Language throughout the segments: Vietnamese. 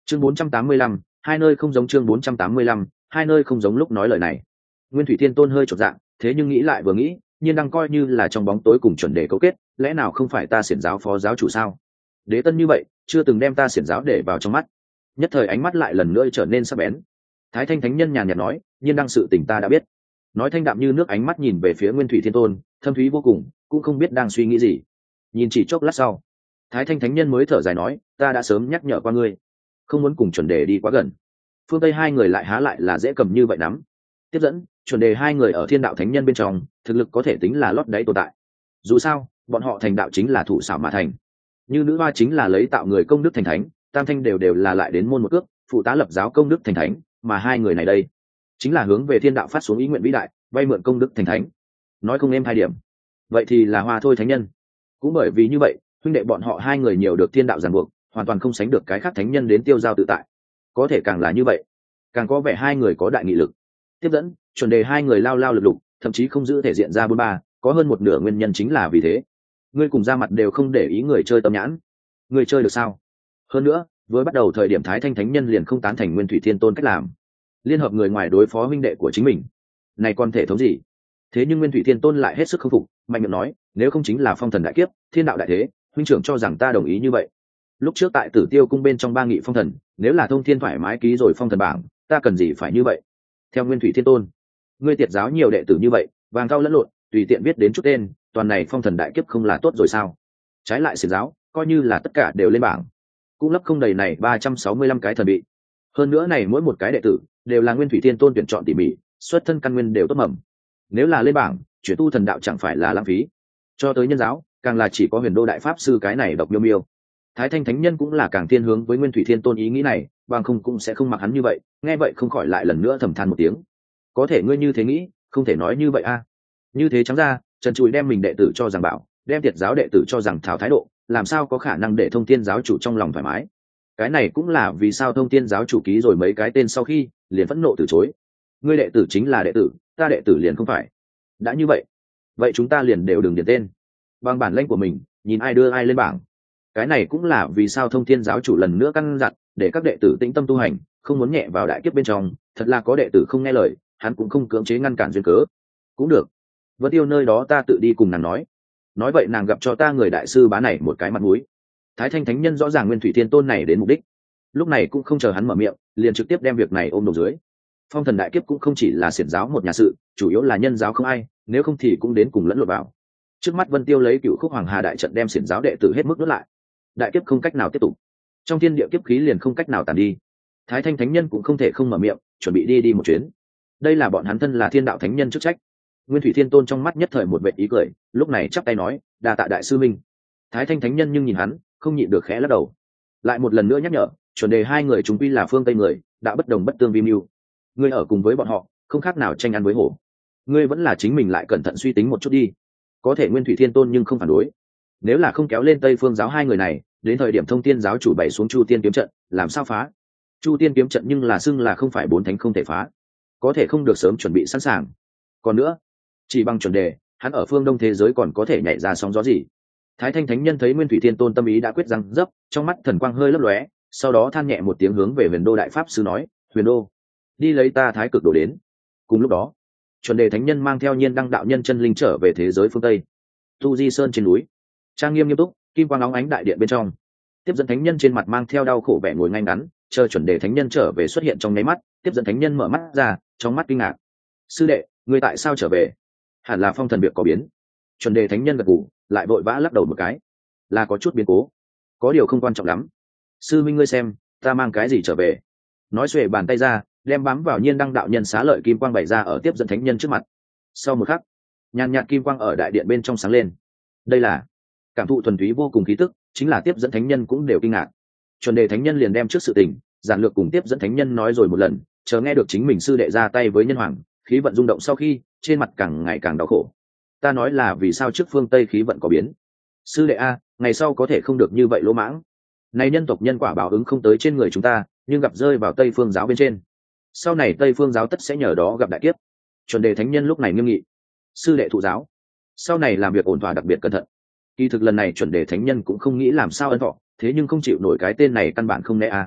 Chương 485, hai nơi không giống. Chương 485, hai nơi không giống. Lúc nói lời này, Nguyên Thủy Thiên Tôn hơi chột dạ, thế nhưng nghĩ lại vừa nghĩ, Nhiên Đăng coi như là trong bóng tối cùng chuẩn đề cấu kết, lẽ nào không phải ta xiển giáo phó giáo chủ sao? Đế Tân như vậy, chưa từng đem ta xiển giáo để vào trong mắt. Nhất thời ánh mắt lại lần nữa trở nên sắc bén. Thái Thanh Thánh Nhân nhàn nhạt nói, Nhiên Đăng sự tình ta đã biết. Nói thanh đạm như nước, ánh mắt nhìn về phía Nguyên Thủy Thiên Tôn, thâm thúy vô cùng, cũng không biết đang suy nghĩ gì. Nhìn chỉ chốc lát sau, Thái Thanh Thánh Nhân mới thở dài nói, ta đã sớm nhắc nhở qua ngươi, không muốn cùng chuẩn đề đi quá gần. Phương Tây hai người lại há lại là dễ cầm như vậy lắm. Tiếp dẫn, chuẩn đề hai người ở Thiên Đạo Thánh Nhân bên trong, thực lực có thể tính là lót đáy tồn tại. Dù sao, bọn họ thành đạo chính là thủ xảo mà thành. Như nữ hoa chính là lấy tạo người công đức thành thánh, tam thanh đều là lại đến môn một cước, phụ tá lập giáo công đức thành thánh, mà hai người này đây, chính là hướng về thiên đạo phát xuống ý nguyện vĩ đại, vay mượn công đức thành thánh. Nói không êm hai điểm, vậy thì là hoa thôi thánh nhân. Cũng bởi vì như vậy, huynh đệ bọn họ hai người nhiều được thiên đạo ràng buộc, hoàn toàn không sánh được cái khác thánh nhân đến tiêu giao tự tại. Có thể càng là như vậy, càng có vẻ hai người có đại nghị lực. Tiếp dẫn, chuẩn đề hai người lao lực lục, thậm chí không giữ thể diện ra 43, có hơn một nửa nguyên nhân chính là vì thế. Ngươi cùng ra mặt đều không để ý người chơi tâm nhãn, ngươi chơi được sao? Hơn nữa, với bắt đầu thời điểm Thái Thanh Thánh Nhân liền không tán thành Nguyên Thủy Thiên Tôn cách làm, liên hợp người ngoài đối phó huynh đệ của chính mình, này còn thể thống gì? Thế nhưng Nguyên Thủy Thiên Tôn lại hết sức không phục, mạnh miệng nói, nếu không chính là phong thần đại kiếp, thiên đạo đại thế, huynh trưởng cho rằng ta đồng ý như vậy. Lúc trước tại Tử Tiêu cung bên trong ba nghị phong thần, nếu là thông thiên thoải mái ký rồi phong thần bảng, ta cần gì phải như vậy? Theo Nguyên Thủy Thiên Tôn, ngươi tiệt giáo nhiều đệ tử như vậy, vàng thau lẫn lộn, tùy tiện biết đến chút tên, toàn này phong thần đại kiếp không là tốt rồi sao? Trái lại xiển giáo, coi như là tất cả đều lên bảng, cũng lấp không đầy này 365 cái thần bị. Hơn nữa này mỗi một cái đệ tử đều là Nguyên Thủy Thiên Tôn tuyển chọn tỉ mỉ, xuất thân căn nguyên đều tốt mầm. Nếu là lên bảng, chuyển tu thần đạo chẳng phải là lãng phí. Cho tới nhân giáo, càng là chỉ có Huyền Đô đại pháp sư cái này độc miêu miêu. Thái Thanh Thánh Nhân cũng là càng thiên hướng với Nguyên Thủy Thiên Tôn ý nghĩ này, bằng không cũng sẽ không mặc hắn như vậy. Nghe vậy không khỏi lại lần nữa thầm than một tiếng. Có thể ngươi như thế nghĩ, không thể nói như vậy a. Như thế trắng ra, Trần Trùi đem mình đệ tử cho rằng bảo, đem tiệt giáo đệ tử cho rằng thảo thái độ, làm sao có khả năng để Thông Thiên giáo chủ trong lòng thoải mái. Cái này cũng là vì sao Thông Thiên giáo chủ ký rồi mấy cái tên sau khi liền phẫn nộ từ chối. Ngươi đệ tử chính là đệ tử, ta đệ tử liền không phải. Đã như vậy, vậy chúng ta liền đều đừng điền tên, bằng bản lĩnh của mình, nhìn ai đưa ai lên bảng. Cái này cũng là vì sao Thông Thiên giáo chủ lần nữa căn dặn để các đệ tử tĩnh tâm tu hành, không muốn nhẹ vào đại kiếp bên trong. Thật là có đệ tử không nghe lời, hắn cũng không cưỡng chế ngăn cản duyên cớ. Cũng được, Vân Tiêu nơi đó ta tự đi cùng nàng nói vậy nàng gặp cho ta người đại sư bá này một cái mặt mũi. Thái Thanh Thánh Nhân rõ ràng Nguyên Thủy Thiên Tôn này đến mục đích, lúc này cũng không chờ hắn mở miệng, liền trực tiếp đem việc này ôm đầu dưới. Phong thần đại kiếp cũng không chỉ là xiển giáo một nhà sự, chủ yếu là nhân giáo không ai, nếu không thì cũng đến cùng lẫn lộn vào. Trước mắt Vân Tiêu lấy Cửu Khúc Hoàng Hà đại trận đem xiển giáo đệ tử hết mức nuốt lại, đại kiếp không cách nào tiếp tục, trong thiên địa kiếp khí liền không cách nào tàn đi. Thái Thanh Thánh Nhân cũng không thể không mở miệng, chuẩn bị đi một chuyến. Đây là bọn hắn thân là Thiên Đạo Thánh Nhân chức trách. Nguyên Thủy Thiên Tôn trong mắt nhất thời một vệt ý cười, lúc này chắp tay nói, đa tạ đại sư minh. Thái Thanh Thánh Nhân nhưng nhìn hắn, không nhịn được khẽ lắc đầu. Lại một lần nữa nhắc nhở, chuẩn đề hai người chúng quy là phương Tây người, đã bất đồng bất tương vi mưu. Ngươi ở cùng với bọn họ, không khác nào tranh ăn với hổ. Ngươi vẫn là chính mình lại cẩn thận suy tính một chút đi. Có thể Nguyên Thủy Thiên Tôn nhưng không phản đối. Nếu là không kéo lên Tây Phương giáo hai người này, đến thời điểm Thông Thiên giáo chủ bày xuống Chu Tiên kiếm trận, làm sao phá? Chu Tiên kiếm trận nhưng là xưng là không phải bốn thánh không thể phá, có thể không được sớm chuẩn bị sẵn sàng. Còn nữa, chỉ bằng chuẩn đề, hắn ở phương Đông thế giới còn có thể nhảy ra sóng gió gì? Thái Thanh Thánh Nhân thấy Nguyên Thủy Thiên Tôn tâm ý đã quyết răng dấp, trong mắt thần quang hơi lấp lóe, sau đó than nhẹ một tiếng hướng về Huyền Đô đại pháp sư nói, Huyền Đô, đi lấy ta Thái Cực Đồ đến. Cùng lúc đó, chuẩn đề Thánh Nhân mang theo Nhiên Đăng đạo nhân chân linh trở về thế giới phương Tây. Tu Di Sơn trên núi, trang nghiêm nghiêm túc, kim quang óng ánh đại điện bên trong, Tiếp dẫn Thánh Nhân trên mặt mang theo đau khổ vẻ ngồi ngay ngắn, chờ chuẩn đề Thánh Nhân trở về xuất hiện trong nháy mắt, Tiếp dẫn Thánh Nhân mở mắt ra, trong mắt kinh ngạc. Sư đệ, ngươi tại sao trở về? Hẳn là phong thần việc có biến. Chuẩn đề Thánh Nhân gật gù, lại vội vã lắc đầu một cái, là có chút biến cố, có điều không quan trọng lắm. Sư minh ngươi xem, ta mang cái gì trở về? Nói xuề bàn tay ra, đem bám vào Nhiên Đăng đạo nhân xá lợi kim quang bày ra ở Tiếp dẫn Thánh Nhân trước mặt. Sau một khắc, nhàn nhạt kim quang ở đại điện bên trong sáng lên. Đây là cảm thụ thuần túy vô cùng khí tức, chính là Tiếp dẫn Thánh Nhân cũng đều kinh ngạc. Chuẩn đề Thánh Nhân liền đem trước sự tình giản lược cùng Tiếp dẫn Thánh Nhân nói rồi một lần, chờ nghe được chính mình sư đệ ra tay với nhân hoàng, khí vận rung động sau khi, trên mặt càng ngày càng đau khổ. Ta nói là vì sao trước phương Tây khí vận có biến? Sư đệ a, ngày sau có thể không được như vậy lỗ mãng. Này nhân tộc nhân quả báo ứng không tới trên người chúng ta, nhưng gặp rơi vào Tây Phương giáo bên trên. Sau này Tây Phương giáo tất sẽ nhờ đó gặp đại kiếp. Chuẩn đề Thánh Nhân lúc này nghiêm nghị. Sư đệ thụ giáo, sau này làm việc ổn thỏa đặc biệt cẩn thận. Kỳ thực lần này chuẩn đề Thánh Nhân cũng không nghĩ làm sao ân thọ, thế nhưng không chịu nổi cái tên này căn bản không nệ a.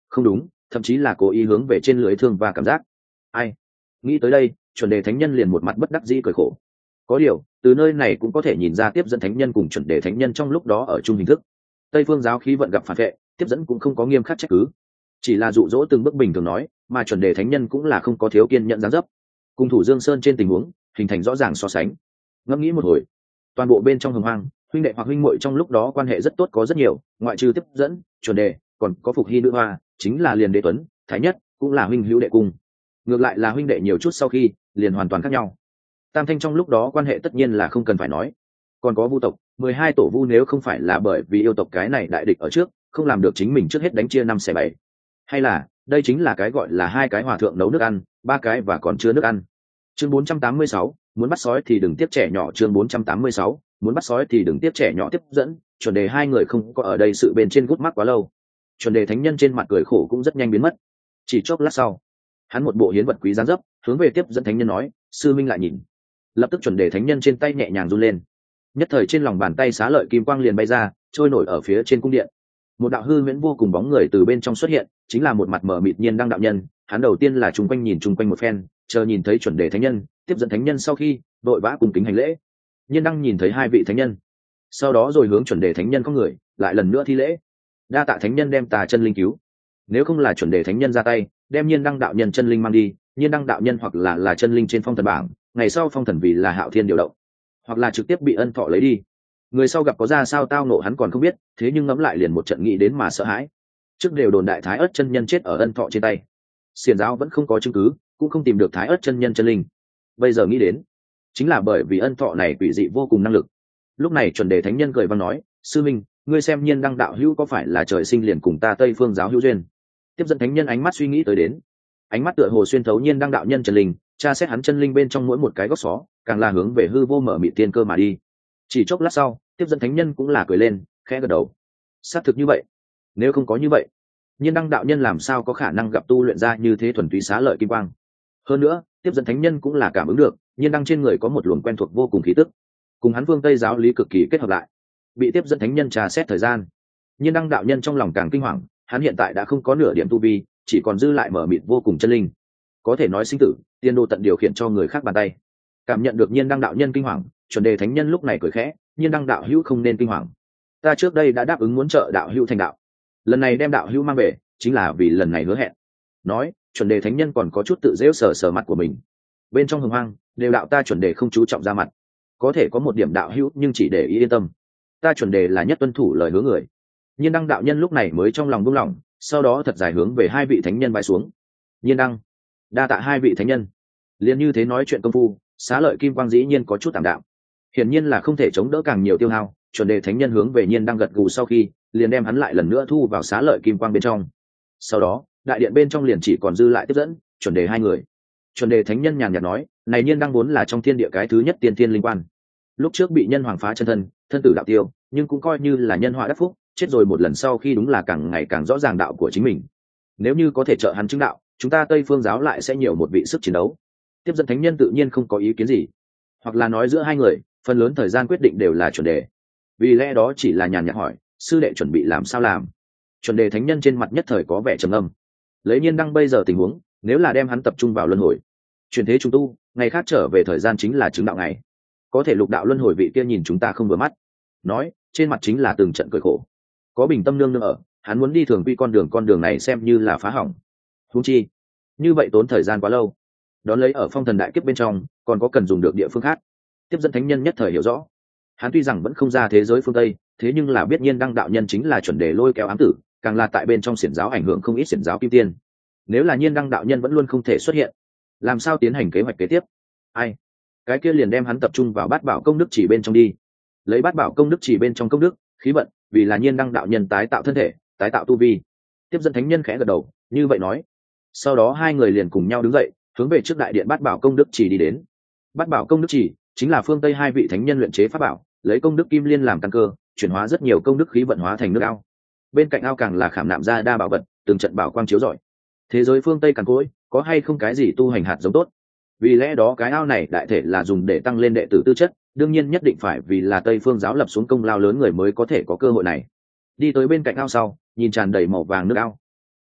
không đúng, thậm chí là cố ý hướng về trên lưới thương và cảm giác. Ai nghĩ tới đây, chuẩn đề thánh nhân liền một mặt bất đắc dĩ cười khổ. Có điều từ nơi này cũng có thể nhìn ra tiếp dẫn thánh nhân cùng chuẩn đề thánh nhân trong lúc đó ở chung hình thức. Tây phương giáo khí vận gặp phản vệ, tiếp dẫn cũng không có nghiêm khắc trách cứ, chỉ là dụ dỗ từng bước bình thường nói, mà chuẩn đề thánh nhân cũng là không có thiếu kiên nhận giáng dấp. Cùng thủ Dương Sơn trên tình huống hình thành rõ ràng so sánh. Ngẫm nghĩ một hồi, toàn bộ bên trong hồng hoang, huynh đệ hoặc huynh muội trong lúc đó quan hệ rất tốt có rất nhiều, ngoại trừ tiếp dẫn, chuẩn đề, còn có phục hy nữ hoa, chính là liền đế tuấn, thái nhất, cũng là huynh hữu đệ cung. Ngược lại là huynh đệ nhiều chút sau khi liền hoàn toàn khác nhau. Tam thanh trong lúc đó quan hệ tất nhiên là không cần phải nói, còn có vu tộc 12 tổ vu, nếu không phải là bởi vì yêu tộc cái này đại địch ở trước, không làm được chính mình trước hết đánh chia 5/7. Hay là đây chính là cái gọi là hai cái hòa thượng nấu nước ăn, ba cái và còn chưa nước ăn. Chương 486, muốn bắt sói thì đừng tiếp trẻ nhỏ. Chương 486, muốn bắt sói thì đừng tiếp trẻ nhỏ. Tiếp dẫn, chuẩn đề hai người không có ở đây sự bên trên gút mắt quá lâu. Chuẩn đề thánh nhân trên mặt cười khổ cũng rất nhanh biến mất. Chỉ chốc lát sau, hắn một bộ hiến vật quý dáng dấp hướng về tiếp dẫn thánh nhân nói, sư minh lại nhìn. Lập tức chuẩn đề thánh nhân trên tay nhẹ nhàng run lên, nhất thời trên lòng bàn tay xá lợi kim quang liền bay ra, trôi nổi ở phía trên cung điện. Một đạo hư huyễn vô cùng bóng người từ bên trong xuất hiện, chính là một mặt mờ mịt Nhiên Đăng đạo nhân. Hắn đầu tiên là chung quanh nhìn chung quanh một phen, chờ nhìn thấy chuẩn đề thánh nhân, tiếp dẫn thánh nhân sau khi đội vã cùng kính hành lễ. Nhiên Đăng nhìn thấy hai vị thánh nhân, sau đó rồi hướng chuẩn đề thánh nhân có người lại lần nữa thi lễ, đa tạ thánh nhân đem tà chân linh cứu. Nếu không là chuẩn đề thánh nhân ra tay đem Nhiên Đăng đạo nhân chân linh mang đi, Nhiên Đăng đạo nhân hoặc là chân linh trên phong thần bảng, ngày sau phong thần vì là Hạo Thiên điều động, hoặc là trực tiếp bị ân thọ lấy đi. Người sau gặp có ra sao tao nộ hắn còn không biết, thế nhưng ngẫm lại liền một trận nghĩ đến mà sợ hãi. Trước đều đồn đại Thái Ức chân nhân chết ở ân thọ trên tay, xiển giáo vẫn không có chứng cứ, cũng không tìm được Thái Ức chân nhân chân linh. Bây giờ nghĩ đến, chính là bởi vì ân thọ này quỷ dị vô cùng năng lực. Lúc này chuẩn đề thánh nhân cười văn nói, sư minh, ngươi xem Nhiên Đăng đạo hữu có phải là trời sinh liền cùng ta Tây Phương giáo hữu duyên? Tiếp dẫn thánh nhân ánh mắt suy nghĩ tới đến, ánh mắt tựa hồ xuyên thấu Nhiên Đăng đạo nhân chân linh, tra xét hắn chân linh bên trong mỗi một cái góc xó, càng là hướng về hư vô mở mịt tiên cơ mà đi. Chỉ chốc lát sau, tiếp dẫn thánh nhân cũng là cười lên, khẽ gật đầu. Xác thực như vậy. Nếu không có như vậy, Nhiên Đăng đạo nhân làm sao có khả năng gặp tu luyện ra như thế thuần túy xá lợi kim quang? Hơn nữa, tiếp dẫn thánh nhân cũng là cảm ứng được, Nhiên Đăng trên người có một luồng quen thuộc vô cùng khí tức, cùng hắn phương Tây giáo lý cực kỳ kết hợp lại. Bị tiếp dẫn thánh nhân trà xét thời gian, Nhiên Đăng đạo nhân trong lòng càng kinh hoàng, hắn hiện tại đã không có nửa điểm tu vi, chỉ còn dư lại mở mịt vô cùng chân linh. Có thể nói sinh tử, tiên đô tận điều khiển cho người khác bàn tay. Cảm nhận được Nhiên Đăng đạo nhân kinh hoàng, chuẩn đề thánh nhân lúc này cười khẽ, Nhiên Đăng đạo hữu không nên kinh hoàng. Ta trước đây đã đáp ứng muốn trợ đạo hữu thành đạo, lần này đem đạo hữu mang về chính là vì lần này hứa hẹn. Nói, chuẩn đề thánh nhân còn có chút tự dễu sờ mặt của mình. Bên trong hồng hoang đều đạo ta chuẩn đề không chú trọng ra mặt, có thể có một điểm đạo hữu nhưng chỉ để ý yên tâm, ta chuẩn đề là nhất tuân thủ lời hứa người. Nhiên Đăng đạo nhân lúc này mới trong lòng buông lỏng, sau đó thật dài hướng về hai vị thánh nhân bái xuống. Nhiên Đăng, đa tạ hai vị thánh nhân. Liền như thế nói chuyện công phu, xá lợi kim quang dĩ nhiên có chút tạm đạm, hiển nhiên là không thể chống đỡ càng nhiều tiêu hao. Chuẩn đề thánh nhân hướng về Nhiên Đăng gật gù sau khi liền đem hắn lại lần nữa thu vào xá lợi kim quang bên trong. Sau đó đại điện bên trong liền chỉ còn dư lại tiếp dẫn, chuẩn đề hai người. Chuẩn đề thánh nhân nhàn nhạt nói, này Nhiên Đăng vốn là trong thiên địa cái thứ nhất tiên thiên linh quan, lúc trước bị nhân hoàng phá chân thân, thân tử đạo tiêu, nhưng cũng coi như là nhân họa đắc phúc, chết rồi một lần sau khi đúng là càng ngày càng rõ ràng đạo của chính mình. Nếu như có thể trợ hắn chứng đạo, chúng ta Tây Phương giáo lại sẽ nhiều một vị sức chiến đấu. Tiếp dẫn thánh nhân tự nhiên không có ý kiến gì, hoặc là nói giữa hai người phần lớn thời gian quyết định đều là chuẩn đề, vì lẽ đó chỉ là nhàn nhạt hỏi, sư đệ chuẩn bị làm sao làm? Chuẩn đề thánh nhân trên mặt nhất thời có vẻ trầm âm. Lấy Nhiên Đăng bây giờ tình huống, nếu là đem hắn tập trung vào luân hồi, chuyển thế trung tu, ngày khác trở về thời gian chính là chứng đạo ngày, có thể lục đạo luân hồi vị kia nhìn chúng ta không vừa mắt. Nói, trên mặt chính là từng trận cười khổ. Có Bình Tâm nương nương ở, hắn muốn đi thường quy con đường này xem như là phá hỏng. Huống chi, như vậy tốn thời gian quá lâu. Đón lấy ở phong thần đại kiếp bên trong, còn có cần dùng được địa phương khác. Tiếp dẫn thánh nhân nhất thời hiểu rõ. Hắn tuy rằng vẫn không ra thế giới phương Tây, thế nhưng là biết Nhiên Đăng đạo nhân chính là chuẩn đề lôi kéo ám tử, càng là tại bên trong xiển giáo ảnh hưởng không ít xiển giáo kim tiên. Nếu là Nhiên Đăng đạo nhân vẫn luôn không thể xuất hiện, làm sao tiến hành kế hoạch kế tiếp? Ai? Cái kia liền đem hắn tập trung vào Bát Bảo công đức chỉ bên trong đi. Lấy Bát Bảo công đức chỉ bên trong công đức, khí vận, vì là Nhiên Đăng đạo nhân tái tạo thân thể, tái tạo tu vi. Tiếp dẫn thánh nhân khẽ gật đầu, như vậy nói. Sau đó hai người liền cùng nhau đứng dậy, hướng về trước đại điện Bát Bảo công đức chỉ đi đến. Bát Bảo công đức chỉ chính là phương Tây hai vị thánh nhân luyện chế pháp bảo, lấy công đức kim liên làm căn cơ, chuyển hóa rất nhiều công đức khí vận hóa thành nước ao. Bên cạnh ao càng là khảm nạm ra đa bảo vật, từng trận bảo quang chiếu rọi. Thế giới phương Tây càn cỗi, có hay không cái gì tu hành hạt giống tốt? Vì lẽ đó cái ao này đại thể là dùng để tăng lên đệ tử tư chất, đương nhiên nhất định phải vì là Tây Phương giáo lập xuống công lao lớn người mới có thể có cơ hội này. Đi tới bên cạnh ao sau, nhìn tràn đầy màu vàng nước ao.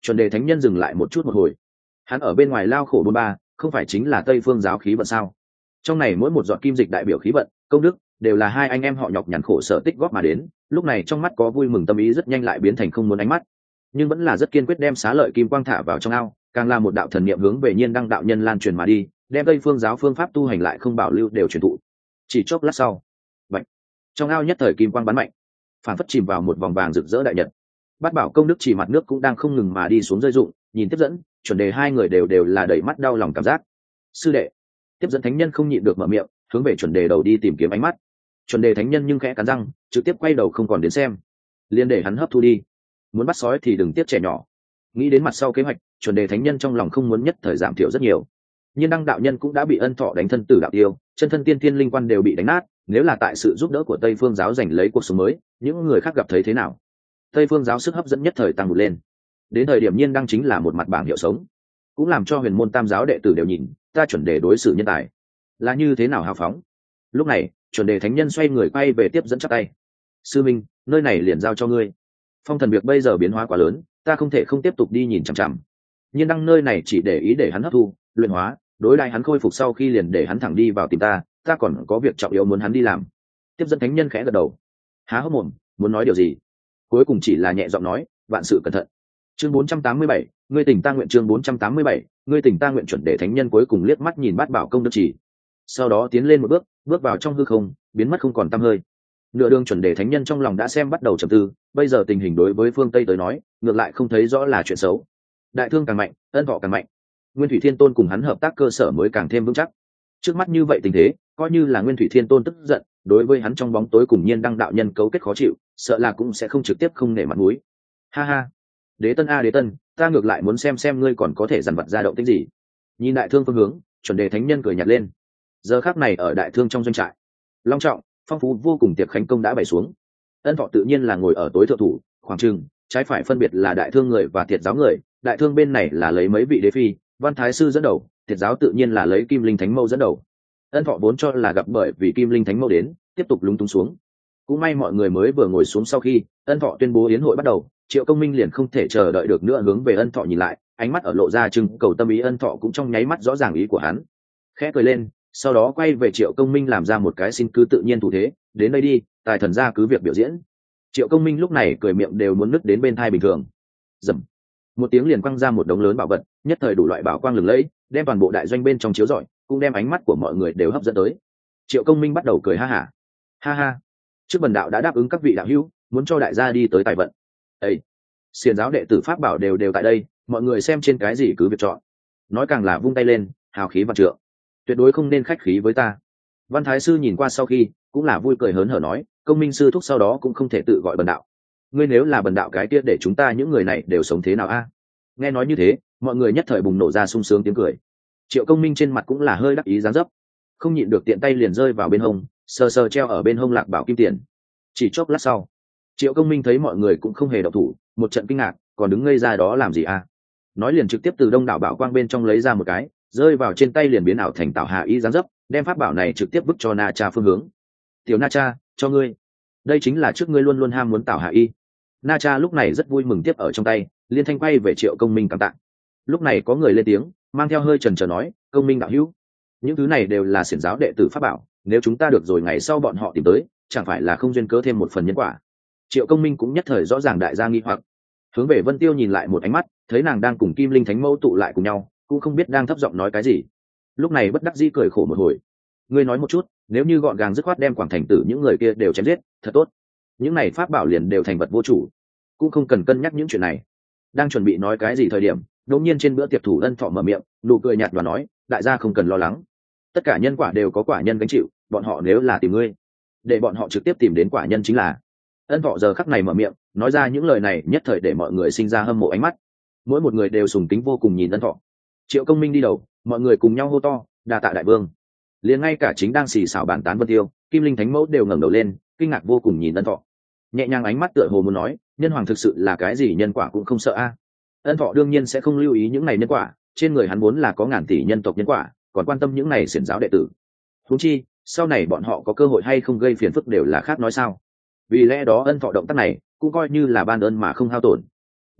Chuẩn đề thánh nhân dừng lại một chút một hồi. Hắn ở bên ngoài lao khổ bôn ba, không phải chính là Tây Phương giáo khí vận sao? Trong này mỗi một giọt kim dịch đại biểu khí vận, công đức, đều là hai anh em họ nhọc nhằn khổ sở tích góp mà đến. Lúc này trong mắt có vui mừng tâm ý rất nhanh lại biến thành không muốn ánh mắt, nhưng vẫn là rất kiên quyết đem xá lợi kim quang thả vào trong ao, càng là một đạo thần niệm hướng về Nhiên Đăng đạo nhân lan truyền mà đi, đem Tây Phương giáo phương pháp tu hành lại không bảo lưu đều truyền thụ. Chỉ chốc lát sau, bạch, trong ao nhất thời kim quang bắn mạnh, phản phất chìm vào một vòng vàng rực rỡ đại nhật. Bát bảo công đức chỉ mặt nước cũng đang không ngừng mà đi xuống rơi rụng, nhìn tiếp dẫn, Chuẩn đề hai người đều là đầy mắt đau lòng cảm giác. Sư đệ, tiếp dẫn thánh nhân không nhịn được mở miệng, hướng về Chuẩn đề đầu đi tìm kiếm ánh mắt. Chuẩn đề thánh nhân nhưng khẽ cắn răng, trực tiếp quay đầu không còn đến xem, liền để hắn hấp thu đi. Muốn bắt sói thì đừng tiếp trẻ nhỏ. Nghĩ đến mặt sau kế hoạch, Chuẩn đề thánh nhân trong lòng không muốn nhất thời giảm thiểu rất nhiều. Nhiên Đăng đạo nhân cũng đã bị Ân Thọ đánh thân tử đạo tiêu, chân thân tiên thiên linh quan đều bị đánh nát, nếu là tại sự giúp đỡ của Tây Phương giáo giành lấy cuộc sống mới, những người khác gặp thấy thế nào? Tây Phương giáo sức hấp dẫn nhất thời tăng vụt lên. Đến thời điểm Nhiên Đăng chính là một mặt bảng hiệu sống, cũng làm cho huyền môn tam giáo đệ tử đều nhìn, ta Chuẩn đề đối xử nhân tài là như thế nào hào phóng. Lúc này, Chuẩn đề thánh nhân xoay người quay về tiếp dẫn chắp tay. Sư minh, nơi này liền giao cho ngươi. Phong thần việc bây giờ biến hóa quá lớn, ta không thể không tiếp tục đi nhìn chằm chằm. Nhiên Đăng nơi này chỉ để ý để hắn hấp thu, luyện hóa, đối đãi hắn khôi phục sau khi liền để hắn thẳng đi vào tìm ta, ta còn có việc trọng yếu muốn hắn đi làm. Tiếp dẫn thánh nhân khẽ gật đầu, há hốc mồm, muốn nói điều gì, cuối cùng chỉ là nhẹ giọng nói, vạn sự cẩn thận. Chương 487, ngươi tỉnh ta nguyện. Chương 487, ngươi tỉnh ta nguyện. Chuẩn đề thánh nhân cuối cùng liếc mắt nhìn Bát bảo công đức chỉ, sau đó tiến lên một bước, bước vào trong hư không, biến mất không còn tăm hơi. Nửa đường Chuẩn đề thánh nhân trong lòng đã xem bắt đầu trầm tư, bây giờ tình hình đối với phương Tây tới nói, ngược lại không thấy rõ là chuyện xấu. Đại thương càng mạnh, Ân Thọ càng mạnh, Nguyên Thủy Thiên Tôn cùng hắn hợp tác cơ sở mới càng thêm vững chắc. Trước mắt như vậy tình thế, coi như là Nguyên Thủy Thiên Tôn tức giận, đối với hắn trong bóng tối cùng Nhiên Đăng đạo nhân cấu kết khó chịu, sợ là cũng sẽ không trực tiếp không nể mặt mũi. Ha ha, Đế Tân a Đế Tân, ta ngược lại muốn xem ngươi còn có thể dằn vặt ra động tĩnh gì. Nhìn đại thương phương hướng, Chuẩn đề thánh nhân cười nhạt lên. Giờ khắc này ở đại thương trong doanh trại, long trọng, phong phú vô cùng tiệc khánh công đã bày xuống. Ân Thọ tự nhiên là ngồi ở tối thượng thủ, khoảng trừng trái phải phân biệt là đại thương người và thiệt giáo người. Đại thương bên này là lấy mấy vị đế phi, văn thái sư dẫn đầu, thiệt giáo tự nhiên là lấy Kim Linh Thánh Mâu dẫn đầu. Ân Thọ vốn cho là gặp bởi vì Kim Linh Thánh Mâu đến, tiếp tục lúng túng xuống. Cũng may mọi người mới vừa ngồi xuống sau khi Ân Thọ tuyên bố yến hội bắt đầu, Triệu Công Minh liền không thể chờ đợi được nữa hướng về Ân Thọ nhìn lại, ánh mắt ở lộ ra trưng cầu tâm ý. Ân Thọ cũng trong nháy mắt rõ ràng ý của hắn, khẽ cười lên, sau đó quay về Triệu Công Minh làm ra một cái xin cứ tự nhiên thủ thế, đến đây đi, tài thần gia cứ việc biểu diễn. Triệu Công Minh lúc này cười miệng đều muốn nứt đến bên thai bình thường. Dầm, một tiếng liền quăng ra một đống lớn bảo vật, nhất thời đủ loại bảo quang lừng lẫy, đem toàn bộ đại doanh bên trong chiếu rọi, cũng đem ánh mắt của mọi người đều hấp dẫn tới. Triệu Công Minh bắt đầu cười ha hả, ha ha, trước bần đạo đã đáp ứng các vị đạo hữu, muốn cho đại gia đi tới tài vận. Ê, xiển giáo đệ tử pháp bảo đều tại đây, mọi người xem trên cái gì cứ việc chọn. Nói càng là vung tay lên, hào khí vạn trượng, tuyệt đối không nên khách khí với ta. Văn thái sư nhìn qua sau khi cũng là vui cười hớn hở nói, Công Minh sư thúc sau đó cũng không thể tự gọi bần đạo. Ngươi nếu là bần đạo cái kia để chúng ta những người này đều sống thế nào a? Nghe nói như thế, mọi người nhất thời bùng nổ ra sung sướng tiếng cười. Triệu Công Minh trên mặt cũng là hơi đắc ý dáng dấp, không nhịn được tiện tay liền rơi vào bên hông, sờ sờ treo ở bên hông lạc bảo kim tiền. Chỉ chốc lát sau, Triệu Công Minh thấy mọi người cũng không hề động thủ, một trận kinh ngạc, còn đứng ngây ra đó làm gì a? Nói liền trực tiếp từ đông đảo bảo quang bên trong lấy ra một cái, rơi vào trên tay liền biến ảo thành Tảo Hà Y dáng dấp, đem pháp bảo này trực tiếp vứt cho Na Cha phương hướng. Tiểu Na Cha, cho ngươi. Đây chính là trước ngươi luôn luôn ham muốn Tảo Hà Y. Na Cha lúc này rất vui mừng tiếp ở trong tay, liên thanh quay về Triệu Công Minh cảm tạ. Lúc này có người lên tiếng, mang theo hơi chần chờ nói, Công Minh đạo hữu, những thứ này đều là xiển giáo đệ tử pháp bảo, nếu chúng ta được rồi ngày sau bọn họ tìm tới, chẳng phải là không duyên cớ thêm một phần nhân quả. Triệu Công Minh cũng nhất thời rõ ràng đại gia nghi hoặc, hướng về Vân Tiêu nhìn lại một ánh mắt, thấy nàng đang cùng Kim Linh Thánh Mẫu tụ lại cùng nhau, cũng không biết đang thấp giọng nói cái gì. Lúc này bất đắc dĩ cười khổ một hồi, ngươi nói một chút, nếu như gọn gàng dứt khoát đem Quảng Thành Tử những người kia đều chém giết, thật tốt. Những này pháp bảo liền đều thành vật vô chủ, cũng không cần cân nhắc những chuyện này. Đang chuẩn bị nói cái gì thời điểm, đột nhiên trên bữa tiệc thủ Ân Thọ mở miệng, nụ cười nhạt và nói, đại gia không cần lo lắng, tất cả nhân quả đều có quả nhân gánh chịu, bọn họ nếu là tìm ngươi, để bọn họ trực tiếp tìm đến quả nhân chính là. Ân Thọ giờ khắc này mở miệng, nói ra những lời này nhất thời để mọi người sinh ra hâm mộ ánh mắt, mỗi một người đều sùng kính vô cùng nhìn Ân Thọ. Triệu Công Minh đi đầu, mọi người cùng nhau hô to, đa tạ đại vương. Liền ngay cả chính đang xì xào bàn tán Vân Tiêu, Kim Linh Thánh Mẫu đều ngẩng đầu lên, kinh ngạc vô cùng nhìn Ân Thọ, nhẹ nhàng ánh mắt tựa hồ muốn nói, nhân hoàng thực sự là cái gì nhân quả cũng không sợ a. Ân Thọ đương nhiên sẽ không lưu ý những này nhân quả, trên người hắn vốn là có ngàn tỷ nhân tộc nhân quả, còn quan tâm những này xiển giáo đệ tử. Huống chi, sau này bọn họ có cơ hội hay không gây phiền phức đều là khác nói sao. Vì lẽ đó Ân Thọ động tác này cũng coi như là ban ơn mà không hao tổn. Lập tức,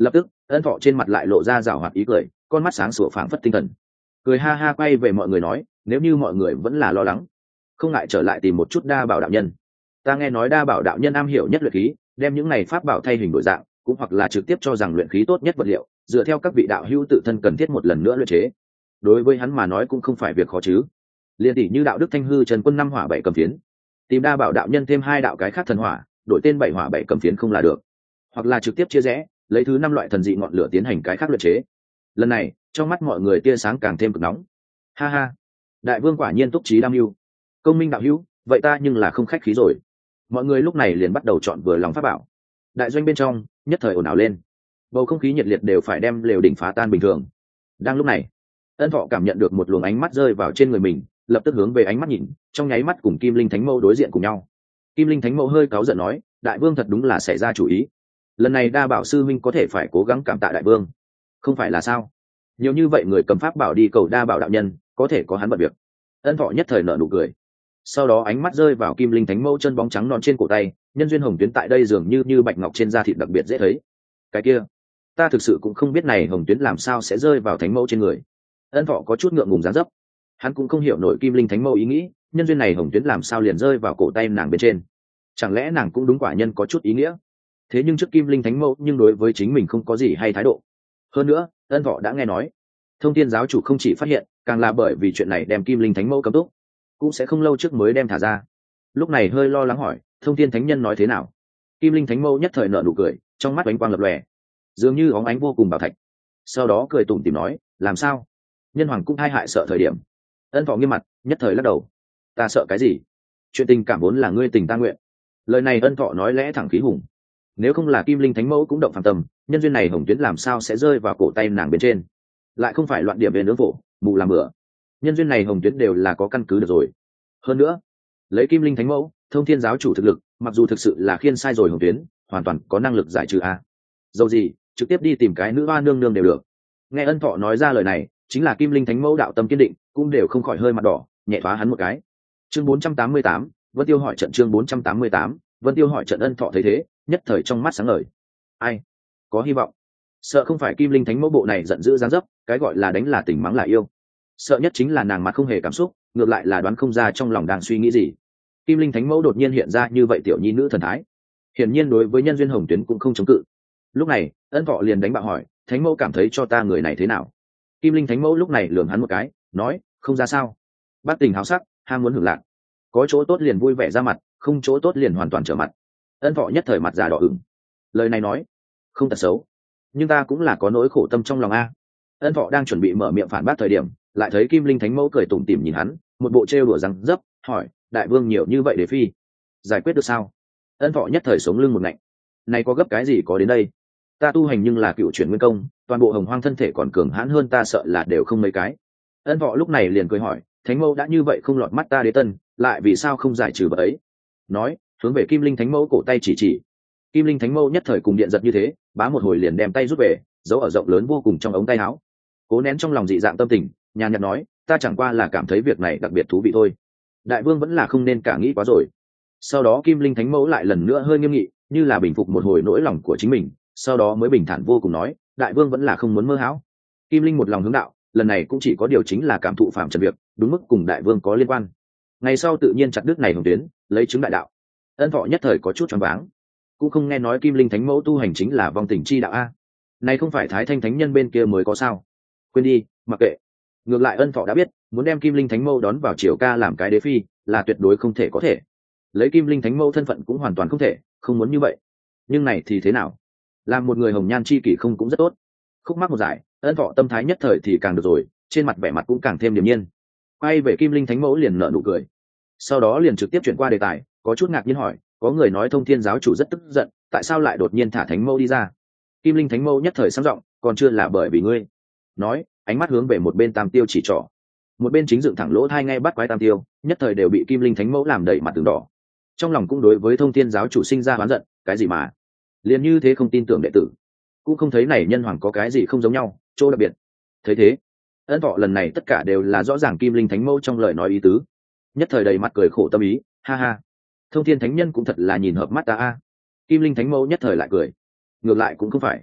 Ân Thọ trên mặt lại lộ ra rảo hoạt ý cười, con mắt sáng sủa phảng phất tinh thần, cười ha ha quay về mọi người nói, nếu như mọi người vẫn là lo lắng, không ngại trở lại tìm một chút Đa Bảo đạo nhân. Ta nghe nói Đa Bảo đạo nhân am hiểu nhất luyện khí, đem những này pháp bảo thay hình đổi dạng, cũng hoặc là trực tiếp cho rằng luyện khí tốt nhất vật liệu, dựa theo các vị đạo hữu tự thân cần thiết một lần nữa luyện chế. Đối với hắn mà nói cũng không phải việc khó chứ. Liên tỷ như đạo đức Thanh Hư Trần Quân năm hỏa bảy cầm phiến, tìm Đa Bảo đạo nhân thêm hai đạo cái khác thần hỏa, đổi tên bảy hỏa bảy cầm phiến không là được, hoặc là trực tiếp chia rẽ, lấy thứ năm loại thần dị ngọn lửa tiến hành cái khác luyện chế. Lần này trong mắt mọi người tia sáng càng thêm cực nóng. Ha ha, đại vương quả nhiên túc trí đam mưu, công minh đạo hữu, vậy ta nhưng là không khách khí rồi. Mọi người lúc này liền bắt đầu chọn vừa lòng pháp bảo. Đại doanh bên trong nhất thời ồn ào lên, bầu không khí nhiệt liệt đều phải đem lều đỉnh phá tan bình thường. Đang lúc này, Ân Thọ cảm nhận được một luồng ánh mắt rơi vào trên người mình, lập tức hướng về ánh mắt nhìn, trong nháy mắt cùng Kim Linh Thánh Mẫu đối diện cùng nhau. Kim Linh Thánh Mẫu hơi cáu giận nói, đại vương thật đúng là xảy ra chủ ý, lần này Đa Bảo sư minh có thể phải cố gắng cảm tạ đại vương. Không phải là sao? Nhiều như vậy người cầm pháp bảo đi cầu Đa Bảo đạo nhân, có thể có hắn bận việc. Ân Thọ nhất thời nở nụ cười, sau đó ánh mắt rơi vào Kim Linh Thánh Mẫu chân bóng trắng non trên cổ tay, nhân duyên hồng tuyến tại đây dường như bạch ngọc trên da thịt đặc biệt dễ thấy. Cái kia, ta thực sự cũng không biết này hồng tuyến làm sao sẽ rơi vào Thánh Mẫu trên người. Ân Thọ có chút ngượng ngùng dáng dấp, hắn cũng không hiểu nổi Kim Linh Thánh Mẫu ý nghĩ, nhân duyên này hồng tuyến làm sao liền rơi vào cổ tay nàng bên trên. Chẳng lẽ nàng cũng đúng quả nhân có chút ý nghĩa? Thế nhưng trước Kim Linh Thánh Mẫu nhưng đối với chính mình không có gì hay thái độ. Hơn nữa, Ân Thọ đã nghe nói, Thông Thiên giáo chủ không chỉ phát hiện, càng là bởi vì chuyện này đem Kim Linh Thánh Mẫu cấm túc, cũng sẽ không lâu trước mới đem thả ra. Lúc này hơi lo lắng hỏi, Thông Thiên Thánh Nhân nói thế nào? Kim Linh Thánh Mẫu nhất thời nở nụ cười, trong mắt ánh quang lập lòe, dường như óng ánh vô cùng bảo thạch. Sau đó cười tủm tỉm nói, làm sao? Nhân hoàng cũng hai hại sợ thời điểm. Ân Thọ nghiêm mặt, nhất thời lắc đầu, ta sợ cái gì? Chuyện tình cảm vốn là ngươi tình ta nguyện. Lời này Ân Thọ nói lẽ thẳng khí hùng. Nếu không là Kim Linh Thánh Mẫu cũng động phàm tâm, nhân duyên này hồng tuyến làm sao sẽ rơi vào cổ tay nàng bên trên? Lại không phải loạn điểm về nướng phổ, mù làm bữa. Nhân duyên này hồng tuyến đều là có căn cứ được rồi. Hơn nữa, lấy Kim Linh Thánh Mẫu, Thông Thiên giáo chủ thực lực, mặc dù thực sự là khiên sai rồi hồng tuyến, hoàn toàn có năng lực giải trừ a. Dầu gì, trực tiếp đi tìm cái nữ hoa nương nương đều được. Nghe Ân Thọ nói ra lời này, chính là Kim Linh Thánh Mẫu đạo tâm kiên định, cũng đều không khỏi hơi mặt đỏ, nhẹ thoá hắn một cái. Chương 488, Vân Tiêu hỏi trận. Chương 488, Vân Tiêu hỏi trận. Ân Thọ thấy thế, nhất thời trong mắt sáng ngời. Ai, có hy vọng. Sợ không phải Kim Linh Thánh Mẫu bộ này giận dữ giáng dấp, cái gọi là đánh là tình mắng là yêu. Sợ nhất chính là nàng mặt không hề cảm xúc, ngược lại là đoán không ra trong lòng đang suy nghĩ gì. Kim Linh Thánh Mẫu đột nhiên hiện ra như vậy tiểu nhi nữ thần thái, hiển nhiên đối với nhân duyên hồng tuyến cũng không chống cự. Lúc này Ân Thọ liền đánh bạo hỏi, Thánh Mẫu cảm thấy cho ta người này thế nào? Kim Linh Thánh Mẫu lúc này lườm hắn một cái, nói, không ra sao. Bác tình háo sắc, ham muốn hưởng lạc, có chỗ tốt liền vui vẻ ra mặt, không chỗ tốt liền hoàn toàn trở mặt. Ân Thọ nhất thời mặt già đỏ ửng. Lời này nói không tật xấu, nhưng ta cũng là có nỗi khổ tâm trong lòng a. Ân Thọ đang chuẩn bị mở miệng phản bác thời điểm, lại thấy Kim Linh Thánh Mẫu cười tủm tỉm nhìn hắn, một bộ trêu đùa răng dấp, hỏi, đại vương nhiều như vậy để phi, giải quyết được sao? Ân Thọ nhất thời sống lưng một ngạnh, này có gấp cái gì có đến đây? Ta tu hành nhưng là cựu chuyển nguyên công, toàn bộ hồng hoang thân thể còn cường hãn hơn ta sợ là đều không mấy cái. Ân Thọ lúc này liền cười hỏi, Thánh Mẫu đã như vậy không lọt mắt ta Đế Tân, lại vì sao không giải trừ vật ấy? Nói, hướng về Kim Linh Thánh Mẫu cổ tay chỉ. Kim Linh Thánh Mẫu nhất thời cùng điện giật như thế, bá một hồi liền đem tay rút về, giấu ở rộng lớn vô cùng trong ống tay áo. Cố nén trong lòng dị dạng tâm tình, nhàn nhạt nói, ta chẳng qua là cảm thấy việc này đặc biệt thú vị thôi. Đại vương vẫn là không nên cả nghĩ quá rồi. Sau đó Kim Linh Thánh Mẫu lại lần nữa hơi nghiêm nghị, như là bình phục một hồi nỗi lòng của chính mình, sau đó mới bình thản vô cùng nói, đại vương vẫn là không muốn mơ hão. Kim Linh một lòng hướng đạo, lần này cũng chỉ có điều chính là cảm thụ phạm trần việc, đúng mức cùng đại vương có liên quan. Ngày sau tự nhiên chặt đứt này hồng tuyến, lấy chứng đại đạo. Ân Thọ nhất thời có chút choáng váng, cũng không nghe nói Kim Linh Thánh Mẫu tu hành chính là vong tình chi đạo a. Này không phải Thái Thanh Thánh Nhân bên kia mới có sao? Quên đi, mặc kệ. Ngược lại Ân Thọ đã biết, muốn đem Kim Linh Thánh Mẫu đón vào triều ca làm cái đế phi, là tuyệt đối không thể có thể. Lấy Kim Linh Thánh Mẫu thân phận cũng hoàn toàn không thể, không muốn như vậy. Nhưng này thì thế nào? Làm một người hồng nhan chi kỷ không cũng rất tốt. Khúc mắc một giải, Ân Thọ tâm thái nhất thời thì càng được rồi, trên mặt vẻ mặt cũng càng thêm điềm nhiên. Quay về Kim Linh Thánh Mẫu liền nở nụ cười. Sau đó liền trực tiếp chuyển qua đề tài, có chút ngạc nhiên hỏi, có người nói Thông Thiên giáo chủ rất tức giận, tại sao lại đột nhiên thả Thánh Mẫu đi ra? Kim Linh Thánh Mẫu nhất thời sáng giọng, còn chưa là bởi vì ngươi. Nói, ánh mắt hướng về một bên Tam Tiêu chỉ trỏ. Một bên chính dựng thẳng lỗ tai nghe bắt quái Tam Tiêu, nhất thời đều bị Kim Linh Thánh Mẫu làm đẩy mặt từng đỏ. Trong lòng cũng đối với Thông Thiên giáo chủ sinh ra oán giận, cái gì mà liền như thế không tin tưởng đệ tử, cũng không thấy này nhân hoàng có cái gì không giống nhau, chỗ đặc biệt. Thấy thế, Ân Thọ lần này tất cả đều là rõ ràng Kim Linh Thánh Mẫu trong lời nói ý tứ, nhất thời đầy mặt cười khổ tâm ý, ha ha, Thông Thiên Thánh Nhân cũng thật là nhìn hợp mắt ta a. Kim Linh Thánh Mẫu nhất thời lại cười, ngược lại cũng không phải,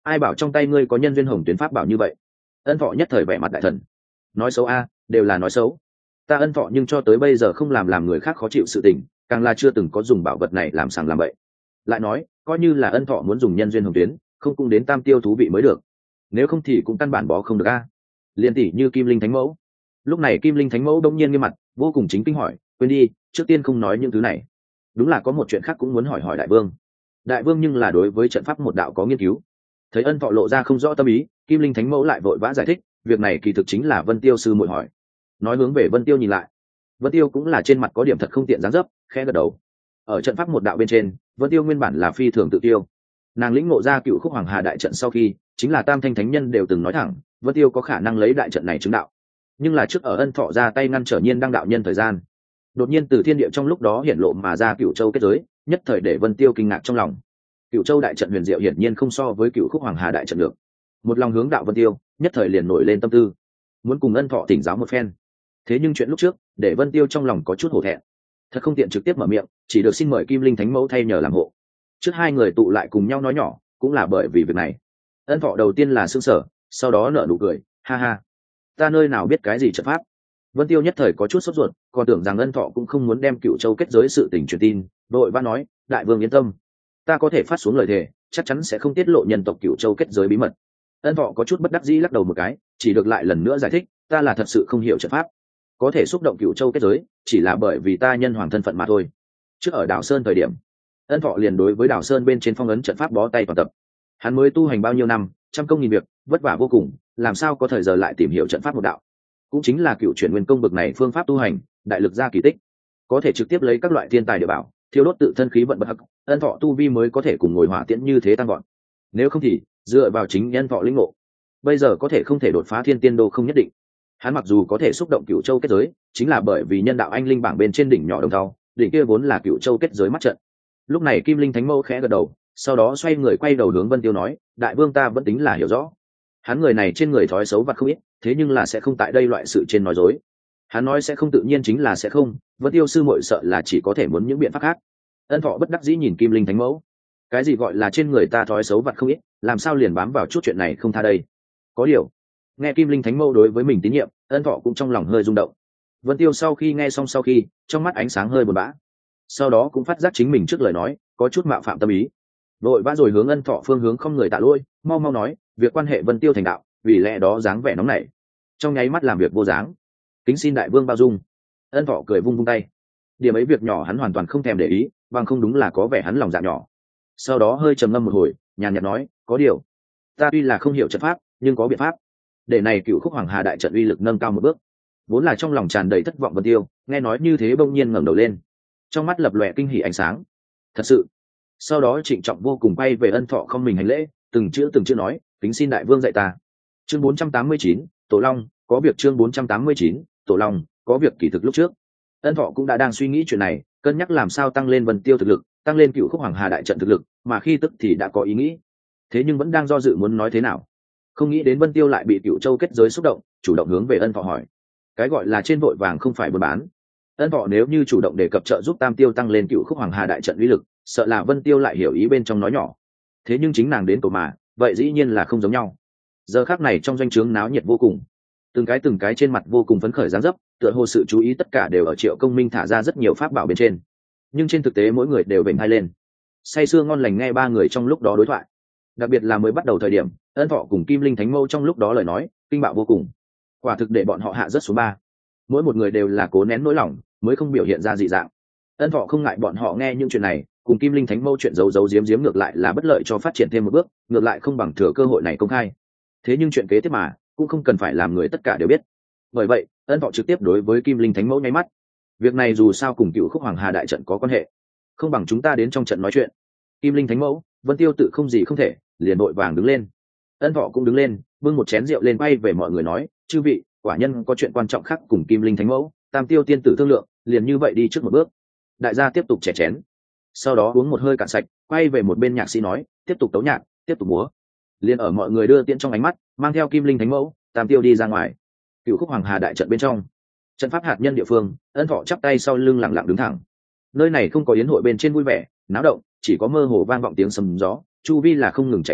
ai bảo trong tay ngươi có nhân duyên hồng tuyến pháp bảo như vậy. Ân Thọ nhất thời vẻ mặt đại thần. Nói xấu a, đều là nói xấu. Ta Ân Thọ nhưng cho tới bây giờ không làm người khác khó chịu sự tình, càng là chưa từng có dùng bảo vật này làm sàng làm bậy. Lại nói, coi như là Ân Thọ muốn dùng nhân duyên hồng tuyến, không cũng đến tam tiêu thú vị mới được, nếu không thì cũng căn bản bó không được a. Liên tỷ như Kim Linh Thánh Mẫu. Lúc này Kim Linh Thánh Mẫu đông nhiên nghiêm mặt, vô cùng chính kinh hỏi, quên đi, trước tiên không nói những thứ này, đúng là có một chuyện khác cũng muốn hỏi hỏi đại vương. Đại vương nhưng là đối với trận pháp một đạo có nghiên cứu. Thấy Ân Thọ lộ ra không rõ tâm ý, Kim Linh Thánh Mẫu lại vội vã giải thích, việc này kỳ thực chính là Vân Tiêu sư muội hỏi. Nói hướng về Vân Tiêu nhìn lại. Vân Tiêu cũng là trên mặt có điểm thật không tiện dáng dấp, khẽ gật đầu. Ở trận pháp một đạo bên trên, Vân Tiêu nguyên bản là phi thường tự tiêu. Nàng lĩnh ngộ ra Cựu Khúc Hoàng Hà đại trận sau khi, chính là Tam Thanh Thánh Nhân đều từng nói thẳng, Vân Tiêu có khả năng lấy đại trận này chứng đạo. Nhưng là trước ở Ân Thọ ra tay ngăn trở Nhiên đang đạo nhân thời gian, đột nhiên từ thiên địa trong lúc đó hiển lộ mà ra Cựu Châu kết giới, nhất thời để Vân Tiêu kinh ngạc trong lòng. Cựu Châu đại trận huyền diệu hiển nhiên không so với Cựu Khúc Hoàng Hà đại trận được. Một lòng hướng đạo Vân Tiêu, nhất thời liền nổi lên tâm tư, muốn cùng Ân Thọ thỉnh giáo một phen. Thế nhưng chuyện lúc trước, để Vân Tiêu trong lòng có chút hổ thẹn, thật không tiện trực tiếp mở miệng, chỉ được xin mời Kim Linh Thánh Mẫu thay nhờ làm hộ. Trước hai người tụ lại cùng nhau nói nhỏ, cũng là bởi vì việc này. Ân Thọ đầu tiên là sững sờ, sau đó nở nụ cười, ha ha, ta nơi nào biết cái gì trận pháp. Vân Tiêu nhất thời có chút sốt ruột, còn tưởng rằng Ân Thọ cũng không muốn đem Cựu Châu kết giới sự tình truyền tin, vội vã nói, đại vương yên tâm, ta có thể phát xuống lời thề, chắc chắn sẽ không tiết lộ nhân tộc Cựu Châu kết giới bí mật. Ân Thọ có chút bất đắc dĩ lắc đầu một cái, chỉ được lại lần nữa giải thích, ta là thật sự không hiểu trận pháp, có thể xúc động Cựu Châu kết giới chỉ là bởi vì ta nhân hoàng thân phận mà thôi. Trước ở Đảo Sơn thời điểm, Ân Thọ liền đối với Đảo Sơn bên trên phong ấn trận pháp bó tay toàn tập. Hắn mới tu hành bao nhiêu năm, trăm công nghìn việc, vất vả vô cùng, làm sao có thời giờ lại tìm hiểu trận pháp một đạo. Cũng chính là cựu chuyển nguyên công bực này phương pháp tu hành, đại lực ra kỳ tích, có thể trực tiếp lấy các loại thiên tài địa bảo, thiêu đốt tự thân khí vận bậc hắc, Ân Thọ tu vi mới có thể cùng ngồi hỏa tiễn như thế tăng gọn. Nếu không thì dựa vào chính Ân Thọ lĩnh ngộ, bây giờ có thể không thể đột phá thiên tiên đô không nhất định. Hắn mặc dù có thể xúc động Cựu Châu kết giới, chính là bởi vì nhân đạo anh linh bảng bên trên đỉnh nhỏ đồng thau, đỉnh kia vốn là Cựu Châu kết giới mắt trận. Lúc này Kim Linh Thánh Mẫu khẽ gật đầu, sau đó xoay người quay đầu hướng Vân Tiêu nói, đại vương ta vẫn tính là hiểu rõ, hắn người này trên người thói xấu vặt không ít, thế nhưng là sẽ không tại đây loại sự trên nói dối. Hắn nói sẽ không tự nhiên chính là sẽ không, Vân Tiêu sư muội sợ là chỉ có thể muốn những biện pháp khác. Ân Thọ bất đắc dĩ nhìn Kim Linh Thánh Mẫu, cái gì gọi là trên người ta thói xấu vặt không ít, làm sao liền bám vào chút chuyện này không tha đây. Có điều, nghe Kim Linh Thánh Mẫu đối với mình tín nhiệm, Ân Thọ cũng trong lòng hơi rung động. Vân Tiêu sau khi nghe xong sau khi, trong mắt ánh sáng hơi buồn bã, sau đó cũng phát giác chính mình trước lời nói có chút mạo phạm tâm ý, vội vã rồi hướng Ân Thọ phương hướng không người tạ lỗi, mau mau nói, việc quan hệ Vân Tiêu thành đạo, vì lẽ đó dáng vẻ nóng nảy, trong nháy mắt làm việc vô dáng, kính xin đại vương bao dung. Ân Thọ cười vung vung tay, điểm ấy việc nhỏ hắn hoàn toàn không thèm để ý, bằng không đúng là có vẻ hắn lòng dạ nhỏ. Sau đó hơi trầm ngâm một hồi, nhàn nhạt nói, có điều, ta tuy là không hiểu trận pháp, nhưng có biện pháp để này Cựu Khúc Hoàng Hà đại trận uy lực nâng cao một bước. Vốn là trong lòng tràn đầy thất vọng Vân Tiêu, nghe nói như thế bỗng nhiên ngẩng đầu lên, trong mắt lập lòe kinh hỉ ánh sáng. Thật sự. Sau đó trịnh trọng vô cùng bay về Ân Thọ không mình hành lễ, từng chữ nói, kính xin đại vương dạy ta. Chương 489, Tổ Long, có việc. Chương 489, Tổ Long, có việc. Kỳ thực lúc trước, Ân Thọ cũng đã đang suy nghĩ chuyện này, cân nhắc làm sao tăng lên Vân Tiêu thực lực, tăng lên Cựu Khúc Hoàng Hà đại trận thực lực, mà khi tức thì đã có ý nghĩ. Thế nhưng vẫn đang do dự muốn nói thế nào. Không nghĩ đến Vân Tiêu lại bị Cựu Châu kết giới xúc động, chủ động hướng về Ân Thọ hỏi. Cái gọi là trên vội vàng không phải buôn bán. Ân Thọ nếu như chủ động đề cập trợ giúp Tam Tiêu tăng lên Cựu Khúc Hoàng Hà đại trận uy lực, sợ là Vân Tiêu lại hiểu ý bên trong nói nhỏ. Thế nhưng chính nàng đến cầu mà, vậy dĩ nhiên là không giống nhau. Giờ khắc này trong doanh trướng náo nhiệt vô cùng, từng cái trên mặt vô cùng phấn khởi dáng dấp, tựa hồ sự chú ý tất cả đều ở Triệu Công Minh thả ra rất nhiều pháp bảo bên trên. Nhưng trên thực tế mỗi người đều vểnh hai lên, say sưa ngon lành nghe ba người trong lúc đó đối thoại. Đặc biệt là mới bắt đầu thời điểm, Ân Thọ cùng Kim Linh Thánh Mẫu trong lúc đó lời nói kinh bạo vô cùng, quả thực để bọn họ hạ rất số ba. Mỗi một người đều là cố nén nỗi lòng mới không biểu hiện ra dị dạng. Ân Thọ không ngại bọn họ nghe những chuyện này, cùng Kim Linh Thánh Mẫu chuyện giấu giấu giếm giếm ngược lại là bất lợi cho phát triển thêm một bước, ngược lại không bằng thừa cơ hội này công khai. Thế nhưng chuyện kế tiếp mà cũng không cần phải làm người tất cả đều biết. Bởi vậy, Ân Thọ trực tiếp đối với Kim Linh Thánh Mẫu nháy mắt. Việc này dù sao cùng Cựu Khúc Hoàng Hà đại trận có quan hệ, không bằng chúng ta đến trong trận nói chuyện. Kim Linh Thánh Mẫu, Vân Tiêu tự không gì không thể, liền đội vàng đứng lên. Ân Thọ cũng đứng lên, bưng một chén rượu lên bay về mọi người nói, chư vị, quả nhân có chuyện quan trọng khác cùng Kim Linh Thánh Mẫu, Tam Tiêu tiên tử thương lượng, liền như vậy đi trước một bước. Đại gia tiếp tục chè chén, sau đó uống một hơi cạn sạch, quay về một bên nhạc sĩ nói, tiếp tục tấu nhạc, tiếp tục múa. Liền ở mọi người đưa tiễn trong ánh mắt, mang theo Kim Linh Thánh Mẫu, Tam Tiêu đi ra ngoài. Cựu Khúc Hoàng Hà đại trận bên trong, trận pháp hạt nhân địa phương, Ân Thọ chắp tay sau lưng lặng lặng đứng thẳng. Nơi này không có yến hội bên trên vui vẻ náo động, chỉ có mơ hồ vang vọng tiếng sấm gió, chu vi là không ngừng chạy chuyển,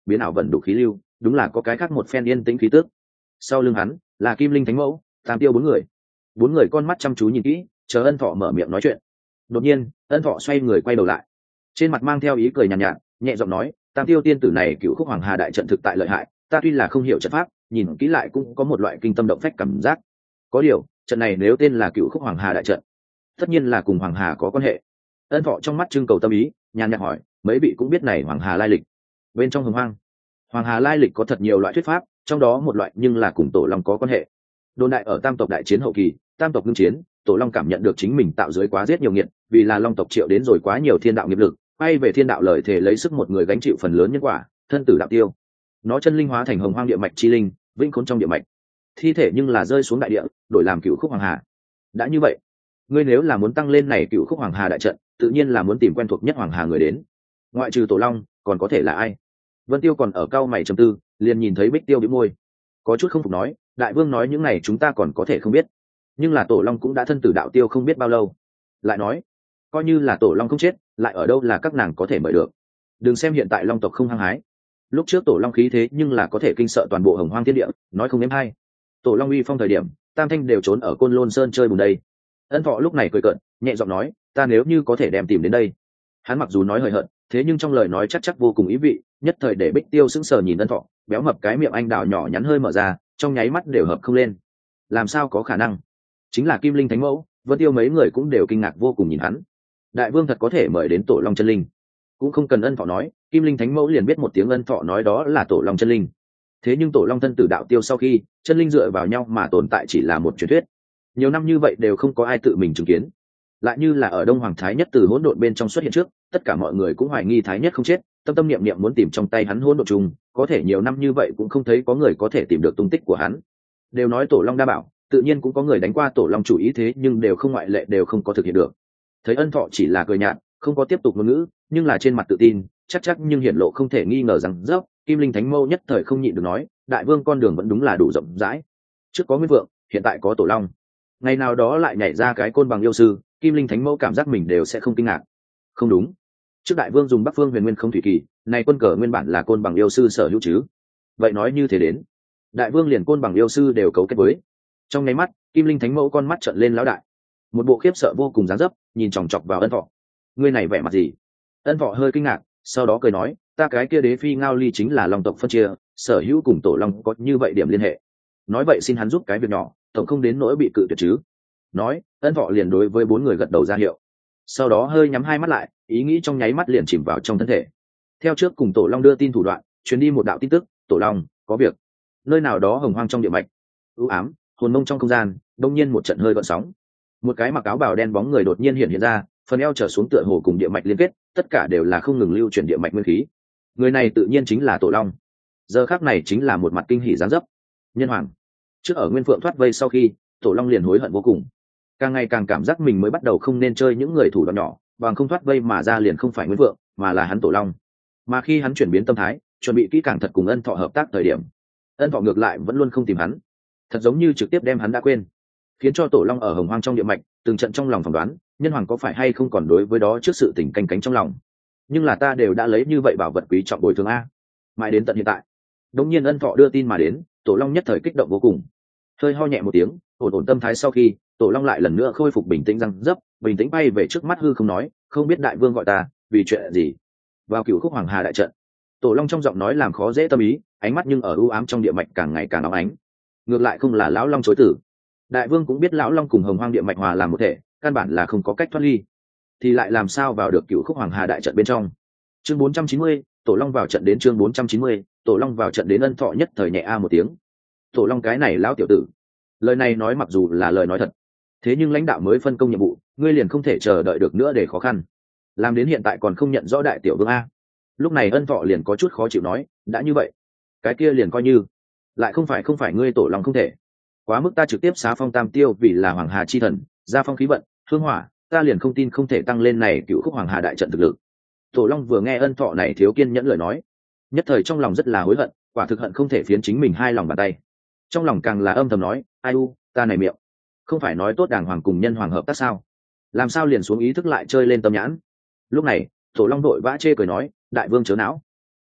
biến ảo vận đục khí lưu, đúng là có cái khác một phen yên tĩnh khí tước. Sau lưng hắn là Kim Linh Thánh Mẫu, Tam Tiêu bốn người con mắt chăm chú nhìn kỹ, chờ Ân Thọ mở miệng nói chuyện. Đột nhiên Ân Thọ xoay người quay đầu lại, trên mặt mang theo ý cười nhàn nhạt, nhẹ giọng nói, Tam Tiêu tiên tử này cựu khúc hoàng hà đại trận thực tại lợi hại, ta tuy là không hiểu trận pháp, nhìn kỹ lại cũng có một loại kinh tâm động phách cảm giác. Có điều trận này nếu tên là cựu khúc hoàng hà đại trận, tất nhiên là cùng hoàng hà có quan hệ. Ân Thọ trong mắt trưng cầu tâm ý, nhàn nhạt hỏi, mấy vị cũng biết này hoàng hà lai lịch. Bên trong hồng hoang, hoàng hà lai lịch có thật nhiều loại thuyết pháp, trong đó một loại nhưng là cùng tổ long có quan hệ. Đồn đại ở tam tộc đại chiến hậu kỳ, tam tộc ngưng chiến, tổ long cảm nhận được chính mình tạo dưới quá giết nhiều nghiệt, vì là long tộc triệu đến rồi quá nhiều thiên đạo nghiệp lực, quay về thiên đạo lời thể lấy sức một người gánh chịu phần lớn nhân quả, thân tử đạo tiêu. Nó chân linh hóa thành hồng hoang địa mạch chi linh, vĩnh khốn trong địa mạch, thi thể nhưng là rơi xuống đại địa, đổi làm cựu khúc hoàng hà. Đã như vậy, ngươi nếu là muốn tăng lên này cựu khúc hoàng hà đại trận, tự nhiên là muốn tìm quen thuộc nhất hoàng hà người đến. Ngoại trừ tổ long, còn có thể là ai? Vân Tiêu còn ở cau mày trầm tư, liền nhìn thấy Bích Tiêu bĩu môi, có chút không phục nói, đại vương nói những này chúng ta còn có thể không biết, nhưng là tổ long cũng đã thân tử đạo tiêu không biết bao lâu. Lại nói, coi như là tổ long không chết, lại ở đâu là các nàng có thể mời được. Đừng xem hiện tại long tộc không hăng hái, lúc trước tổ long khí thế nhưng là có thể kinh sợ toàn bộ hồng hoang thiên địa, nói không nếm hay. Tổ long uy phong thời điểm, tam thanh đều trốn ở côn lôn sơn chơi bùn đây. Ân Thọ lúc này cười cợt, nhẹ giọng nói, ta nếu như có thể đem tìm đến đây. Hắn mặc dù nói hời hợt, thế nhưng trong lời nói chắc vô cùng ý vị, nhất thời để Bích Tiêu sững sờ nhìn Ân Thọ, béo mập cái miệng anh đào nhỏ nhắn hơi mở ra, trong nháy mắt đều hợp không lên. Làm sao có khả năng? Chính là Kim Linh Thánh Mẫu, Vân Tiêu mấy người cũng đều kinh ngạc vô cùng nhìn hắn. Đại vương thật có thể mời đến tổ long chân linh? Cũng không cần Ân Thọ nói, Kim Linh Thánh Mẫu liền biết một tiếng Ân Thọ nói đó là tổ long chân linh. Thế nhưng tổ long thân tử đạo tiêu sau khi chân linh dựa vào nhau mà tồn tại chỉ là một truyền thuyết, nhiều năm như vậy đều không có ai tự mình chứng kiến. Lại như là ở Đông Hoàng Thái Nhất từ hỗn độn bên trong xuất hiện trước, tất cả mọi người cũng hoài nghi Thái Nhất không chết, tâm tâm niệm niệm muốn tìm trong tay hắn hỗn độn trùng, có thể nhiều năm như vậy cũng không thấy có người có thể tìm được tung tích của hắn. Đều nói tổ long đa bảo, tự nhiên cũng có người đánh qua tổ long chủ ý, thế nhưng đều không ngoại lệ đều không có thực hiện được. Thấy Ân Thọ chỉ là cười nhạt, không có tiếp tục ngôn ngữ, nhưng là trên mặt tự tin chắc nhưng hiển lộ không thể nghi ngờ rằng dốc. Kim Linh Thánh Mâu nhất thời không nhịn được nói, đại vương con đường vẫn đúng là đủ rộng rãi, trước có Nguyên Vượng, hiện tại có tổ long, ngày nào đó lại nhảy ra cái côn bằng yêu sư, Kim Linh Thánh Mẫu cảm giác mình đều sẽ không kinh ngạc. Không đúng, trước đại vương dùng Bắc Phương Huyền Nguyên không thủy kỳ, này quân cờ nguyên bản là côn bằng yêu sư sở hữu chứ? Vậy nói như thế đến, đại vương liền côn bằng yêu sư đều cấu kết với. Trong nháy mắt, Kim Linh Thánh Mẫu con mắt trợn lên lão đại, một bộ khiếp sợ vô cùng dáng dấp, nhìn chòng chọc vào Ân Thọ. Ngươi này vẻ mặt gì? Ân Thọ hơi kinh ngạc, sau đó cười nói, ta cái kia đế phi Ngao Ly chính là long tộc phân chia, sở hữu cùng tổ long có như vậy điểm liên hệ. Nói vậy xin hắn giúp cái việc nhỏ, tổng không đến nỗi bị cự tuyệt chứ? Nói, Ân Thọ liền đối với bốn người gật đầu ra hiệu, sau đó hơi nhắm hai mắt lại, ý nghĩ trong nháy mắt liền chìm vào trong thân thể. Theo trước cùng tổ long đưa tin thủ đoạn, truyền đi một đạo tin tức, tổ long có việc. Nơi nào đó hồng hoang trong địa mạch, ưu ám hồn mông trong không gian, đông nhiên một trận hơi gợn sóng, một cái mặc áo bào đen bóng người đột nhiên hiện ra, phần eo trở xuống tựa hồ cùng địa mạch liên kết, tất cả đều là không ngừng lưu chuyển địa mạch nguyên khí. Người này tự nhiên chính là tổ long. Giờ khắc này chính là một mặt kinh hỉ dáng dấp. Nhân hoàng, trước ở Nguyên Phượng thoát vây sau khi, tổ long liền hối hận vô cùng, càng ngày càng cảm giác mình mới bắt đầu không nên chơi những người thủ đoạn nhỏ, bằng không thoát vây mà ra liền không phải Nguyên Phượng, mà là hắn tổ long. Mà khi hắn chuyển biến tâm thái, chuẩn bị kỹ càng thật cùng Ân Thọ hợp tác thời điểm, Ân Thọ ngược lại vẫn luôn không tìm hắn, thật giống như trực tiếp đem hắn đã quên, khiến cho tổ long ở hồng hoang trong địa mạch từng trận trong lòng phỏng đoán nhân hoàng có phải hay không còn đối với đó trước sự tình canh cánh trong lòng. Nhưng là ta đều đã lấy như vậy bảo vật quý trọng bồi thường a. Mãi đến tận hiện tại, đột nhiên Ân Thọ đưa tin mà đến, tổ long nhất thời kích động vô cùng, hơi ho nhẹ một tiếng, ổn tâm thái sau khi, tổ long lại lần nữa khôi phục bình tĩnh răng dấp, bình tĩnh bay về trước mắt hư không nói, không biết đại vương gọi ta vì chuyện gì. Vào cửu khúc hoàng hà đại trận, tổ long trong giọng nói làm khó dễ tâm ý, ánh mắt nhưng ở u ám trong địa mạch càng ngày càng óng ánh. Ngược lại không là lão long chối tử, đại vương cũng biết lão long cùng hồng hoang địa mạch hòa làm một thể, căn bản là không có cách thoát ly, thì lại làm sao vào được cửu khúc hoàng hà đại trận bên trong. Chương 490, tổ long vào trận đến. Chương 490, tổ long vào trận đến. Ân Thọ nhất thời nhẹ a một tiếng, tổ long cái này lão tiểu tử, lời này nói mặc dù là lời nói thật, thế nhưng lãnh đạo mới phân công nhiệm vụ, ngươi liền không thể chờ đợi được nữa để khó khăn, làm đến hiện tại còn không nhận rõ đại tiểu vương a. Lúc này Ân Thọ liền có chút khó chịu nói, đã như vậy, cái kia liền coi như, lại không phải ngươi tổ long không thể, quá mức ta trực tiếp xá phong Tam Tiêu vì là hoàng hà chi thần, gia phong khí vận hương hỏa, ta liền không tin không thể tăng lên này cựu khúc hoàng hà đại trận thực lực. Tổ long vừa nghe Ân Thọ này thiếu kiên nhẫn lời nói, nhất thời trong lòng rất là hối hận, quả thực hận không thể phiến chính mình hai lòng bàn tay, trong lòng càng là âm thầm nói, ai u, ta này miệng không phải nói tốt đàng hoàng cùng nhân hoàng hợp tác sao, làm sao liền xuống ý thức lại chơi lên tâm nhãn. Lúc này tổ long đội vã chê cười nói, đại vương chớ não,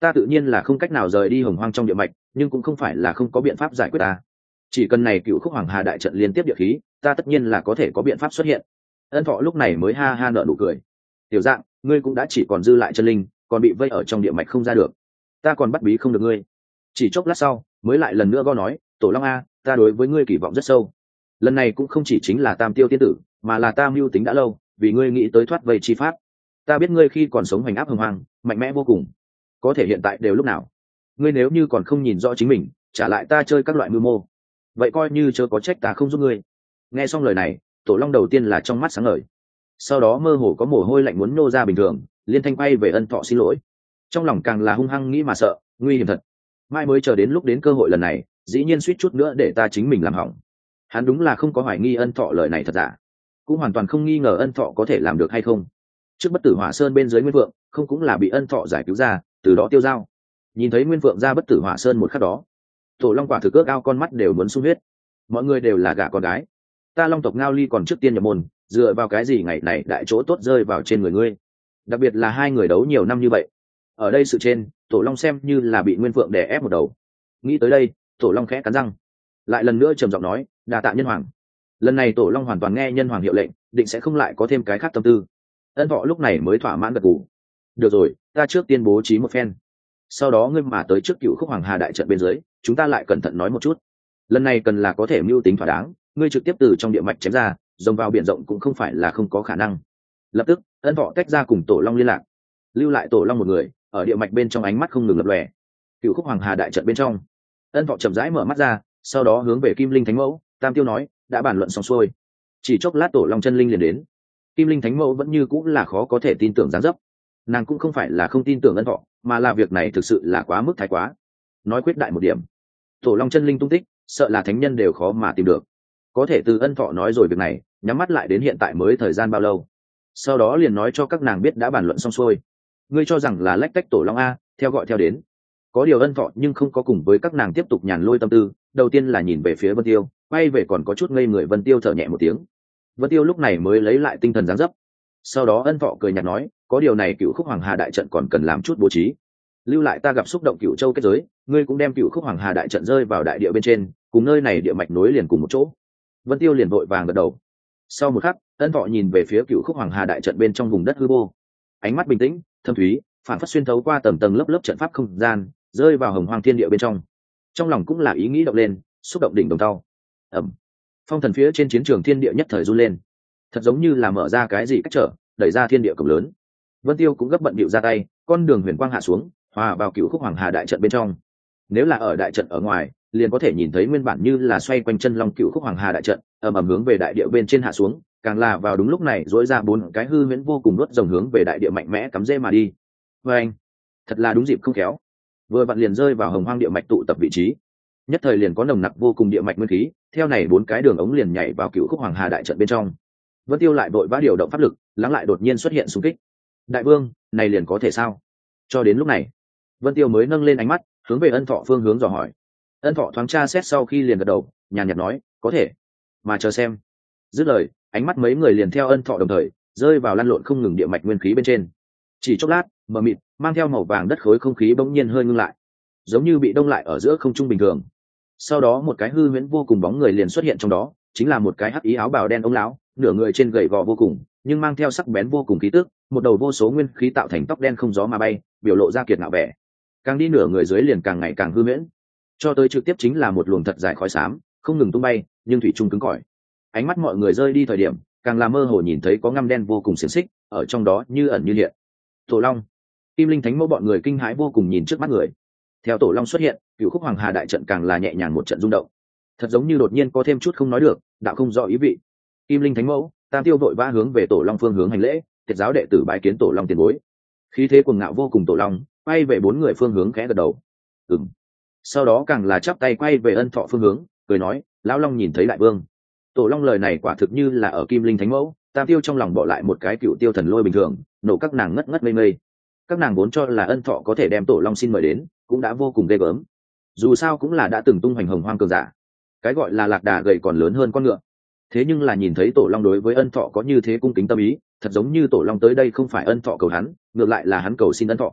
ta tự nhiên là không cách nào rời đi hồng hoang trong địa mạch, nhưng cũng không phải là không có biện pháp giải quyết ta. Chỉ cần này cựu khúc hoàng hà đại trận liên tiếp địa khí, ta tất nhiên là có thể có biện pháp xuất hiện. Ân Thọ lúc này mới ha ha nở nụ cười. Tiểu Dạng, ngươi cũng đã chỉ còn dư lại chân linh, còn bị vây ở trong địa mạch không ra được, ta còn bắt bí không được ngươi. Chỉ chốc lát sau mới lại lần nữa go nói, Tổ Long a, ta đối với ngươi kỳ vọng rất sâu. Lần này cũng không chỉ chính là Tam Tiêu tiên tử, mà là ta mưu tính đã lâu, vì ngươi nghĩ tới thoát vây chi pháp. Ta biết ngươi khi còn sống hoành áp hồng hoang, mạnh mẽ vô cùng, có thể hiện tại đều lúc nào. Ngươi nếu như còn không nhìn rõ chính mình, trả lại ta chơi các loại mưu mô, vậy coi như chớ có trách ta không giúp ngươi. Nghe xong lời này, Tổ Long đầu tiên là trong mắt sáng ngời, sau đó mơ hồ có mồ hôi lạnh muốn nô ra bình thường, liên thanh quay về Ân Thọ xin lỗi. Trong lòng càng là hung hăng nghĩ mà sợ, nguy hiểm thật. Mai mới chờ đến lúc đến cơ hội lần này, dĩ nhiên suýt chút nữa để ta chính mình làm hỏng. Hắn đúng là không có hoài nghi Ân Thọ lời này thật giả, cũng hoàn toàn không nghi ngờ Ân Thọ có thể làm được hay không. Trước Bất Tử Hỏa Sơn bên dưới Nguyên Vượng, không cũng là bị Ân Thọ giải cứu ra, từ đó tiêu dao. Nhìn thấy Nguyên Vượng ra Bất Tử Hỏa Sơn một khắc đó, Tổ Long quả thực ước ao con mắt đều muốn sung huyết. Mọi người đều là gả con gái, ta Long tộc Ngao Ly còn trước tiên nhập môn, dựa vào cái gì ngày này đại chỗ tốt rơi vào trên người ngươi? Đặc biệt là hai người đấu nhiều năm như vậy, ở đây sự trên, Tổ Long xem như là bị Nguyên Vượng đè ép một đầu. Nghĩ tới đây, Tổ Long khẽ cắn răng, lại lần nữa trầm giọng nói, đa tạ Nhân Hoàng. Lần này Tổ Long hoàn toàn nghe Nhân Hoàng hiệu lệnh, định sẽ không lại có thêm cái khác tâm tư. Ân Thọ lúc này mới thỏa mãn gật gù. Được rồi, ta trước tiên bố trí một phen, sau đó ngươi mà tới trước cựu khúc hoàng hà đại trận bên dưới, chúng ta lại cẩn thận nói một chút. Lần này cần là có thể mưu tính thỏa đáng, ngươi trực tiếp từ trong địa mạch chém ra, dòng vào biển rộng cũng không phải là không có khả năng. Lập tức, Ân Thọ tách ra cùng Tổ Long liên lạc, lưu lại Tổ Long một người ở địa mạch bên trong, ánh mắt không ngừng lập lòe. Cựu khúc hoàng hà đại trận bên trong, Ân Thọ chậm rãi mở mắt ra, sau đó hướng về Kim Linh Thánh Mẫu, Tam Tiêu nói, đã bàn luận xong xuôi. Chỉ chốc lát Tổ Long chân linh liền đến. Kim Linh Thánh Mẫu vẫn như cũng là khó có thể tin tưởng dáng dấp. Nàng cũng không phải là không tin tưởng Ân Thọ, mà là việc này thực sự là quá mức thái quá. Nói quyết đại một điểm, Tổ Long chân linh tung tích, sợ là thánh nhân đều khó mà tìm được. Có thể từ Ân Thọ nói rồi việc này, nhắm mắt lại đến hiện tại mới thời gian bao lâu, sau đó liền nói cho các nàng biết đã bàn luận xong xuôi. Ngươi cho rằng là lách tách Tổ Long a, theo gọi theo đến. Có điều Ân Thọ nhưng không có cùng với các nàng tiếp tục nhàn lôi tâm tư, đầu tiên là nhìn về phía Vân Tiêu, quay về còn có chút ngây người Vân Tiêu thở nhẹ một tiếng. Vân Tiêu lúc này mới lấy lại tinh thần dáng dấp. Sau đó Ân Thọ cười nhạt nói, có điều này cựu khúc hoàng hà đại trận còn cần làm chút bố trí. Lưu lại ta gặp xúc động cựu châu kết giới, ngươi cũng đem cựu khúc hoàng hà đại trận rơi vào đại địa bên trên, cùng nơi này địa mạch nối liền cùng một chỗ. Vân Tiêu liền vội vàng gật đầu. Sau một khắc, Ân Thọ nhìn về phía cựu khúc hoàng hà đại trận bên trong vùng đất hư vô, ánh mắt bình tĩnh, thâm thúy, phản phất xuyên thấu qua tầng tầng lớp lớp trận pháp không gian, rơi vào hồng hoang thiên địa bên trong. Trong lòng cũng là ý nghĩ động lên, xúc động đỉnh đồng tao. Ẩm. Phong thần phía trên chiến trường thiên địa nhất thời run lên, thật giống như là mở ra cái gì cách trở, đẩy ra thiên địa cổng lớn. Vân Tiêu cũng gấp bận bịu ra tay, con đường huyền quang hạ xuống, hòa vào cựu khúc hoàng hà đại trận bên trong. Nếu là ở đại trận ở ngoài, liền có thể nhìn thấy nguyên bản như là xoay quanh chân long cựu khúc hoàng hà đại trận, ầm ầm hướng về đại địa bên trên hạ xuống, càng là vào đúng lúc này dỗi ra bốn cái hư huyễn vô cùng đốt rồng hướng về đại địa mạnh mẽ cắm rễ mà đi. Và anh, thật là đúng dịp không khéo, vừa vặn liền rơi vào hồng hoang địa mạch tụ tập vị trí, nhất thời liền có nồng nặc vô cùng địa mạch nguyên khí, theo này bốn cái đường ống liền nhảy vào cựu khúc hoàng hà đại trận bên trong. Vân Tiêu lại vội vã điều động pháp lực, lắng lại đột nhiên xuất hiện xung kích. Đại vương, này liền có thể sao? Cho đến lúc này, Vân Tiêu mới nâng lên ánh mắt, hướng về Ân Thọ phương hướng dò hỏi. Ân Thọ thoáng tra xét sau khi liền gật đầu, nhàn nhạt nói, có thể, mà chờ xem. Dứt lời, ánh mắt mấy người liền theo Ân Thọ đồng thời rơi vào lăn lộn không ngừng địa mạch nguyên khí bên trên. Chỉ chốc lát, mờ mịt, mang theo màu vàng đất khối không khí bỗng nhiên hơi ngưng lại, giống như bị đông lại ở giữa không trung bình thường. Sau đó một cái hư huyễn vô cùng bóng người liền xuất hiện trong đó, chính là một cái hắc ý áo bào đen ống lão, nửa người trên gầy gò vô cùng, nhưng mang theo sắc bén vô cùng khí tức, một đầu vô số nguyên khí tạo thành tóc đen không gió mà bay, biểu lộ ra kiệt ngạo vẻ. Càng đi nửa người dưới liền càng ngày càng hư huyễn, cho tới trực tiếp chính là một luồng thật dài khói xám, không ngừng tung bay, nhưng thủy chung cứng cỏi. Ánh mắt mọi người rơi đi thời điểm, càng là mơ hồ nhìn thấy có ngăm đen vô cùng xiềng xích ở trong đó như ẩn như hiện. Tổ Long, Kim Linh Thánh Mẫu bọn người kinh hãi vô cùng nhìn trước mắt người. Theo Tổ Long xuất hiện, cựu khúc hoàng hà đại trận càng là nhẹ nhàng một trận rung động, thật giống như đột nhiên có thêm chút không nói được, đạo không rõ ý vị. Kim Linh Thánh Mẫu, Tam Tiêu vội vã hướng về Tổ Long phương hướng hành lễ, Tiệt giáo đệ tử bái kiến Tổ Long tiền bối. Khí thế cuồng ngạo vô cùng Tổ Long quay về bốn người phương hướng khẽ gật đầu. Ừm. Sau đó càng là chắp tay quay về Ân Thọ phương hướng, cười nói, lão Long nhìn thấy đại vương. Tổ Long lời này quả thực như là ở Kim Linh Thánh Mẫu, Tam Tiêu trong lòng bỏ lại một cái cựu tiêu thần lôi bình thường, nổ các nàng ngất ngất ngây ngây. Các nàng vốn cho là Ân Thọ có thể đem Tổ Long xin mời đến, cũng đã vô cùng ghê gớm. Dù sao cũng là đã từng tung hoành hồng hoang cường giả, cái gọi là lạc đà gầy còn lớn hơn con ngựa. Thế nhưng là nhìn thấy Tổ Long đối với Ân Thọ có như thế cung kính tâm ý, thật giống như Tổ Long tới đây không phải Ân Thọ cầu hắn, ngược lại là hắn cầu xin Ân Thọ.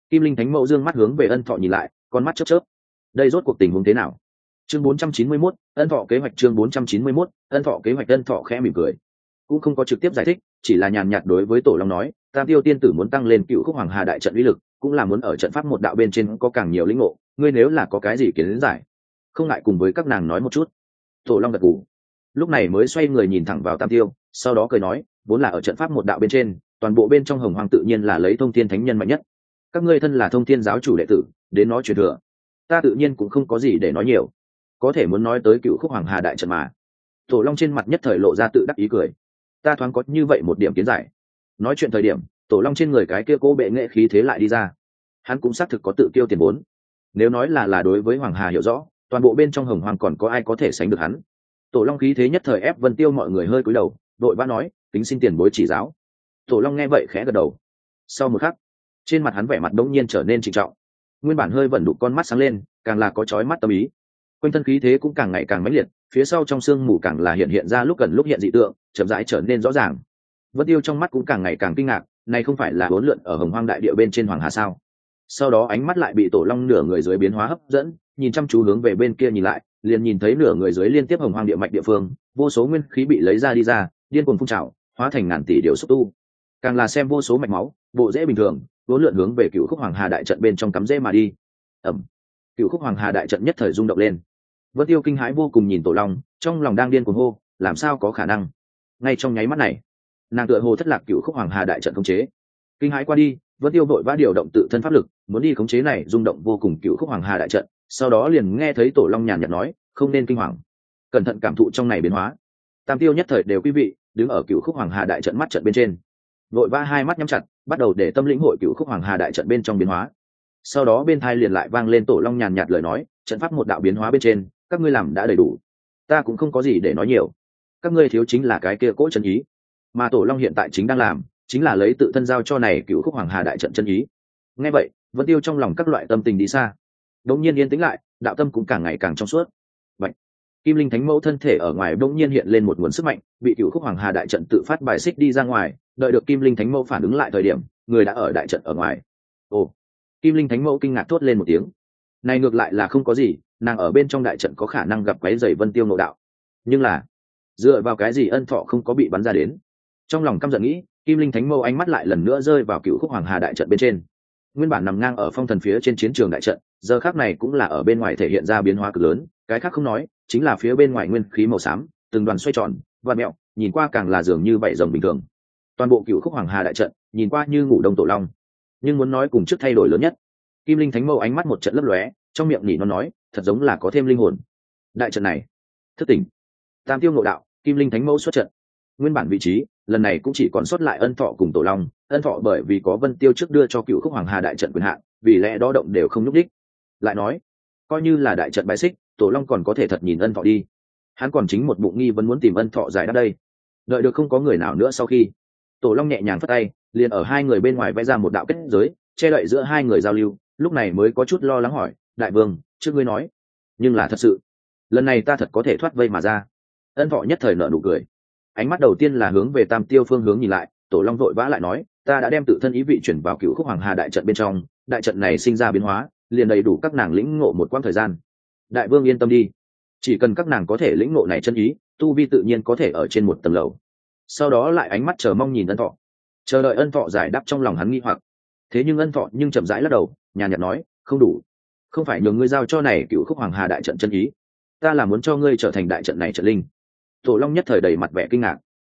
Kim Linh Thánh Mẫu dương mắt hướng về Ân Thọ nhìn lại, con mắt chớp chớp. Đây rốt cuộc tình huống thế nào? Chương 491, Ân Thọ kế hoạch. Chương 491, Ân Thọ kế hoạch. Ân Thọ khẽ mỉm cười, cũng không có trực tiếp giải thích, chỉ là nhàn nhạt đối với Tổ Long nói, Tam Tiêu tiên tử muốn tăng lên Cựu Khúc Hoàng Hà đại trận uy lực, cũng là muốn ở trận pháp một đạo bên trên có càng nhiều lĩnh ngộ, ngươi nếu là có cái gì kiến giải, không ngại cùng với các nàng nói một chút. Tổ Long gật gù, lúc này mới xoay người nhìn thẳng vào Tam Tiêu, sau đó cười nói, vốn là ở trận pháp một đạo bên trên, toàn bộ bên trong Hồng Hoang tự nhiên là lấy Thông Thiên Thánh Nhân mạnh nhất. Các ngươi thân là Thông Thiên giáo chủ đệ tử, đến nói truyền thừa, ta tự nhiên cũng không có gì để nói nhiều. Có thể muốn nói tới Cựu Khúc Hoàng Hà đại trận mà. Tổ Long trên mặt nhất thời lộ ra tự đắc ý cười. Ta thoáng có như vậy một điểm kiến giải. Nói chuyện thời điểm, Tổ Long trên người cái kia cố bệ nghệ khí thế lại đi ra. Hắn cũng xác thực có tự tiêu tiền vốn. Nếu nói là đối với Hoàng Hà hiểu rõ, toàn bộ bên trong Hồng Hoang còn có ai có thể sánh được hắn. Tổ Long khí thế nhất thời ép Vân Tiêu mọi người hơi cúi đầu, đội vã nói, kính xin tiền bối chỉ giáo. Tổ Long nghe vậy khẽ gật đầu. Sau một khắc, trên mặt hắn vẻ mặt đống nhiên trở nên trịnh trọng. Nguyên bản hơi vẩn đục con mắt sáng lên, càng là có chói mắt tâm ý. Quanh thân khí thế cũng càng ngày càng mãnh liệt, phía sau trong sương mù càng là hiện ra lúc gần lúc hiện dị tượng, chậm rãi trở nên rõ ràng. Vân Tiêu trong mắt cũng càng ngày càng kinh ngạc, này không phải là huấn lượn ở Hồng Hoang đại địa bên trên Hoàng Hà sao? Sau đó ánh mắt lại bị Tổ Long nửa người dưới biến hóa hấp dẫn, nhìn chăm chú hướng về bên kia nhìn lại, liền nhìn thấy nửa người dưới liên tiếp Hồng Hoang địa mạch địa phương, vô số nguyên khí bị lấy ra đi ra, điên cuồng phun trào, hóa thành ngàn tỷ điều xúc tu. Càng là xem vô số mạch máu, bộ rễ bình thường, huấn lượn hướng về Cựu Khúc Hoàng Hà đại trận bên trong cắm rễ mà đi. Ầm. Cựu Khúc Hoàng Hà đại trận nhất thời rung động lên. Vân Tiêu kinh hãi vô cùng nhìn Tổ Long, trong lòng đang điên cuồng hô, làm sao có khả năng? Ngay trong nháy mắt này, nàng tựa hồ thất lạc Cựu Khúc Hoàng Hà đại trận khống chế. Kinh hãi qua đi, Vân Tiêu vội vã điều động tự thân pháp lực, muốn đi khống chế này rung động vô cùng Cựu Khúc Hoàng Hà đại trận, sau đó liền nghe thấy Tổ Long nhàn nhạt nói, không nên kinh hoàng, cẩn thận cảm thụ trong này biến hóa. Tam Tiêu nhất thời đều quý vị, đứng ở Cựu Khúc Hoàng Hà đại trận mắt trận bên trên, vội vã hai mắt nhắm chặt, bắt đầu để tâm lĩnh hội Cựu Khúc Hoàng Hà đại trận bên trong biến hóa. Sau đó bên tai liền lại vang lên Tổ Long nhàn nhạt lời nói, trận pháp một đạo biến hóa bên trên, các ngươi làm đã đầy đủ, ta cũng không có gì để nói nhiều, các ngươi thiếu chính là cái kia cỗ chân ý, mà Tổ Long hiện tại chính đang làm, chính là lấy tự thân giao cho này Cựu Khúc Hoàng Hà đại trận chân ý. Nghe vậy, Vân Tiêu trong lòng các loại tâm tình đi xa, đống nhiên yên tĩnh lại, đạo tâm cũng càng ngày càng trong suốt. Vậy, Kim Linh Thánh Mẫu thân thể ở ngoài đống nhiên hiện lên một nguồn sức mạnh, bị Cựu Khúc Hoàng Hà đại trận tự phát bài xích đi ra ngoài, đợi được Kim Linh Thánh Mẫu phản ứng lại thời điểm, người đã ở đại trận ở ngoài. Ồ! Kim Linh Thánh Mẫu kinh ngạc thốt lên một tiếng. Này ngược lại là không có gì, nàng ở bên trong đại trận có khả năng gặp quấy rầy Vân Tiêu nội đạo, nhưng là dựa vào cái gì Ân Thọ không có bị bắn ra đến? Trong lòng căm giận nghĩ, Kim Linh Thánh Mẫu ánh mắt lại lần nữa rơi vào Cựu Khúc Hoàng Hà đại trận bên trên. Nguyên bản nằm ngang ở phong thần phía trên chiến trường đại trận, giờ khắc này cũng là ở bên ngoài thể hiện ra biến hóa cực lớn, cái khác không nói, chính là phía bên ngoài nguyên khí màu xám, từng đoàn xoay tròn, vặn mèo, nhìn qua càng là dường như vảy rồng bình thường. Toàn bộ Cựu Khúc Hoàng Hà đại trận, nhìn qua như ngủ đông Tổ Long, nhưng muốn nói cùng trước thay đổi lớn nhất. Kim Linh Thánh Mẫu ánh mắt một trận lấp lóe, trong miệng nhỉ nó nói, thật giống là có thêm linh hồn. Đại trận này, thức tỉnh. Tam Tiêu ngộ đạo, Kim Linh Thánh Mẫu xuất trận. Nguyên bản vị trí, lần này cũng chỉ còn sót lại Ân Thọ cùng Tổ Long. Ân Thọ bởi vì có Vân Tiêu trước đưa cho Cựu Khúc Hoàng Hà đại trận quyền hạn, vì lẽ đó động đều không nhúc đích. Lại nói, coi như là đại trận bái xích, Tổ Long còn có thể thật nhìn Ân Thọ đi. Hắn còn chính một bụng nghi vấn muốn tìm Ân Thọ giải đáp đây. Đợi được không có người nào nữa sau khi, Tổ Long nhẹ nhàng phất tay, liền ở hai người bên ngoài vẽ ra một đạo kết giới, che đậy giữa hai người giao lưu, lúc này mới có chút lo lắng hỏi, đại vương, trước ngươi nói, nhưng là thật sự, lần này ta thật có thể thoát vây mà ra. Ân Thọ nhất thời nở nụ cười, ánh mắt đầu tiên là hướng về Tam Tiêu phương hướng nhìn lại. Tổ Long vội vã lại nói, ta đã đem tự thân ý vị chuyển vào Cựu Khúc Hoàng Hà đại trận bên trong, đại trận này sinh ra biến hóa, liền đầy đủ các nàng lĩnh ngộ một quãng thời gian. Đại vương yên tâm đi, chỉ cần các nàng có thể lĩnh ngộ này chân ý, tu vi tự nhiên có thể ở trên một tầng lầu. Sau đó lại ánh mắt chờ mong nhìn Ân Thọ, chờ đợi Ân Thọ giải đáp trong lòng hắn nghi hoặc. Thế nhưng Ân Thọ nhưng chậm rãi lắc đầu, nhàn nhạt nói, không đủ, không phải nhường ngươi giao cho này Cựu Khúc Hoàng Hà đại trận chân ý, ta là muốn cho ngươi trở thành đại trận này trận linh. Tổ Long nhất thời đầy mặt vẻ kinh ngạc,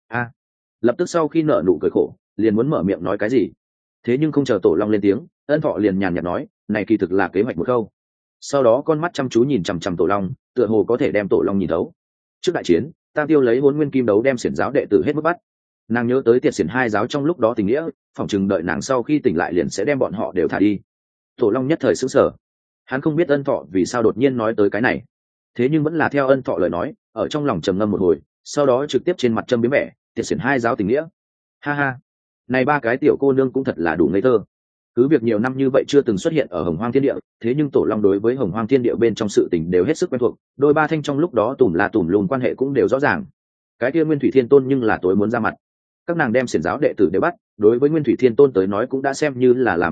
lập tức sau khi nở nụ cười khổ, liền muốn mở miệng nói cái gì, thế nhưng không chờ Tổ Long lên tiếng, Ân Thọ liền nhàn nhạt nói, này kỳ thực là kế hoạch một câu. Sau đó con mắt chăm chú nhìn chằm chằm Tổ Long, tựa hồ có thể đem Tổ Long nhìn thấu. Trước đại chiến, Tam Tiêu lấy Hỗn Nguyên Kim Đấu đem xiển giáo đệ tử hết mức bắt, nàng nhớ tới tiệt xiển hai giáo trong lúc đó tình nghĩa, phỏng chừng đợi nàng sau khi tỉnh lại liền sẽ đem bọn họ đều thả đi. Tổ Long nhất thời sững sờ, hắn không biết Ân Thọ vì sao đột nhiên nói tới cái này, thế nhưng vẫn là theo Ân Thọ lời nói, ở trong lòng trầm ngâm một hồi, sau đó trực tiếp trên mặt châm biếm vẻ, tiệt xiển hai giáo tình nghĩa. Ha ha, này ba cái tiểu cô nương cũng thật là đủ ngây thơ. Cứ việc nhiều năm như vậy chưa từng xuất hiện ở Hồng Hoang Thiên Địa, thế nhưng Tổ Long đối với Hồng Hoang Thiên Địa bên trong sự tình đều hết sức quen thuộc, đôi ba thanh trong lúc đó tùm la tùm lùm quan hệ cũng đều rõ ràng. Cái kia Nguyên Thủy Thiên Tôn nhưng là tối muốn ra mặt, các nàng đem xiển giáo đệ tử đều bắt, đối với Nguyên Thủy Thiên Tôn tới nói cũng đã xem như là làm mất mặt,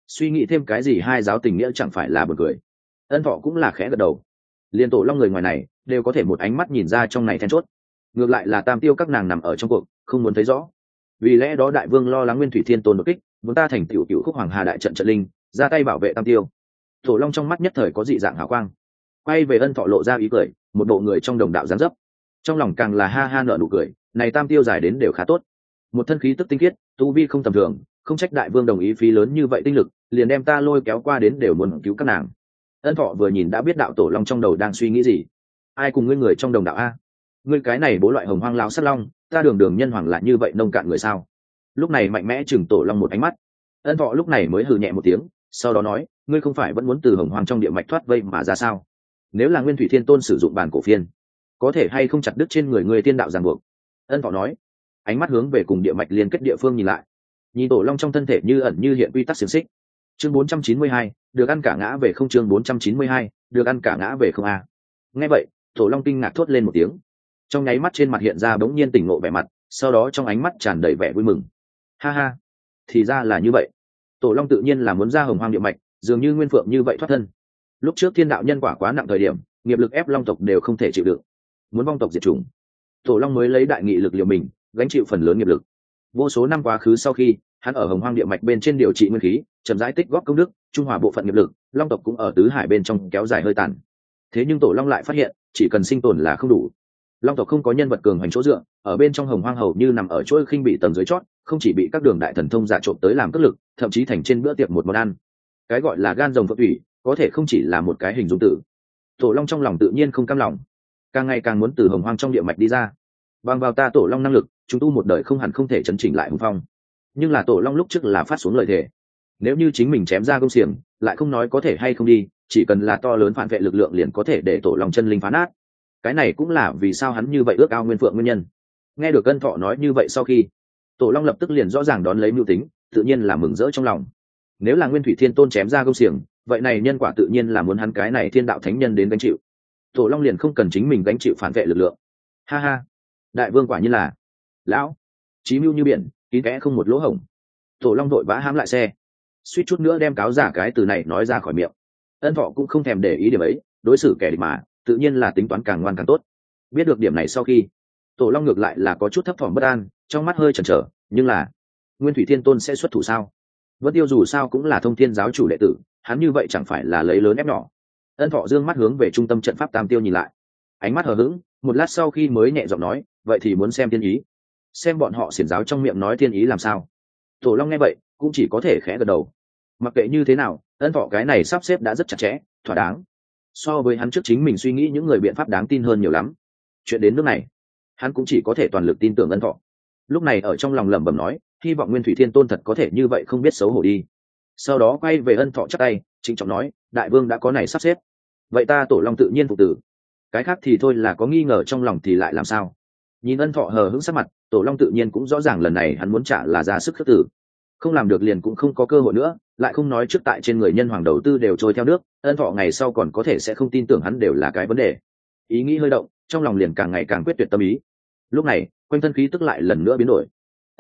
suy nghĩ thêm cái gì hai giáo tình nghĩa chẳng phải là buồn cười. Ân Thọ cũng là khẽ gật đầu. Liên Tổ Long người ngoài này đều có thể một ánh mắt nhìn ra trong này then chốt. Ngược lại là Tam Tiêu các nàng nằm ở trong cuộc, không muốn thấy rõ. Vì lẽ đó Đại Vương lo lắng Nguyên Thủy Thiên Tôn đột kích, muốn ta thành tiểu Cửu Khúc Hoàng Hà đại trận trận linh, ra tay bảo vệ Tam Tiêu. Tổ Long trong mắt nhất thời có dị dạng hào quang. Quay về Ân Thọ lộ ra ý cười, một bộ người trong đồng đạo dáng dấp. Trong lòng càng là ha ha nở nụ cười, này Tam Tiêu dài đến đều khá tốt. Một thân khí tức tinh khiết, tu vi không tầm thường, không trách Đại Vương đồng ý phí lớn như vậy tinh lực, liền đem ta lôi kéo qua đến đều muốn cứu các nàng. Ân Thọ vừa nhìn đã biết đạo Tổ Long trong đầu đang suy nghĩ gì. Ai cùng ngươi người trong đồng đạo a? Ngươi cái này bố loại hồng hoang lão sát long, ta đường đường nhân hoàng lại như vậy nông cạn người sao? Lúc này mạnh mẽ chừng Tổ Long một ánh mắt. Ân Thọ lúc này mới hừ nhẹ một tiếng, sau đó nói, ngươi không phải vẫn muốn từ hồng hoang trong địa mạch thoát vây mà ra sao? Nếu là Nguyên Thủy Thiên Tôn sử dụng bản cổ phiên, có thể hay không chặt đứt trên người ngươi tiên đạo ràng buộc? Ân Thọ nói, ánh mắt hướng về cùng địa mạch liên kết địa phương nhìn lại. Nhìn Tổ Long trong thân thể như ẩn như hiện quy tắc xiềng xích. Chương 492, được ăn cả ngã về không. Chương 492, được ăn cả ngã về không a. Nghe vậy, Tổ Long kinh ngạc thốt lên một tiếng. Trong nháy mắt trên mặt hiện ra bỗng nhiên tỉnh ngộ vẻ mặt, sau đó trong ánh mắt tràn đầy vẻ vui mừng. Ha ha, thì ra là như vậy. Tổ Long tự nhiên là muốn ra hồng hoang địa mạch, dường như Nguyên Phượng như vậy thoát thân. Lúc trước thiên đạo nhân quả quá nặng thời điểm, nghiệp lực ép Long tộc đều không thể chịu đựng, muốn vong tộc diệt chủng. Tổ Long mới lấy đại nghị lực liều mình, gánh chịu phần lớn nghiệp lực. Vô số năm quá khứ sau khi, hắn ở hồng hoang địa mạch bên trên điều trị nguyên khí, chậm rãi tích góp công đức, trung hòa bộ phận nghiệp lực, Long tộc cũng ở tứ hải bên trong kéo dài hơi tàn. Thế nhưng Tổ Long lại phát hiện, chỉ cần sinh tồn là không đủ. Long tộc không có nhân vật cường hành chỗ dựa, ở bên trong hồng hoang hầu như nằm ở chỗ khinh bị tầng dưới chót, không chỉ bị các đường đại thần thông giả trộm tới làm cất lực, thậm chí thành trên bữa tiệc một món ăn. Cái gọi là gan rồng phượng thủy, có thể không chỉ là một cái hình dung tử. Tổ Long trong lòng tự nhiên không cam lòng, càng ngày càng muốn từ hồng hoang trong địa mạch đi ra. Bằng vào ta Tổ Long năng lực, chúng tu một đời không hẳn không thể chấn chỉnh lại hùng phong. Nhưng là Tổ Long lúc trước là phát xuống lời thề, nếu như chính mình chém ra công xiềng, lại không nói có thể hay không đi, chỉ cần là to lớn phản vệ lực lượng liền có thể để Tổ Long chân linh phá nát. Cái này cũng là vì sao hắn như vậy ước ao Nguyên Phượng nguyên nhân. Nghe được Ân Thọ nói như vậy sau khi, Tổ Long lập tức liền rõ ràng đón lấy mưu tính, tự nhiên là mừng rỡ trong lòng. Nếu là Nguyên Thủy Thiên Tôn chém ra công xiềng, vậy này nhân quả tự nhiên là muốn hắn cái này thiên đạo thánh nhân đến gánh chịu. Tổ Long liền không cần chính mình gánh chịu phản vệ lực lượng. Ha ha, Đại Vương quả nhiên là lão chí mưu như biển, kín kẽ không một lỗ hổng. Tổ Long vội vã hãm lại xe, suýt chút nữa đem cáo giả cái từ này nói ra khỏi miệng. Ân Thọ cũng không thèm để ý điểm ấy, đối xử kẻ địch mà tự nhiên là tính toán càng ngoan càng tốt. Biết được điểm này sau khi, Tổ Long ngược lại là có chút thấp thỏm bất an, trong mắt hơi chần chờ, nhưng là Nguyên Thủy Thiên Tôn sẽ xuất thủ sao? Vân Tiêu dù sao cũng là Thông Thiên giáo chủ đệ tử, hắn như vậy chẳng phải là lấy lớn ép nhỏ. Ân Thọ dương mắt hướng về trung tâm trận pháp Tam Tiêu nhìn lại, ánh mắt hờ hững, một lát sau khi mới nhẹ giọng nói, vậy thì muốn xem thiên ý, xem bọn họ xiển giáo trong miệng nói thiên ý làm sao. Tổ Long nghe vậy cũng chỉ có thể khẽ gật đầu. Mặc kệ như thế nào, Ân Thọ cái này sắp xếp đã rất chặt chẽ, thỏa đáng. So với hắn trước chính mình suy nghĩ những người biện pháp đáng tin hơn nhiều lắm. Chuyện đến nước này, hắn cũng chỉ có thể toàn lực tin tưởng Ân Thọ. Lúc này ở trong lòng lẩm bẩm nói, hy vọng Nguyên Thủy Thiên Tôn thật có thể như vậy không biết xấu hổ đi. Sau đó quay về Ân Thọ chắp tay, trịnh trọng nói, Đại Vương đã có này sắp xếp, vậy ta Tổ Long tự nhiên phục tử. Cái khác thì thôi, là có nghi ngờ trong lòng thì lại làm sao? Nhìn Ân Thọ hờ hững sắc mặt, Tổ Long tự nhiên cũng rõ ràng lần này hắn muốn trả là ra sức khước tử. Không làm được liền cũng không có cơ hội nữa, lại không nói trước tại trên người nhân hoàng đầu tư đều trôi theo nước, Ân Thọ ngày sau còn có thể sẽ không tin tưởng hắn đều là cái vấn đề. Ý nghĩ hơi động, trong lòng liền càng ngày càng quyết tuyệt tâm ý. Lúc này quanh thân khí tức lại lần nữa biến đổi.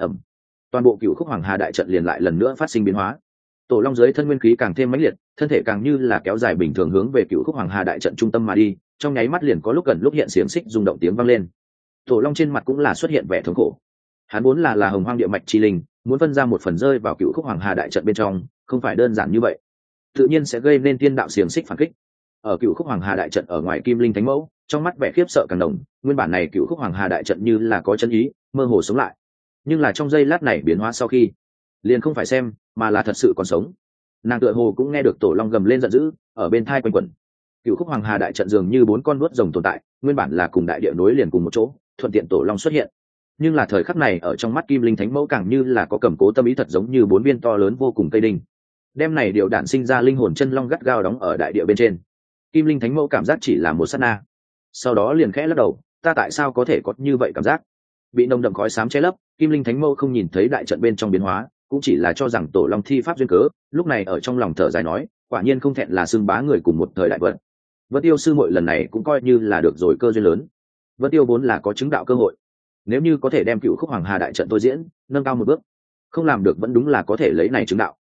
Toàn bộ Cửu Khúc Hoàng Hà đại trận liền lại lần nữa phát sinh biến hóa. Tổ Long dưới thân nguyên khí càng thêm mãnh liệt, thân thể càng như là kéo dài bình thường hướng về Cửu Khúc Hoàng Hà đại trận trung tâm mà đi, trong nháy mắt liền có lúc gần lúc hiện xiềng xích rung động tiếng vang lên. Tổ Long trên mặt cũng là xuất hiện vẻ thống khổ. Hắn vốn là hồng hoang địa mạch chi linh, muốn phân ra một phần rơi vào Cửu Khúc Hoàng Hà đại trận bên trong, không phải đơn giản như vậy, tự nhiên sẽ gây nên thiên đạo xiềng xích phản kích. Ở Cửu Khúc Hoàng Hà đại trận ở ngoài Kim Linh Thánh Mẫu, trong mắt vẻ khiếp sợ càng đồng, nguyên bản này Cửu Khúc Hoàng Hà đại trận như là có chân ý, mơ hồ sống lại. Nhưng là trong giây lát này biến hóa sau khi, liền không phải xem, mà là thật sự còn sống. Nàng tựa hồ cũng nghe được Tổ Long gầm lên giận dữ, ở bên tai quanh quẩn. Cửu Khúc Hoàng Hà đại trận dường như bốn con vuốt rồng tồn tại, nguyên bản là cùng đại địa nối liền cùng một chỗ, thuận tiện Tổ Long xuất hiện. Nhưng là thời khắc này ở trong mắt Kim Linh Thánh Mẫu càng như là có cầm cố tâm ý, thật giống như bốn viên to lớn vô cùng cây đinh. Đêm này điều đản sinh ra linh hồn chân long gắt gao đóng ở đại địa bên trên. Kim Linh Thánh Mẫu cảm giác chỉ là một sát na, sau đó liền khẽ lắc đầu, ta tại sao có thể có như vậy cảm giác? Bị nồng đậm khói xám che lấp, Kim Linh Thánh Mẫu không nhìn thấy đại trận bên trong biến hóa, cũng chỉ là cho rằng Tổ Long thi pháp duyên cớ. Lúc này ở trong lòng thở dài nói, quả nhiên không thẹn là xưng bá người cùng một thời đại vận. Vân Tiêu sư muội lần này cũng coi như là được rồi cơ duyên lớn. Vân Tiêu vốn là có chứng đạo cơ hội, nếu như có thể đem Cửu Khúc Hoàng Hà đại trận tôi diễn nâng cao một bước, không làm được vẫn đúng là có thể lấy này chứng đạo.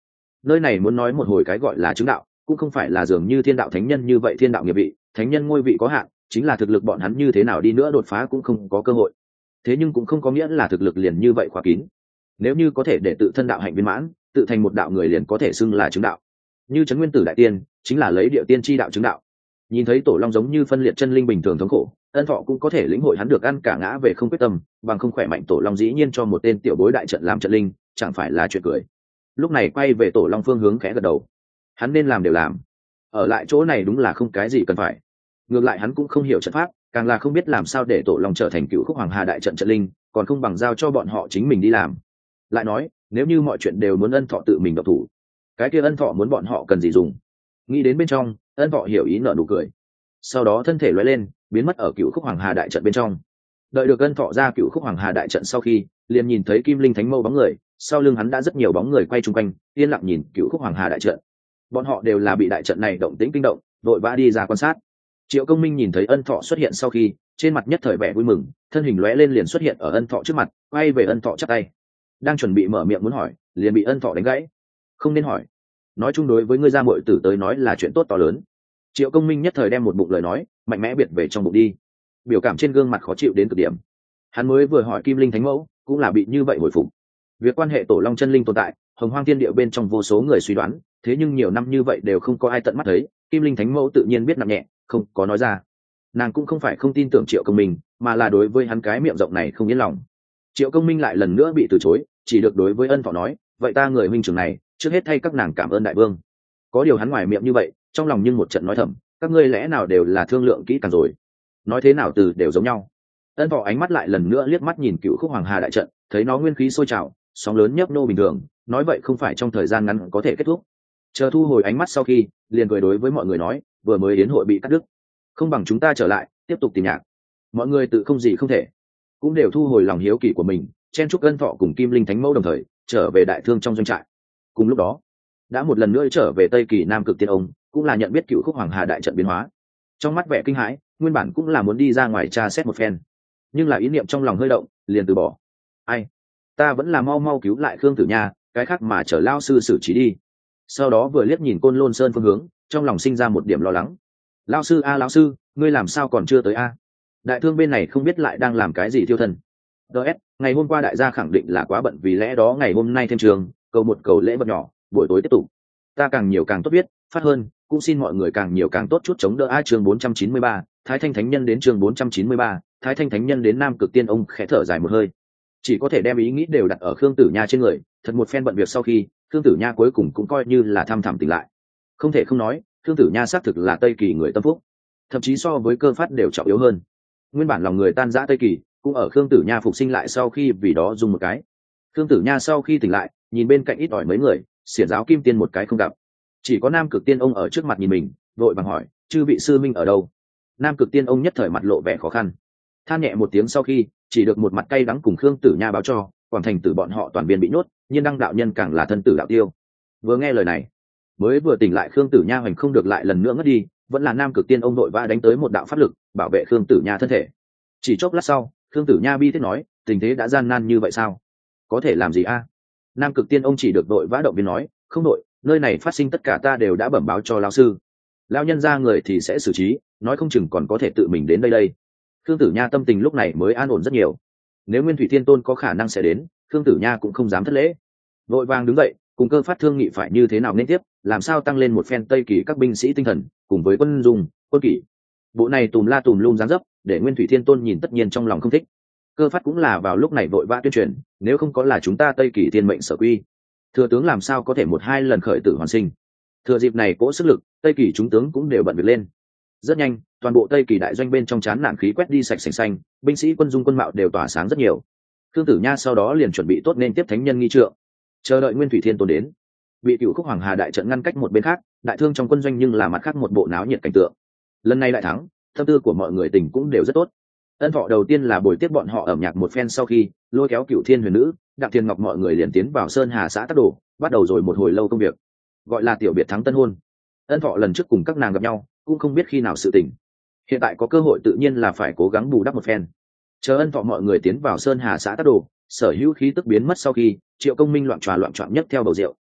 nơi này muốn nói một hồi cái gọi là chứng đạo cũng không phải là dường như thiên đạo thánh nhân như vậy, thiên đạo nghiệp vị thánh nhân ngôi vị có hạn, chính là thực lực bọn hắn như thế nào đi nữa đột phá cũng không có cơ hội. Thế nhưng cũng không có nghĩa là thực lực liền như vậy khóa kín. Nếu như có thể để tự thân đạo hạnh viên mãn, tự thành một đạo người liền có thể xưng là chứng đạo. Như Trấn Nguyên Tử đại tiên chính là lấy địa tiên chi đạo chứng đạo. Nhìn thấy Tổ Long giống như phân liệt chân linh bình thường thống khổ, Ân Thọ cũng có thể lĩnh hội hắn được ăn cả ngã về không quyết tâm, bằng không khỏe mạnh Tổ Long dĩ nhiên cho một tên tiểu bối đại trận làm trận linh, chẳng phải là chuyện cười. Lúc này quay về Tổ Long phương hướng khẽ gật đầu. Hắn nên làm đều làm, ở lại chỗ này đúng là không cái gì cần phải. Ngược lại hắn cũng không hiểu trận pháp, càng là không biết làm sao để Tổ Long trở thành Cựu Khúc Hoàng Hà đại trận trận linh, còn không bằng giao cho bọn họ chính mình đi làm. Lại nói, nếu như mọi chuyện đều muốn Ân Thọ tự mình độc thủ, cái kia Ân Thọ muốn bọn họ cần gì dùng? Nghĩ đến bên trong, Ân Thọ hiểu ý nở nụ cười. Sau đó thân thể lóe lên, biến mất ở Cựu Khúc Hoàng Hà đại trận bên trong. Đợi được Ân Thọ ra Cựu Khúc Hoàng Hà đại trận sau khi, liền nhìn thấy Kim Linh Thánh Mâu bóng người, sau lưng hắn đã rất nhiều bóng người quay chung quanh, yên lặng nhìn Cựu Khúc Hoàng Hà đại trận. Bọn họ đều là bị đại trận này động tĩnh kinh động, vội vã đi ra quan sát. Triệu Công Minh nhìn thấy Ân Thọ xuất hiện sau khi, trên mặt nhất thời vẻ vui mừng, thân hình lóe lên liền xuất hiện ở Ân Thọ trước mặt, quay về Ân Thọ chắp tay. Đang chuẩn bị mở miệng muốn hỏi, liền bị Ân Thọ đánh gãy. Không nên hỏi. Nói chung đối với ngươi gia muội tử tới nói là chuyện tốt to lớn. Triệu Công Minh nhất thời đem một bụng lời nói mạnh mẽ biệt về trong bụng đi, biểu cảm trên gương mặt khó chịu đến cực điểm. Hắn mới vừa hỏi Kim Linh Thánh Mẫu, cũng là bị như vậy hồi phục. Việc quan hệ Tổ Long chân linh tồn tại, Hồng Hoang Thiên Địa bên trong vô số người suy đoán, thế nhưng nhiều năm như vậy đều không có ai tận mắt thấy, Kim Linh Thánh Mẫu tự nhiên biết nặng nhẹ, không có nói ra. Nàng cũng không phải không tin tưởng Triệu Công Minh, mà là đối với hắn cái miệng rộng này không yên lòng. Triệu Công Minh lại lần nữa bị từ chối, chỉ được đối với Ân Thọ nói, vậy ta người huynh trưởng này, trước hết thay các nàng cảm ơn đại vương. Có điều hắn ngoài miệng như vậy, trong lòng nhưng một trận nói thầm, các ngươi lẽ nào đều là thương lượng kỹ càng rồi? Nói thế nào từ đều giống nhau. Ân Thọ ánh mắt lại lần nữa liếc mắt nhìn Cựu Khúc Hoàng Hà đại trận, thấy nó nguyên khí sôi trào, sóng lớn nhấp nô bình thường, nói vậy không phải trong thời gian ngắn có thể kết thúc. Chờ thu hồi ánh mắt sau khi, liền cười đối với mọi người nói, vừa mới đến hội bị cắt đứt, không bằng chúng ta trở lại tiếp tục tìm nhạc. Mọi người tự không gì không thể, cũng đều thu hồi lòng hiếu kỳ của mình, chen chúc Ân Thọ cùng Kim Linh Thánh Mẫu đồng thời trở về đại thương trong doanh trại. Cùng lúc đó, đã một lần nữa trở về Tây Kỳ Nam Cực Tiên ông, cũng là nhận biết Cựu Khúc Hoàng Hà đại trận biến hóa, trong mắt vẻ kinh hãi, nguyên bản cũng là muốn đi ra ngoài tra xét một phen, nhưng là ý niệm trong lòng hơi động, liền từ bỏ. Ai, ta vẫn là mau mau cứu lại Khương Tử Nha, cái khác mà chở lao sư xử trí đi. Sau đó vừa liếc nhìn Côn Lôn Sơn phương hướng, trong lòng sinh ra một điểm lo lắng. Lao sư a, lão sư, ngươi làm sao còn chưa tới a? Đại thương bên này không biết lại đang làm cái gì thiêu thân. DS, ngày hôm qua đại gia khẳng định là quá bận, vì lẽ đó ngày hôm nay thêm trường, cầu một cầu lễ vật nhỏ, buổi tối tiếp tục. Ta càng nhiều càng tốt biết, phát hơn, cũng xin mọi người càng nhiều càng tốt chút chống đỡ. Chương 493, Thái Thanh Thánh Nhân đến. Chương 493, Thái Thanh Thánh Nhân đến. Nam Cực Tiên ông khẽ thở dài một hơi, chỉ có thể đem ý nghĩ đều đặt ở Khương Tử Nha trên người. Thật một phen bận việc sau khi, Khương Tử Nha cuối cùng cũng coi như là thăm thẳm tỉnh lại. Không thể không nói, Khương Tử Nha xác thực là Tây Kỳ người tâm phúc, thậm chí so với Cơ Phát đều trọng yếu hơn. Nguyên bản lòng người tan rã Tây Kỳ, cũng ở Khương Tử Nha phục sinh lại sau khi vì đó dùng một cái. Khương Tử Nha sau khi tỉnh lại, nhìn bên cạnh ít ỏi mấy người, xiển giáo Kim Tiên một cái không gặp, chỉ có Nam Cực Tiên ông ở trước mặt nhìn mình, vội vàng hỏi, chư vị sư minh ở đâu? Nam Cực Tiên ông nhất thời mặt lộ vẻ khó khăn, than nhẹ một tiếng sau khi, chỉ được một mặt cay đắng cùng Khương Tử Nha báo cho, Quảng Thành Tử bọn họ toàn viên bị nhốt, Nhiên Đăng đạo nhân càng là thân tử đạo tiêu. Vừa nghe lời này, mới vừa tỉnh lại Khương Tử Nha hoành không được lại lần nữa ngất đi, vẫn là Nam Cực Tiên ông đội vã đánh tới một đạo pháp lực, bảo vệ Khương Tử Nha thân thể. Chỉ chốc lát sau, Khương Tử Nha bi thiết nói, tình thế đã gian nan như vậy sao? Có thể làm gì a? Nam Cực Tiên ông chỉ được đội vã động viên nói, không đội, nơi này phát sinh tất cả ta đều đã bẩm báo cho lão sư, lão nhân ra người thì sẽ xử trí, nói không chừng còn có thể tự mình đến đây. Khương Tử Nha tâm tình lúc này mới an ổn rất nhiều. Nếu Nguyên Thủy Thiên Tôn có khả năng sẽ đến, Khương Tử Nha cũng không dám thất lễ, vội vàng đứng dậy, cùng Cơ Phát thương nghị phải như thế nào nên tiếp, làm sao tăng lên một phen Tây Kỳ các binh sĩ tinh thần, cùng với quân dung, quân kỷ. Bộ này tùm la tùm lum dáng dấp, để Nguyên Thủy Thiên Tôn nhìn tất nhiên trong lòng không thích. Cơ Phát cũng là vào lúc này vội vã tuyên truyền, nếu không có là chúng ta Tây Kỳ thiên mệnh sở quy, thừa tướng làm sao có thể một hai lần khởi tử hoàn sinh. Thừa dịp này cỗ sức lực, Tây Kỳ chúng tướng cũng đều bận việc lên. Rất nhanh, toàn bộ Tây Kỳ đại doanh bên trong chán nản khí quét đi sạch sành xanh, binh sĩ quân dung quân mạo đều tỏa sáng rất nhiều. Khương Tử Nha sau đó liền chuẩn bị tốt nên tiếp thánh nhân nghi trượng, chờ đợi Nguyên Thủy Thiên Tôn đến. Bị Cựu Khúc Hoàng Hà đại trận ngăn cách một bên khác, đại thương trong quân doanh nhưng là mặt khác một bộ náo nhiệt cảnh tượng. Lần này đại thắng, tâm tư của mọi người tình cũng đều rất tốt. Ân Thọ đầu tiên là buổi tiếp bọn họ ẩm nhạc một phen, sau khi lôi kéo Cửu Thiên Huyền Nữ, Đặng Thiên Ngọc mọi người liền tiến vào Sơn Hà xã Tắc Đồ, bắt đầu rồi một hồi lâu công việc, gọi là tiểu biệt thắng tân hôn. Ân Thọ lần trước cùng các nàng gặp nhau, cũng không biết khi nào sự tình. Hiện tại có cơ hội tự nhiên là phải cố gắng bù đắp một phen. Chờ Ân Thọ mọi người tiến vào Sơn Hà xã Tắc Đồ, sở hữu khí tức biến mất sau khi, Triệu Công Minh loạn tròa nhất theo bầu rượu,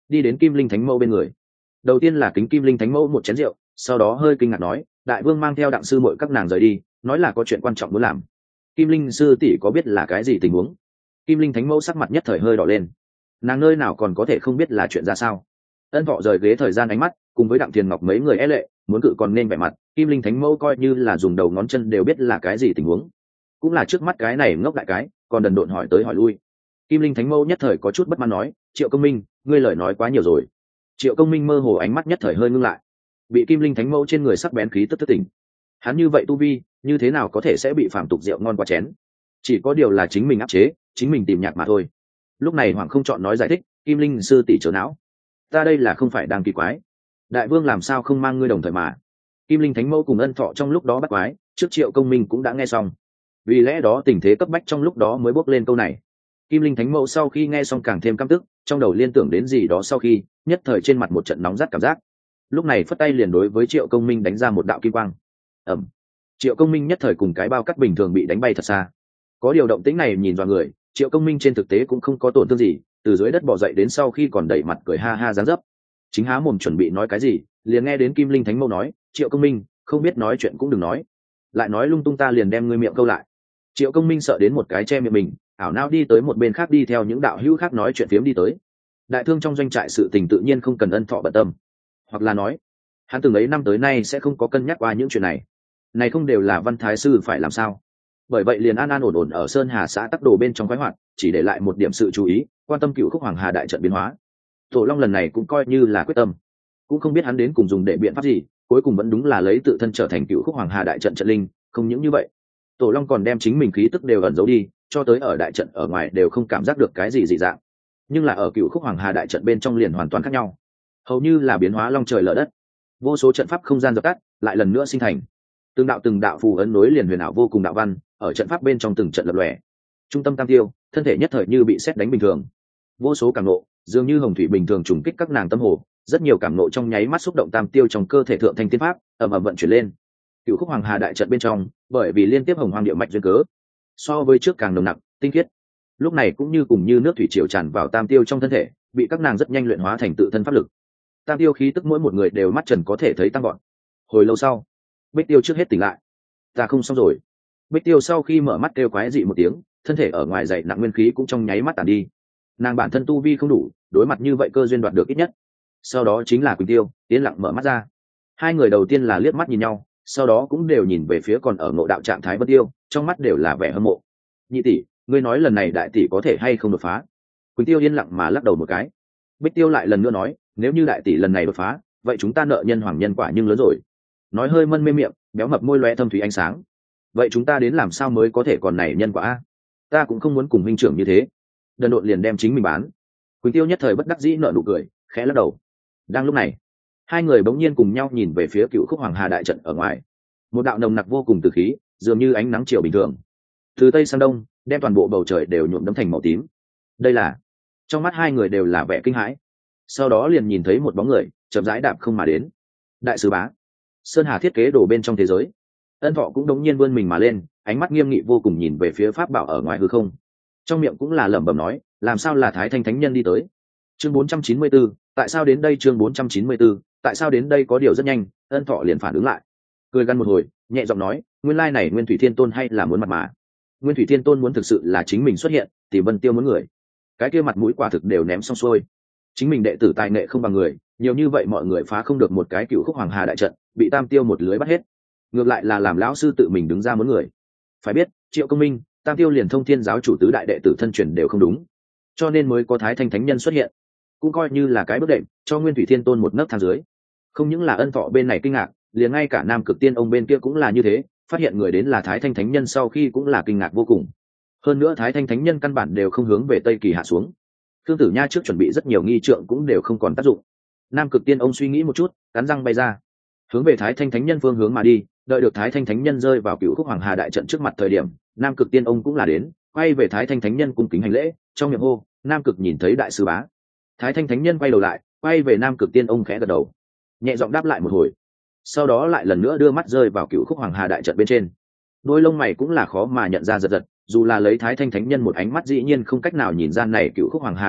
đi đến Kim Linh Thánh Mẫu bên người. Đầu tiên là kính Kim Linh Thánh Mẫu một chén rượu, sau đó hơi kinh ngạc nói, đại vương mang theo đặng sư muội các nàng rời đi, nói là có chuyện quan trọng muốn làm. Kim Linh sư tỷ có biết là cái gì tình huống? Kim Linh Thánh Mẫu sắc mặt nhất thời hơi đỏ lên. Nàng nơi nào còn có thể không biết là chuyện ra sao? Ân Thọ rời ghế thời gian ánh mắt, cùng với Đặng Thiền Ngọc mấy người e lệ, muốn cự còn nên vẻ mặt, Kim Linh Thánh Mẫu coi như là dùng đầu ngón chân đều biết là cái gì tình huống. Cũng là trước mắt cái này ngốc đại cái, còn đần độn hỏi tới hỏi lui. Kim Linh Thánh Mẫu nhất thời có chút bất mãn nói, Triệu Công Minh, ngươi lời nói quá nhiều rồi. Triệu Công Minh mơ hồ ánh mắt nhất thời hơi ngưng lại, bị Kim Linh Thánh Mẫu trên người sắc bén khí tức thức tỉnh. Hắn như vậy tu vi, như thế nào có thể sẽ bị phạm tục rượu ngon qua chén? Chỉ có điều là chính mình áp chế, chính mình tìm nhạc mà thôi. Lúc này Hoàng không chọn nói giải thích, Kim Linh sư tỷ trở não, ta đây là không phải đang kỳ quái, đại vương làm sao không mang ngươi đồng thời mà. Kim Linh Thánh Mẫu cùng Ân Thọ trong lúc đó bắt quái, trước Triệu Công Minh cũng đã nghe xong, vì lẽ đó tình thế cấp bách trong lúc đó mới bốc lên câu này. Kim Linh Thánh Mẫu sau khi nghe xong càng thêm căm tức, trong đầu liên tưởng đến gì đó, sau khi nhất thời trên mặt một trận nóng rát cảm giác, lúc này phất tay liền đối với Triệu Công Minh đánh ra một đạo kim quang. ầm, Triệu Công Minh nhất thời cùng cái bao cắt bình thường bị đánh bay thật xa. Có điều động tĩnh này nhìn vào người, Triệu Công Minh trên thực tế cũng không có tổn thương gì, từ dưới đất bò dậy đến sau khi còn đẩy mặt cười ha ha dáng dấp, chính há mồm chuẩn bị nói cái gì, liền nghe đến Kim Linh Thánh Mẫu nói, Triệu Công Minh, không biết nói chuyện cũng đừng nói, lại nói lung tung ta liền đem ngươi miệng câu lại. Triệu Công Minh sợ đến một cái che miệng mình, ảo não đi tới một bên khác, đi theo những đạo hữu khác nói chuyện phiếm đi tới. Đại thương trong doanh trại sự tình tự nhiên không cần Ân Thọ bận tâm, hoặc là nói hắn từng ấy năm tới nay sẽ không có cân nhắc qua những chuyện này, này không đều là Văn Thái sư phải làm sao? Bởi vậy liền an an ổn ổn ở Sơn Hà xã Tắc Đồ bên trong khoái hoạt, chỉ để lại một điểm sự chú ý, quan tâm Cựu Khúc Hoàng Hà đại trận biến hóa. Tổ Long lần này cũng coi như là quyết tâm, cũng không biết hắn đến cùng dùng để biện pháp gì, cuối cùng vẫn đúng là lấy tự thân trở thành Cựu Khúc Hoàng Hà đại trận trận linh. Không những như vậy, Tổ Long còn đem chính mình khí tức đều ẩn giấu đi, cho tới ở đại trận ở ngoài đều không cảm giác được cái gì dị dạng. Nhưng là ở Cựu Khúc Hoàng Hà đại trận bên trong liền hoàn toàn khác nhau, hầu như là biến hóa long trời lở đất, vô số trận pháp không gian dập tắt, lại lần nữa sinh thành từng đạo phù ấn nối liền huyền ảo vô cùng đạo văn, ở trận pháp bên trong từng trận lập lòe. Trung tâm Tam Tiêu thân thể nhất thời như bị sét đánh bình thường, vô số cảm nộ dường như hồng thủy bình thường trùng kích các nàng tâm hồ, rất nhiều cảm nộ trong nháy mắt xúc động Tam Tiêu trong cơ thể thượng thanh tiên pháp, ầm ầm vận chuyển lên. Cựu Khúc Hoàng Hà đại trận bên trong, bởi vì liên tiếp hồng hoàng địa mạch duyên cớ, so với trước càng nồng nặc tinh khiết, lúc này cũng như cùng như nước thủy triều tràn vào Tam Tiêu trong thân thể, bị các nàng rất nhanh luyện hóa thành tự thân pháp lực. Tam Tiêu khí tức mỗi một người đều mắt trần có thể thấy tăng gọn. Hồi lâu sau, Bích Tiêu trước hết tỉnh lại, ta không xong rồi. Bích Tiêu sau khi mở mắt kêu quái dị một tiếng, thân thể ở ngoài dậy nặng nguyên khí cũng trong nháy mắt tàn đi. Nàng bản thân tu vi không đủ, đối mặt như vậy cơ duyên đoạt được ít nhất. Sau đó chính là Quỳnh Tiêu, yên lặng mở mắt ra. Hai người đầu tiên là liếc mắt nhìn nhau, sau đó cũng đều nhìn về phía còn ở ngộ đạo trạng thái Vân Tiêu, trong mắt đều là vẻ hâm mộ. Nhị tỷ, ngươi nói lần này đại tỷ có thể hay không đột phá? Quỳnh Tiêu yên lặng mà lắc đầu một cái. Bích Tiêu lại lần nữa nói, nếu như đại tỷ lần này đột phá, vậy chúng ta nợ nhân hoàng nhân quả nhưng lớn rồi. Nói hơi mân mê miệng, béo mập môi lóe thâm thủy ánh sáng. Vậy chúng ta đến làm sao mới có thể còn này nhân quả a? Ta cũng không muốn cùng huynh trưởng như thế, đần độn liền đem chính mình bán. Quỳnh Tiêu nhất thời bất đắc dĩ nở nụ cười, khẽ lắc đầu. Đang lúc này, hai người bỗng nhiên cùng nhau nhìn về phía Cựu Khúc Hoàng Hà đại trận ở ngoài. Một đạo nồng nặc vô cùng từ khí, dường như ánh nắng chiều bình thường, từ tây sang đông, đem toàn bộ bầu trời đều nhuộm đẫm thành màu tím. Đây là, trong mắt hai người đều là vẻ kinh hãi. Sau đó liền nhìn thấy một bóng người chậm rãi đạp không mà đến. Đại sứ bá, Sơn Hà thiết kế đồ bên trong thế giới. Ân Thọ cũng đống nhiên vươn mình mà lên, ánh mắt nghiêm nghị vô cùng nhìn về phía pháp bảo ở ngoài hư không, trong miệng cũng là lẩm bẩm nói, làm sao là Thái Thanh thánh nhân đi tới. Chương 494, tại sao đến đây? Chương 494, tại sao đến đây? Có điều rất nhanh, Ân Thọ liền phản ứng lại, cười gằn một hồi, nhẹ giọng nói, nguyên lai này Nguyên Thủy Thiên Tôn hay là muốn mặt mà. Nguyên Thủy Thiên Tôn muốn thực sự là chính mình xuất hiện, thì Vân Tiêu muốn người, cái kia mặt mũi quả thực đều ném xong xuôi. Chính mình đệ tử tài nghệ không bằng người, nhiều như vậy mọi người phá không được một cái Cựu Khúc Hoàng Hà đại trận, bị Tam Tiêu một lưới bắt hết. Ngược lại là làm lão sư tự mình đứng ra muốn người. Phải biết, Triệu Công Minh, Tam Tiêu liền Thông Thiên giáo chủ tứ đại đệ tử thân truyền đều không đúng, cho nên mới có Thái Thanh thánh nhân xuất hiện, cũng coi như là cái bước đệm cho Nguyên Thủy Thiên Tôn một nấc thang dưới. Không những là Ân Thọ bên này kinh ngạc, liền ngay cả Nam Cực Tiên ông bên kia cũng là như thế, phát hiện người đến là Thái Thanh thánh nhân sau khi cũng là kinh ngạc vô cùng. Hơn nữa Thái Thanh thánh nhân căn bản đều không hướng về Tây Kỳ hạ xuống, Thương Tử Nha trước chuẩn bị rất nhiều nghi trượng cũng đều không còn tác dụng. Nam Cực Tiên ông suy nghĩ một chút, cắn răng bay ra, hướng về Thái Thanh thánh nhân phương hướng mà đi. Đợi được Thái Thanh thánh nhân rơi vào Cựu Khúc Hoàng Hà đại trận trước mặt thời điểm, Nam Cực Tiên ông cũng là đến, quay về Thái Thanh thánh nhân cung kính hành lễ, trong miệng hô, Nam Cực nhìn thấy đại sư bá. Thái Thanh thánh nhân quay đầu lại, quay về Nam Cực Tiên ông khẽ gật đầu, nhẹ giọng đáp lại một hồi, sau đó lại lần nữa đưa mắt rơi vào Cựu Khúc Hoàng Hà đại trận bên trên. Đôi lông mày cũng là khó mà nhận ra giật giật, dù là lấy Thái Thanh thánh nhân một ánh mắt dĩ nhiên không cách nào nhìn ra này Cựu Khúc Hoàng Hà đại trận,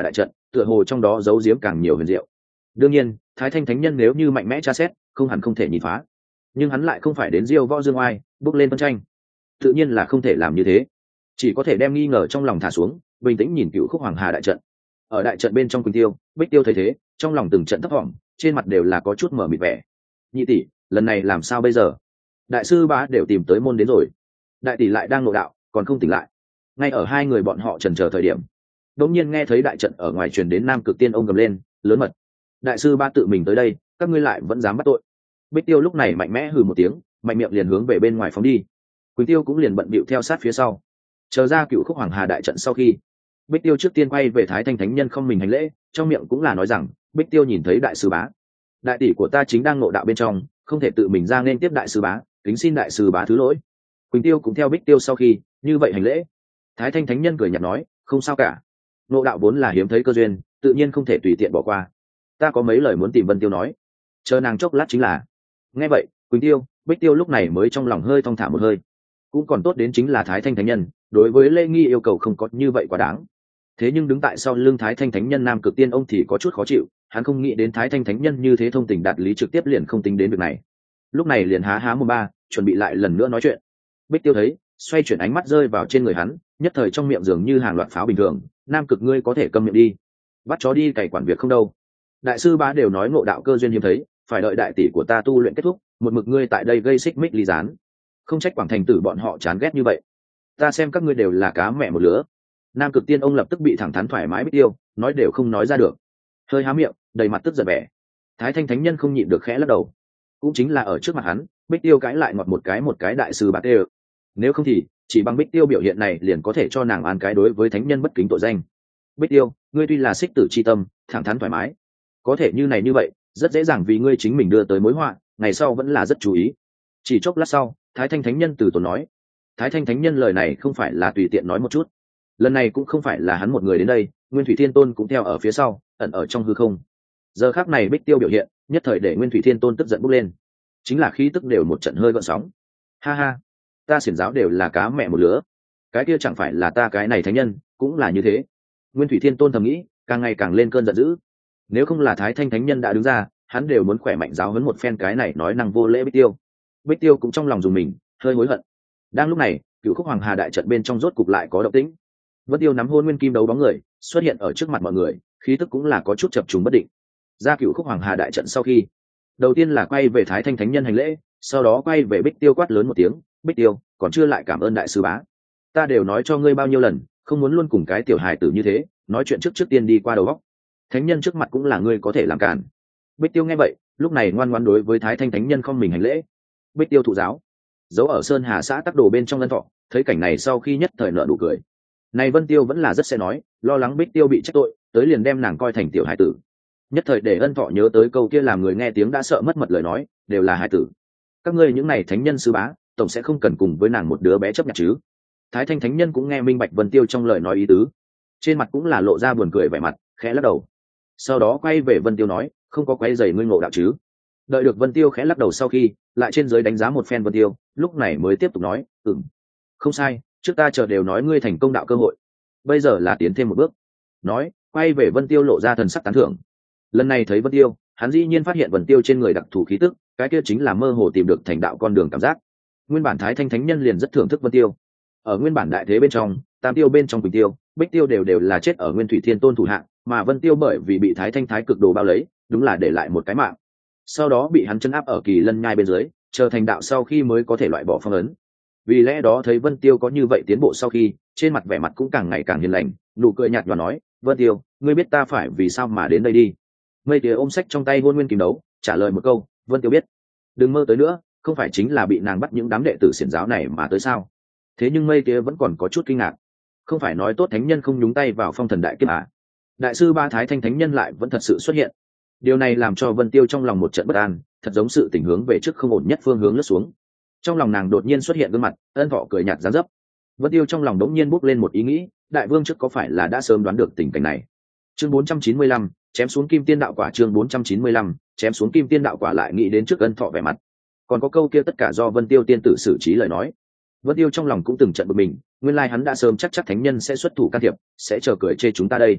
tựa hồ trong đó giấu giếm càng nhiều huyền diệu. Đương nhiên thái thanh thánh nhân nếu như mạnh mẽ tra xét không hẳn không thể nhìn phá, nhưng hắn lại không phải đến diêu võ dương oai bước lên phân tranh, tự nhiên là không thể làm như thế, chỉ có thể đem nghi ngờ trong lòng thả xuống, bình tĩnh nhìn Cựu Khúc Hoàng Hà đại trận. Ở đại trận bên trong Quỳnh Tiêu, Bích Tiêu thấy thế trong lòng từng trận thấp thỏm, trên mặt đều là có chút mở mịt vẻ. Nhị tỷ, lần này làm sao bây giờ? Đại sư bá đều tìm tới môn đến rồi, đại tỷ lại đang ngộ đạo còn không tỉnh lại. Ngay ở hai người bọn họ chần chờ thời điểm, đột nhiên nghe thấy đại trận ở ngoài truyền đến Nam Cực Tiên ông gầm lên lớn mật: đại sư bá tự mình tới đây, các ngươi lại vẫn dám bắt tội. Bích Tiêu lúc này mạnh mẽ hừ một tiếng, mạnh miệng liền hướng về bên ngoài phóng đi. Quỳnh Tiêu cũng liền bận bịu theo sát phía sau. Chờ ra Cựu Khúc Hoàng Hà đại trận sau khi, Bích Tiêu trước tiên quay về Thái Thanh thánh nhân không mình hành lễ, trong miệng cũng là nói rằng: Bích Tiêu nhìn thấy đại sư bá, đại tỷ của ta chính đang ngộ đạo bên trong, không thể tự mình ra nên tiếp đại sư bá, kính xin đại sư bá thứ lỗi. Quỳnh Tiêu cũng theo Bích Tiêu sau khi như vậy hành lễ. Thái Thanh thánh nhân cười nhạt nói: không sao cả, ngộ đạo vốn là hiếm thấy cơ duyên, tự nhiên không thể tùy tiện bỏ qua. Ta có mấy lời muốn tìm Vân Tiêu nói, chờ nàng chốc lát chính là. Nghe vậy Quỳnh Tiêu, Bích Tiêu lúc này mới trong lòng hơi thong thả một hơi. Cũng còn tốt đến chính là Thái Thanh thánh nhân, đối với lễ nghi yêu cầu không có như vậy quá đáng. Thế nhưng đứng tại sau lưng Thái Thanh thánh nhân Nam Cực Tiên ông thì có chút khó chịu, hắn không nghĩ đến Thái Thanh thánh nhân như thế thông tình đạt lý, trực tiếp liền không tính đến việc này. Lúc này liền há há mồm ba, chuẩn bị lại lần nữa nói chuyện. Bích Tiêu thấy, xoay chuyển ánh mắt rơi vào trên người hắn, nhất thời trong miệng dường như hàng loạt pháo bình thường: Nam Cực, ngươi có thể câm miệng đi, bắt chó đi cày quản việc không đâu. Đại sư bá đều nói ngộ đạo cơ duyên hiếm thấy, phải đợi đại tỷ của ta tu luyện kết thúc, một mực ngươi tại đây gây xích mích ly gián, không trách Quảng Thành tử bọn họ chán ghét như vậy. Ta xem các ngươi đều là cá mẹ một lứa. Nam Cực Tiên ông lập tức bị thẳng thắn thoải mái Bích Tiêu nói đều không nói ra được, hơi há miệng đầy mặt tức giận vẻ. Thái Thanh thánh nhân không nhịn được khẽ lắc đầu. Cũng chính là ở trước mặt hắn, Bích Tiêu cãi lại ngọt một cái đại sư bá tê. Nếu không thì chỉ bằng Bích Tiêu biểu hiện này liền có thể cho nàng an cái đối với thánh nhân bất kính tội danh. Bích Tiêu, ngươi tuy là xích tử chi tâm, thẳng thắn thoải mái, có thể như này như vậy rất dễ dàng vì ngươi chính mình đưa tới mối họa, ngày sau vẫn là rất chú ý. Chỉ chốc lát sau, Thái Thanh thánh nhân từ tốn nói. Thái Thanh thánh nhân lời này không phải là tùy tiện nói một chút, lần này cũng không phải là hắn một người đến đây, Nguyên Thủy Thiên Tôn cũng theo ở phía sau, ẩn ở trong hư không. Giờ khắc này Bích Tiêu biểu hiện nhất thời để Nguyên Thủy Thiên Tôn tức giận bốc lên, chính là khí tức đều một trận hơi gợn sóng. Ha ha, ta xiển giáo đều là cá mẹ một lứa, cái kia chẳng phải là ta cái này thánh nhân cũng là như thế. Nguyên Thủy Thiên Tôn thầm nghĩ, càng ngày càng lên cơn giận dữ. Nếu không là Thái Thanh thánh nhân đã đứng ra, hắn đều muốn khỏe mạnh giáo huấn một phen cái này nói năng vô lễ Bích Tiêu. Bích Tiêu cũng trong lòng dùng mình, hơi hối hận. Đang lúc này, Cựu Khúc Hoàng Hà đại trận bên trong rốt cục lại có động tĩnh. Vân Tiêu nắm Hôn Nguyên Kim đấu bóng người xuất hiện ở trước mặt mọi người, khí tức cũng là có chút chập trùng bất định. Ra Cựu Khúc Hoàng Hà đại trận sau khi, đầu tiên là quay về Thái Thanh thánh nhân hành lễ, sau đó quay về Bích Tiêu quát lớn một tiếng: Bích Tiêu, còn chưa lại cảm ơn đại sư bá. Ta đều nói cho ngươi bao nhiêu lần, không muốn luôn cùng cái tiểu hài tử như thế, nói chuyện trước tiên đi qua đầu góc. Thánh nhân trước mặt cũng là ngươi có thể làm cản. Bích Tiêu nghe vậy, lúc này ngoan ngoãn đối với Thái Thanh thánh nhân không mình hành lễ. Bích Tiêu thụ giáo, giấu ở Sơn Hà xã Tắc Đồ bên trong Ân Thọ thấy cảnh này sau khi nhất thời nở nụ cười. Này Vân Tiêu vẫn là rất sẽ nói, lo lắng Bích Tiêu bị trách tội, tới liền đem nàng coi thành tiểu hải tử. Nhất thời để Ân Thọ nhớ tới câu kia làm người nghe tiếng đã sợ mất mật lời nói, đều là hải tử. Các ngươi những này thánh nhân sư bá, tổng sẽ không cần cùng với nàng một đứa bé chấp nhận chứ? Thái Thanh thánh nhân cũng nghe minh bạch Vân Tiêu trong lời nói ý tứ, trên mặt cũng là lộ ra buồn cười vẻ mặt, khẽ lắc đầu. Sau đó quay về Vân Tiêu nói, không có quấy rầy ngươi ngộ đạo chứ? Đợi được Vân Tiêu khẽ lắc đầu sau khi, lại trên dưới đánh giá một phen Vân Tiêu, lúc này mới tiếp tục nói, không sai, trước ta chờ đều nói ngươi thành công đạo cơ hội, bây giờ là tiến thêm một bước. Nói, quay về Vân Tiêu lộ ra thần sắc tán thưởng. Lần này thấy Vân Tiêu, hắn dĩ nhiên phát hiện Vân Tiêu trên người đặc thù khí tức, cái kia chính là mơ hồ tìm được thành đạo con đường cảm giác. Nguyên bản Thái Thanh thánh nhân liền rất thưởng thức Vân Tiêu. Ở nguyên bản đại thế bên trong, Tam Tiêu bên trong Quỳnh Tiêu, Bích Tiêu đều là chết ở Nguyên Thủy Thiên Tôn thủ hạ, mà Vân Tiêu bởi vì bị Thái Thanh Thái Cực Đồ bao lấy, đúng là để lại một cái mạng. Sau đó bị hắn chân áp ở Kỳ Lân Nhai bên dưới, chờ thành đạo sau khi mới có thể loại bỏ phong ấn. Vì lẽ đó thấy Vân Tiêu có như vậy tiến bộ sau khi, trên mặt vẻ mặt cũng càng ngày càng hiền lành, nụ cười nhạt nhòa nói, Vân Tiêu, ngươi biết ta phải vì sao mà đến đây đi. Mây Tía ôm sách trong tay Hôn Nguyên Kim đấu, trả lời một câu, Vân Tiêu biết. Đừng mơ tới nữa, không phải chính là bị nàng bắt những đám đệ tử xiển giáo này mà tới sao? Thế nhưng Mây Tía vẫn còn có chút kinh ngạc, không phải nói tốt thánh nhân không nhúng tay vào phong thần đại kiếp à? Đại sư Ba Thái Thanh thánh nhân lại vẫn thật sự xuất hiện. Điều này làm cho Vân Tiêu trong lòng một trận bất an, thật giống sự tình hướng về trước không ổn nhất phương hướng lướt xuống. Trong lòng nàng đột nhiên xuất hiện gương mặt Ân Thọ cười nhạt dáng dấp. Vân Tiêu trong lòng đống nhiên bốc lên một ý nghĩ, đại vương trước có phải là đã sớm đoán được tình cảnh này? Chương 495, chém xuống kim tiên đạo quả. Chương 495, chém xuống kim tiên đạo quả. Lại nghĩ đến trước Ân Thọ vẻ mặt, còn có câu kia tất cả do Vân Tiêu tiên tử xử trí lời nói. Vân Tiêu trong lòng cũng từng trận bực mình, nguyên lai hắn đã sớm chắc thánh nhân sẽ xuất thủ can thiệp, sẽ chờ cười chê chúng ta đây.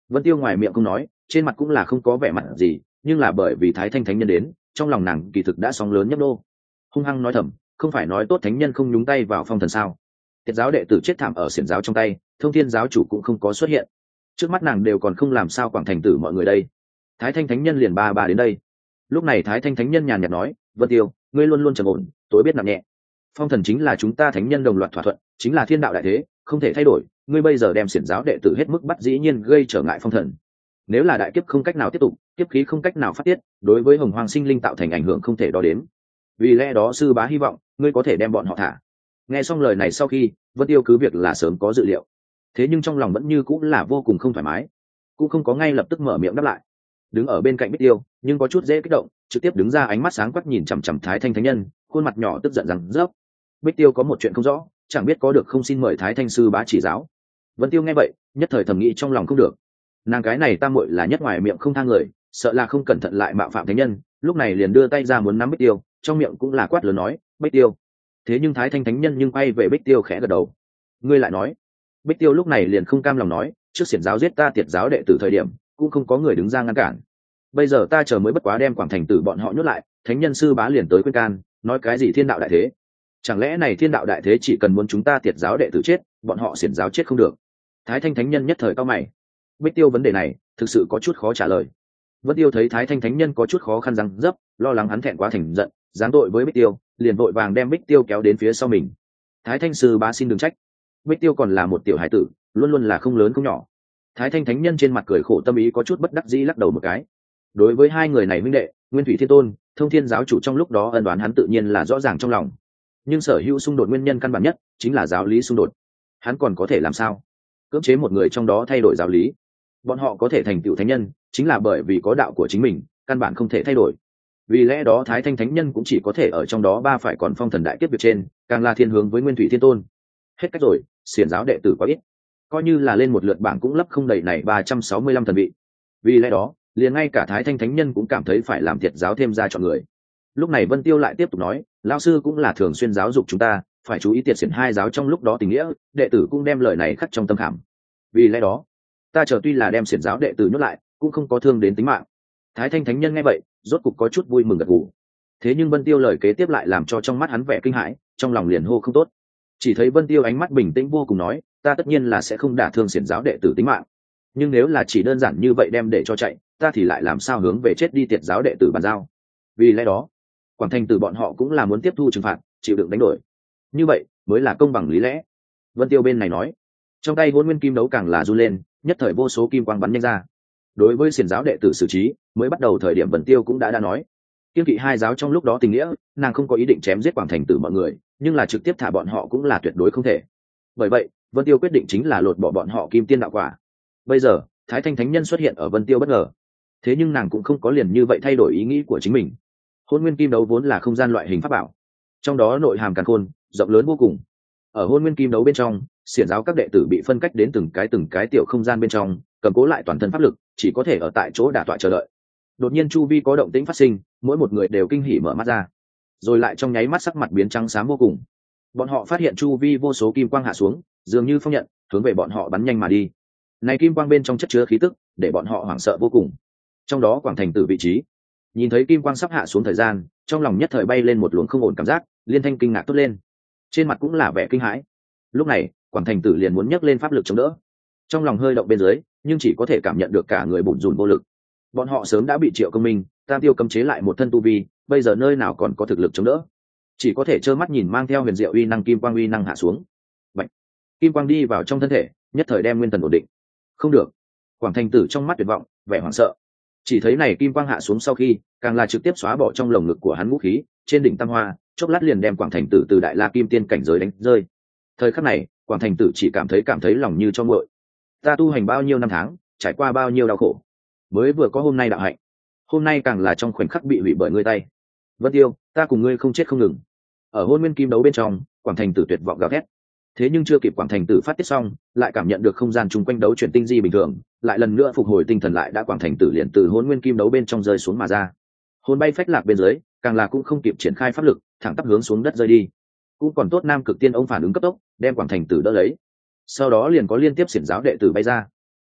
Vân Tiêu ngoài miệng không nói, trên mặt cũng là không có vẻ mặt gì, nhưng là bởi vì Thái Thanh thánh nhân đến, trong lòng nàng kỳ thực đã sóng lớn nhấp đô. Hung hăng nói thầm, không phải nói tốt thánh nhân không nhúng tay vào phong thần sao? Tiệt giáo đệ tử chết thảm ở xiển giáo trong tay, Thông Thiên giáo chủ cũng không có xuất hiện. Trước mắt nàng đều còn không làm sao quảng thành tử mọi người đây. Thái Thanh thánh nhân liền ba ba đến đây. Lúc này Thái Thanh thánh nhân nhàn nhạt nói, Vân Tiêu, ngươi luôn luôn trầm ổn, tối biết nặng nhẹ. Phong thần chính là chúng ta thánh nhân đồng loạt thỏa thuận, chính là thiên đạo đại thế, không thể thay đổi. Ngươi bây giờ đem xiển giáo đệ tử hết mức bắt, dĩ nhiên gây trở ngại phong thần. Nếu là đại kiếp không cách nào tiếp tục, kiếp khí không cách nào phát tiết, đối với hồng hoàng sinh linh tạo thành ảnh hưởng không thể đo đếm. Vì lẽ đó sư bá hy vọng ngươi có thể đem bọn họ thả. Nghe xong lời này sau khi, Vân Tiêu cứ việc là sớm có dự liệu, thế nhưng trong lòng vẫn như cũng là vô cùng không thoải mái, cũng không có ngay lập tức mở miệng đáp lại. Đứng ở bên cạnh Bích Tiêu, nhưng có chút dễ kích động, trực tiếp đứng ra, ánh mắt sáng quắc nhìn chằm chằm Thái Thanh thánh nhân, khuôn mặt nhỏ tức giận rằng rớp. Bích Tiêu có một chuyện không rõ, chẳng biết có được không, xin mời Thái Thanh sư bá chỉ giáo. Vân Tiêu nghe vậy, nhất thời thầm nghĩ trong lòng không được. Nàng cái này tam muội là nhất ngoài miệng không tha người, sợ là không cẩn thận lại mạo phạm thánh nhân, lúc này liền đưa tay ra muốn nắm Bích Tiêu, trong miệng cũng là quát lớn nói, Bích Tiêu. Thế nhưng Thái Thanh thánh nhân nhưng quay về Bích Tiêu khẽ gật đầu. Ngươi lại nói. Bích Tiêu lúc này liền không cam lòng nói, trước xiển giáo giết ta tiệt giáo đệ tử thời điểm, cũng không có người đứng ra ngăn cản. Bây giờ ta chờ mới bất quá đem quảng thành tử bọn họ nhốt lại, thánh nhân sư bá liền tới khuyên can, nói cái gì thiên đạo đại thế? Chẳng lẽ này thiên đạo đại thế chỉ cần muốn chúng ta tiệt giáo đệ tử chết, bọn họ xiển giáo chết không được? Thái Thanh thánh nhân nhất thời cao mày. Bích Tiêu vấn đề này thực sự có chút khó trả lời. Vân Tiêu thấy Thái Thanh thánh nhân có chút khó khăn răng dấp, lo lắng hắn thẹn quá thành giận, giáng tội với Bích Tiêu, liền vội vàng đem Bích Tiêu kéo đến phía sau mình. Thái Thanh sư bá xin đừng trách. Bích Tiêu còn là một tiểu hải tử, luôn luôn là không lớn không nhỏ. Thái Thanh thánh nhân trên mặt cười khổ, tâm ý có chút bất đắc dĩ, lắc đầu một cái. Đối với hai người này huynh đệ, Nguyên Thủy Thiên Tôn, Thông Thiên giáo chủ trong lúc đó ân đoán hắn tự nhiên là rõ ràng trong lòng. Nhưng sở hữu xung đột nguyên nhân căn bản nhất chính là giáo lý xung đột. Hắn còn có thể làm sao? Cưỡng chế một người trong đó thay đổi giáo lý. Bọn họ có thể thành tựu thánh nhân, chính là bởi vì có đạo của chính mình, căn bản không thể thay đổi. Vì lẽ đó Thái Thanh thánh nhân cũng chỉ có thể ở trong đó ba phải còn phong thần đại kiếp việc trên, càng là thiên hướng với Nguyên Thủy Thiên Tôn. Hết cách rồi, xiển giáo đệ tử quá ít, coi như là lên một lượt bảng cũng lấp không đầy này 365 thần vị. Vì lẽ đó liền ngay cả Thái Thanh thánh nhân cũng cảm thấy phải làm thiệt giáo thêm ra chọn người. Lúc này Vân Tiêu lại tiếp tục nói, lão sư cũng là thường xuyên giáo dục chúng ta phải chú ý tiệt xiển hai giáo trong lúc đó tình nghĩa, đệ tử cũng đem lời này khắc trong tâm khảm. Vì lẽ đó ta chờ tuy là đem xiển giáo đệ tử nhốt lại, cũng không có thương đến tính mạng. Thái Thanh thánh nhân nghe vậy, rốt cục có chút vui mừng gật gù. Thế nhưng Vân Tiêu lời kế tiếp lại làm cho trong mắt hắn vẻ kinh hãi, trong lòng liền hô không tốt. Chỉ thấy Vân Tiêu ánh mắt bình tĩnh vô cùng nói, ta tất nhiên là sẽ không đả thương xiển giáo đệ tử tính mạng, nhưng nếu là chỉ đơn giản như vậy đem để cho chạy, ta thì lại làm sao hướng về chết đi tiệt giáo đệ tử bàn giao. Vì lẽ đó quảng thành tử bọn họ cũng là muốn tiếp thu trừng phạt, chịu đựng đánh đổi, như vậy mới là công bằng lý lẽ. Vân Tiêu bên này nói, trong tay Hỗn Nguyên kim đấu càng là run lên, nhất thời vô số kim quang bắn nhanh ra. Đối với xiển giáo đệ tử xử trí, mới bắt đầu thời điểm Vân Tiêu cũng đã nói, kiên kỵ hai giáo trong lúc đó tình nghĩa, nàng không có ý định chém giết quảng thành tử mọi người, nhưng là trực tiếp thả bọn họ cũng là tuyệt đối không thể. Bởi vậy Vân Tiêu quyết định chính là lột bỏ bọn họ kim tiên đạo quả. Bây giờ Thái Thanh thánh nhân xuất hiện ở Vân Tiêu bất ngờ, thế nhưng nàng cũng không có liền như vậy thay đổi ý nghĩ của chính mình. Hỗn Nguyên kim đấu vốn là không gian loại hình pháp bảo, trong đó nội hàm càn khôn rộng lớn vô cùng. Ở Hỗn Nguyên kim đấu bên trong, xiển giáo các đệ tử bị phân cách đến từng cái tiểu không gian bên trong, cầm cố lại toàn thân pháp lực, chỉ có thể ở tại chỗ đả tọa chờ đợi. Đột nhiên chu vi có động tĩnh phát sinh, mỗi một người đều kinh hỉ mở mắt ra, rồi lại trong nháy mắt sắc mặt biến trắng xám vô cùng. Bọn họ phát hiện chu vi vô số kim quang hạ xuống, dường như phong nhận hướng về bọn họ bắn nhanh mà đi. Này kim quang bên trong chất chứa khí tức, để bọn họ hoảng sợ vô cùng. Trong đó quảng thành tử vị trí, nhìn thấy kim quang sắp hạ xuống thời gian, trong lòng nhất thời bay lên một luồng không ổn cảm giác, liên thanh kinh ngạc tốt lên, trên mặt cũng là vẻ kinh hãi. Lúc này quảng thành tử liền muốn nhấc lên pháp lực chống đỡ, trong lòng hơi động bên dưới, nhưng chỉ có thể cảm nhận được cả người bủn rủn vô lực. Bọn họ sớm đã bị Triệu Công Minh, Tam Tiêu cấm chế lại một thân tu vi, bây giờ nơi nào còn có thực lực chống đỡ, chỉ có thể trơ mắt nhìn mang theo huyền diệu uy năng kim quang uy năng hạ xuống. Bạch, kim quang đi vào trong thân thể, nhất thời đem nguyên thần ổn định. Không được! Quảng thành tử trong mắt tuyệt vọng, vẻ hoảng sợ. Chỉ thấy này kim quang hạ xuống sau khi, càng là trực tiếp xóa bỏ trong lồng ngực của hắn vũ khí, trên đỉnh tam hoa, chốc lát liền đem Quảng thành tử từ đại la kim tiên cảnh giới đánh rơi. Thời khắc này, Quảng thành tử chỉ cảm thấy lòng như cho nguội. Ta tu hành bao nhiêu năm tháng, trải qua bao nhiêu đau khổ, mới vừa có hôm nay đạo hạnh, hôm nay càng là trong khoảnh khắc bị hủy bởi ngươi tay. Vân Tiêu, ta cùng ngươi không chết không ngừng. Ở Hôn Nguyên kim đấu bên trong, Quảng thành tử tuyệt vọng gào thét. Thế nhưng chưa kịp Quảng thành tử phát tiết xong, lại cảm nhận được không gian chung quanh đấu chuyển tinh di bình thường, lại lần nữa phục hồi tinh thần lại, đã Quảng thành tử liền từ Hôn Nguyên kim đấu bên trong rơi xuống mà ra. Hồn bay phách lạc bên dưới, càng là cũng không kịp triển khai pháp lực, thẳng tắp hướng xuống đất rơi đi. Cũng còn tốt Nam Cực Tiên ông phản ứng cấp tốc, đem Quảng thành tử đỡ lấy. Sau đó liền có liên tiếp xiển giáo đệ tử bay ra.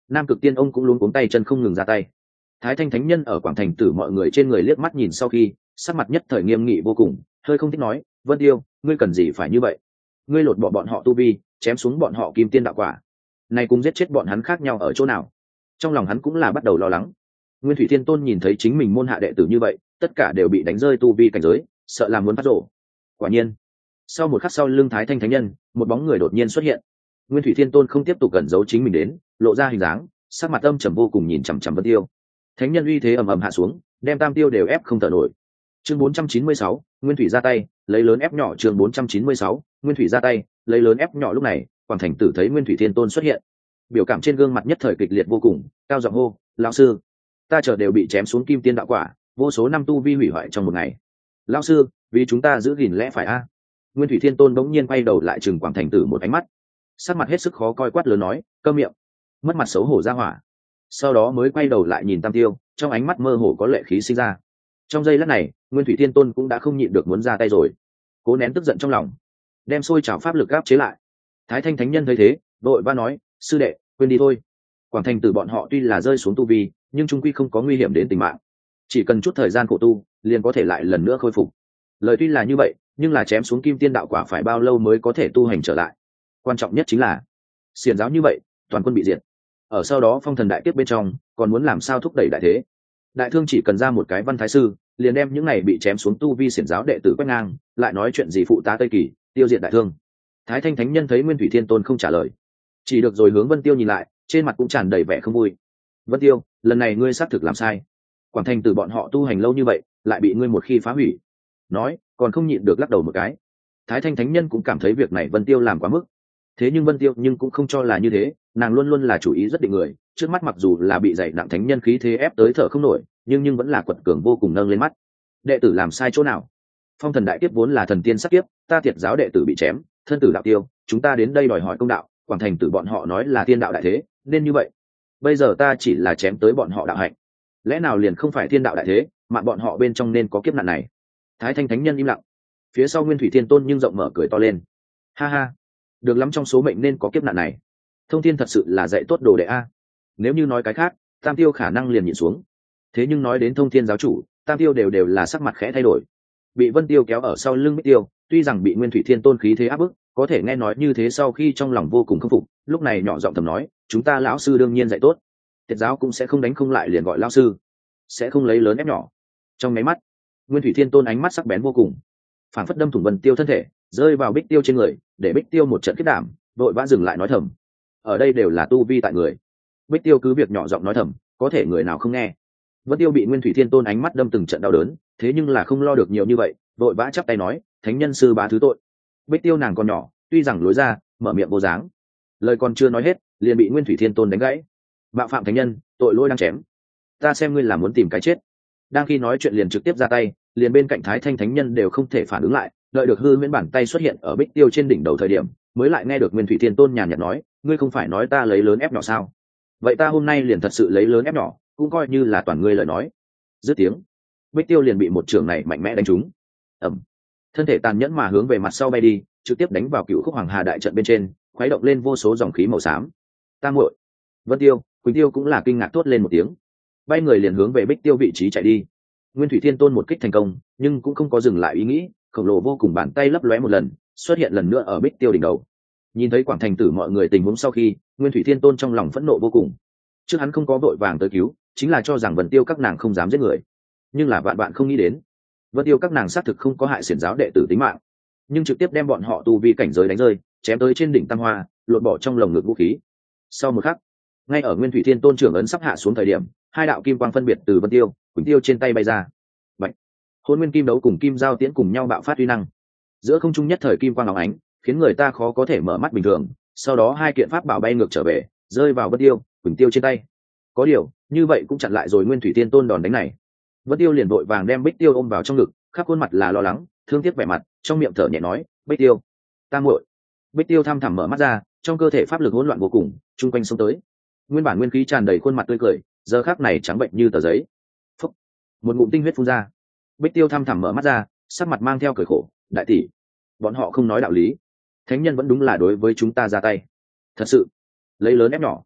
Nam Cực Tiên ông cũng luống cuống tay chân không ngừng ra tay. Thái Thanh Thánh Nhân ở Quảng Thành Tử mọi người trên người liếc mắt nhìn sau khi, sắc mặt nhất thời nghiêm nghị vô cùng, hơi không thích nói, Vân Tiêu, ngươi cần gì phải như vậy? Ngươi lột bỏ bọn họ tu vi, chém xuống bọn họ kim tiên đạo quả, này cũng giết chết bọn hắn khác nhau ở chỗ nào? Trong lòng hắn cũng là bắt đầu lo lắng. Nguyên Thủy Thiên Tôn nhìn thấy chính mình môn hạ đệ tử như vậy, tất cả đều bị đánh rơi tu vi cảnh giới, sợ là muốn phát rồ. Quả nhiên, sau một khắc sau lưng Thái Thanh Thánh Nhân, một bóng người đột nhiên xuất hiện. Nguyên Thủy Thiên Tôn không tiếp tục gần giấu chính mình đến, lộ ra hình dáng, sắc mặt âm trầm vô cùng nhìn chằm chằm Vân Tiêu. Thánh Nhân uy thế ầm ầm hạ xuống, đem Tam Tiêu đều ép không thở nổi. Chương 496, Nguyên Thủy ra tay, lấy lớn ép nhỏ. Chương 496, Nguyên Thủy ra tay, lấy lớn ép nhỏ. Lúc này, Quảng Thành Tử thấy Nguyên Thủy Thiên Tôn xuất hiện, biểu cảm trên gương mặt nhất thời kịch liệt vô cùng, cao giọng hô, lão sư, ta chờ đều bị chém xuống kim tiên đạo quả, vô số năm tu vi hủy hoại trong một ngày. Lão sư, vì chúng ta giữ gìn lẽ phải a. Nguyên Thủy Thiên Tôn bỗng nhiên quay đầu lại chừng Quảng Thành Tử một ánh mắt, sắc mặt hết sức khó coi, quát lớn nói, câm miệng, mất mặt xấu hổ ra hỏa. Sau đó mới quay đầu lại nhìn Tam Tiêu, trong ánh mắt mơ hồ có lệ khí sinh ra. Trong giây lát này, Nguyên Thủy Thiên Tôn cũng đã không nhịn được muốn ra tay rồi, cố nén tức giận trong lòng, đem sôi trào pháp lực áp chế lại. Thái Thanh Thánh Nhân thấy thế, đội ba nói, sư đệ, quên đi thôi. Quảng Thành Tử bọn họ tuy là rơi xuống tu vi, nhưng trung quy không có nguy hiểm đến tính mạng, chỉ cần chút thời gian khổ tu, liền có thể lại lần nữa khôi phục. Lời tuy là như vậy, nhưng là chém xuống kim tiên đạo quả phải bao lâu mới có thể tu hành trở lại? Quan trọng nhất chính là, xiển giáo như vậy, toàn quân bị diệt. Ở sau đó phong thần đại kiếp bên trong, còn muốn làm sao thúc đẩy đại thế? Đại thương chỉ cần ra một cái văn thái sư, liền đem những này bị chém xuống tu vi xiển giáo đệ tử quét ngang, lại nói chuyện gì phụ tá Tây Kỳ, tiêu diệt đại thương. Thái Thanh Thánh Nhân thấy Nguyên Thủy Thiên Tôn không trả lời, chỉ được rồi hướng Vân Tiêu nhìn lại, trên mặt cũng tràn đầy vẻ không vui. Vân Tiêu, lần này ngươi xác thực làm sai. Quảng Thành Tử bọn họ tu hành lâu như vậy, lại bị ngươi một khi phá hủy. Nói, còn không nhịn được lắc đầu một cái. Thái Thanh Thánh Nhân cũng cảm thấy việc này Vân Tiêu làm quá mức. Thế nhưng Vân Tiêu nhưng cũng không cho là như thế, nàng luôn luôn là chủ ý rất định người, trước mắt mặc dù là bị dày nặng thánh nhân khí thế ép tới thở không nổi, nhưng vẫn là quật cường vô cùng nâng lên mắt. Đệ tử làm sai chỗ nào? Phong thần đại kiếp vốn là thần tiên sát kiếp, ta Tiệt giáo đệ tử bị chém, thân tử đạo tiêu, chúng ta đến đây đòi hỏi công đạo, Quảng Thành Tử bọn họ nói là thiên đạo đại thế, nên như vậy. Bây giờ ta chỉ là chém tới bọn họ đạo hạnh, lẽ nào liền không phải thiên đạo đại thế, mà bọn họ bên trong nên có kiếp nạn này? Thái Thanh Thánh Nhân im lặng, phía sau Nguyên Thủy Thiên Tôn nhưng rộng mở cười to lên, ha ha, được lắm, trong số mệnh nên có kiếp nạn này. Thông Thiên thật sự là dạy tốt đồ đệ a. Nếu như nói cái khác, Tam Tiêu khả năng liền nhịn xuống, thế nhưng nói đến Thông Thiên giáo chủ, Tam Tiêu đều là sắc mặt khẽ thay đổi. Bị Vân Tiêu kéo ở sau lưng Bích Tiêu, tuy rằng bị Nguyên Thủy Thiên Tôn khí thế áp bức, có thể nghe nói như thế sau khi trong lòng vô cùng khâm phục, lúc này nhỏ giọng thầm nói, chúng ta lão sư đương nhiên dạy tốt, Tiệt giáo cũng sẽ không đánh không lại liền gọi lão sư, sẽ không lấy lớn ép nhỏ. Trong máy mắt, Nguyên Thủy Thiên Tôn ánh mắt sắc bén vô cùng, phản phất đâm thủng Vân Tiêu thân thể, rơi vào Bích Tiêu trên người, để Bích Tiêu một trận kết đảm, đội vã dừng lại nói thầm. Ở đây đều là tu vi tại người. Bích Tiêu cứ việc nhỏ giọng nói thầm, có thể người nào không nghe. Vân Tiêu bị Nguyên Thủy Thiên Tôn ánh mắt đâm từng trận đau đớn, thế nhưng là không lo được nhiều như vậy, đội vã chắp tay nói, thánh nhân sư bá thứ tội. Bích Tiêu nàng còn nhỏ, tuy rằng lối ra, mở miệng vô dáng, lời còn chưa nói hết, liền bị Nguyên Thủy Thiên Tôn đánh gãy. Bạo phạm thánh nhân, tội lỗi đang chém. Ta xem ngươi là muốn tìm cái chết. Đang khi nói chuyện liền trực tiếp ra tay, liền bên cạnh Thái Thanh Thánh Nhân đều không thể phản ứng lại, đợi được hư miễn bàn tay xuất hiện ở Bích Tiêu trên đỉnh đầu thời điểm, mới lại nghe được Nguyên Thủy Thiên Tôn nhàn nhạt nói, ngươi không phải nói ta lấy lớn ép nhỏ sao? Vậy ta hôm nay liền thật sự lấy lớn ép nhỏ, cũng coi như là toàn ngươi lời nói. Dứt tiếng, Bích Tiêu liền bị một trường này mạnh mẽ đánh trúng. Ầm. Thân thể tàn nhẫn mà hướng về mặt sau bay đi, trực tiếp đánh vào Cựu Khúc Hoàng Hà đại trận bên trên, khuấy động lên vô số dòng khí màu xám. Ta muội. Vân Tiêu, Quỳnh Tiêu cũng là kinh ngạc thốt lên một tiếng, bay người liền hướng về Bích Tiêu vị trí chạy đi. Nguyên Thủy Thiên Tôn một kích thành công, nhưng cũng không có dừng lại ý nghĩ, khổng lồ vô cùng bàn tay lấp lóe một lần, xuất hiện lần nữa ở Bích Tiêu đỉnh đầu. Nhìn thấy Quảng Thành Tử mọi người tình huống sau khi, Nguyên Thủy Thiên Tôn trong lòng phẫn nộ vô cùng. Trước hắn không có vội vàng tới cứu, chính là cho rằng Vân Tiêu các nàng không dám giết người, nhưng là vạn bạn không nghĩ đến, Vân Tiêu các nàng xác thực không có hại xiển giáo đệ tử tính mạng, nhưng trực tiếp đem bọn họ tu vi cảnh giới đánh rơi, chém tới trên đỉnh Tam Hoa, lột bỏ trong lồng ngực vũ khí. Sau một khắc, ngay ở Nguyên Thủy Thiên Tôn trưởng ấn sắp hạ xuống thời điểm, hai đạo kim quang phân biệt từ Vân Tiêu, Quỳnh Tiêu trên tay bay ra. Bạch. Hôn Nguyên Kim Đấu cùng Kim Giao Tiễn cùng nhau bạo phát uy năng. Giữa không trung nhất thời kim quang óng ánh, khiến người ta khó có thể mở mắt bình thường. Sau đó hai kiện pháp bảo bay ngược trở về, rơi vào Vân Tiêu, Quỳnh Tiêu trên tay. Có điều, như vậy cũng chặn lại rồi Nguyên Thủy Thiên Tôn đòn đánh này. Vân Tiêu liền vội vàng đem Bích Tiêu ôm vào trong ngực, khắp khuôn mặt là lo lắng, thương tiếc vẻ mặt, trong miệng thở nhẹ nói, "Bích Tiêu, ta muội." Bích Tiêu thăm thẳm mở mắt ra, trong cơ thể pháp lực hỗn loạn vô cùng, chung quanh xông tới. Nguyên bản nguyên khí tràn đầy khuôn mặt tươi cười, giờ khắc này trắng bệnh như tờ giấy. Phúc. Một ngụm tinh huyết phun ra. Bích Tiêu thăm thẳm mở mắt ra, sắc mặt mang theo cười khổ, "Đại tỷ, bọn họ không nói đạo lý. Thánh nhân vẫn đúng là đối với chúng ta ra tay. Thật sự, lấy lớn ép nhỏ."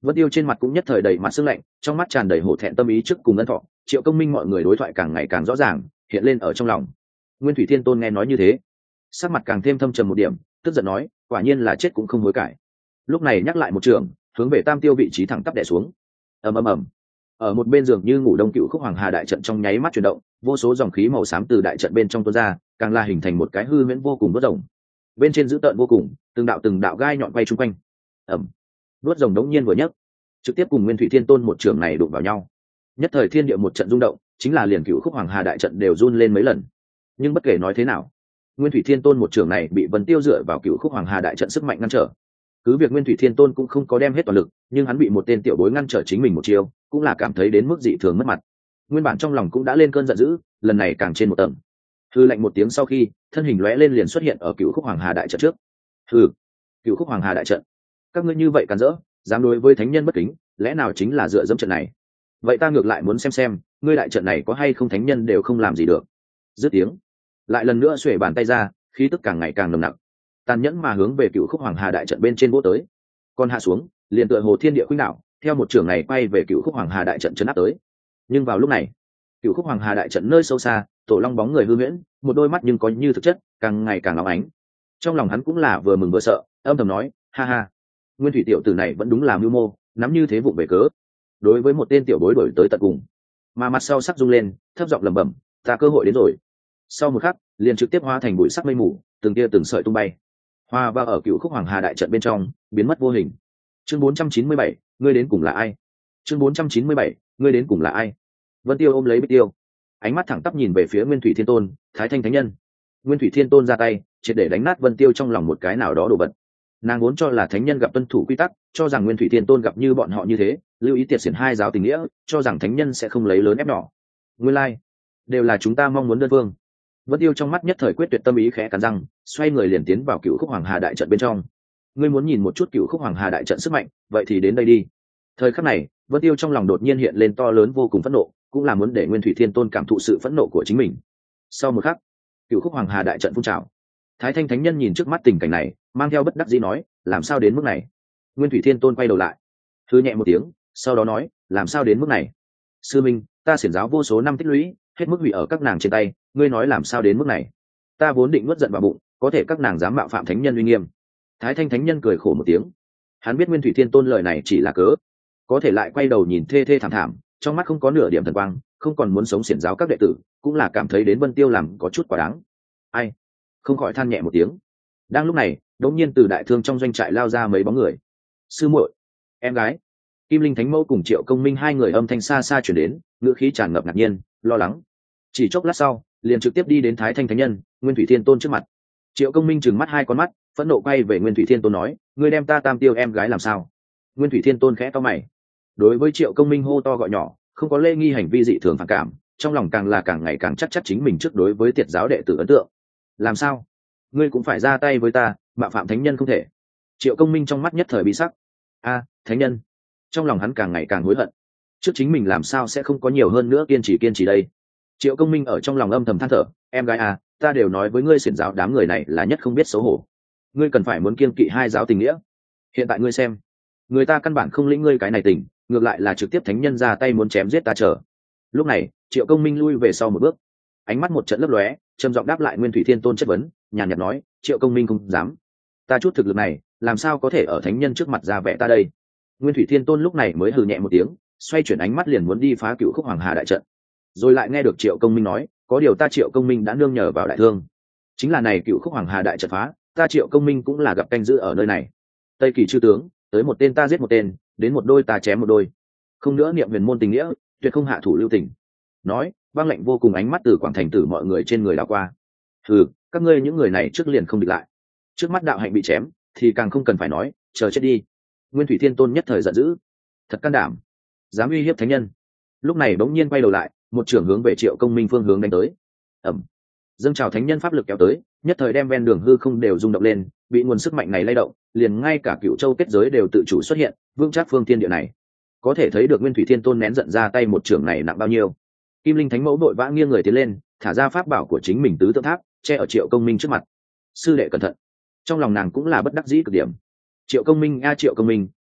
Vân Tiêu trên mặt cũng nhất thời đầy mặt sương lạnh, trong mắt tràn đầy hổ thẹn tâm ý trước cùng ân thọ. Triệu Công Minh mọi người đối thoại càng ngày càng rõ ràng hiện lên ở trong lòng. Nguyên Thủy Thiên Tôn nghe nói như thế, sắc mặt càng thêm thâm trầm một điểm, tức giận nói, quả nhiên là chết cũng không hối cải. Lúc này nhắc lại một trường, hướng về Tam Tiêu vị trí thẳng tắp đè xuống. Ầm ầm ầm. Ở một bên giường như ngủ đông Cựu Khúc Hoàng Hà đại trận trong nháy mắt chuyển động, vô số dòng khí màu xám từ đại trận bên trong tuôn ra, càng là hình thành một cái hư huyễn vô cùng đốt rồng. Bên trên dữ tợn vô cùng, từng đạo gai nhọn quay chung quanh. Ầm. Đốt rồng đống nhiên vừa nhấc, trực tiếp cùng Nguyên Thủy Thiên Tôn một trường này đụng vào nhau. Nhất thời thiên địa một trận rung động, chính là liền Cựu Khúc Hoàng Hà đại trận đều run lên mấy lần. Nhưng bất kể nói thế nào, Nguyên Thủy Thiên Tôn một trường này bị Vân Tiêu dựa vào Cựu Khúc Hoàng Hà đại trận sức mạnh ngăn trở. Cứ việc Nguyên Thủy Thiên Tôn cũng không có đem hết toàn lực, nhưng hắn bị một tên tiểu bối ngăn trở chính mình một chiêu, cũng là cảm thấy đến mức dị thường mất mặt. Nguyên bản trong lòng cũng đã lên cơn giận dữ, lần này càng trên một tầng. Hư lạnh một tiếng sau khi, thân hình lóe lên liền xuất hiện ở Cựu Khúc Hoàng Hà đại trận trước. Hừ, Cựu Khúc Hoàng Hà đại trận, các ngươi như vậy càn rỡ, dám đối với thánh nhân bất kính, lẽ nào chính là dựa dẫm trận này? Vậy ta ngược lại muốn xem, ngươi đại trận này có hay không thánh nhân đều không làm gì được. Dứt tiếng, lại lần nữa xuề bàn tay ra, khí tức càng ngày càng nồng nặc, tàn nhẫn mà hướng về Cựu Khúc Hoàng Hà đại trận bên trên vỗ tới. Còn hạ xuống, liền tựa hồ thiên địa khuynh đảo, theo một trường này quay về Cựu Khúc Hoàng Hà đại trận chấn áp tới. Nhưng vào lúc này, Cựu Khúc Hoàng Hà đại trận nơi sâu xa, Tổ Long bóng người hư huyễn, một đôi mắt nhưng có như thực chất, càng ngày càng óng ánh. Trong lòng hắn cũng là vừa mừng vừa sợ, âm thầm nói, ha ha, Nguyên Thủy tiểu tử này vẫn đúng là mưu mô, nắm như thế vụ về cớ. Đối với một tên tiểu bối đổi tới tận cùng, mà mặt sau sắc rung lên, thấp giọng lẩm bẩm, ta cơ hội đến rồi. Sau một khắc, liền trực tiếp hóa thành bụi sắc mây mù, từng tia từng sợi tung bay, hoa vào ở Cựu Khúc Hoàng Hà đại trận bên trong, biến mất vô hình. Chương 497, ngươi đến cùng là ai? Chương 497, ngươi đến cùng là ai? Vân Tiêu ôm lấy Bích Tiêu, ánh mắt thẳng tắp nhìn về phía Nguyên Thủy Thiên Tôn, Thái Thanh Thánh Nhân. Nguyên Thủy Thiên Tôn ra tay, triệt để đánh nát Vân Tiêu trong lòng một cái nào đó đồ vật. Nàng vốn cho là thánh nhân gặp tuân thủ quy tắc, cho rằng Nguyên Thủy Thiên Tôn gặp như bọn họ như thế, lưu ý tiệt xiển hai giáo tình nghĩa, cho rằng thánh nhân sẽ không lấy lớn ép nhỏ. Nguyên lai, đều là chúng ta mong muốn đơn phương. Vân Tiêu trong mắt nhất thời quyết tuyệt tâm ý khẽ cắn răng, xoay người liền tiến vào Cựu Khúc Hoàng Hà đại trận bên trong. Ngươi muốn nhìn một chút Cựu Khúc Hoàng Hà đại trận sức mạnh, vậy thì đến đây đi. Thời khắc này, Vân Tiêu trong lòng đột nhiên hiện lên to lớn vô cùng phẫn nộ, cũng là muốn để Nguyên Thủy Thiên Tôn cảm thụ sự phẫn nộ của chính mình. Sau một khắc, Cựu Khúc Hoàng Hà đại trận phun trào. Thái Thanh Thánh Nhân nhìn trước mắt tình cảnh này, mang theo bất đắc dĩ nói, làm sao đến mức này? Nguyên Thủy Thiên Tôn quay đầu lại, hư nhẹ một tiếng, sau đó nói, làm sao đến mức này? Sư minh, ta xiển giáo vô số năm tích lũy, hết mức hủy ở các nàng trên tay, ngươi nói làm sao đến mức này? Ta vốn định nuốt giận vào bụng, có thể các nàng dám mạo phạm thánh nhân uy nghiêm. Thái Thanh Thánh Nhân cười khổ một tiếng, hắn biết Nguyên Thủy Thiên Tôn lời này chỉ là cớ, có thể lại quay đầu nhìn thê thê thảm thảm, trong mắt không có nửa điểm thần quang, không còn muốn sống xiển giáo các đệ tử, cũng là cảm thấy đến Vân Tiêu làm có chút quá đáng. Ai? Không khỏi than nhẹ một tiếng. Đang lúc này, đột nhiên từ đại thương trong doanh trại lao ra mấy bóng người. Sư muội, em gái. Kim Linh Thánh Mẫu cùng Triệu Công Minh hai người âm thanh xa xa truyền đến, ngữ khí tràn ngập ngạc nhiên, lo lắng. Chỉ chốc lát sau, liền trực tiếp đi đến Thái Thanh Thánh Nhân, Nguyên Thủy Thiên Tôn trước mặt. Triệu Công Minh trừng mắt hai con mắt, phẫn nộ quay về Nguyên Thủy Thiên Tôn nói, ngươi đem ta Tam Tiêu em gái làm sao? Nguyên Thủy Thiên Tôn khẽ cau mày. Đối với Triệu Công Minh hô to gọi nhỏ, không có lễ nghi hành vi dị thường phản cảm, trong lòng càng là càng ngày càng chắc chính mình trước đối với tiệt giáo đệ tử ấn tượng. Làm sao? Ngươi cũng phải ra tay với ta, mạo phạm thánh nhân không thể. Triệu Công Minh trong mắt nhất thời bí sắc. A, thánh nhân. Trong lòng hắn càng ngày càng hối hận. Trước chính mình làm sao sẽ không có nhiều hơn nữa kiên trì đây. Triệu Công Minh ở trong lòng âm thầm than thở, em gái à, ta đều nói với ngươi xiển giáo đám người này là nhất không biết xấu hổ. Ngươi cần phải muốn kiên kỵ hai giáo tình nghĩa. Hiện tại ngươi xem, người ta căn bản không lĩnh ngươi cái này tình, ngược lại là trực tiếp thánh nhân ra tay muốn chém giết ta chờ. Lúc này, Triệu Công Minh lui về sau một bước, ánh mắt một trận lấp lóe, trầm giọng đáp lại Nguyên Thủy Thiên Tôn chất vấn, nhàn nhạt nói, Triệu Công Minh không dám. Ta chút thực lực này, làm sao có thể ở thánh nhân trước mặt ra vẻ ta đây? Nguyên Thủy Thiên Tôn lúc này mới hừ nhẹ một tiếng, xoay chuyển ánh mắt liền muốn đi phá Cựu Khúc Hoàng Hà đại trận. Rồi lại nghe được Triệu Công Minh nói, có điều ta Triệu Công Minh đã nương nhờ vào đại thương, chính là này Cựu Khúc Hoàng Hà đại trận phá, ta Triệu Công Minh cũng là gặp canh giữ ở nơi này. Tây Kỳ chư tướng, tới một tên ta giết một tên, đến một đôi ta chém một đôi, không nữa niệm huyền môn tình nghĩa, tuyệt không hạ thủ lưu tình. Nói, băng lạnh vô cùng ánh mắt từ Quảng Thành Tử mọi người trên người đảo qua. Hừ, các ngươi những người này trước liền không địch lại, trước mắt đạo hạnh bị chém thì càng không cần phải nói, chờ chết đi. Nguyên Thủy Thiên Tôn nhất thời giận dữ, thật can đảm, dám uy hiếp thánh nhân. Lúc này bỗng nhiên quay đầu lại, một trưởng hướng về Triệu Công Minh phương hướng đánh tới. Ẩm, dâng trào thánh nhân pháp lực kéo tới, nhất thời đem ven đường hư không đều rung động lên, bị nguồn sức mạnh này lay động, liền ngay cả Cựu Châu kết giới đều tự chủ xuất hiện, vững chắc phương thiên địa này. Có thể thấy được Nguyên Thủy Thiên Tôn nén giận ra tay một trưởng này nặng bao nhiêu. Kim Linh Thánh Mẫu đội vã nghiêng người tiến lên, thả ra pháp bảo của chính mình tứ tượng tháp, che ở Triệu Công Minh trước mặt. Sư đệ cẩn thận. Trong lòng nàng cũng là bất đắc dĩ cực điểm. Triệu Công Minh a Triệu Công Minh,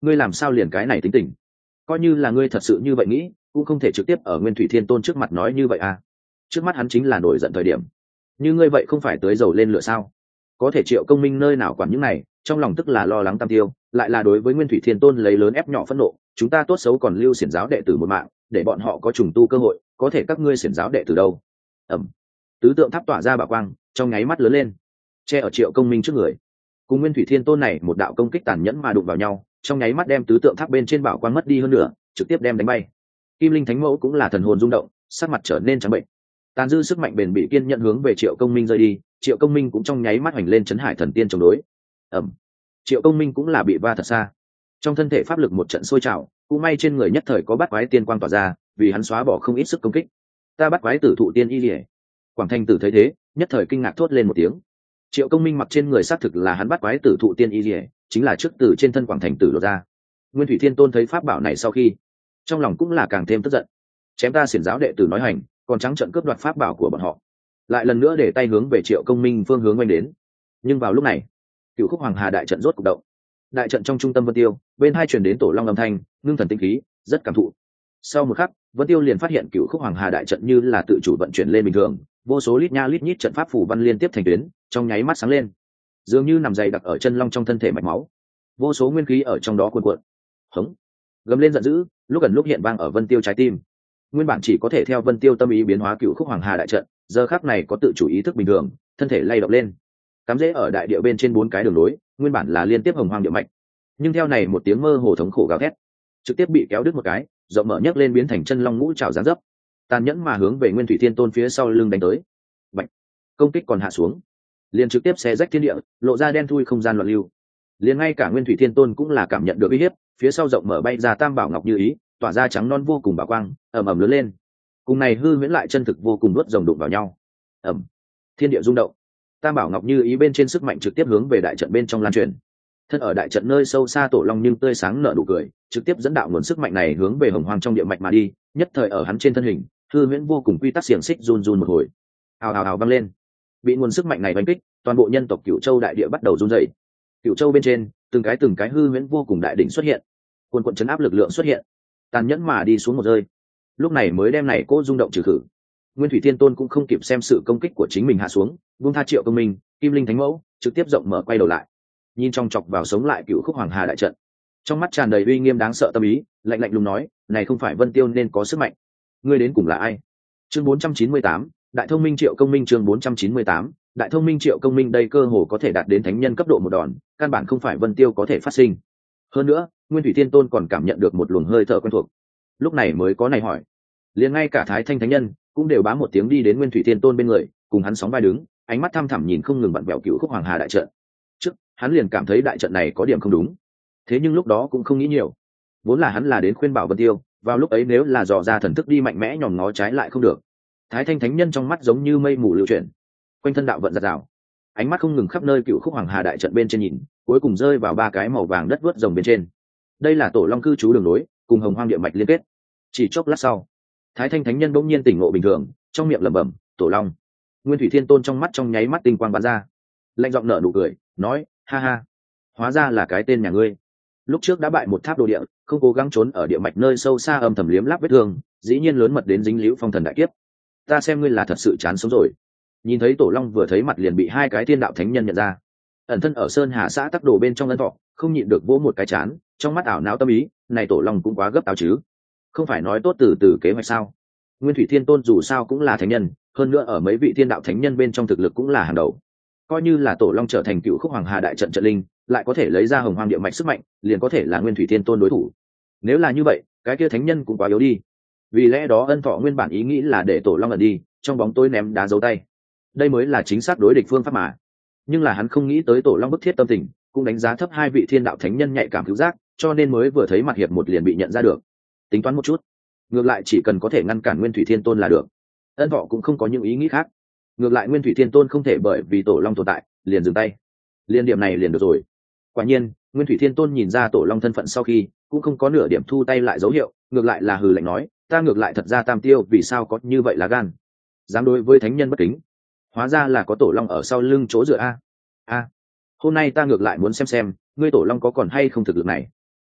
ngươi làm sao liền cái này tính tình? Coi như là ngươi thật sự như vậy nghĩ, cũng không thể trực tiếp ở Nguyên Thủy Thiên Tôn trước mặt nói như vậy à? Trước mắt hắn chính là nổi giận thời điểm. Như ngươi vậy không phải tới dầu lên lửa sao? Có thể Triệu Công Minh nơi nào quản những này, trong lòng tức là lo lắng Tam Tiêu, lại là đối với Nguyên Thủy Thiên Tôn lấy lớn ép nhỏ phẫn nộ, chúng ta tốt xấu còn lưu xiển giáo đệ tử một mạng, để bọn họ có trùng tu cơ hội, có thể các ngươi xiển giáo đệ tử đâu? Ẩm. Tứ tượng tháp tỏa ra bạo quang, trong nháy mắt lớn lên, che ở Triệu Công Minh trước người. Cùng Nguyên Thủy Thiên Tôn này một đạo công kích tàn nhẫn mà đụng vào nhau, trong nháy mắt đem tứ tượng tháp bên trên bảo quang mất đi hơn nữa, trực tiếp đem đánh bay. Kim Linh Thánh Mẫu cũng là thần hồn rung động, sắc mặt trở nên trắng bệnh. Tàn dư sức mạnh bền bị kiên nhận hướng về Triệu Công Minh rơi đi, Triệu Công Minh cũng trong nháy mắt hoành lên chấn hải thần tiên chống đối. Ẩm. Triệu Công Minh cũng là bị va thật xa, trong thân thể pháp lực một trận sôi trào, cũng may trên người nhất thời có bát quái tiên quang tỏa ra, vì hắn xóa bỏ không ít sức công kích. Ta bắt quái tử thụ tiên y liễu. Quảng Thanh Tử thấy thế, nhất thời kinh ngạc thốt lên một tiếng. Triệu Công Minh mặc trên người xác thực là hắn bắt quái tử thụ tiên y liễu, chính là trước từ trên thân Quảng Thanh Tử lộ ra. Nguyên Thủy Thiên Tôn thấy pháp bảo này sau khi, trong lòng cũng là càng thêm tức giận. Chém ta xiển giáo đệ tử nói hành, còn trắng trợn cướp đoạt pháp bảo của bọn họ. Lại lần nữa để tay hướng về Triệu Công Minh phương hướng quanh đến. Nhưng vào lúc này, Cửu Khúc Hoàng Hà đại trận rốt cục động. Đại trận trong trung tâm Vân Tiêu, bên hai truyền đến tổ long âm thanh, ngưng thần tinh khí, rất cảm thụ. Sau một khắc, Vân Tiêu liền phát hiện Cửu Khúc Hoàng Hà đại trận như là tự chủ vận chuyển lên bình thường, vô số lít nha lít nhít trận pháp phủ văn liên tiếp thành tuyến, trong nháy mắt sáng lên, dường như nằm dày đặc ở chân long trong thân thể mạch máu, vô số nguyên khí ở trong đó cuồn cuộn. Hống, gầm lên giận dữ, lúc gần lúc hiện vang ở Vân Tiêu trái tim. Nguyên bản chỉ có thể theo Vân Tiêu tâm ý biến hóa Cửu Khúc Hoàng Hà đại trận, giờ khắc này có tự chủ ý thức bình thường, thân thể lay động lên, cắm rễ ở đại địa bên trên 4 cái đường nối, nguyên bản là liên tiếp hồng hoang địa mạch, nhưng theo này một tiếng mơ hồ thống khổ gào thét, trực tiếp bị kéo đứt một cái, rộng mở nhấc lên biến thành chân long ngũ trảo dáng dấp, tàn nhẫn mà hướng về Nguyên Thủy Thiên Tôn phía sau lưng đánh tới. Bạch, công kích còn hạ xuống, liền trực tiếp xé rách thiên địa, lộ ra đen thui không gian loạn lưu. Liền ngay cả Nguyên Thủy Thiên Tôn cũng là cảm nhận được uy hiếp, phía sau rộng mở bay ra Tam Bảo Ngọc Như Ý, tỏa ra trắng non vô cùng bảo quang, ầm ầm lớn lên. Cùng này hư huyễn lại chân thực vô cùng nuốt rồng đụng vào nhau. Ầm, thiên địa rung động. Tam Bảo Ngọc Như Ý bên trên sức mạnh trực tiếp hướng về đại trận bên trong lan truyền. Thân ở đại trận nơi sâu xa tổ long nhưng tươi sáng nở nụ cười, trực tiếp dẫn đạo nguồn sức mạnh này hướng về hồng hoang trong địa mạch mà đi, nhất thời ở hắn trên thân hình, hư huyễn vô cùng quy tắc xiềng xích run run một hồi, ào ào ào vang lên. Bị nguồn sức mạnh này đánh kích, toàn bộ nhân tộc Cửu Châu đại địa bắt đầu run rẩy. Cửu Châu bên trên, từng cái hư huyễn vô cùng đại đỉnh xuất hiện, cuồn cuộn chấn áp lực lượng xuất hiện, tàn nhẫn mà đi xuống một rơi. Lúc này mới đem này cô rung động trừ khử. Nguyên Thủy Thiên Tôn cũng không kịp xem sự công kích của chính mình hạ xuống, buông tha Triệu Công Minh, Kim Linh Thánh Mẫu, trực tiếp rộng mở quay đầu lại, nhìn trong chọc vào sống lại Cửu Khúc Hoàng Hà đại trận, trong mắt tràn đầy uy nghiêm đáng sợ tâm ý, lạnh lạnh lùng nói, này không phải Vân Tiêu nên có sức mạnh, ngươi đến cùng là ai? Chương 498, Đại Thông Minh Triệu Công Minh. Chương 498, Đại Thông Minh Triệu Công Minh. Đây cơ hồ có thể đạt đến thánh nhân cấp độ một đòn, căn bản không phải Vân Tiêu có thể phát sinh. Hơn nữa, Nguyên Thủy Thiên Tôn còn cảm nhận được một luồng hơi thở quen thuộc, lúc này mới có này hỏi. Liền ngay cả Thái Thanh thánh nhân cũng đều bám một tiếng đi đến Nguyên Thủy Thiên Tôn bên người, cùng hắn sóng vai đứng, ánh mắt thăm thẳm nhìn không ngừng vặn vẹo Cửu Khúc Hoàng Hà đại trận. Trước, hắn liền cảm thấy đại trận này có điểm không đúng, thế nhưng lúc đó cũng không nghĩ nhiều, vốn là hắn là đến khuyên bảo Vân Tiêu, vào lúc ấy nếu là dò ra thần thức đi mạnh mẽ nhòm ngó trái lại không được. Thái Thanh thánh nhân trong mắt giống như mây mù lưu chuyển, quanh thân đạo vận giạt rào, ánh mắt không ngừng khắp nơi Cửu Khúc Hoàng Hà đại trận bên trên nhìn, cuối cùng rơi vào 3 cái màu vàng đất vớt rồng bên trên. Đây là tổ long cư trú đường nối, cùng hồng hoang địa mạch liên kết. Chỉ chốc lát sau, Thái Thanh thánh nhân bỗng nhiên tỉnh ngộ bình thường, trong miệng lẩm bẩm, tổ long. Nguyên Thủy Thiên Tôn trong mắt trong nháy mắt tinh quang bắn ra, lạnh giọng nở nụ cười, nói, ha ha, hóa ra là cái tên nhà ngươi. Lúc trước đã bại một tháp đồ địa, không cố gắng trốn ở địa mạch nơi sâu xa âm thầm liếm láp vết thương, dĩ nhiên lớn mật đến dính liễu phong thần đại kiếp. Ta xem ngươi là thật sự chán sống rồi. Nhìn thấy tổ long vừa thấy mặt liền bị 2 cái thiên đạo thánh nhân nhận ra. Ẩn thân ở sơn hà xã tắc đồ bên trong ân thọ, không nhịn được vỗ một cái chán, trong mắt ảo não tâm ý, này tổ long cũng quá gấp táo chứ, không phải nói tốt từ kế hoạch sao? Nguyên Thủy Thiên Tôn dù sao cũng là thánh nhân, hơn nữa ở mấy vị thiên đạo thánh nhân bên trong thực lực cũng là hàng đầu, coi như là tổ long trở thành Cửu Khúc Hoàng Hà đại trận trận linh, lại có thể lấy ra hồng hoang địa mạch sức mạnh, liền có thể là Nguyên Thủy Thiên Tôn đối thủ. Nếu là như vậy, cái kia thánh nhân cũng quá yếu đi. Vì lẽ đó ân thọ nguyên bản ý nghĩ là để tổ long ẩn đi, trong bóng tối ném đá giấu tay, đây mới là chính xác đối địch phương pháp mà. Nhưng là hắn không nghĩ tới tổ long bức thiết tâm tình, cũng đánh giá thấp 2 vị thiên đạo thánh nhân nhạy cảm cứu giác, cho nên mới vừa thấy mặt hiệp một liền bị nhận ra được. Tính toán một chút, ngược lại chỉ cần có thể ngăn cản Nguyên Thủy Thiên Tôn là được. Ân thọ cũng không có những ý nghĩ khác, ngược lại Nguyên Thủy Thiên Tôn không thể bởi vì tổ long tồn tại liền dừng tay, liên điểm này liền được rồi. Quả nhiên, Nguyên Thủy Thiên Tôn nhìn ra tổ long thân phận sau khi, cũng không có nửa điểm thu tay lại dấu hiệu, ngược lại là hừ lạnh nói, ta ngược lại thật ra Tam Tiêu vì sao có như vậy là gan, dám đối với thánh nhân bất kính, hóa ra là có tổ long ở sau lưng chỗ dựa a. Hôm nay ta ngược lại muốn xem ngươi tổ long có còn hay không thực lực này.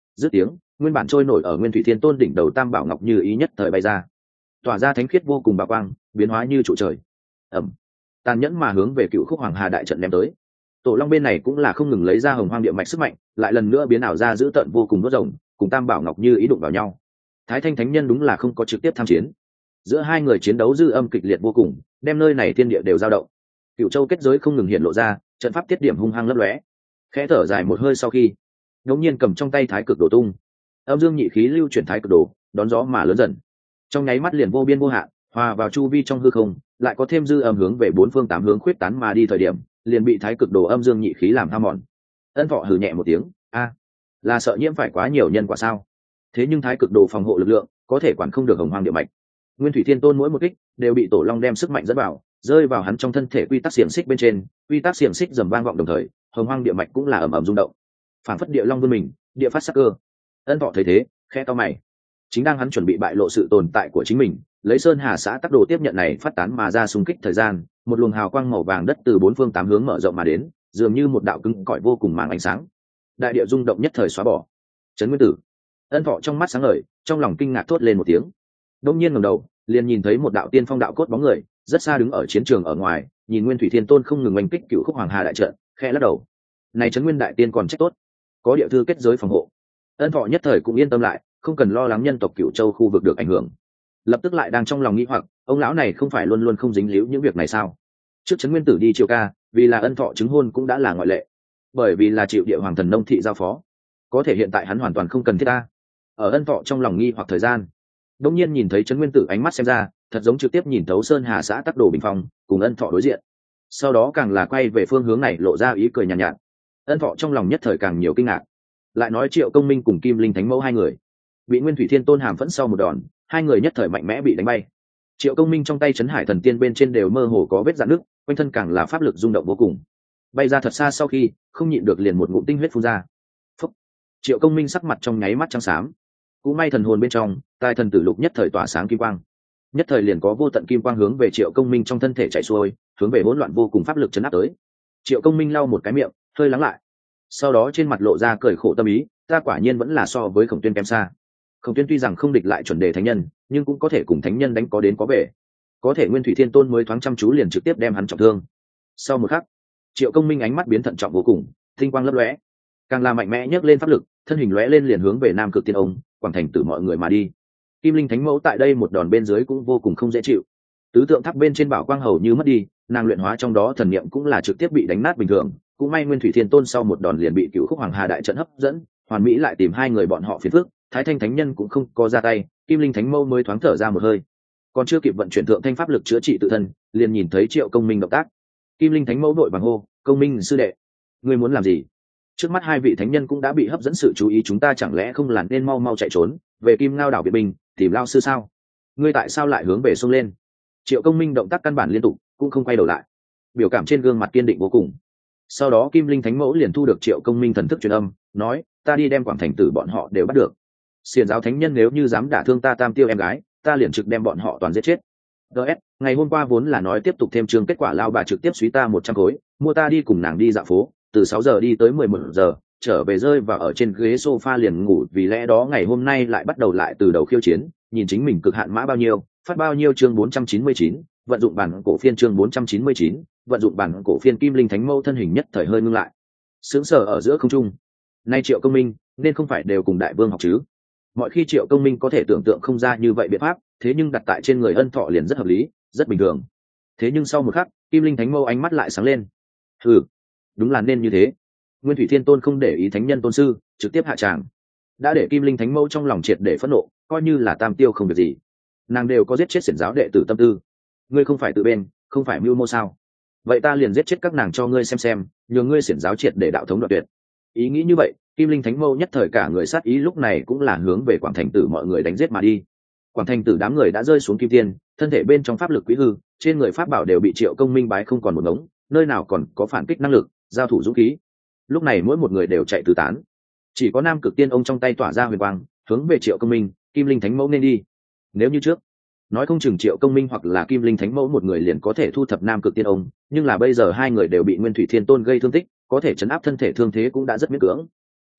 dứt tiếng, nguyên bản trôi nổi ở Nguyên Thủy Thiên Tôn đỉnh đầu Tam Bảo Ngọc Như Ý nhất thời bay ra, tỏa ra thánh khiết vô cùng bạo quang, biến hóa như trụ trời. Ầm, tàn nhẫn mà hướng về Cựu Khúc Hoàng Hà đại trận ném tới. Tổ Long bên này cũng là không ngừng lấy ra Hồng Hoang địa mạch sức mạnh, lại lần nữa biến ảo ra dữ tợn vô cùng đốt rồng, cùng Tam Bảo Ngọc Như Ý đụng vào nhau. Thái Thanh Thánh Nhân đúng là không có trực tiếp tham chiến, giữa hai người chiến đấu dư âm kịch liệt vô cùng, đem nơi này thiên địa đều dao động. Cựu Châu kết giới không ngừng hiện lộ ra, trận pháp tiết điểm hung hăng lấp lóe. Khẽ thở dài một hơi sau khi, đống nhiên cầm trong tay Thái Cực Đồ tung, âm dương nhị khí lưu chuyển Thái Cực Đồ, đón gió mà lớn dần. Trong nháy mắt liền vô biên vô hạn, hòa vào chu vi trong hư không, lại có thêm dư âm hướng về bốn phương tám hướng khuyết tán mà đi, thời điểm liền bị Thái Cực Đồ âm dương nhị khí làm hao mòn. Ân Thọ hừ nhẹ một tiếng, a, là sợ nhiễm phải quá nhiều nhân quả sao? Thế nhưng Thái Cực Đồ phòng hộ lực lượng có thể quản không được Hồng Hoang địa mạch. Nguyên Thủy Thiên Tôn mỗi một kích đều bị Tổ Long đem sức mạnh dẫn vào, rơi vào hắn trong thân thể quy tắc xiềng xích bên trên, quy tắc xiềng xích rầm vang vọng đồng thời, Hồng Hoang địa mạch cũng là ầm ầm rung động. Phản phất địa long vươn mình, địa phát sắc cơ. Ân Thọ thấy thế, khẽ cau mày. Chính đang hắn chuẩn bị bại lộ sự tồn tại của chính mình, lấy Sơn Hà xã tắc đồ tiếp nhận này phát tán mà ra xung kích thời gian, một luồng hào quang màu vàng đất từ bốn phương tám hướng mở rộng mà đến, dường như một đạo cứng cỏi vô cùng màng ánh sáng. Đại địa rung động nhất thời xóa bỏ. Trấn Nguyên Tử. Ân Thọ trong mắt sáng ngời, trong lòng kinh ngạc thốt lên một tiếng. Đông nhiên ngẩng đầu, liền nhìn thấy một đạo tiên phong đạo cốt bóng người, rất xa đứng ở chiến trường ở ngoài, nhìn Nguyên Thủy Thiên Tôn không ngừng oanh kích Cựu Khúc Hoàng Hà đại trận, khẽ lắc đầu. Này Trấn Nguyên đại tiên còn trách tốt, có địa thư kết giới phòng hộ. Ân Thọ nhất thời cũng yên tâm lại, không cần lo lắng nhân tộc Cựu Châu khu vực được ảnh hưởng. Lập tức lại đang trong lòng nghĩ hoặc, ông lão này không phải luôn luôn không dính líu những việc này sao? Trước Trấn Nguyên Tử đi triều ca, vì là Ân Thọ chứng hôn cũng đã là ngoại lệ, bởi vì là chịu địa hoàng thần nông thị giao phó. Có thể hiện tại hắn hoàn toàn không cần thiết ta. Ở Ân Thọ trong lòng nghi hoặc thời gian, đột nhiên nhìn thấy Trấn Nguyên Tử ánh mắt xem ra, thật giống trực tiếp nhìn thấu Sơn Hà xã tắc đồ bình phong, cùng Ân Thọ đối diện. Sau đó càng là quay về phương hướng này lộ ra ý cười nhàn nhạt. Ân Thọ trong lòng nhất thời càng nhiều kinh ngạc. Lại nói Triệu Công Minh cùng Kim Linh Thánh Mẫu hai người bị Nguyên Thủy Thiên Tôn hàm phẫn sau một đòn, hai người nhất thời mạnh mẽ bị đánh bay. Triệu Công Minh trong tay Trấn Hải Thần Tiên bên trên đều mơ hồ có vết rạn nứt, quanh thân càng là pháp lực rung động vô cùng. Bay ra thật xa sau khi, không nhịn được liền một ngụm tinh huyết phun ra. Phúc. Triệu Công Minh sắc mặt trong nháy mắt trắng xám. Cũng may thần hồn bên trong, tài thần tử lục nhất thời tỏa sáng kim quang. Nhất thời liền có vô tận kim quang hướng về Triệu Công Minh trong thân thể chạy xuôi, hướng về hỗn loạn vô cùng pháp lực chấn áp tới. Triệu Công Minh lau một cái miệng, hơi lắng lại. Sau đó trên mặt lộ ra cười khổ tâm ý, ta quả nhiên vẫn là so với Khổng Tuyên kém xa. Khổng Tuyên tuy rằng không địch lại chuẩn đề thánh nhân, nhưng cũng có thể cùng thánh nhân đánh có đến có về. Có thể Nguyên Thủy Thiên Tôn mới thoáng chăm chú liền trực tiếp đem hắn trọng thương. Sau một khắc, Triệu Công Minh ánh mắt biến thận trọng vô cùng, tinh quang lấp lóe, càng là mạnh mẽ nhấc lên pháp lực, thân hình lóe lên liền hướng về Nam Cực Tiên Ông, Quảng Thành Tử mọi người mà đi. Kim Linh Thánh Mẫu tại đây một đòn bên dưới cũng vô cùng không dễ chịu. Tứ tượng tháp bên trên bảo quang hầu như mất đi, nàng luyện hóa trong đó thần niệm cũng là trực tiếp bị đánh nát bình thường. Cũng may Nguyên Thủy Thiên Tôn sau một đòn liền bị Cựu Khúc Hoàng Hà đại trận hấp dẫn, hoàn mỹ lại tìm hai người bọn họ phiền phức. Thái Thanh Thánh Nhân cũng không có ra tay, Kim Linh Thánh Mẫu mới thoáng thở ra một hơi. Còn chưa kịp vận chuyển thượng thanh pháp lực chữa trị tự thân, liền nhìn thấy Triệu Công Minh động tác. Kim Linh Thánh Mẫu đội bằng hô, Công Minh sư đệ, ngươi muốn làm gì? Trước mắt hai vị thánh nhân cũng đã bị hấp dẫn sự chú ý, chúng ta chẳng lẽ không làm nên mau mau chạy trốn về Kim Ngao đảo Việt Bình tìm Lao sư sao? Ngươi tại sao lại hướng về sông lên? Triệu Công Minh động tác căn bản liên tục, cũng không quay đầu lại, biểu cảm trên gương mặt kiên định vô cùng. Sau đó Kim Linh Thánh Mẫu liền thu được Triệu Công Minh thần thức truyền âm, nói, ta đi đem Quảng Thành Tử bọn họ đều bắt được. Xiển giáo thánh nhân nếu như dám đả thương ta Tam Tiêu em gái, ta liền trực đem bọn họ toàn giết chết. DS, ngày hôm qua vốn là nói tiếp tục thêm chương, kết quả lao bà trực tiếp suý ta 100 khối, mua ta đi cùng nàng đi dạo phố, từ 6 giờ đi tới 11 giờ, trở về rơi và ở trên ghế sofa liền ngủ, vì lẽ đó ngày hôm nay lại bắt đầu lại từ đầu khiêu chiến, nhìn chính mình cực hạn mã bao nhiêu, phát bao nhiêu. Chương 499, vận dụng bản cổ phiên. Chương 499, vận dụng bản cổ phiên. Kim Linh Thánh Mẫu thân hình nhất thời hơi ngưng lại, sững sờ ở giữa không trung. Nay Triệu Công Minh nên không phải đều cùng đại vương học chứ? Mọi khi Triệu Công Minh có thể tưởng tượng không ra như vậy biện pháp, thế nhưng đặt tại trên người Ân Thọ liền rất hợp lý, rất bình thường. Thế nhưng sau một khắc, Kim Linh Thánh Mẫu ánh mắt lại sáng lên. Hừ, đúng là nên như thế. Nguyên Thủy Thiên Tôn không để ý thánh nhân tôn sư, trực tiếp hạ tràng, đã để Kim Linh Thánh Mẫu trong lòng triệt để phẫn nộ, coi như là Tam Tiêu không việc gì, nàng đều có giết chết xiển giáo đệ tử tâm tư. Ngươi không phải tự bên, không phải mưu mô sao? Vậy ta liền giết chết các nàng cho ngươi xem, nhường ngươi xiển giáo triệt để đạo thống đoạn tuyệt. Ý nghĩ như vậy, Kim Linh Thánh Mẫu nhất thời cả người sát ý lúc này cũng là hướng về Quảng Thành Tử mọi người đánh giết mà đi. Quảng Thành Tử đám người đã rơi xuống kim tiên, thân thể bên trong pháp lực quý hư, trên người pháp bảo đều bị Triệu Công Minh bái không còn một ngống, nơi nào còn có phản kích năng lực, giao thủ dũng khí. Lúc này mỗi một người đều chạy tứ tán, chỉ có Nam Cực Tiên Ông trong tay tỏa ra huyền quang, hướng về Triệu Công Minh, Kim Linh Thánh Mẫu nên đi. Nếu như trước, nói không chừng Triệu Công Minh hoặc là Kim Linh Thánh Mẫu một người liền có thể thu thập Nam Cực Tiên Ông, nhưng là bây giờ hai người đều bị Nguyên Thủy Thiên Tôn gây thương tích, có thể chấn áp thân thể thương thế cũng đã rất miễn cưỡng.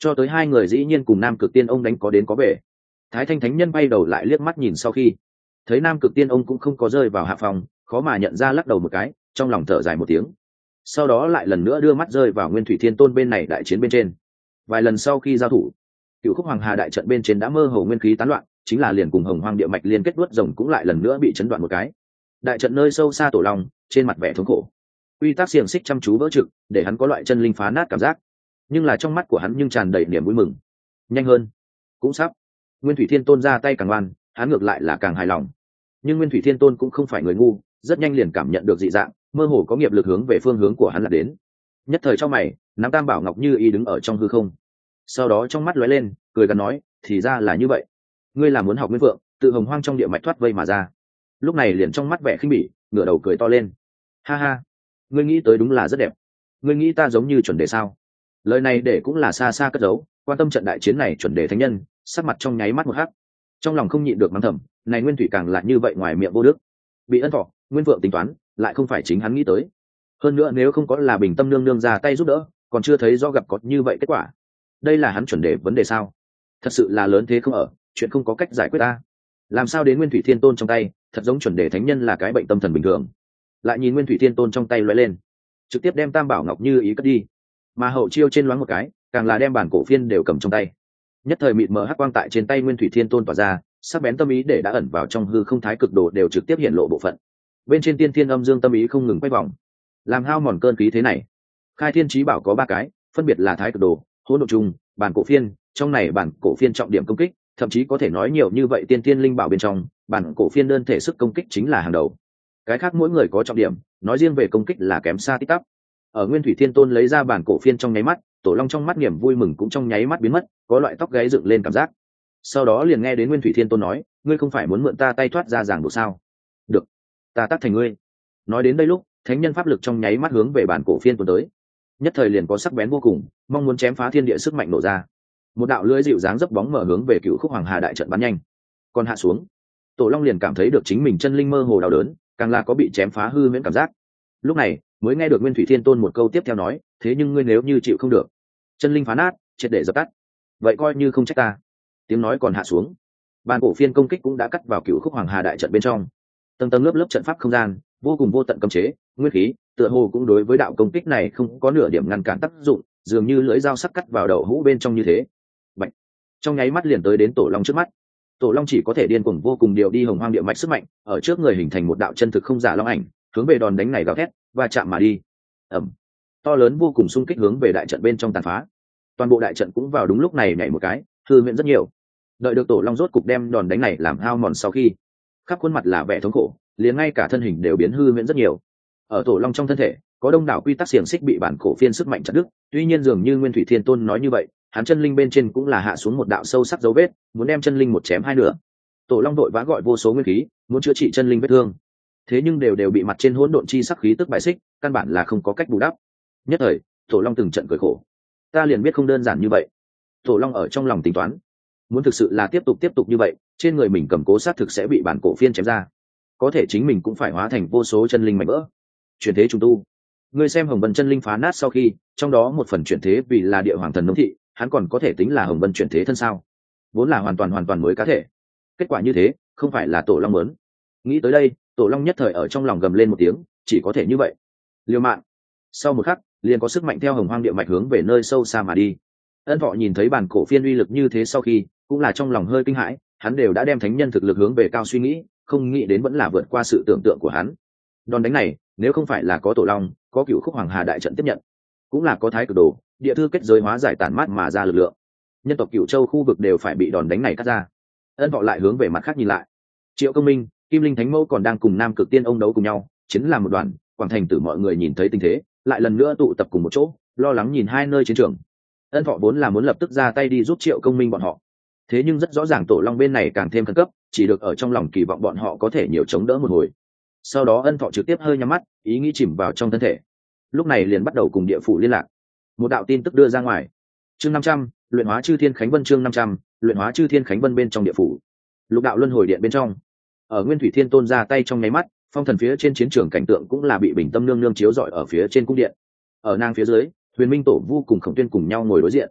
cho tới hai người dĩ nhiên cùng Nam Cực Tiên ông đánh có đến có về. Thái Thanh thánh nhân bay đầu lại liếc mắt nhìn sau khi thấy Nam Cực Tiên ông cũng không có rơi vào hạ phòng, khó mà nhận ra, lắc đầu một cái, trong lòng thở dài một tiếng. Sau đó lại lần nữa đưa mắt rơi vào Nguyên Thủy Thiên Tôn bên này đại chiến bên trên. Vài lần sau khi giao thủ, Cửu Khúc Hoàng Hà đại trận bên trên đã mơ hồ nguyên khí tán loạn, chính là liền cùng Hồng Hoang địa mạch liên kết đuốt rồng cũng lại lần nữa bị chấn đoạn một cái. Đại trận nơi sâu xa Tổ Long, trên mặt vẻ thống khổ. Quy tắc xiềng xích chăm chú vỡ trực, để hắn có loại chân linh phá nát cảm giác. Nhưng là trong mắt của hắn nhưng tràn đầy niềm vui mừng. Nhanh hơn, cũng sắp. Nguyên Thủy Thiên Tôn ra tay càng ngoan, hắn ngược lại là càng hài lòng. Nhưng Nguyên Thủy Thiên Tôn cũng không phải người ngu, rất nhanh liền cảm nhận được dị dạng, mơ hồ có nghiệp lực hướng về phương hướng của hắn là đến. Nhất thời trong mày, nắm Tam Bảo Ngọc Như ý đứng ở trong hư không. Sau đó trong mắt lóe lên, cười gằn nói, thì ra là như vậy. Ngươi là muốn học Nguyên Vượng, tự Hồng Hoang trong địa mạch thoát vây mà ra. Lúc này liền trong mắt vẻ khinh bỉ, ngửa đầu cười to lên. Ha ha, ngươi nghĩ tới đúng là rất đẹp. Ngươi nghĩ ta giống như chuẩn đề sao? Lời này để cũng là xa xa cất giấu, quan tâm trận đại chiến này chuẩn đề thánh nhân, sắc mặt trong nháy mắt một hắc. Trong lòng không nhịn được mắng thầm, này Nguyên Thủy càng là như vậy ngoài miệng vô đức. Bị ân thọ, Nguyên Vượng tính toán, lại không phải chính hắn nghĩ tới. Hơn nữa nếu không có là Bình Tâm nương nương ra tay giúp đỡ, còn chưa thấy do gặp có như vậy kết quả. Đây là hắn chuẩn đề vấn đề sao? Thật sự là lớn thế không ở, chuyện không có cách giải quyết ta. Làm sao đến Nguyên Thủy Thiên Tôn trong tay, thật giống chuẩn đề thánh nhân là cái bệnh tâm thần bình thường. Lại nhìn Nguyên Thủy Thiên Tôn trong tay lóe lên, trực tiếp đem Tam Bảo Ngọc Như ý cất đi, mà hậu chiêu trên loáng một cái, càng là đem bản cổ phiên đều cầm trong tay. Nhất thời mịt mờ hắc quang tại trên tay Nguyên Thủy Thiên Tôn tỏa ra, sắc bén tâm ý để đã ẩn vào trong hư không thái cực đồ đều trực tiếp hiện lộ bộ phận. Bên trên tiên thiên âm dương tâm ý không ngừng quay vòng, làm hao mòn cơn khí thế này. Khai thiên chí bảo có ba cái, phân biệt là thái cực đồ, hỗn độn trùng, bản cổ phiên. Trong này bản cổ phiên trọng điểm công kích, thậm chí có thể nói nhiều như vậy, tiên thiên linh bảo bên trong, bản cổ phiên đơn thể sức công kích chính là hàng đầu. Cái khác mỗi người có trọng điểm, nói riêng về công kích là kém xa tích tắp. Ở Nguyên Thủy Thiên Tôn lấy ra bản cổ phiên trong nháy mắt, Tổ Long trong mắt niềm vui mừng cũng trong nháy mắt biến mất, có loại tóc gáy dựng lên cảm giác. Sau đó liền nghe đến Nguyên Thủy Thiên Tôn nói, ngươi không phải muốn mượn ta tay thoát ra giảng buộc sao? Được, ta tác thành ngươi. Nói đến đây lúc, thánh nhân pháp lực trong nháy mắt hướng về bản cổ phiên tuôn tới. Nhất thời liền có sắc bén vô cùng, mong muốn chém phá thiên địa sức mạnh nổ ra. Một đạo lưỡi dịu dáng dấp bóng mở hướng về Cửu Khúc Hoàng Hà đại trận bắn nhanh. Còn hạ xuống, Tổ Long liền cảm thấy được chính mình chân linh mơ hồ đau đớn, càng là có bị chém phá hư miễn cảm giác. Lúc này mới nghe được Nguyên Thủy Thiên Tôn một câu tiếp theo nói, thế nhưng ngươi nếu như chịu không được, chân linh phá nát, triệt để dập tắt, vậy coi như không trách ta. Tiếng nói còn hạ xuống, bàn cổ phiên công kích cũng đã cắt vào Cửu Khúc Hoàng Hà đại trận bên trong. Tầng tầng lớp lớp trận pháp không gian, vô cùng vô tận cấm chế, nguyên khí, tựa hồ cũng đối với đạo công kích này không có nửa điểm ngăn cản tác dụng, dường như lưỡi dao sắc cắt vào đầu hũ bên trong như thế. Bạch. Trong nháy mắt liền tới đến Tổ Long trước mắt. Tổ Long chỉ có thể điên cuồng vô cùng điều đi Hồng Hoang địa mạch sức mạnh, ở trước người hình thành một đạo chân thực không giả long ảnh, hướng về đòn đánh này gào thét và chạm mà đi. Ầm. To lớn vô cùng xung kích hướng về đại trận bên trong tàn phá. Toàn bộ đại trận cũng vào đúng lúc này nhảy một cái, hư huyễn rất nhiều. Đợi được Tổ Long rốt cục đem đòn đánh này làm hao mòn sau khi, khắp khuôn mặt là vẻ thống khổ, liền ngay cả thân hình đều biến hư huyễn rất nhiều. Ở Tổ Long trong thân thể, có đông đảo quy tắc xiềng xích bị bản cổ phiên sức mạnh chặt đứt, tuy nhiên dường như Nguyên Thủy Thiên Tôn nói như vậy, hắn chân linh bên trên cũng là hạ xuống một đạo sâu sắc dấu vết, muốn đem chân linh một chém hai nửa. Tổ Long đội vã gọi vô số nguyên khí, muốn chữa trị chân linh vết thương, thế nhưng đều bị mặt trên hỗn độn chi sắc khí tức bại xích, căn bản là không có cách bù đắp. Nhất thời, Tổ Long từng trận cười khổ, ta liền biết không đơn giản như vậy. Tổ Long ở trong lòng tính toán, muốn thực sự là tiếp tục như vậy, trên người mình cầm cố sát thực sẽ bị bản cổ phiên chém ra, có thể chính mình cũng phải hóa thành vô số chân linh mảnh vỡ. Chuyển thế trùng tu, ngươi xem Hồng Vân chân linh phá nát sau khi, trong đó một phần chuyển thế vì là địa hoàng thần nông thị, hắn còn có thể tính là Hồng Vân chuyển thế thân sao? Vốn là hoàn toàn mới cá thể. Kết quả như thế, không phải là Tổ Long muốn. Nghĩ tới đây, Tổ Long nhất thời ở trong lòng gầm lên một tiếng, chỉ có thể như vậy. Liều mạng. Sau một khắc, liền có sức mạnh theo Hồng Hoang địa mạch hướng về nơi sâu xa mà đi. Ân Thọ nhìn thấy bản cổ phiên uy lực như thế sau khi, cũng là trong lòng hơi kinh hãi, hắn đều đã đem thánh nhân thực lực hướng về cao suy nghĩ, không nghĩ đến vẫn là vượt qua sự tưởng tượng của hắn. Đòn đánh này, nếu không phải là có Tổ Long, có Cửu Khúc Hoàng Hà đại trận tiếp nhận, cũng là có thái cực đồ, địa thư kết giới hóa giải tản mát mà ra lực lượng, nhân tộc Cửu Châu khu vực đều phải bị đòn đánh này cắt ra. Ân Thọ lại hướng về mặt khác nhìn lại, Triệu Công Minh, Kim Linh Thánh Mẫu còn đang cùng Nam Cực Tiên ông đấu cùng nhau, chiến làm một đoàn. Quảng Thành Tử mọi người nhìn thấy tình thế, lại lần nữa tụ tập cùng một chỗ, lo lắng nhìn hai nơi chiến trường. Ân Thọ vốn là muốn lập tức ra tay đi giúp Triệu Công Minh bọn họ, thế nhưng rất rõ ràng Tổ Long bên này càng thêm khẩn cấp, chỉ được ở trong lòng kỳ vọng bọn họ có thể nhiều chống đỡ một hồi. Sau đó Ân Thọ trực tiếp hơi nhắm mắt, ý nghĩ chìm vào trong thân thể. Lúc này liền bắt đầu cùng địa phủ liên lạc. Một đạo tin tức đưa ra ngoài. Chương 500, luyện hóa chư thiên khánh vân. Chương 500, luyện hóa chư thiên khánh vân. Bên trong địa phủ, Lục đạo luân hồi điện bên trong, ở Nguyên Thủy Thiên Tôn ra tay trong nháy mắt, phong thần phía trên chiến trường cảnh tượng cũng là bị Bình Tâm nương nương chiếu rọi ở phía trên cung điện. Ở nàng phía dưới, Huyền Minh Tổ Vu cùng Khổng Tuyên cùng nhau ngồi đối diện.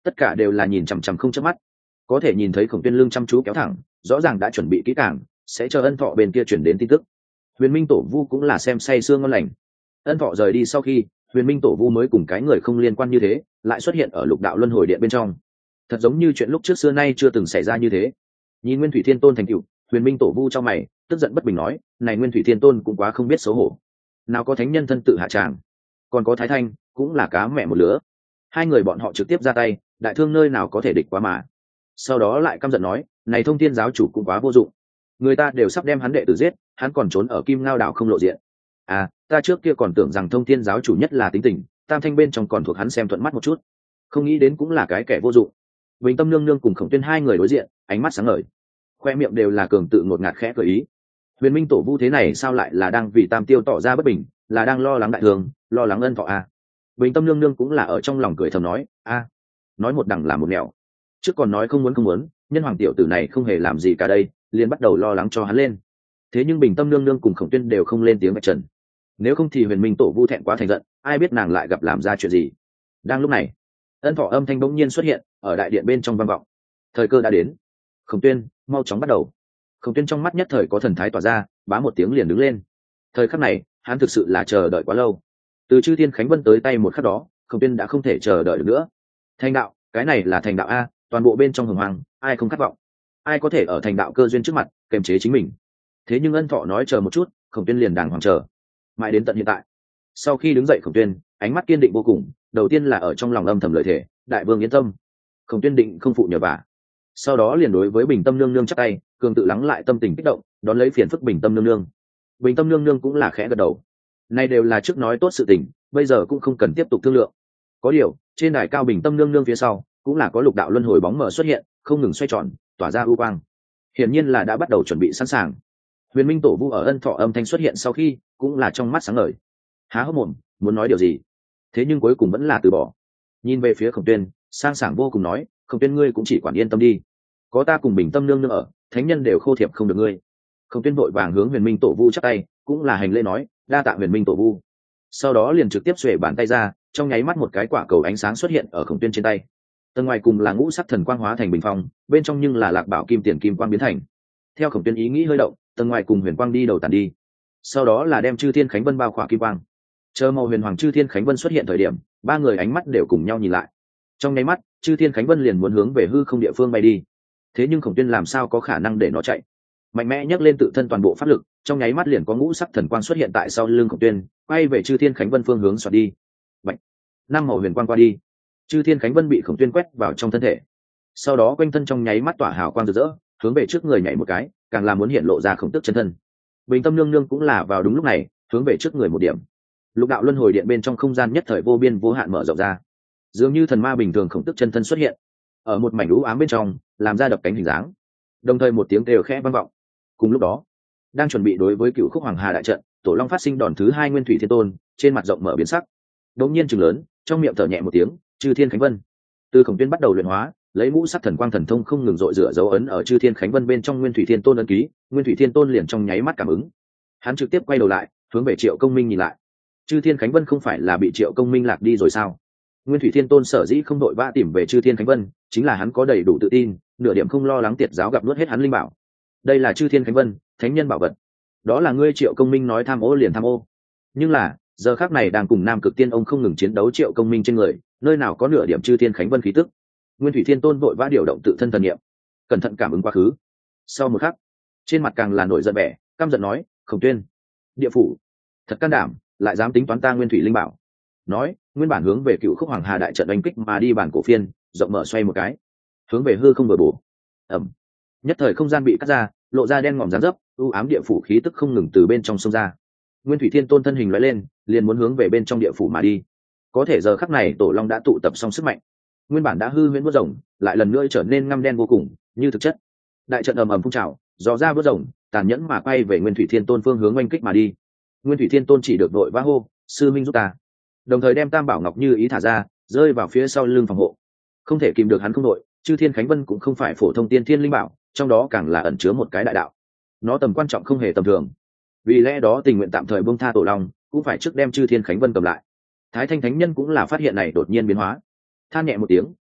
tất cả đều là nhìn chằm chằm không chớp mắt, có thể nhìn thấy Khổng Tuyên lưng chăm chú kéo thẳng, rõ ràng đã chuẩn bị kỹ càng, sẽ chờ Ân Thọ bên kia chuyển đến tin tức. Huyền Minh Tổ Vu cũng là xem say sương ngon lành. Ân Thọ rời đi sau khi, Huyền Minh Tổ Vu mới cùng cái người không liên quan như thế lại xuất hiện ở Lục Đạo Luân Hồi Điện bên trong, thật giống như chuyện lúc trước xưa nay chưa từng xảy ra như thế. Nhìn Nguyên Thủy Thiên Tôn thành cựu, Huyền Minh Tổ Vu trong mày tức giận bất bình nói, này Nguyên Thủy Thiên Tôn cũng quá không biết xấu hổ, nào có thánh nhân thân tự hạ tràng, còn có Thái Thanh cũng là cá mẹ một lứa, hai người bọn họ trực tiếp ra tay, đại thương nơi nào có thể địch quá mà. Sau đó lại căm giận nói, này Thông Thiên giáo chủ cũng quá vô dụng, người ta đều sắp đem hắn đệ tử giết, hắn còn trốn ở Kim Ngao đảo không lộ diện. À, ta trước kia còn tưởng rằng Thông Thiên giáo chủ nhất là tính tình, Tam Thanh bên trong còn thuộc hắn xem thuận mắt một chút, không nghĩ đến cũng là cái kẻ vô dụng. Bình Tâm nương nương cùng Khổng Tuyên hai người đối diện, ánh mắt sáng ngời, khoe miệng đều là cường tự ngột ngạt khẽ cười ý. Huyền Minh Tổ Vu thế này sao lại là đang vì Tam Tiêu tỏ ra bất bình, là đang lo lắng đại thương, lo lắng Ân Thọ à? Bình Tâm nương nương cũng là ở trong lòng cười thầm nói, a, nói một đằng là một nẻo, trước còn nói không muốn, nhân hoàng tiểu tử này không hề làm gì cả đây, liền bắt đầu lo lắng cho hắn lên. Thế nhưng Bình Tâm nương nương cùng Khổng Tuyên đều không lên tiếng vạch trần, nếu không thì Huyền Minh Tổ Vu thẹn quá thành giận, ai biết nàng lại gặp làm ra chuyện gì. Đang lúc này, Ân Thọ âm thanh bỗng nhiên xuất hiện ở đại điện bên trong vang vọng. Thời cơ đã đến. Khổng Tuyên, mau chóng bắt đầu. Khổng Tuyên trong mắt nhất thời có thần thái tỏa ra, bá một tiếng liền đứng lên. Thời khắc này, hắn thực sự là chờ đợi quá lâu. Từ Chư Thiên Khánh Vân tới tay một khắc đó, Khổng Tuyên đã không thể chờ đợi được nữa. Thành đạo, cái này là thành đạo a, toàn bộ bên trong hồng hoàng, ai không khát vọng, ai có thể ở thành đạo cơ duyên trước mặt kiềm chế chính mình. Thế nhưng Ân Thọ nói chờ một chút, Khổng Tuyên liền đàng hoàng chờ, mãi đến tận hiện tại. Sau khi đứng dậy Khổng Tuyên, ánh mắt kiên định vô cùng, đầu tiên là ở trong lòng âm thầm lợi thể, đại vương yên tâm. Khổng Tuyên định không phụ nhờ vả. Sau đó liền đối với Bình Tâm nương nương chắp tay, cường tự lắng lại tâm tình kích động, đón lấy phiền phức Bình Tâm nương nương. Bình Tâm nương nương cũng là khẽ gật đầu. Nay đều là trước nói tốt sự tình, bây giờ cũng không cần tiếp tục thương lượng. Có điều, trên đài cao Bình Tâm nương nương phía sau, cũng là có Lục Đạo Luân Hồi bóng mờ xuất hiện, không ngừng xoay tròn, tỏa ra ưu quang. Hiển nhiên là đã bắt đầu chuẩn bị sẵn sàng. Huyền Minh Tổ Vu ở Ân Thọ âm thanh xuất hiện sau khi, cũng là trong mắt sáng ngời. Há hốc mồm, muốn nói điều gì, thế nhưng cuối cùng vẫn là từ bỏ. Nhìn về phía Khổng Tuyên, sang sảng vô cùng nói, Khổng Tuyên ngươi cũng chỉ quản yên tâm đi, có ta cùng Bình Tâm nương nương ở, thánh nhân đều khô thiệp không được ngươi. Khổng Tuyên vội vàng hướng Huyền Minh Tổ Vu chắp tay, cũng là hành lễ nói, đa tạ Huyền Minh Tổ Vu. Sau đó liền trực tiếp xuề bàn tay ra, trong nháy mắt một cái quả cầu ánh sáng xuất hiện ở Khổng Tuyên trên tay. Tầng ngoài cùng là ngũ sắc thần quang hóa thành bình phong, bên trong nhưng là Lạc Bảo Kim Tiền Kim Quang biến thành. Theo Khổng Tuyên ý nghĩ hơi động, tầng ngoài cùng huyền quang đi đầu tàn đi. Sau đó là đem Chư Thiên Khánh Vân bao khỏa kim quang. Chờ màu huyền hoàng Chư Thiên Khánh Vân xuất hiện thời điểm, ba người ánh mắt đều cùng nhau nhìn lại. Trong nháy mắt, Chư Thiên Khánh Vân liền muốn hướng về hư không địa phương bay đi. Thế nhưng Khổng Tuyên làm sao có khả năng để nó chạy? Mạnh mẽ nhấc lên tự thân toàn bộ pháp lực, trong nháy mắt liền có ngũ sắc thần quang xuất hiện tại sau lưng Khổng Tuyên, quay về Chư Thiên Khánh Vân phương hướng xoạt đi. Bạch, năm màu huyền quang qua đi, Chư Thiên Khánh Vân bị Khổng Tuyên quét vào trong thân thể. Sau đó quanh thân trong nháy mắt tỏa hào quang rực rỡ, hướng về trước người nhảy một cái, càng là muốn hiện lộ ra khổng tức chân thân. Bình Tâm nương nương cũng là vào đúng lúc này, hướng về trước người một điểm. Lục Đạo Luân Hồi Điện bên trong không gian nhất thời vô biên vô hạn mở rộng ra, dường như thần ma bình thường khổng tức chân thân xuất hiện ở một mảnh u ám bên trong, làm ra đập cánh hình dáng. Đồng thời một tiếng kêu khẽ vang vọng. Cùng lúc đó, đang chuẩn bị đối với Cựu Khúc Hoàng Hà đại trận, Tổ Long phát sinh đòn thứ hai Nguyên Thủy Thiên Tôn, trên mặt rộng mở biến sắc, đột nhiên trừng lớn, trong miệng thở nhẹ một tiếng, Chư Thiên Khánh Vân. Từ Khổng Tuyên bắt đầu luyện hóa, lấy ngũ sắc thần quang thần thông không ngừng dội rửa dấu ấn ở Chư Thiên Khánh Vân bên trong Nguyên Thủy Thiên Tôn ấn ký, Nguyên Thủy Thiên Tôn liền trong nháy mắt cảm ứng. Hắn trực tiếp quay đầu lại, hướng về Triệu Công Minh nhìn lại. Chư Thiên Khánh Vân không phải là bị Triệu Công Minh lạc đi rồi sao? Nguyên Thủy Thiên Tôn sở dĩ không đội vã tìm về Chư Thiên Khánh Vân, chính là hắn có đầy đủ tự tin, nửa điểm không lo lắng Tiệt giáo gặp nuốt hết hắn linh bảo. Đây là Chư Thiên Khánh Vân, thánh nhân bảo vật. Đó là ngươi Triệu Công Minh nói tham ô liền tham ô. Nhưng là, giờ khắc này đang cùng Nam Cực Tiên ông không ngừng chiến đấu Triệu Công Minh trên người, nơi nào có nửa điểm Chư Thiên Khánh Vân khí tức. Nguyên Thủy Thiên Tôn vội vã điều động tự thân thần niệm, cẩn thận cảm ứng quá khứ. Sau một khắc, trên mặt càng là nổi giận vẻ, căm giận nói, Khổng Tuyên, địa phủ, thật can đảm, lại dám tính toán ta Nguyên Thủy linh bảo. Nói, nguyên bản hướng về Cựu Khúc Hoàng Hà đại trận đánh kích mà đi bản cổ phiên, rộng mở xoay một cái, hướng về hư không vừa bổ. Ầm. Nhất thời không gian bị cắt ra, lộ ra đen ngòm dáng dấp, u ám địa phủ khí tức không ngừng từ bên trong xông ra. Nguyên Thủy Thiên Tôn thân hình lóe lên, liền muốn hướng về bên trong địa phủ mà đi. Có thể giờ khắc này Tổ Long đã tụ tập xong sức mạnh, nguyên bản đã hư huyễn vớt rồng lại lần nữa trở nên ngăm đen vô cùng, như thực chất. Đại trận ầm ầm phun trào, dò ra vớt rồng, tàn nhẫn mà quay về Nguyên Thủy Thiên Tôn phương hướng oanh kích mà đi. Nguyên Thủy Thiên Tôn chỉ được đội vã hô, sư minh giúp ta, đồng thời đem Tam Bảo Ngọc Như ý thả ra, rơi vào phía sau lưng phòng hộ. Không thể kìm được hắn không đội, Chư Thiên Khánh Vân cũng không phải phổ thông tiên thiên linh bảo, trong đó càng là ẩn chứa một cái đại đạo, nó tầm quan trọng không hề tầm thường. Vì lẽ đó tình nguyện tạm thời buông tha Tổ Long, cũng phải trước đem Chư Thiên Khánh Vân cầm lại. Thái Thanh Thánh Nhân cũng là phát hiện này đột nhiên biến hóa, than nhẹ một tiếng,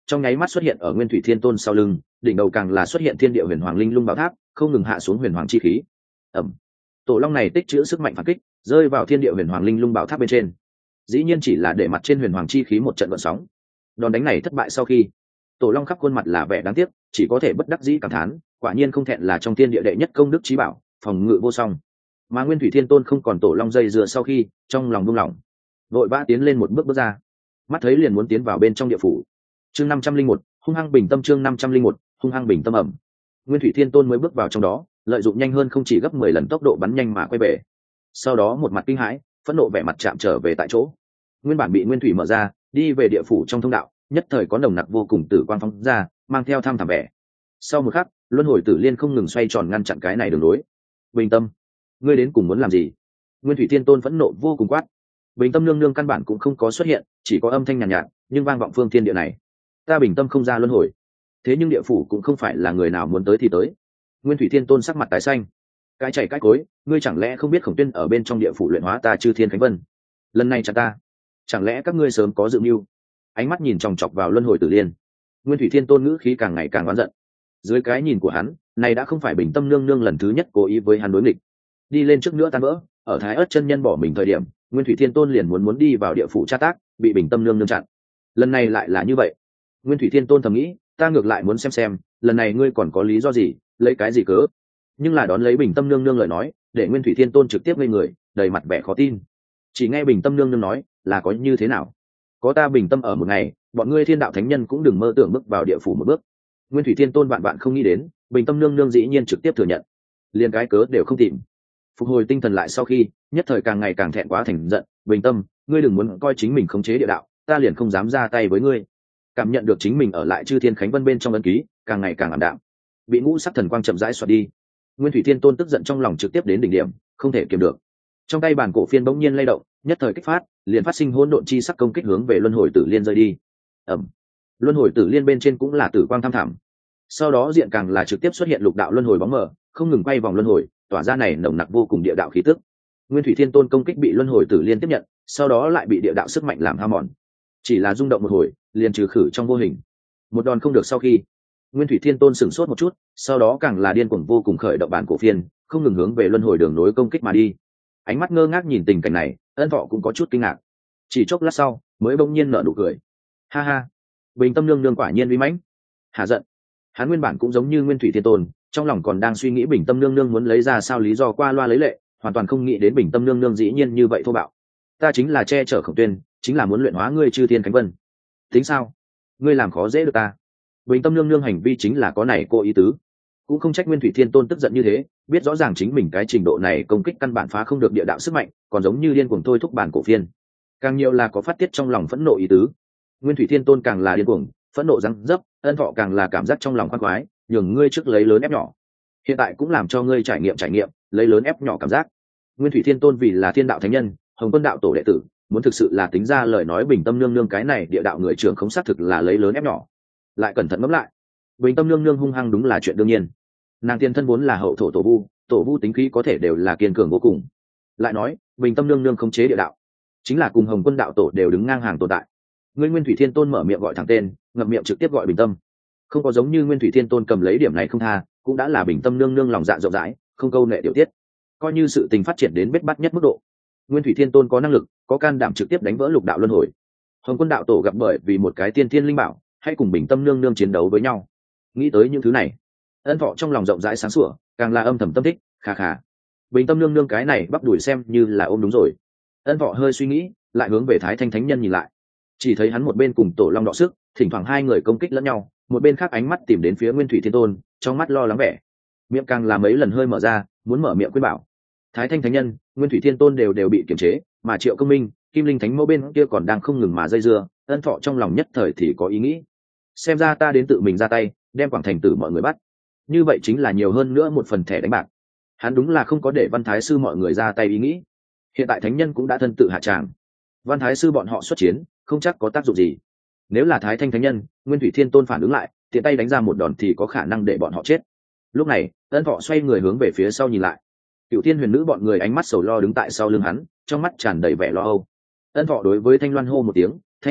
trong nháy mắt xuất hiện ở Nguyên Thủy Thiên Tôn sau lưng, đỉnh đầu càng là xuất hiện Thiên Địa Huyền Hoàng Linh Lung Bảo Tháp, không ngừng hạ xuống huyền hoàng chi khí. Ầm. Tổ long này tích trữ sức mạnh phản kích, rơi vào Thiên Địa Huyền Hoàng Linh Lung Bảo Tháp bên trên. Dĩ nhiên chỉ là để mặt trên huyền hoàng chi khí một trận gợn sóng. Đòn đánh này thất bại sau khi, Tổ long khắp khuôn mặt là vẻ đáng tiếc, chỉ có thể bất đắc dĩ cảm thán, quả nhiên không thẹn là trong thiên địa đệ nhất công đức chí bảo, phòng ngự vô song. Mà Nguyên Thủy Thiên Tôn không còn Tổ long dây dưa sau khi, trong lòng buông lỏng, vội vã tiến lên một bước ra, mắt thấy liền muốn tiến vào bên trong địa phủ. Chương 501, hung hăng bình tâm. Chương 501, hung hăng bình tâm ẩm. Nguyên Thủy Thiên Tôn mới bước vào trong đó, lợi dụng nhanh hơn không chỉ gấp 10 lần tốc độ bắn nhanh mà quay về. Sau đó một mặt kinh hãi, phẫn nộ vẻ mặt chạm trở về tại chỗ. Nguyên bản bị Nguyên Thủy mở ra, đi về địa phủ trong thông đạo, nhất thời có nồng nặc vô cùng tử quang phóng ra, mang theo tham thảm vẻ. Sau một khắc, luân hồi tử liên không ngừng xoay tròn ngăn chặn cái này đường lối. Bình tâm, ngươi đến cùng muốn làm gì? Nguyên Thủy Thiên Tôn phẫn nộ vô cùng quát. Bình tâm nương nương căn bản cũng không có xuất hiện, chỉ có âm thanh nhàn nhạt, nhưng vang vọng phương thiên địa này. Ta bình tâm không ra luân hồi, thế nhưng địa phủ cũng không phải là người nào muốn tới thì tới. Nguyên Thủy Thiên Tôn sắc mặt tái xanh, cái chảy cái cối, ngươi chẳng lẽ không biết Khổng Tuyên ở bên trong địa phủ luyện hóa ta Chư Thiên Khánh Vân? Lần này chặt ta, chẳng lẽ các ngươi sớm có dự mưu? Ánh mắt nhìn chòng chọc vào luân hồi tử liên, Nguyên Thủy Thiên Tôn ngữ khí càng ngày càng oán giận. Dưới cái nhìn của hắn, này đã không phải bình tâm nương nương lần thứ nhất cố ý với hắn đối nghịch. Đi lên trước nữa tan vỡ, ở Thái Ức chân nhân bỏ mình thời điểm, Nguyên Thủy Thiên Tôn liền muốn đi vào địa phủ tra tác, bị bình tâm nương nương chặn. Lần này lại là như vậy. Nguyên Thủy Thiên Tôn thầm nghĩ, ta ngược lại muốn xem, lần này ngươi còn có lý do gì, lấy cái gì cớ? Nhưng là đón lấy bình tâm nương nương lời nói, để Nguyên Thủy Thiên Tôn trực tiếp ngây người, đầy mặt vẻ khó tin. Chỉ nghe bình tâm nương nương nói, là có như thế nào? Có ta bình tâm ở một ngày, bọn ngươi thiên đạo thánh nhân cũng đừng mơ tưởng bước vào địa phủ một bước. Nguyên Thủy Thiên Tôn vạn không nghĩ đến, bình tâm nương nương dĩ nhiên trực tiếp thừa nhận, liền cái cớ đều không tìm. Phục hồi tinh thần lại sau khi, nhất thời càng ngày càng thẹn quá thành giận. Bình tâm, ngươi đừng muốn coi chính mình khống chế địa đạo, ta liền không dám ra tay với ngươi. Cảm nhận được chính mình ở lại Chư Thiên Khánh Vân bên trong ấn ký, càng ngày càng ảm đạm, bị ngũ sắc thần quang chậm rãi xoạt đi. Nguyên Thủy Thiên Tôn tức giận trong lòng trực tiếp đến đỉnh điểm, không thể kiềm được. Trong tay bản cổ phiên bỗng nhiên lay động, nhất thời kích phát, liền phát sinh hỗn độn chi sắc công kích hướng về luân hồi tử liên rơi đi. Ầm. Luân hồi tử liên bên trên cũng là tử quang thăm thẳm. Sau đó diện càng là trực tiếp xuất hiện lục đạo luân hồi bóng mờ, không ngừng quay vòng luân hồi, tỏa ra này nồng nặc vô cùng địa đạo khí tức. Nguyên Thủy Thiên Tôn công kích bị luân hồi tử liên tiếp nhận, sau đó lại bị địa đạo sức mạnh làm hao mòn. Chỉ là rung động một hồi, liền trừ khử trong vô hình. Một đòn không được sau khi, Nguyên Thủy Thiên Tôn sửng sốt một chút, sau đó càng là điên cuồng vô cùng khởi động bản cổ phiên, không ngừng hướng về luân hồi đường nối công kích mà đi. Ánh mắt ngơ ngác nhìn tình cảnh này, Ân Thọ cũng có chút kinh ngạc. Chỉ chốc lát sau, mới bỗng nhiên nở nụ cười. Ha ha, bình tâm nương nương quả nhiên uy mãnh. Hà giận. Hắn nguyên bản cũng giống như Nguyên Thủy Thiên Tôn, trong lòng còn đang suy nghĩ bình tâm nương nương muốn lấy ra sao lý do qua loa lấy lệ, hoàn toàn không nghĩ đến bình tâm nương nương dĩ nhiên như vậy thô bạo. Ta chính là che chở Khổng Tuyên, chính là muốn luyện hóa ngươi Chư Thiên Khánh Vân. Tính sao? Ngươi làm khó dễ được ta. Bình tâm nương nương hành vi chính là có này cô ý tứ, cũng không trách Nguyên Thủy Thiên Tôn tức giận như thế, biết rõ ràng chính mình cái trình độ này công kích căn bản phá không được địa đạo sức mạnh, còn giống như điên cuồng thôi thúc bản cổ phiên, càng nhiều là có phát tiết trong lòng phẫn nộ ý tứ. Nguyên Thủy Thiên Tôn càng là điên cuồng phẫn nộ răng dấp, Ân Thọ càng là cảm giác trong lòng khoan khoái, nhường ngươi trước lấy lớn ép nhỏ, hiện tại cũng làm cho ngươi trải nghiệm lấy lớn ép nhỏ cảm giác. Nguyên Thủy Thiên Tôn vì là thiên đạo thánh nhân, Hồng Quân đạo tổ đệ tử, muốn thực sự là tính ra lời nói bình tâm nương nương cái này địa đạo người trưởng không xác thực là lấy lớn ép nhỏ. Lại cẩn thận ngẫm lại, bình tâm nương nương hung hăng đúng là chuyện đương nhiên. Nàng tiên thân vốn là hậu thổ tổ vu tính khí có thể đều là kiên cường vô cùng. Lại nói bình tâm nương nương khống chế địa đạo, chính là cùng Hồng Quân đạo tổ đều đứng ngang hàng tồn tại. Ngươi Nguyên Thủy Thiên Tôn mở miệng gọi thẳng tên, ngậm miệng trực tiếp gọi bình tâm, không có giống như Nguyên Thủy Thiên Tôn cầm lấy điểm này không tha, cũng đã là bình tâm nương nương lòng dạ rộng rãi, không câu nệ tiểu tiết, coi như sự tình phát triển đến bết bát nhất mức độ. Nguyên Thủy Thiên Tôn có năng lực, có can đảm trực tiếp đánh vỡ lục đạo luân hồi. Hồng Quân đạo tổ gặp bởi vì một cái tiên thiên linh bảo, hay cùng bình tâm nương nương chiến đấu với nhau. Nghĩ tới những thứ này, Ân Thọ trong lòng rộng rãi sáng sủa, càng là âm thầm tâm thích, khà khà. Bình tâm nương nương cái này bắp đuổi xem như là ôm đúng rồi. Ân Thọ hơi suy nghĩ, lại hướng về Thái Thanh Thánh Nhân nhìn lại. Chỉ thấy hắn một bên cùng Tổ Long đọ sức, thỉnh thoảng hai người công kích lẫn nhau, một bên khác ánh mắt tìm đến phía Nguyên Thủy Thiên Tôn, trong mắt lo lắng vẻ. Miệng càng là mấy lần hơi mở ra, muốn mở miệng khuyên bảo. Thái Thanh Thánh Nhân, Nguyên Thủy Thiên Tôn đều bị kiềm chế, mà Triệu Công Minh, Kim Linh Thánh Mẫu bên kia còn đang không ngừng mà dây dưa. Ân Thọ trong lòng nhất thời thì có ý nghĩ, xem ra ta đến tự mình ra tay, đem Quảng Thành Tử mọi người bắt, như vậy chính là nhiều hơn nữa một phần thẻ đánh bạc. Hắn đúng là không có để Văn Thái Sư mọi người ra tay ý nghĩ. Hiện tại thánh nhân cũng đã thân tự hạ tràng, Văn Thái Sư bọn họ xuất chiến không chắc có tác dụng gì. Nếu là Thái Thanh Thánh Nhân, Nguyên Thủy Thiên Tôn phản ứng lại, tiện tay đánh ra một đòn thì có khả năng để bọn họ chết. Lúc này Ân Thọ xoay người hướng về phía sau nhìn lại, Cửu Thiên Huyền Nữ bọn người ánh mắt sầu lo đứng tại sau lưng hắn, trong mắt tràn đầy vẻ lo âu. Ân Thọ đối với Thanh Loan hô một tiếng, Thanh Loan,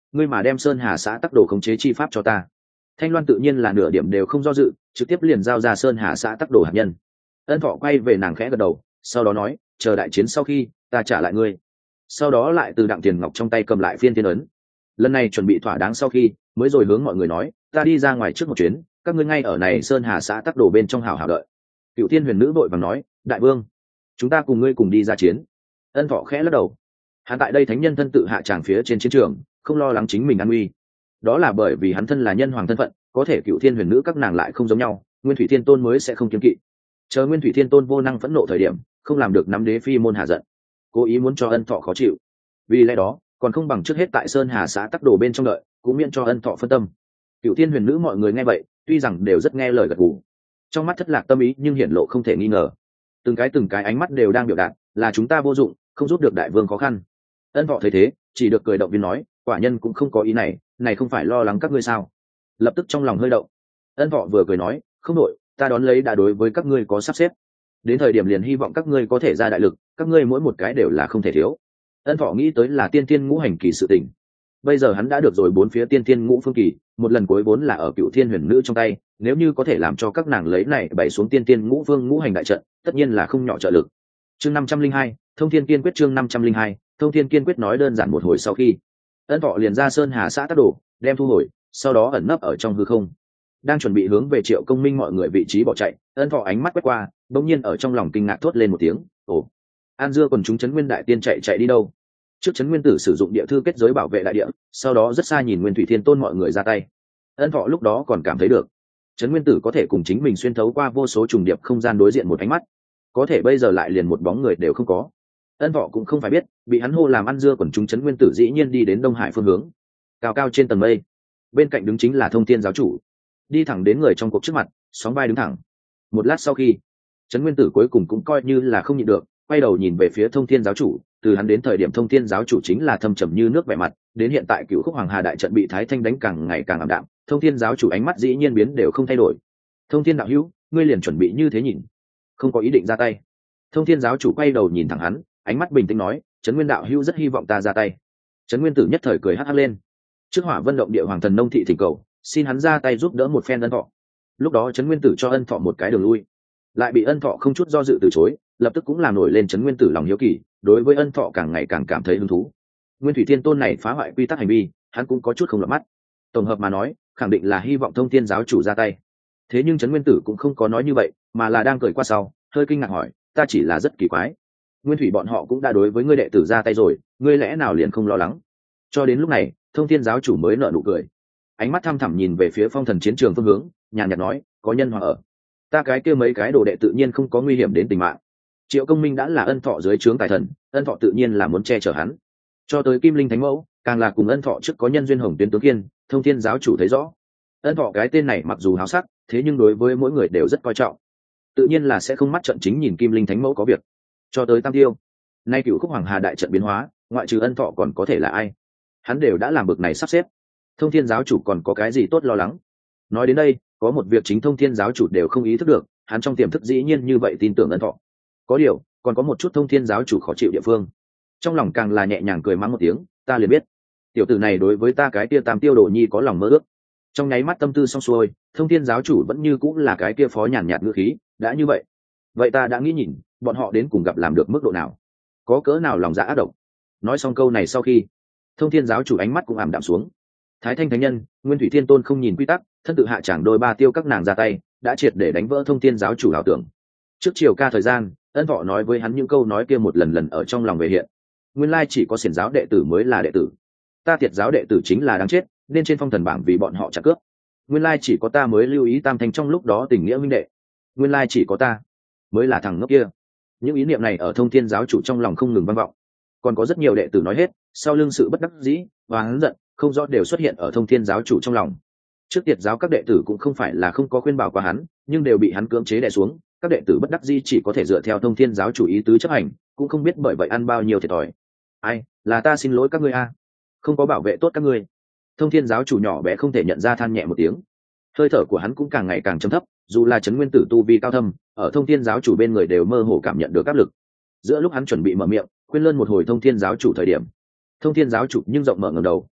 ngươi mà đem sơn hà xã tắc đồ khống chế chi pháp cho ta. Thanh Loan tự nhiên là nửa điểm đều không do dự, trực tiếp liền giao ra sơn hà xã tắc đồ hạt nhân. Ân Thọ quay về nàng khẽ gật đầu, sau đó nói, chờ đại chiến sau khi ta trả lại ngươi. Sau đó lại từ Đặng Tiền Ngọc trong tay cầm lại phiên thiên ấn. Lần này chuẩn bị thỏa đáng sau khi mới rồi hướng mọi người nói, ta đi ra ngoài trước một chuyến, các ngươi ngay ở này sơn hà xã tắc đồ bên trong hào hào đợi. Cựu Thiên Huyền Nữ vội vàng nói, đại vương, chúng ta cùng ngươi cùng đi ra chiến. Ân Thọ khẽ lắc đầu, hắn tại đây thánh nhân thân tự hạ tràng phía trên chiến trường, không lo lắng chính mình an nguy. Đó là bởi vì hắn thân là nhân hoàng thân phận, có thể Cựu Thiên Huyền Nữ các nàng lại không giống nhau, Nguyên Thủy Thiên Tôn mới sẽ không kiêng kỵ. Chờ Nguyên Thủy Thiên Tôn vô năng phẫn nộ thời điểm, không làm được nắm đế phi môn hạ giận, cố ý muốn cho Ân Thọ khó chịu. Vì lẽ đó, còn không bằng trước hết tại sơn hà xã tắc đồ bên trong đợi, cũng miễn cho Ân Thọ phân tâm. Cựu Thiên Huyền Nữ mọi người nghe vậy, tuy rằng đều rất nghe lời gật gù, trong mắt thất lạc tâm ý nhưng hiển lộ không thể nghi ngờ. Từng cái ánh mắt đều đang biểu đạt, là chúng ta vô dụng, không giúp được đại vương khó khăn. Ân Thọ thấy thế, chỉ được cười động viên nói, quả nhân cũng không có ý này, này không phải lo lắng các ngươi sao? Lập tức trong lòng hơi động. Ân Thọ vừa cười nói, không đội, ta đón lấy đã đối với các ngươi có sắp xếp. Đến thời điểm liền hy vọng các ngươi có thể ra đại lực, các ngươi mỗi một cái đều là không thể thiếu. Ân Thọ nghĩ tới là tiên thiên ngũ hành kỳ sự tình. Bây giờ hắn đã được rồi 4 phía tiên thiên ngũ phương kỳ, một lần cuối vốn là ở Cựu Thiên Huyền Nữ trong tay, nếu như có thể làm cho các nàng lấy này bày xuống tiên thiên ngũ phương ngũ hành đại trận, tất nhiên là không nhỏ trợ lực. Chương 502, Thông Thiên Kiên Quyết. Chương 502, Thông Thiên Kiên Quyết. Nói đơn giản một hồi sau khi, Ân Thọ liền ra sơn hà xã tác đồ, đem thu hồi, sau đó ẩn nấp ở trong hư không. Đang chuẩn bị hướng về Triệu Công Minh mọi người vị trí bỏ chạy, Ân Thọ ánh mắt quét qua, bỗng nhiên ở trong lòng kinh ngạc thốt lên một tiếng, ồ, An Dưa quần chúng Trấn Nguyên đại tiên chạy đi đâu? Trước Trấn Nguyên tử sử dụng địa thư kết giới bảo vệ đại địa, sau đó rất xa nhìn Nguyên Thủy Thiên Tôn mọi người ra tay. Ân Thọ lúc đó còn cảm thấy được, Trấn Nguyên tử có thể cùng chính mình xuyên thấu qua vô số trùng điệp không gian đối diện một ánh mắt, có thể bây giờ lại liền một bóng người đều không có. Ân Thọ cũng không phải biết, bị hắn hô làm Ăn Dưa quần chúng Trấn Nguyên tử dĩ nhiên đi đến Đông Hải phương hướng. Cao cao trên tầng mây, bên cạnh đứng chính là Thông Thiên giáo chủ, đi thẳng đến người trong cuộc trước mặt, sóng vai đứng thẳng. Một lát sau khi, Trấn Nguyên tử cuối cùng cũng coi như là không nhịn được, quay đầu nhìn về phía Thông Thiên giáo chủ. Từ hắn đến thời điểm Thông Thiên giáo chủ chính là thâm trầm như nước vẻ mặt, đến hiện tại Cửu Khúc Hoàng Hà đại trận bị Thái Thanh đánh càng ngày càng ảm đạm, Thông Thiên giáo chủ ánh mắt dĩ nhiên biến đều không thay đổi. Thông Thiên đạo hữu, ngươi liền chuẩn bị như thế nhìn, không có ý định ra tay. Thông Thiên giáo chủ quay đầu nhìn thẳng hắn, ánh mắt bình tĩnh nói, Trấn Nguyên đạo hữu rất hy vọng ta ra tay. Trấn Nguyên tử nhất thời cười hắc hắc lên. Trước Hỏa Vân động địa hoàng thần nông thị thỉnh cầu, xin hắn ra tay giúp đỡ một phen Ân Thọ. Lúc đó Trấn Nguyên tử cho Ân Thọ một cái đường lui, lại bị Ân Thọ không chút do dự từ chối, lập tức cũng làm nổi lên Trấn Nguyên tử lòng hiếu kỳ, đối với Ân Thọ càng ngày càng cảm thấy hứng thú. Nguyên Thủy Thiên Tôn này phá hoại quy tắc hành vi, hắn cũng có chút không lọt mắt. Tổng hợp mà nói, khẳng định là hy vọng Thông Thiên giáo chủ ra tay. Thế nhưng Trấn Nguyên tử cũng không có nói như vậy, mà là đang cười qua sau, hơi kinh ngạc hỏi, ta chỉ là rất kỳ quái, Nguyên Thủy bọn họ cũng đã đối với ngươi đệ tử ra tay rồi, ngươi lẽ nào liền không lo lắng? Cho đến lúc này, Thông Thiên giáo chủ mới nở nụ cười, ánh mắt thăm thẳm nhìn về phía phong thần chiến trường phương hướng, nhàn nhạt nói, có nhân hoàng ở, ta cái kia mấy cái đồ đệ tự nhiên không có nguy hiểm đến tính mạng. Triệu Công Minh đã là Ân Thọ dưới trướng tài thần, Ân Thọ tự nhiên là muốn che chở hắn. Cho tới Kim Linh Thánh Mẫu, càng là cùng Ân Thọ trước có nhân duyên hồng tuyến tướng kiên, Thông Thiên giáo chủ thấy rõ. Ân Thọ cái tên này mặc dù háo sắc, thế nhưng đối với mỗi người đều rất coi trọng, tự nhiên là sẽ không mắt trận chính nhìn Kim Linh Thánh Mẫu có việc. Cho tới Tam Tiêu, nay Cửu Khúc Hoàng Hà đại trận biến hóa, ngoại trừ Ân Thọ còn có thể là ai? Hắn đều đã làm bực này sắp xếp, Thông Thiên giáo chủ còn có cái gì tốt lo lắng? Nói đến đây, có một việc chính Thông Thiên giáo chủ đều không ý thức được, hắn trong tiềm thức dĩ nhiên như vậy tin tưởng Ân Thọ. Có điều, còn có một chút Thông Thiên giáo chủ khó chịu địa phương. Trong lòng càng là nhẹ nhàng cười mắng một tiếng, ta liền biết, tiểu tử này đối với ta cái kia Tam Tiêu đồ nhi có lòng mơ ước. Trong nháy mắt tâm tư xong xuôi, Thông Thiên giáo chủ vẫn như cũng là cái kia phó nhàn nhạt ngữ khí, đã như vậy, vậy ta đã nghĩ nhìn, bọn họ đến cùng gặp làm được mức độ nào, có cỡ nào lòng dạ ác độc. Nói xong câu này sau khi, Thông Thiên giáo chủ ánh mắt cũng ảm đạm xuống. Thái Thanh thánh nhân, Nguyên Thủy Thiên Tôn không nhìn quy tắc, thân tự hạ chẳng đôi ba tiêu các nàng ra tay, đã triệt để đánh vỡ Thông Thiên giáo chủ ảo tưởng. Trước chiều ca thời gian, Ân Thọ nói với hắn những câu nói kia một lần lần ở trong lòng về hiện. Nguyên lai chỉ có xiển giáo đệ tử mới là đệ tử, ta Tiệt giáo đệ tử chính là đáng chết, nên trên phong thần bảng vì bọn họ chặt cướp. Nguyên lai chỉ có ta mới lưu ý Tam Thanh trong lúc đó tình nghĩa huynh đệ, nguyên lai chỉ có ta mới là thằng ngốc kia. Những ý niệm này ở Thông Thiên giáo chủ trong lòng không ngừng vang vọng. Còn có rất nhiều đệ tử nói hết, sau lưng sự bất đắc dĩ và hắn giận không rõ đều xuất hiện ở Thông Thiên giáo chủ trong lòng. Trước Tiệt giáo các đệ tử cũng không phải là không có khuyên bảo qua hắn, nhưng đều bị hắn cưỡng chế đè xuống, các đệ tử bất đắc dĩ chỉ có thể dựa theo Thông Thiên giáo chủ ý tứ chấp hành, cũng không biết bởi vậy ăn bao nhiêu thiệt thòi. Ai, là ta xin lỗi các ngươi a, không có bảo vệ tốt các ngươi. Thông Thiên giáo chủ nhỏ bé không thể nhận ra than nhẹ một tiếng, hơi thở của hắn cũng càng ngày càng trầm thấp, dù là Trấn Nguyên tử tu vi cao thâm, ở Thông Thiên giáo chủ bên người đều mơ hồ cảm nhận được áp lực. Giữa lúc hắn chuẩn bị mở miệng khuyên lơn một hồi Thông Thiên giáo chủ thời điểm, Thông Thiên giáo chủ nhưng rộng mở ngẩng đầu,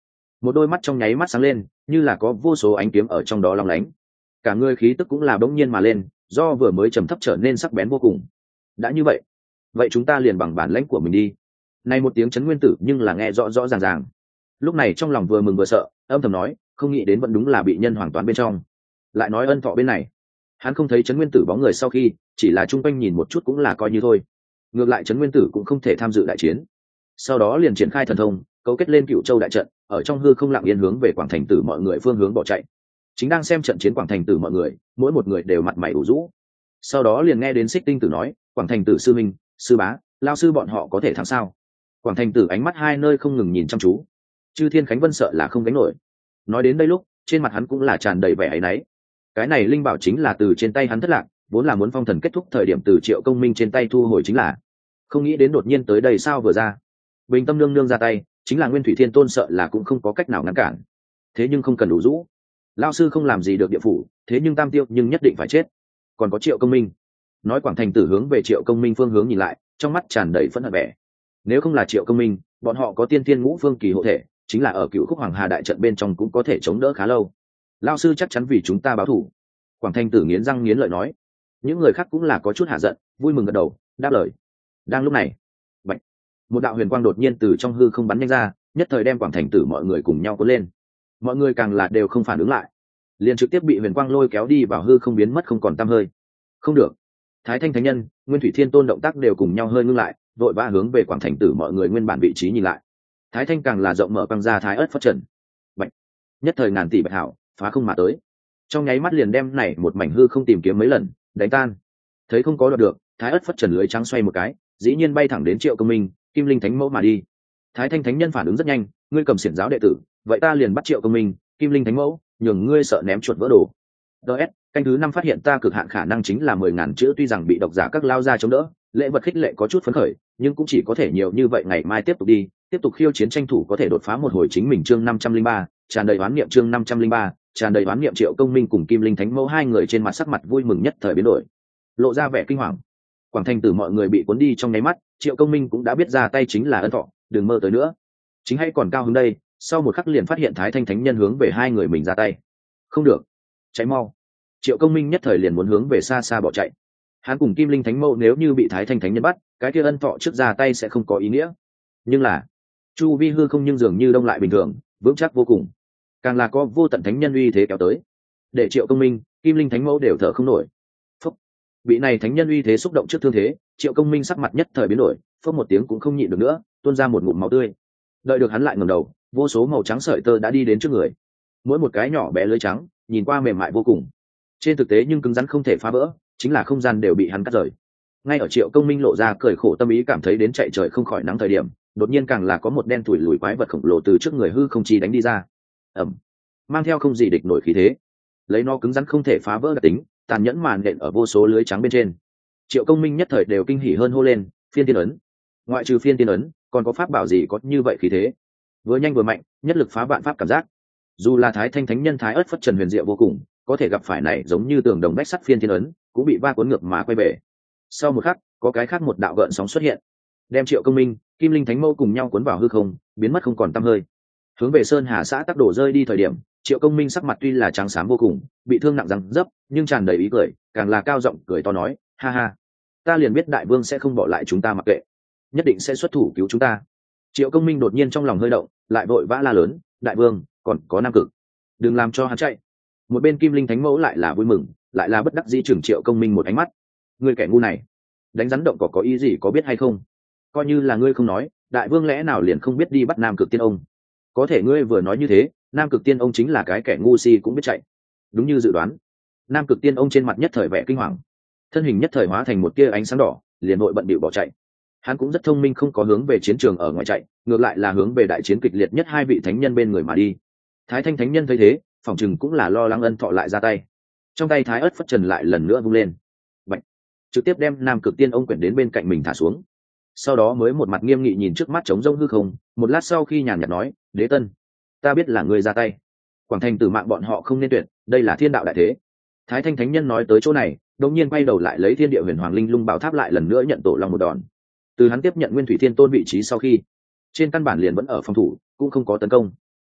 một đôi mắt trong nháy mắt sáng lên, như là có vô số ánh kiếm ở trong đó long lánh. Cả người khí tức cũng là bỗng nhiên mà lên, do vừa mới trầm thấp trở nên sắc bén vô cùng. Đã như vậy, vậy chúng ta liền bằng bản lãnh của mình đi. Này một tiếng chấn nguyên tử nhưng là nghe rõ rõ ràng ràng. Lúc này trong lòng vừa mừng vừa sợ, âm thầm nói, không nghĩ đến vẫn đúng là bị nhân hoàng toán bên trong. Lại nói Ân Thọ bên này, hắn không thấy chấn nguyên tử bóng người sau khi, chỉ là chung quanh nhìn một chút cũng là coi như thôi. Ngược lại chấn nguyên tử cũng không thể tham dự đại chiến. Sau đó liền triển khai thần thông, cấu kết lên Cựu Châu đại trận, ở trong hư không lặng yên hướng về Quảng Thành Tử mọi người phương hướng bỏ chạy. Chính đang xem trận chiến Quảng Thành Tử mọi người, mỗi một người đều mặt mày ủ rũ. Sau đó liền nghe đến Xích Tinh Tử nói, Quảng Thành Tử sư minh, sư bá, lao sư bọn họ có thể thắng sao? Quảng Thành Tử ánh mắt hai nơi không ngừng nhìn chăm chú. Chư Thiên Khánh Vân sợ là không gánh nổi. Nói đến đây lúc, trên mặt hắn cũng là tràn đầy vẻ áy náy. Cái này linh bảo chính là từ trên tay hắn thất lạc, vốn là muốn phong thần kết thúc thời điểm từ Triệu Công Minh trên tay thu hồi chính là. Không nghĩ đến đột nhiên tới đây sao vừa ra. Bình Tâm nương nương ra tay, chính là Nguyên Thủy Thiên Tôn sợ là cũng không có cách nào ngăn cản. Thế nhưng không cần đủ rũ. Lao sư không làm gì được địa phủ, thế nhưng Tam Tiêu nhưng nhất định phải chết. Còn có Triệu Công Minh. Nói Quảng Thành Tử hướng về Triệu Công Minh phương hướng nhìn lại, trong mắt tràn đầy phẫn hận vẻ. Nếu không là Triệu Công Minh, bọn họ có tiên thiên ngũ phương kỳ hộ thể, chính là ở Cựu Khúc Hoàng Hà đại trận bên trong cũng có thể chống đỡ khá lâu. Lao sư chắc chắn vì chúng ta báo thù. Quảng Thành Tử nghiến răng nghiến lợi nói. Những người khác cũng là có chút hạ giận, vui mừng gật đầu, đáp lời. Đang lúc này, bạch, một đạo huyền quang đột nhiên từ trong hư không bắn nhanh ra, nhất thời đem Quảng Thành Tử mọi người cùng nhau cuốn lên. Mọi người càng là đều không phản ứng lại, liền trực tiếp bị huyền quang lôi kéo đi vào hư không biến mất không còn tăm hơi. Không được. Thái Thanh Thánh Nhân, Nguyên Thủy Thiên Tôn động tác đều cùng nhau hơi ngưng lại, vội vã hướng về Quảng Thành Tử mọi người nguyên bản vị trí nhìn lại. Thái Thanh càng là rộng mở căng ra thái ớt phát trần. Bạch. Nhất thời ngàn tỷ bạch hảo, phá không mà tới. Trong nháy mắt liền đem này một mảnh hư không tìm kiếm mấy lần, đánh tan. Thấy không có đoạt được, thái ớt phất trần lưới trắng xoay một cái, dĩ nhiên bay thẳng đến Triệu Công Minh, Kim Linh Thánh Mẫu mà đi. Thái Thanh Thánh Nhân phản ứng rất nhanh, ngươi cầm xiển giáo đệ tử, vậy ta liền bắt Triệu Công Minh, Kim Linh Thánh Mẫu, nhường ngươi sợ ném chuột vỡ đồ. DS, canh thứ 5 phát hiện ta cực hạn khả năng chính là 10.000 chữ, tuy rằng bị độc giả các lao ra chống đỡ, lễ vật khích lệ có chút phấn khởi, nhưng cũng chỉ có thể nhiều như vậy, ngày mai tiếp tục đi, tiếp tục khiêu chiến tranh thủ có thể đột phá một hồi chính mình. Chương 503, tràn đầy oán niệm. Chương 503, tràn đầy oán niệm. Triệu Công Minh cùng Kim Linh Thánh Mẫu hai người trên mặt sắc mặt vui mừng nhất thời biến đổi, lộ ra vẻ kinh hoàng. Quảng Thành Tử mọi người bị cuốn đi trong nháy mắt, Triệu Công Minh cũng đã biết ra tay chính là Ân Thọ, đừng mơ tới nữa. Chính hay còn cao hứng đây, sau một khắc liền phát hiện Thái Thanh Thánh Nhân hướng về hai người mình ra tay. Không được, cháy mau. Triệu Công Minh nhất thời liền muốn hướng về xa xa bỏ chạy. Hắn cùng Kim Linh Thánh Mẫu nếu như bị Thái Thanh Thánh Nhân bắt, cái kia Ân Thọ trước ra tay sẽ không có ý nghĩa. Nhưng là chu vi hư không nhưng dường như đông lại bình thường, vững chắc vô cùng, càng là có vô tận thánh nhân uy thế kéo tới, để Triệu Công Minh, Kim Linh Thánh Mẫu đều thở không nổi. Phúc. Bị này thánh nhân uy thế xúc động trước thương thế, Triệu Công Minh sắc mặt nhất thời biến đổi, phốc một tiếng cũng không nhịn được nữa, tuôn ra một ngụm máu tươi. Đợi được hắn lại ngẩng đầu, vô số màu trắng sợi tơ đã đi đến trước người, mỗi một cái nhỏ bé lưới trắng, nhìn qua mềm mại vô cùng. Trên thực tế nhưng cứng rắn không thể phá vỡ, chính là không gian đều bị hắn cắt rời. Ngay ở Triệu Công Minh lộ ra cười khổ tâm ý, cảm thấy đến chạy trời không khỏi nắng thời điểm, đột nhiên càng là có một đen thủi lùi quái vật khổng lồ từ trước người hư không chi đánh đi ra. Ầm, mang theo không gì địch nổi khí thế, lấy nó cứng rắn không thể phá vỡ đặc tính, tàn nhẫn màn nện ở vô số lưới trắng bên trên. Triệu Công Minh nhất thời đều kinh hỉ hơn hô lên, phiên tiên ấn. Ngoại trừ phiên tiên ấn, còn có pháp bảo gì có như vậy khí thế? Vừa nhanh vừa mạnh, nhất lực phá vạn pháp cảm giác. Dù là Thái Thanh Thánh Nhân thái ớt phất trần huyền diệu vô cùng, có thể gặp phải này giống như tường đồng bách sắt phiên tiên ấn, cũng bị va cuốn ngược mà quay về. Sau một khắc, có cái khác một đạo gợn sóng xuất hiện, đem Triệu Công Minh, Kim Linh Thánh Mẫu cùng nhau cuốn vào hư không, biến mất không còn tăm hơi. Hướng về Sơn Hà xã tắc đổ rơi đi thời điểm, Triệu Công Minh sắc mặt tuy là trắng xám vô cùng, bị thương nặng răng dấp, nhưng tràn đầy ý cười, càng là cao giọng cười to nói, ha ha, ta liền biết đại vương sẽ không bỏ lại chúng ta mặc kệ, nhất định sẽ xuất thủ cứu chúng ta. Triệu Công Minh đột nhiên trong lòng hơi động, lại vội vã la lớn, đại vương, còn có Nam Cực, đừng làm cho hắn chạy. Một bên Kim Linh Thánh Mẫu lại là vui mừng, lại là bất đắc dĩ chừng Triệu Công Minh một ánh mắt, ngươi kẻ ngu này, đánh rắn động cỏ có ý gì có biết hay không? Coi như là ngươi không nói, đại vương lẽ nào liền không biết đi bắt Nam Cực Tiên ông? Có thể ngươi vừa nói như thế, Nam Cực Tiên ông chính là cái kẻ ngu si cũng biết chạy. Đúng như dự đoán, Nam Cực Tiên ông trên mặt nhất thời vẻ kinh hoàng, thân hình nhất thời hóa thành một tia ánh sáng đỏ, liền vội bận bịu bỏ chạy. Hắn cũng rất thông minh, không có hướng về chiến trường ở ngoài chạy, ngược lại là hướng về đại chiến kịch liệt nhất hai vị thánh nhân bên người mà đi. Thái Thanh Thánh Nhân thấy thế, phỏng chừng cũng là lo lắng Ân Thọ lại ra tay. Trong tay thái ớt phất trần lại lần nữa vung lên, bạch, trực tiếp đem Nam Cực Tiên ông quyển đến bên cạnh mình thả xuống. Sau đó mới một mặt nghiêm nghị nhìn trước mắt trống rông hư không, một lát sau khi nhàn nhạt nói, Đế Tân, ta biết là người ra tay, Quảng Thành Tử mạng bọn họ không nên tuyệt, đây là thiên đạo đại thế. Thái Thanh Thánh Nhân nói tới chỗ này, đột nhiên quay đầu lại lấy Thiên Địa Huyền Hoàng Linh Lung Bảo Tháp lại lần nữa nhận tổ long một đòn. Từ hắn tiếp nhận Nguyên Thủy Thiên Tôn vị trí sau khi, trên căn bản liền vẫn ở phòng thủ, cũng không có tấn công.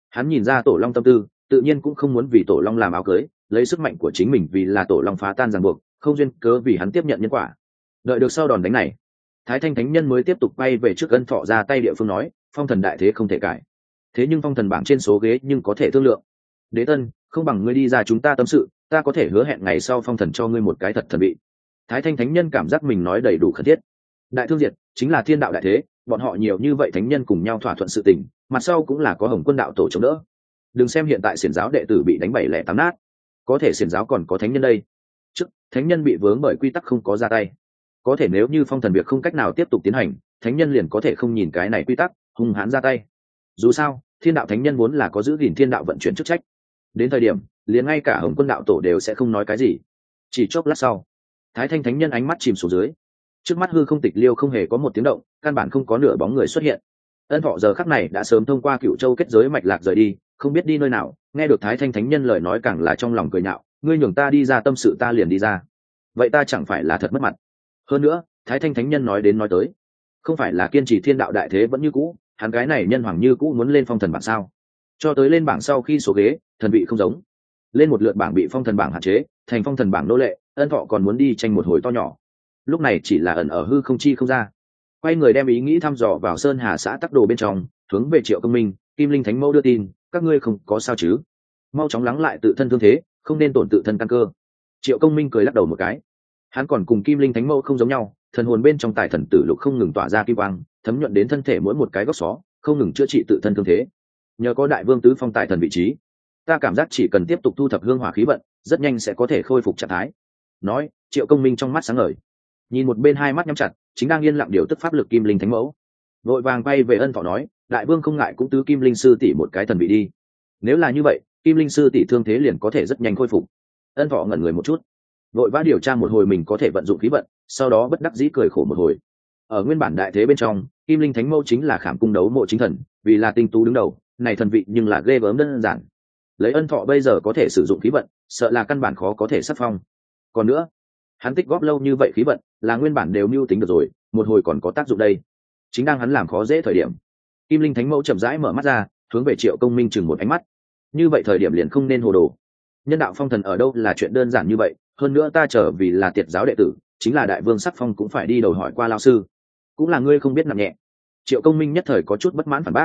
Hắn nhìn ra Tổ Long tâm tư, tự nhiên cũng không muốn vì Tổ Long làm áo cưới, lấy sức mạnh của chính mình vì là Tổ Long phá tan ràng buộc, không duyên cớ vì hắn tiếp nhận nhân quả. Đợi được sau đòn đánh này, Thái Thanh Thánh Nhân mới tiếp tục bay về trước Ân Thọ ra tay địa phương nói, phong thần đại thế không thể cải, thế nhưng phong thần bảng trên số ghế nhưng có thể thương lượng. Đế Tân, không bằng ngươi đi ra chúng ta tâm sự, ta có thể hứa hẹn ngày sau phong thần cho ngươi một cái thật thần vị. Thái Thanh Thánh Nhân cảm giác mình nói đầy đủ khẩn thiết. Đại thương diệt chính là thiên đạo đại thế, bọn họ nhiều như vậy thánh nhân cùng nhau thỏa thuận sự tình, mặt sau cũng là có Hồng Quân đạo tổ chống đỡ. Đừng xem hiện tại xiển giáo đệ tử bị đánh 7-8 nát, có thể xiển giáo còn có thánh nhân đây. Trước thánh nhân bị vướng bởi quy tắc không có ra tay, có thể nếu như phong thần việc không cách nào tiếp tục tiến hành, thánh nhân liền có thể không nhìn cái này quy tắc, hung hãn ra tay. Dù sao thiên đạo thánh nhân vốn là có giữ gìn thiên đạo vận chuyển chức trách, đến thời điểm liền ngay cả Hồng Quân đạo tổ đều sẽ không nói cái gì. Chỉ chốc lát sau, Thái Thanh Thánh Nhân ánh mắt chìm xuống dưới, trước mắt hư không tịch liêu không hề có một tiếng động, căn bản không có nửa bóng người xuất hiện. Ân Thọ giờ khắc này đã sớm thông qua Cựu Châu kết giới mạch lạc rời đi, không biết đi nơi nào. Nghe được Thái Thanh Thánh Nhân lời nói càng là trong lòng cười nhạo, ngươi nhường ta đi ra tâm sự ta liền đi ra, vậy ta chẳng phải là thật mất mặt. Hơn nữa Thái Thanh Thánh Nhân nói đến nói tới, không phải là kiên trì thiên đạo đại thế vẫn như cũ, hắn cái này nhân hoàng như cũ muốn lên phong thần bảng sao? Cho tới lên bảng sau khi số ghế thần vị không giống, lên một lượt bảng bị phong thần bảng hạn chế, thành phong thần bảng nô lệ. Ân Thọ còn muốn đi tranh một hồi to nhỏ, lúc này chỉ là ẩn ở hư không chi không ra, quay người đem ý nghĩ thăm dò vào Sơn Hà xã Tắc Đồ bên trong, hướng về Triệu Công Minh, Kim Linh Thánh Mẫu đưa tin, các ngươi không có sao chứ? Mau chóng lắng lại tự thân thương thế, không nên tổn tự thân căn cơ. Triệu Công Minh cười lắc đầu một cái, hắn còn cùng Kim Linh Thánh Mẫu không giống nhau, thần hồn bên trong tài thần tử lục không ngừng tỏa ra kim quang, thấm nhuận đến thân thể mỗi một cái góc xó, không ngừng chữa trị tự thân thương thế. Nhờ có Đại Vương tứ phong tài thần vị trí, ta cảm giác chỉ cần tiếp tục thu thập hương hỏa khí vận, rất nhanh sẽ có thể khôi phục trạng thái. Nói, Triệu Công Minh trong mắt sáng ngời, nhìn một bên hai mắt nhắm chặt chính đang yên lặng điều tức pháp lực Kim Linh Thánh Mẫu, vội vàng bay về Ân Thọ nói, Đại Vương không ngại cũng tứ Kim Linh sư tỷ một cái thần vị đi, nếu là như vậy Kim Linh sư tỷ thương thế liền có thể rất nhanh khôi phục. Ân Thọ ngẩn người một chút, vội vã điều tra một hồi mình có thể vận dụng khí vận, sau đó bất đắc dĩ cười khổ một hồi. Ở nguyên bản đại thế bên trong, Kim Linh Thánh Mẫu chính là khảm cung đấu mộ chính thần, vì là tinh tú đứng đầu, này thần vị nhưng là ghê gớm đơn giản. Lấy Ân Thọ bây giờ có thể sử dụng khí vận, sợ là căn bản khó có thể sắc phong. Còn nữa, hắn tích góp lâu như vậy khí vận, là nguyên bản đều mưu tính được rồi, một hồi còn có tác dụng đây. Chính đang hắn làm khó dễ thời điểm, Kim Linh Thánh Mẫu chậm rãi mở mắt ra, hướng về Triệu Công Minh chừng một ánh mắt. Như vậy thời điểm liền không nên hồ đồ. Nhân đạo phong thần ở đâu là chuyện đơn giản như vậy, hơn nữa ta trở vì là tiệt giáo đệ tử, chính là Đại Vương sắc phong cũng phải đi đầu hỏi qua lão sư, cũng là ngươi không biết nặng nhẹ. Triệu Công Minh nhất thời có chút bất mãn phản bác,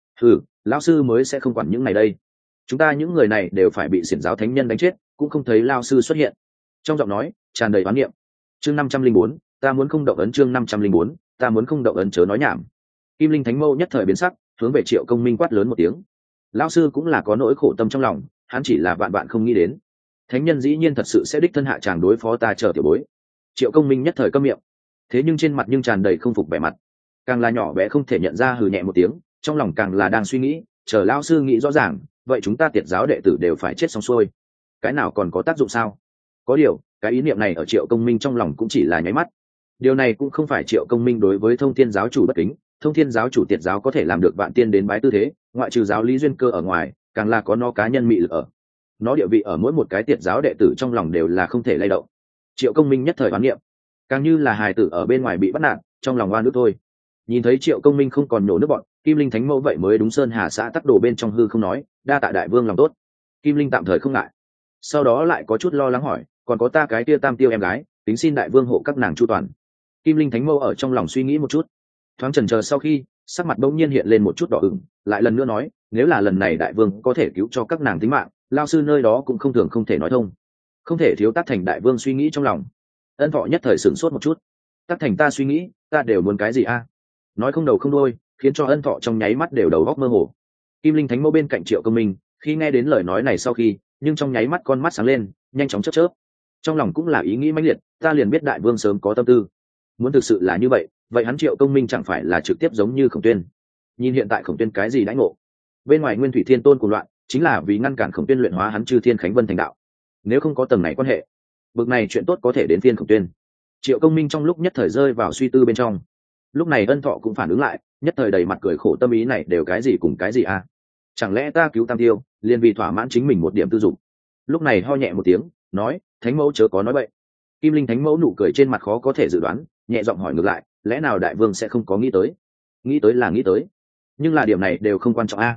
lão sư mới sẽ không quản những này đây, chúng ta những người này đều phải bị xiển giáo thánh nhân đánh chết, cũng không thấy lão sư xuất hiện. Trong giọng nói tràn đầy oán niệm. Chương 504, ta muốn không động ấn. Chương 504, ta muốn không động ấn, chớ nói nhảm. Kim Linh Thánh Mẫu nhất thời biến sắc, hướng về Triệu Công Minh quát lớn một tiếng. Lão sư cũng là có nỗi khổ tâm trong lòng, hắn chỉ là vạn vạn không nghĩ đến, thánh nhân dĩ nhiên thật sự sẽ đích thân hạ tràng đối phó ta chờ tiểu bối. Triệu Công Minh nhất thời câm miệng, thế nhưng trên mặt nhưng tràn đầy không phục vẻ mặt, càng là nhỏ bé không thể nhận ra, hừ nhẹ một tiếng, trong lòng càng là đang suy nghĩ, chờ lão sư nghĩ rõ ràng, vậy chúng ta tiệt giáo đệ tử đều phải chết xong xuôi, cái nào còn có tác dụng sao? Có điều cái ý niệm này ở Triệu Công Minh trong lòng cũng chỉ là nháy mắt. Điều này cũng không phải Triệu Công Minh đối với Thông Thiên giáo chủ bất kính, Thông Thiên giáo chủ tiệt giáo có thể làm được vạn tiên đến bái tư thế, ngoại trừ giáo lý duyên cơ ở ngoài, càng là có nó cá nhân mị lực ở, nó địa vị ở mỗi một cái tiệt giáo đệ tử trong lòng đều là không thể lay động. Triệu Công Minh nhất thời oán niệm, càng như là hài tử ở bên ngoài bị bắt nạt, trong lòng oan nước thôi. Nhìn thấy Triệu Công Minh không còn nhổ nước bọn, Kim Linh Thánh Mẫu vậy mới đúng Sơn Hà xã Tắc Đồ bên trong hư không nói, đa tạ Đại Vương lòng tốt. Kim Linh tạm thời không ngại, sau đó lại có chút lo lắng hỏi, còn có ta cái tia Tam Tiêu em gái, tính xin Đại Vương hộ các nàng chu toàn. Kim Linh Thánh Mẫu ở trong lòng suy nghĩ một chút, thoáng chần chờ sau khi, sắc mặt bỗng nhiên hiện lên một chút đỏ ửng, lại lần nữa nói, nếu là lần này Đại Vương có thể cứu cho các nàng tính mạng, lao sư nơi đó cũng không thường không thể nói thông, không thể thiếu tác thành Đại Vương suy nghĩ trong lòng. Ân Thọ nhất thời sửng sốt một chút, tác thành ta suy nghĩ, ta đều muốn cái gì a? Nói không đầu không đuôi, khiến cho Ân Thọ trong nháy mắt đều đầu góc mơ hồ. Kim Linh Thánh Mẫu bên cạnh Triệu Công Minh, khi nghe đến lời nói này sau khi, nhưng trong nháy mắt con mắt sáng lên, nhanh chóng chớp chớp, trong lòng cũng là ý nghĩ mãnh liệt, ta liền biết Đại Vương sớm có tâm tư. Muốn thực sự là như vậy, vậy hắn Triệu Công Minh chẳng phải là trực tiếp giống như Khổng Tuyên? Nhìn hiện tại Khổng Tuyên cái gì đãi ngộ, bên ngoài Nguyên Thủy Thiên Tôn cuồng loạn, chính là vì ngăn cản Khổng Tuyên luyện hóa hắn Chư Thiên Khánh Vân thành đạo. Nếu không có tầng này quan hệ, bực này chuyện tốt có thể đến phiên Khổng Tuyên. Triệu Công Minh trong lúc nhất thời rơi vào suy tư bên trong. Lúc này Ân Thọ cũng phản ứng lại, nhất thời đầy mặt cười khổ, tâm ý này đều cái gì cùng cái gì à? Chẳng lẽ ta cứu Tam Tiêu liền vì thỏa mãn chính mình một điểm tư dục? Lúc này ho nhẹ một tiếng, nói, Thánh Mẫu chớ có nói vậy. Kim Linh Thánh Mẫu nụ cười trên mặt khó có thể dự đoán, nhẹ giọng hỏi ngược lại, lẽ nào Đại Vương sẽ không có nghĩ tới? Nghĩ tới là nghĩ tới, nhưng là điểm này đều không quan trọng a.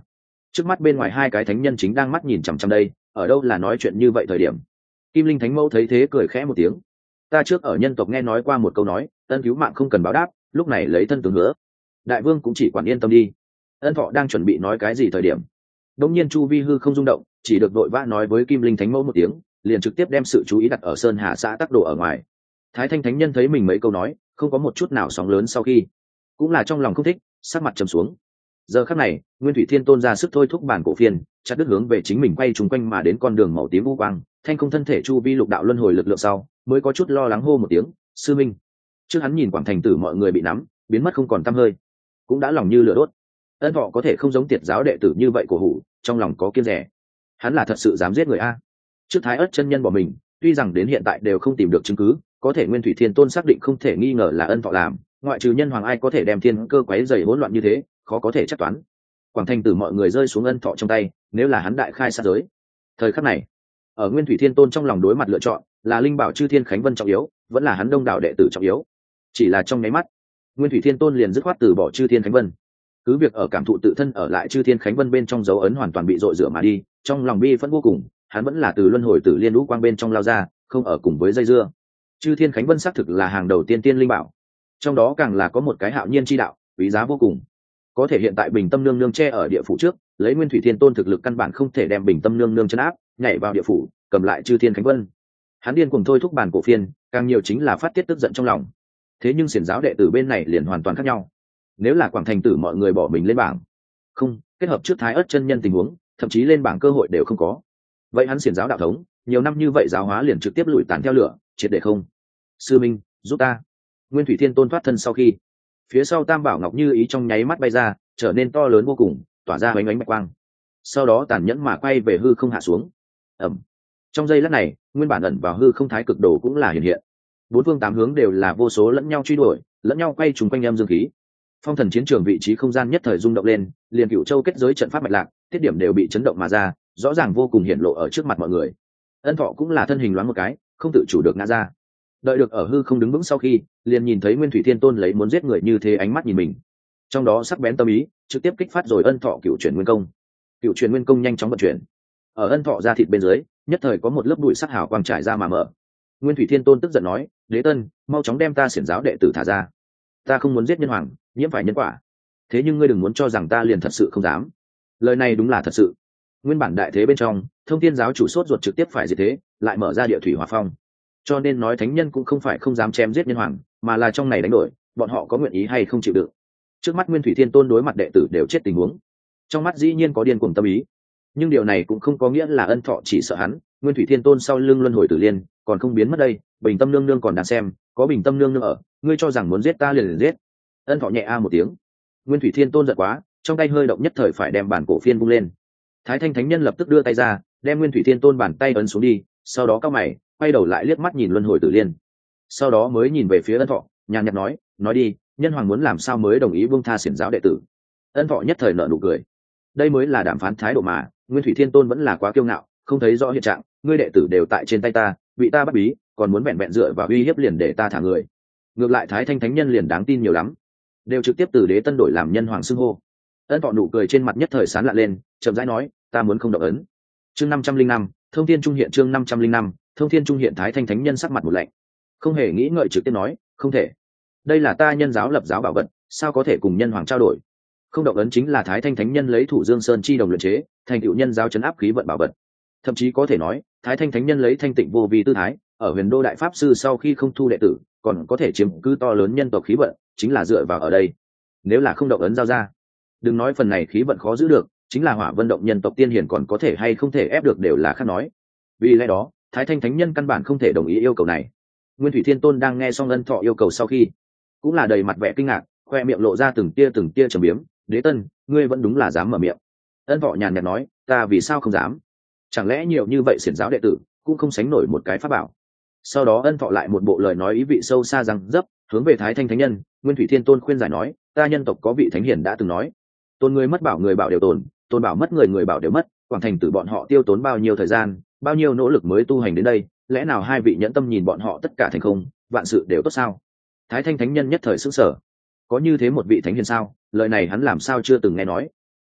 trước mắt bên ngoài hai cái thánh nhân chính đang mắt nhìn chằm chằm đây, ở đâu là nói chuyện như vậy thời điểm. Kim Linh Thánh Mẫu thấy thế cười khẽ một tiếng. Ta trước ở nhân tộc nghe nói qua một câu nói, ân cứu mạng không cần báo đáp, lúc này lấy thân tướng hứa. Đại vương cũng chỉ quản yên tâm đi. Ân Thọ đang chuẩn bị nói cái gì thời điểm, đột nhiên chu vi hư không rung động, chỉ được đội vã nói với Kim Linh Thánh Mẫu một tiếng, liền trực tiếp đem sự chú ý đặt ở Sơn Hà xã Tắc Đồ ở ngoài. Thái Thanh Thánh Nhân thấy mình mấy câu nói không có một chút nào sóng lớn, sau khi cũng là trong lòng không thích, sắc mặt trầm xuống. Giờ khắc này, Nguyên Thủy Thiên Tôn ra sức thôi thúc bản cổ phiên, chặt đứt hướng về chính mình quay trùng quanh mà đến con đường màu tím u quang, thanh không thân thể chu vi lục đạo luân hồi lực lượng sau, mới có chút lo lắng hô một tiếng, sư minh. Trước hắn nhìn Quảng Thành Tử mọi người bị nắm, biến mất không còn tăm hơi, cũng đã lòng như lửa đốt. Ân Thọ có thể không giống Tiệt giáo đệ tử như vậy cổ hủ, trong lòng có kiêng dè. Hắn là thật sự dám giết người a. Trước Thái Ức chân nhân bỏ mình, tuy rằng đến hiện tại đều không tìm được chứng cứ, có thể Nguyên Thủy Thiên Tôn xác định không thể nghi ngờ là Ân Thọ làm, ngoại trừ nhân hoàng ai có thể đem thiên cơ quấy rầy hỗn loạn như thế, khó có thể chắc toán. Quảng Thành Tử mọi người rơi xuống Ân Thọ trong tay, nếu là hắn đại khai sát giới. Thời khắc này, ở Nguyên Thủy Thiên Tôn trong lòng đối mặt lựa chọn, là linh bảo Chư Thiên Khánh Vân trọng yếu, vẫn là hắn đông đảo đệ tử trọng yếu. Chỉ là trong nháy mắt, Nguyên Thủy Thiên Tôn liền dứt khoát từ bỏ Chư Thiên Khánh Vân. Cứ việc ở cảm thụ tự thân ở lại Chư Thiên Khánh Vân bên trong dấu ấn hoàn toàn bị dội rửa mà đi, trong lòng bi phẫn vô cùng, hắn vẫn là từ luân hồi tử liên lũ quang bên trong lao ra, không ở cùng với dây dưa. Chư Thiên Khánh Vân xác thực là hàng đầu tiên tiên linh bảo, trong đó càng là có một cái hạo nhiên chi đạo, quý giá vô cùng. Có thể hiện tại Bình Tâm Nương Nương che ở địa phủ trước, lấy Nguyên Thủy Thiên Tôn thực lực căn bản không thể đem Bình Tâm Nương Nương trấn áp, nhảy vào địa phủ, cầm lại Chư Thiên Khánh Vân. Hắn điên cuồng thôi thúc bản cổ phiên, càng nhiều chính là phát tiết tức giận trong lòng. Thế nhưng xiển giáo đệ tử bên này liền hoàn toàn khác nhau. Nếu là Quảng Thành Tử mọi người bỏ mình lên bảng, không kết hợp trước Thái Ức chân nhân tình huống, thậm chí lên bảng cơ hội đều không có. Vậy hắn xiển giáo đạo thống, nhiều năm như vậy giáo hóa liền trực tiếp lùi tàn theo lửa, triệt để không. Sư minh, giúp ta. Nguyên Thủy Thiên Tôn thoát thân sau khi, phía sau Tam Bảo Ngọc Như Ý trong nháy mắt bay ra, trở nên to lớn vô cùng, tỏa ra ánh ánh bạch quang. Sau đó tàn nhẫn mà quay về hư không hạ xuống. Ầm. Trong giây lát này, nguyên bản ẩn vào hư không thái cực đồ cũng là hiện hiện. Bốn phương tám hướng đều là vô số lẫn nhau truy đuổi, lẫn nhau quay trùng quanh âm dương khí. Phong thần chiến trường vị trí không gian nhất thời rung động lên, liền Cửu Châu kết giới trận pháp mạch lạc, tiết điểm đều bị chấn động mà ra, rõ ràng vô cùng hiện lộ ở trước mặt mọi người. Ân Thọ cũng là thân hình loáng một cái, không tự chủ được ngã ra. Đợi được ở hư không đứng vững sau khi, liền nhìn thấy Nguyên Thủy Thiên Tôn lấy muốn giết người như thế ánh mắt nhìn mình. Trong đó sắc bén tâm ý, trực tiếp kích phát rồi Ân Thọ Cửu Chuyển Nguyên Công. Cửu Chuyển Nguyên Công nhanh chóng vận chuyển. Ở Ân Thọ da thịt bên dưới, nhất thời có một lớp bụi sắc hào quang trải ra mà mở. Nguyên Thủy Thiên Tôn tức giận nói, Đế Tân, mau chóng đem ta xiển giáo đệ tử thả ra. Ta không muốn giết nhân hoàng, nhiễm phải nhân quả. Thế nhưng ngươi đừng muốn cho rằng ta liền thật sự không dám. Lời này đúng là thật sự. Nguyên bản đại thế bên trong, Thông Thiên giáo chủ sốt ruột trực tiếp phải diệt thế, lại mở ra địa thủy hỏa phong. Cho nên nói thánh nhân cũng không phải không dám chém giết nhân hoàng, mà là trong này đánh đổi, bọn họ có nguyện ý hay không chịu đựng. Trước mắt Nguyên Thủy Thiên Tôn đối mặt đệ tử đều chết tình huống, trong mắt dĩ nhiên có điên cuồng tâm ý. Nhưng điều này cũng không có nghĩa là Ân Thọ chỉ sợ hắn. Nguyên Thủy Thiên Tôn sau lưng luân hồi tử liên, còn không biến mất đây. Bình Tâm Nương Nương còn đang xem, có Bình Tâm Nương Nương ở, ngươi cho rằng muốn giết ta liền giết. Ân Thọ nhẹ a một tiếng. Nguyên Thủy Thiên Tôn giận quá, trong tay hơi động nhất thời phải đem bản cổ phiên vung lên. Thái Thanh Thánh Nhân lập tức đưa tay ra, đem Nguyên Thủy Thiên Tôn bàn tay ấn xuống đi, sau đó cao mày, quay đầu lại liếc mắt nhìn luân hồi tử liên, sau đó mới nhìn về phía Ân Thọ, nhàn nhạt nói đi, nhân hoàng muốn làm sao mới đồng ý buông tha xiển giáo đệ tử. Ân Thọ nhất thời nở nụ cười. Đây mới là đàm phán thái độ mà. Nguyên Thủy Thiên Tôn vẫn là quá kiêu ngạo, không thấy rõ hiện trạng, ngươi đệ tử đều tại trên tay ta, bị ta bắt bí, còn muốn vẹn vẹn dựa vào uy hiếp liền để ta thả người. Ngược lại Thái Thanh Thánh Nhân liền đáng tin nhiều lắm, đều trực tiếp từ Đế Tân đổi làm nhân hoàng xưng hô. Ân Thọ nụ cười trên mặt nhất thời sán lạ lên, chậm rãi nói, ta muốn không động ấn. Chương 505, Thông Thiên Trung hiện. Chương 505, Thông Thiên Trung hiện. Thái Thanh Thánh Nhân sắc mặt một lạnh, không hề nghĩ ngợi trực tiếp nói, không thể. Đây là ta nhân giáo lập giáo bảo vật, sao có thể cùng nhân hoàng trao đổi. Không động ấn chính là Thái Thanh Thánh Nhân lấy Thủ Dương Sơn chi đồng luyện chế, thành tựu nhân giáo chấn áp khí vận bảo vật. Thậm chí có thể nói, Thái Thanh Thánh Nhân lấy thanh tịnh vô vi tư thái, ở Huyền Đô đại pháp sư sau khi không thu đệ tử, còn có thể chiếm cứ to lớn nhân tộc khí vận, chính là dựa vào ở đây. Nếu là không động ấn giao ra, đừng nói phần này khí vận khó giữ được, chính là Hỏa Vân động nhân tộc tiên hiển còn có thể hay không thể ép được đều là khác nói. Vì lẽ đó, Thái Thanh Thánh Nhân căn bản không thể đồng ý yêu cầu này. Nguyên Thủy Thiên Tôn đang nghe xong Ân Thọ yêu cầu sau khi, cũng là đầy mặt vẻ kinh ngạc, khoe miệng lộ ra từng tia trầm biếm. Đế Tân, ngươi vẫn đúng là dám mở miệng. Ân Thọ nhàn nhạt nói, ta vì sao không dám? Chẳng lẽ nhiều như vậy xiển giáo đệ tử cũng không sánh nổi một cái pháp bảo? Sau đó Ân Thọ lại một bộ lời nói ý vị sâu xa rằng dấp, hướng về Thái Thanh Thánh Nhân. Nguyên Thủy Thiên Tôn khuyên giải nói, ta nhân tộc có vị thánh hiền đã từng nói, tôn người mất bảo người bảo đều tồn, tôn bảo mất người người bảo đều mất. Quảng Thành Tử bọn họ tiêu tốn bao nhiêu thời gian, bao nhiêu nỗ lực mới tu hành đến đây, lẽ nào hai vị nhẫn tâm nhìn bọn họ tất cả thành không, vạn sự đều tốt sao? Thái Thanh Thánh Nhân nhất thời sững sờ. Có như thế một vị thánh hiền sao? Lời này hắn làm sao chưa từng nghe nói.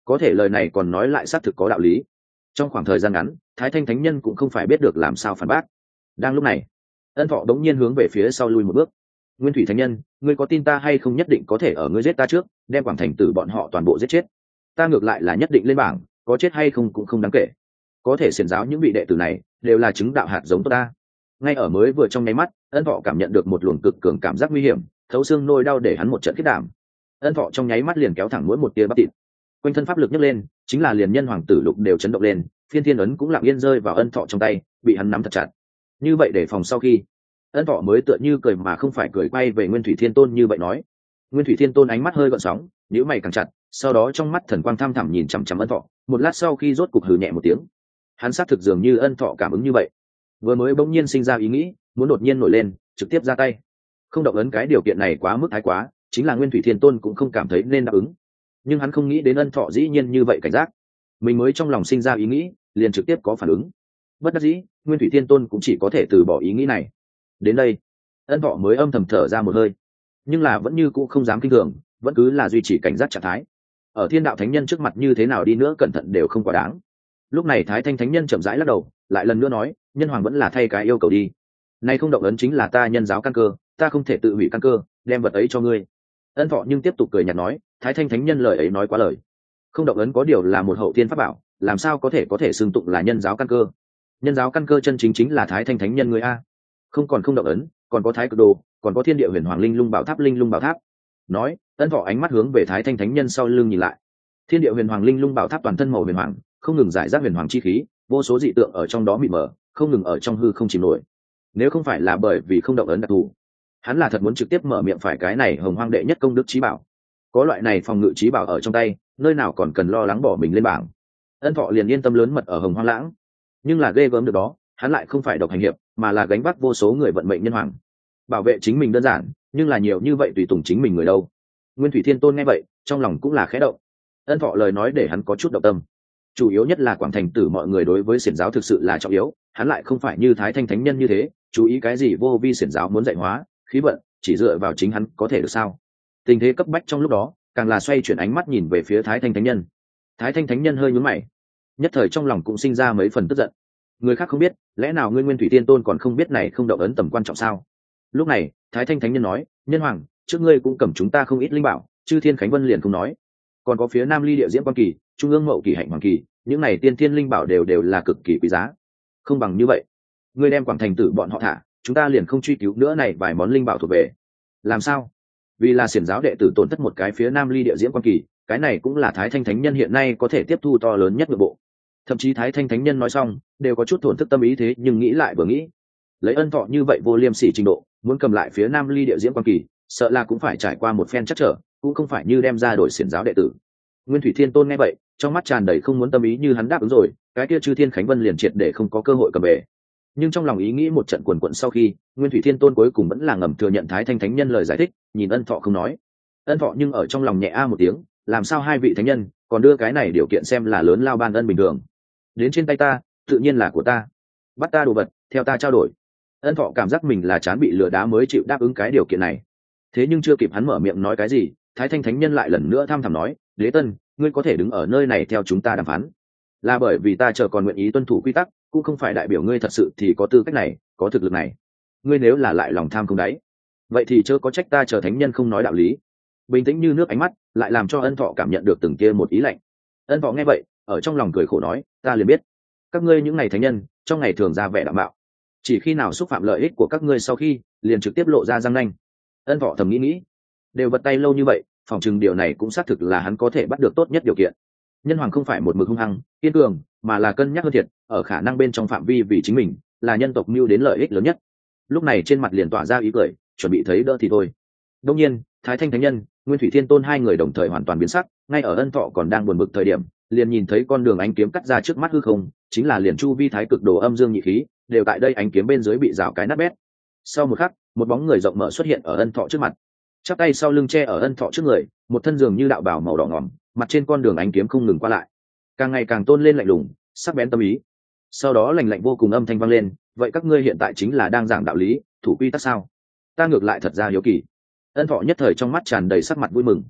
có thể lời này còn nói lại xác thực có đạo lý. Trong khoảng thời gian ngắn Thái Thanh thánh nhân cũng không phải biết được làm sao phản bác. Đang lúc này Ân Thọ đống nhiên hướng về phía sau lui một bước. Nguyên Thủy thánh nhân, ngươi có tin ta hay không nhất định có thể ở ngươi giết ta trước đem Quảng Thành Tử bọn họ toàn bộ giết chết. Ta ngược lại là nhất định lên bảng, có chết hay không cũng không đáng kể. Có thể xiển giáo những vị đệ tử này đều là chứng đạo hạt giống tốt ta. Ngay ở mới vừa trong nháy mắt Ân Thọ cảm nhận được một luồng cực cường cảm giác nguy hiểm, thấu xương nôi đau để hắn một trận khiết đảm. Ân Thọ trong nháy mắt liền kéo thẳng mỗi một tia bắp thịt, quanh thân pháp lực nhấc lên, chính là liền nhân hoàng tử lục đều chấn động lên, phiên thiên ấn cũng lặng yên rơi vào Ân Thọ trong tay, bị hắn nắm thật chặt. Như vậy để phòng sau khi Ân Thọ mới tựa như cười mà không phải cười quay về Nguyên Thủy Thiên Tôn như vậy nói. Nguyên Thủy Thiên Tôn ánh mắt hơi gợn sóng, nhíu mày càng chặt, sau đó trong mắt thần quang thăm thẳm nhìn chằm chằm Ân Thọ, một lát sau khi rốt cục hừ nhẹ một tiếng. Hắn xác thực dường như Ân Thọ cảm ứng như vậy, vừa mới bỗng nhiên sinh ra ý nghĩ muốn đột nhiên nổi lên trực tiếp ra tay. Không động ấn cái điều kiện này quá mức thái quá, chính là Nguyên Thủy Thiên Tôn cũng không cảm thấy nên đáp ứng. Nhưng hắn không nghĩ đến Ân Thọ dĩ nhiên như vậy cảnh giác, mình mới trong lòng sinh ra ý nghĩ liền trực tiếp có phản ứng. Bất đắc dĩ Nguyên Thủy Thiên Tôn cũng chỉ có thể từ bỏ ý nghĩ này. Đến đây Ân Thọ mới âm thầm thở ra một hơi, nhưng là vẫn như cũ không dám kinh thường, vẫn cứ là duy trì cảnh giác trạng thái. Ở Thiên Đạo Thánh Nhân trước mặt như thế nào đi nữa cẩn thận đều không quá đáng. Lúc này Thái Thanh Thánh Nhân chậm rãi lắc đầu, lại lần nữa nói, nhân hoàng vẫn là thay cái yêu cầu đi. Nay không động ấn chính là ta nhân giáo căn cơ, ta không thể tự hủy căn cơ, đem vật ấy cho ngươi. Ân Thọ nhưng tiếp tục cười nhạt nói, Thái Thanh Thánh Nhân lời ấy nói quá lời. Không động ấn có điều là một hậu thiên pháp bảo, làm sao có thể xưng tụng là nhân giáo căn cơ. Nhân giáo căn cơ chân chính chính là Thái Thanh Thánh Nhân ngươi a. Không còn không động ấn, còn có Thái Cực Đồ, còn có Thiên Địa Huyền Hoàng Linh Lung Bảo Tháp Linh Lung Bảo Tháp. Nói, Ân Thọ ánh mắt hướng về Thái Thanh Thánh Nhân sau lưng nhìn lại. Thiên Địa Huyền Hoàng Linh Lung Bảo Tháp toàn thân màu huyền hoàng, không ngừng giải rác huyền hoàng chi khí, vô số dị tượng ở trong đó mịt mờ, không ngừng ở trong hư không chìm nổi. Nếu không phải là bởi vì không động ấn đặc thù, hắn là thật muốn trực tiếp mở miệng phải cái này hồng hoang đệ nhất công đức trí bảo. Có loại này phòng ngự trí bảo ở trong tay, nơi nào còn cần lo lắng bỏ mình lên bảng. Ân Thọ liền yên tâm lớn mật ở hồng hoang lãng. Nhưng là ghê gớm được đó, hắn lại không phải độc hành hiệp, mà là gánh vác vô số người vận mệnh nhân hoàng. Bảo vệ chính mình đơn giản, nhưng là nhiều như vậy tùy tùng chính mình người đâu. Nguyên Thủy Thiên Tôn nghe vậy, trong lòng cũng là khẽ động. Ân Thọ lời nói để hắn có chút động tâm. Chủ yếu nhất là Quảng Thành Tử mọi người đối với xiển giáo thực sự là trọng yếu, hắn lại không phải như Thái Thanh Thánh Nhân như thế, chú ý cái gì vô vi xiển giáo muốn dạy hóa, khí vận, chỉ dựa vào chính hắn có thể được sao? Tình thế cấp bách trong lúc đó, càng là xoay chuyển ánh mắt nhìn về phía Thái Thanh Thánh Nhân. Thái Thanh Thánh Nhân hơi nhướng mày, nhất thời trong lòng cũng sinh ra mấy phần tức giận. Người khác không biết, lẽ nào ngươi Nguyên Thủy Thiên Tôn còn không biết này không động ấn tầm quan trọng sao? Lúc này, Thái Thanh Thánh Nhân nói, nhân hoàng, trước ngươi cũng cầm chúng ta không ít linh bảo, Chư Thiên Khánh Vân liền không nói, còn có phía Nam Ly Địa Diễm Quan Kỳ, Trung ương Mậu Kỳ Hạnh Hoàng Kỳ, những này tiên thiên linh bảo đều là cực kỳ quý giá. Không bằng như vậy, ngươi đem Quảng Thành Tử bọn họ thả, chúng ta liền không truy cứu nữa này vài món linh bảo thuộc về. Làm sao? Vì là xiển giáo đệ tử tổn thất một cái phía Nam Ly Địa Diễm Quan Kỳ, cái này cũng là Thái Thanh Thánh Nhân hiện nay có thể tiếp thu to lớn nhất nội bộ. Thậm chí Thái Thanh Thánh Nhân nói xong, đều có chút thổn thức tâm ý thế, nhưng nghĩ lại vừa nghĩ, lấy Ân Thọ như vậy vô liêm sỉ trình độ, muốn cầm lại phía Nam Ly Địa Diễm Quan Kỳ, sợ là cũng phải trải qua một phen chắc trở, cũng không phải như đem ra đổi xiển giáo đệ tử. Nguyên Thủy Thiên Tôn nghe vậy, trong mắt tràn đầy không muốn tâm ý, như hắn đáp ứng rồi, cái kia Chư Thiên Khánh Vân liền triệt để không có cơ hội cầm về. Nhưng trong lòng ý nghĩ một trận quần quận sau khi, Nguyên Thủy Thiên Tôn cuối cùng vẫn là ngầm thừa nhận Thái Thanh Thánh Nhân lời giải thích, nhìn Ân Thọ không nói. Ân Thọ nhưng ở trong lòng nhẹ a một tiếng, làm sao hai vị thánh nhân còn đưa cái này điều kiện xem là lớn lao ban ân bình thường. Đến trên tay ta, tự nhiên là của ta. Bắt ta đồ vật, theo ta trao đổi. Ân Thọ cảm giác mình là chán bị lừa đá mới chịu đáp ứng cái điều kiện này. Thế nhưng chưa kịp hắn mở miệng nói cái gì, Thái Thanh Thánh Nhân lại lần nữa thăm thẳm nói, Đế Tân, ngươi có thể đứng ở nơi này theo chúng ta đàm phán, là bởi vì ta chờ còn nguyện ý tuân thủ quy tắc, cũng không phải đại biểu ngươi thật sự thì có tư cách này, có thực lực này. Ngươi nếu là lại lòng tham không đáy, vậy thì chớ có trách ta chờ thánh nhân không nói đạo lý. Bình tĩnh như nước ánh mắt lại làm cho Ân Thọ cảm nhận được từng kia một ý lạnh. Ân Thọ nghe vậy, ở trong lòng cười khổ nói, ta liền biết các ngươi những ngày thánh nhân trong ngày thường ra vẻ đạm bạo, chỉ khi nào xúc phạm lợi ích của các ngươi sau khi liền trực tiếp lộ ra răng nanh. Ân Thọ thầm nghĩ, đều vật tay lâu như vậy, phòng chừng điều này cũng xác thực là hắn có thể bắt được tốt nhất điều kiện. Nhân hoàng không phải một mực hung hăng kiên cường, mà là cân nhắc hơn thiệt, ở khả năng bên trong phạm vi vì chính mình, là nhân tộc mưu đến lợi ích lớn nhất. Lúc này trên mặt liền tỏa ra ý cười, chuẩn bị thấy đỡ thì thôi. Đông nhiên, Thái Thanh Thánh Nhân, Nguyên Thủy Thiên Tôn hai người đồng thời hoàn toàn biến sắc, ngay ở Ân Thọ còn đang buồn bực thời điểm, liền nhìn thấy con đường ánh kiếm cắt ra trước mắt hư không, chính là liền chu vi thái cực đồ âm dương nhị khí, đều tại đây ánh kiếm bên dưới bị rào cái nát bét. Sau một khắc, một bóng người rộng mở xuất hiện ở Ân Thọ trước mặt, chắp tay sau lưng che ở Ân Thọ trước người, một thân dường như đạo bào màu đỏ ngòm, mặt trên con đường ánh kiếm không ngừng qua lại, càng ngày càng tôn lên lạnh lùng, sắc bén tâm ý. Sau đó lạnh lạnh vô cùng âm thanh vang lên, vậy các ngươi hiện tại chính là đang giảng đạo lý, thủ quy tắc sao? Ta ngược lại thật ra hiếu kỳ. Ân Thọ nhất thời trong mắt tràn đầy sắc mặt vui mừng.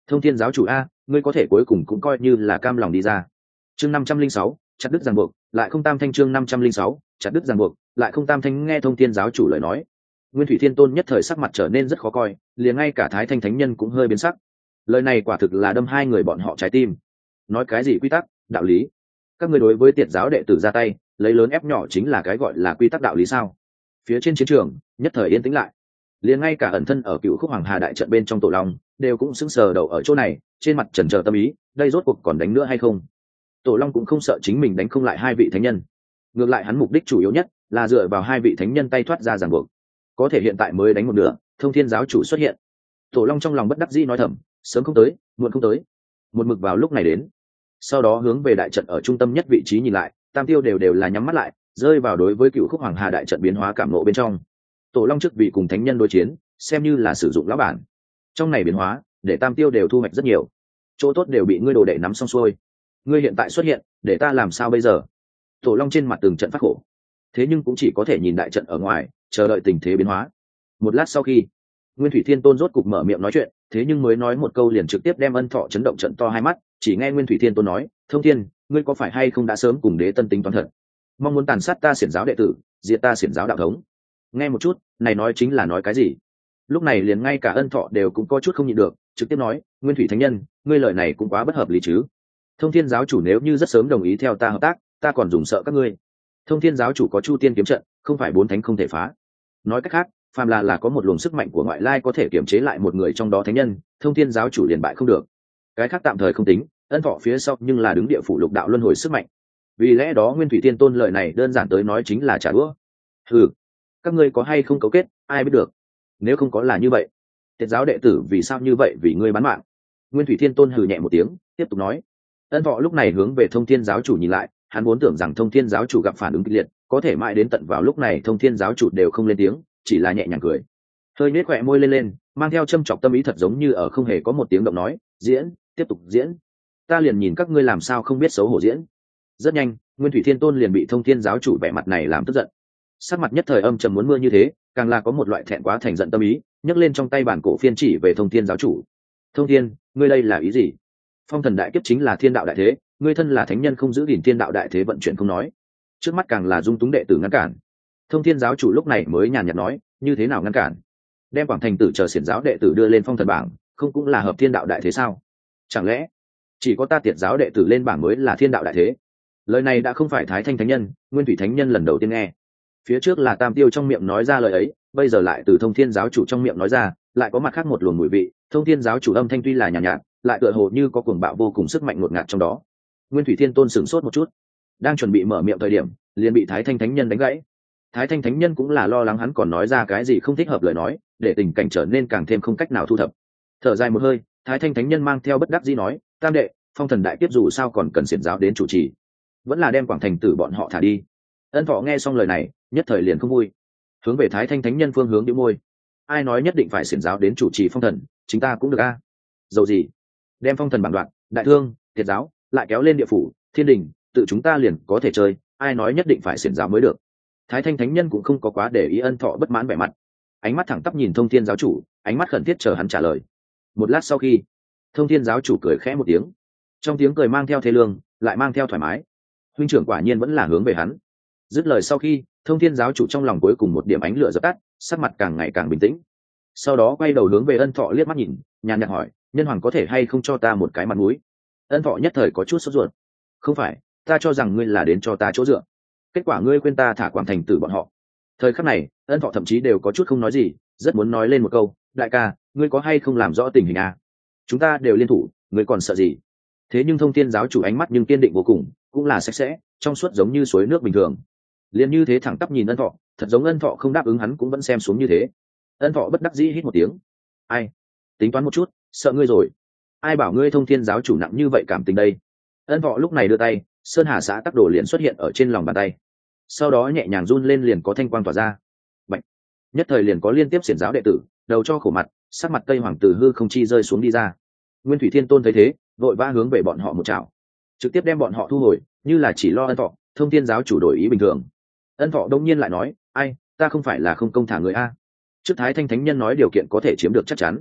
Thông thiên giáo chủ a, ngươi có thể cuối cùng cũng coi như là cam lòng đi ra. Chương 506, chặt đứt ràng buộc, lại không tam thanh. Chương 506, chặt đứt ràng buộc, lại không tam thanh. Nghe thông thiên giáo chủ lời nói, Nguyên Thủy Thiên Tôn nhất thời sắc mặt trở nên rất khó coi, liền ngay cả Thái Thanh thánh nhân cũng hơi biến sắc. Lời này quả thực là đâm hai người bọn họ trái tim. Nói cái gì quy tắc, đạo lý? Các ngươi đối với tiệt giáo đệ tử ra tay, lấy lớn ép nhỏ chính là cái gọi là quy tắc đạo lý sao? Phía trên chiến trường, nhất thời yên tĩnh lại. Liền ngay cả ẩn thân ở Cựu Khúc Hoàng Hà đại trận bên trong Tổ Long, đều cũng sững sờ đầu ở chỗ này, trên mặt chần chờ tâm ý, đây rốt cuộc còn đánh nữa hay không? Tổ Long cũng không sợ chính mình đánh không lại hai vị thánh nhân, ngược lại hắn mục đích chủ yếu nhất là dựa vào hai vị thánh nhân tay thoát ra ràng buộc. Có thể hiện tại mới đánh một nửa, Thông Thiên giáo chủ xuất hiện. Tổ Long trong lòng bất đắc dĩ nói thầm, sớm không tới, muộn không tới, một mực vào lúc này đến. Sau đó hướng về đại trận ở trung tâm nhất vị trí nhìn lại, tam tiêu đều là nhắm mắt lại, rơi vào đối với Cựu Khúc Hoàng Hà đại trận biến hóa cảm ngộ bên trong. Tổ Long trước vị cùng thánh nhân đối chiến, xem như là sử dụng lão bản. Trong này biến hóa, để tam tiêu đều thu hoạch rất nhiều, chỗ tốt đều bị ngươi đồ đệ nắm xong xuôi. Ngươi hiện tại xuất hiện, để ta làm sao bây giờ? Tổ Long trên mặt từng trận phát khổ, thế nhưng cũng chỉ có thể nhìn đại trận ở ngoài, chờ đợi tình thế biến hóa. Một lát sau khi Nguyên Thủy Thiên Tôn rốt cục mở miệng nói chuyện, thế nhưng mới nói một câu liền trực tiếp đem Ân Thọ chấn động trận to hai mắt. Chỉ nghe Nguyên Thủy Thiên Tôn nói, Thông Thiên, ngươi có phải hay không đã sớm cùng Đế Tân tính toán thật, mong muốn tàn sát ta xiển giáo đệ tử, diệt ta xiển giáo đạo thống? Nghe một chút, này nói chính là nói cái gì? Lúc này liền ngay cả Ân Thọ đều cũng có chút không nhịn được, trực tiếp nói, Nguyên Thủy Thánh Nhân, ngươi lời này cũng quá bất hợp lý chứ. Thông Thiên giáo chủ nếu như rất sớm đồng ý theo ta hợp tác, ta còn dùng sợ các ngươi. Thông Thiên giáo chủ có Chu Tiên kiếm trận, không phải bốn thánh không thể phá. Nói cách khác, phàm là có một luồng sức mạnh của ngoại lai có thể kiểm chế lại một người trong đó thánh nhân, Thông Thiên giáo chủ liền bại không được. Cái khác tạm thời không tính, Ân Thọ phía sau nhưng là đứng địa phủ lục đạo luân hồi sức mạnh. Vì lẽ đó Nguyên Thủy Tiên Tôn lời này đơn giản tới nói chính là trả đũa. Ừ, các ngươi có hay không cấu kết, ai biết được. Nếu không có là như vậy, tiệt giáo đệ tử vì sao như vậy, vì ngươi bán mạng? Nguyên Thủy Thiên Tôn hừ nhẹ một tiếng, tiếp tục nói. Ân Thọ lúc này hướng về Thông Thiên giáo chủ nhìn lại, hắn vốn tưởng rằng Thông Thiên giáo chủ gặp phản ứng kịch liệt, có thể mãi đến tận vào lúc này Thông Thiên giáo chủ đều không lên tiếng, chỉ là nhẹ nhàng cười, hơi nhếch khóe môi lên, mang theo châm chọc tâm ý, thật giống như ở không hề có một tiếng động nói, diễn, tiếp tục diễn, ta liền nhìn các ngươi làm sao không biết xấu hổ diễn. Rất nhanh, Nguyên Thủy Thiên Tôn liền bị Thông Thiên giáo chủ vẻ mặt này làm tức giận, sắc mặt nhất thời âm trầm muốn mưa như thế, càng là có một loại thẹn quá thành giận tâm ý, nhấc lên trong tay bản cổ phiên chỉ về Thông Thiên giáo chủ. Thông Thiên, ngươi đây là ý gì? Phong thần đại kiếp chính là thiên đạo đại thế, ngươi thân là thánh nhân không giữ gìn thiên đạo đại thế vận chuyển không nói, trước mắt càng là dung túng đệ tử ngăn cản. Thông Thiên giáo chủ lúc này mới nhàn nhạt nói, như thế nào ngăn cản? Đem Quảng Thành tử chờ xiển giáo đệ tử đưa lên phong thần bảng, không cũng là hợp thiên đạo đại thế sao? Chẳng lẽ chỉ có ta tiệt giáo đệ tử lên bảng mới là thiên đạo đại thế? Lời này đã không phải Thái Thanh thánh nhân, Nguyên Thủy thánh nhân lần đầu tiên nghe. Phía trước là Tam Tiêu trong miệng nói ra lời ấy, bây giờ lại từ Thông Thiên giáo chủ trong miệng nói ra, lại có mặt khác một luồng mùi vị. Thông Thiên giáo chủ âm thanh tuy là nhàn nhạt, lại tựa hồ như có cuồng bạo vô cùng sức mạnh ngột ngạt trong đó. Nguyên Thủy Thiên Tôn sửng sốt một chút, đang chuẩn bị mở miệng thời điểm, liền bị Thái Thanh thánh nhân đánh gãy. Thái Thanh thánh nhân cũng là lo lắng hắn còn nói ra cái gì không thích hợp lời nói, để tình cảnh trở nên càng thêm không cách nào thu thập. Thở dài một hơi, Thái Thanh thánh nhân mang theo bất đắc dĩ nói, tam đệ, phong thần đại kiếp dù sao còn cần xiển giáo đến chủ trì, vẫn là đem Quảng Thành tử bọn họ thả đi. Ân Thọ nghe xong lời này, nhất thời liền không vui, hướng về Thái Thanh thánh nhân phương hướng đĩu môi, ai nói nhất định phải xiển giáo đến chủ trì phong thần, chính ta cũng được a. Dầu gì, đem phong thần bảng đoạn, đại thương, tiệt giáo lại kéo lên địa phủ, thiên đình, tự chúng ta liền có thể chơi, ai nói nhất định phải xiển giáo mới được. Thái Thanh thánh nhân cũng không có quá để ý Ân Thọ bất mãn vẻ mặt, ánh mắt thẳng tắp nhìn Thông Thiên giáo chủ, ánh mắt khẩn thiết chờ hắn trả lời. Một lát sau khi, Thông Thiên giáo chủ cười khẽ một tiếng, trong tiếng cười mang theo thế lương, lại mang theo thoải mái. Huynh trưởng quả nhiên vẫn là hướng về hắn. Dứt lời sau khi, Thông Thiên giáo chủ trong lòng cuối cùng một điểm ánh lửa dập tắt, sắc mặt càng ngày càng bình tĩnh. Sau đó quay đầu hướng về Ân Thọ liếc mắt nhìn, nhàn nhạt hỏi, nhân hoàng có thể hay không cho ta một cái mặt mũi? Ân Thọ nhất thời có chút sốt ruột. Không phải, ta cho rằng ngươi là đến cho ta chỗ dựa, kết quả ngươi khuyên ta thả Quảng Thành tử bọn họ. Thời khắc này, Ân Thọ thậm chí đều có chút không nói gì, rất muốn nói lên một câu, đại ca, ngươi có hay không làm rõ tình hình à? Chúng ta đều liên thủ, ngươi còn sợ gì? Thế nhưng Thông Thiên giáo chủ ánh mắt nhưng kiên định vô cùng, cũng là sạch sẽ, trong suốt giống như suối nước bình thường. Liền như thế thẳng tắp nhìn Ân Thọ, thật giống Ân Thọ không đáp ứng hắn cũng vẫn xem xuống như thế. Ân Thọ bất đắc dĩ hít một tiếng, ai, tính toán một chút, sợ ngươi rồi. Ai bảo ngươi Thông Thiên giáo chủ nặng như vậy cảm tình đây? Ân Thọ lúc này đưa tay, Sơn Hà xã tắc đồ liền xuất hiện ở trên lòng bàn tay, sau đó nhẹ nhàng run lên liền có thanh quang tỏa ra. Bạch, nhất thời liền có liên tiếp xiển giáo đệ tử đầu cho khổ mặt, sắc mặt Tây Hoàng từ hư không chi rơi xuống đi ra. Nguyên Thủy Thiên Tôn thấy thế, vội vã hướng về bọn họ một chảo, trực tiếp đem bọn họ thu hồi, như là chỉ lo Ân Thọ. Thông Thiên giáo chủ đổi ý bình thường. Ân Thọ đông nhiên lại nói, ai, ta không phải là không công thả người a. Trước Thái Thanh thánh nhân nói điều kiện có thể chiếm được chắc chắn,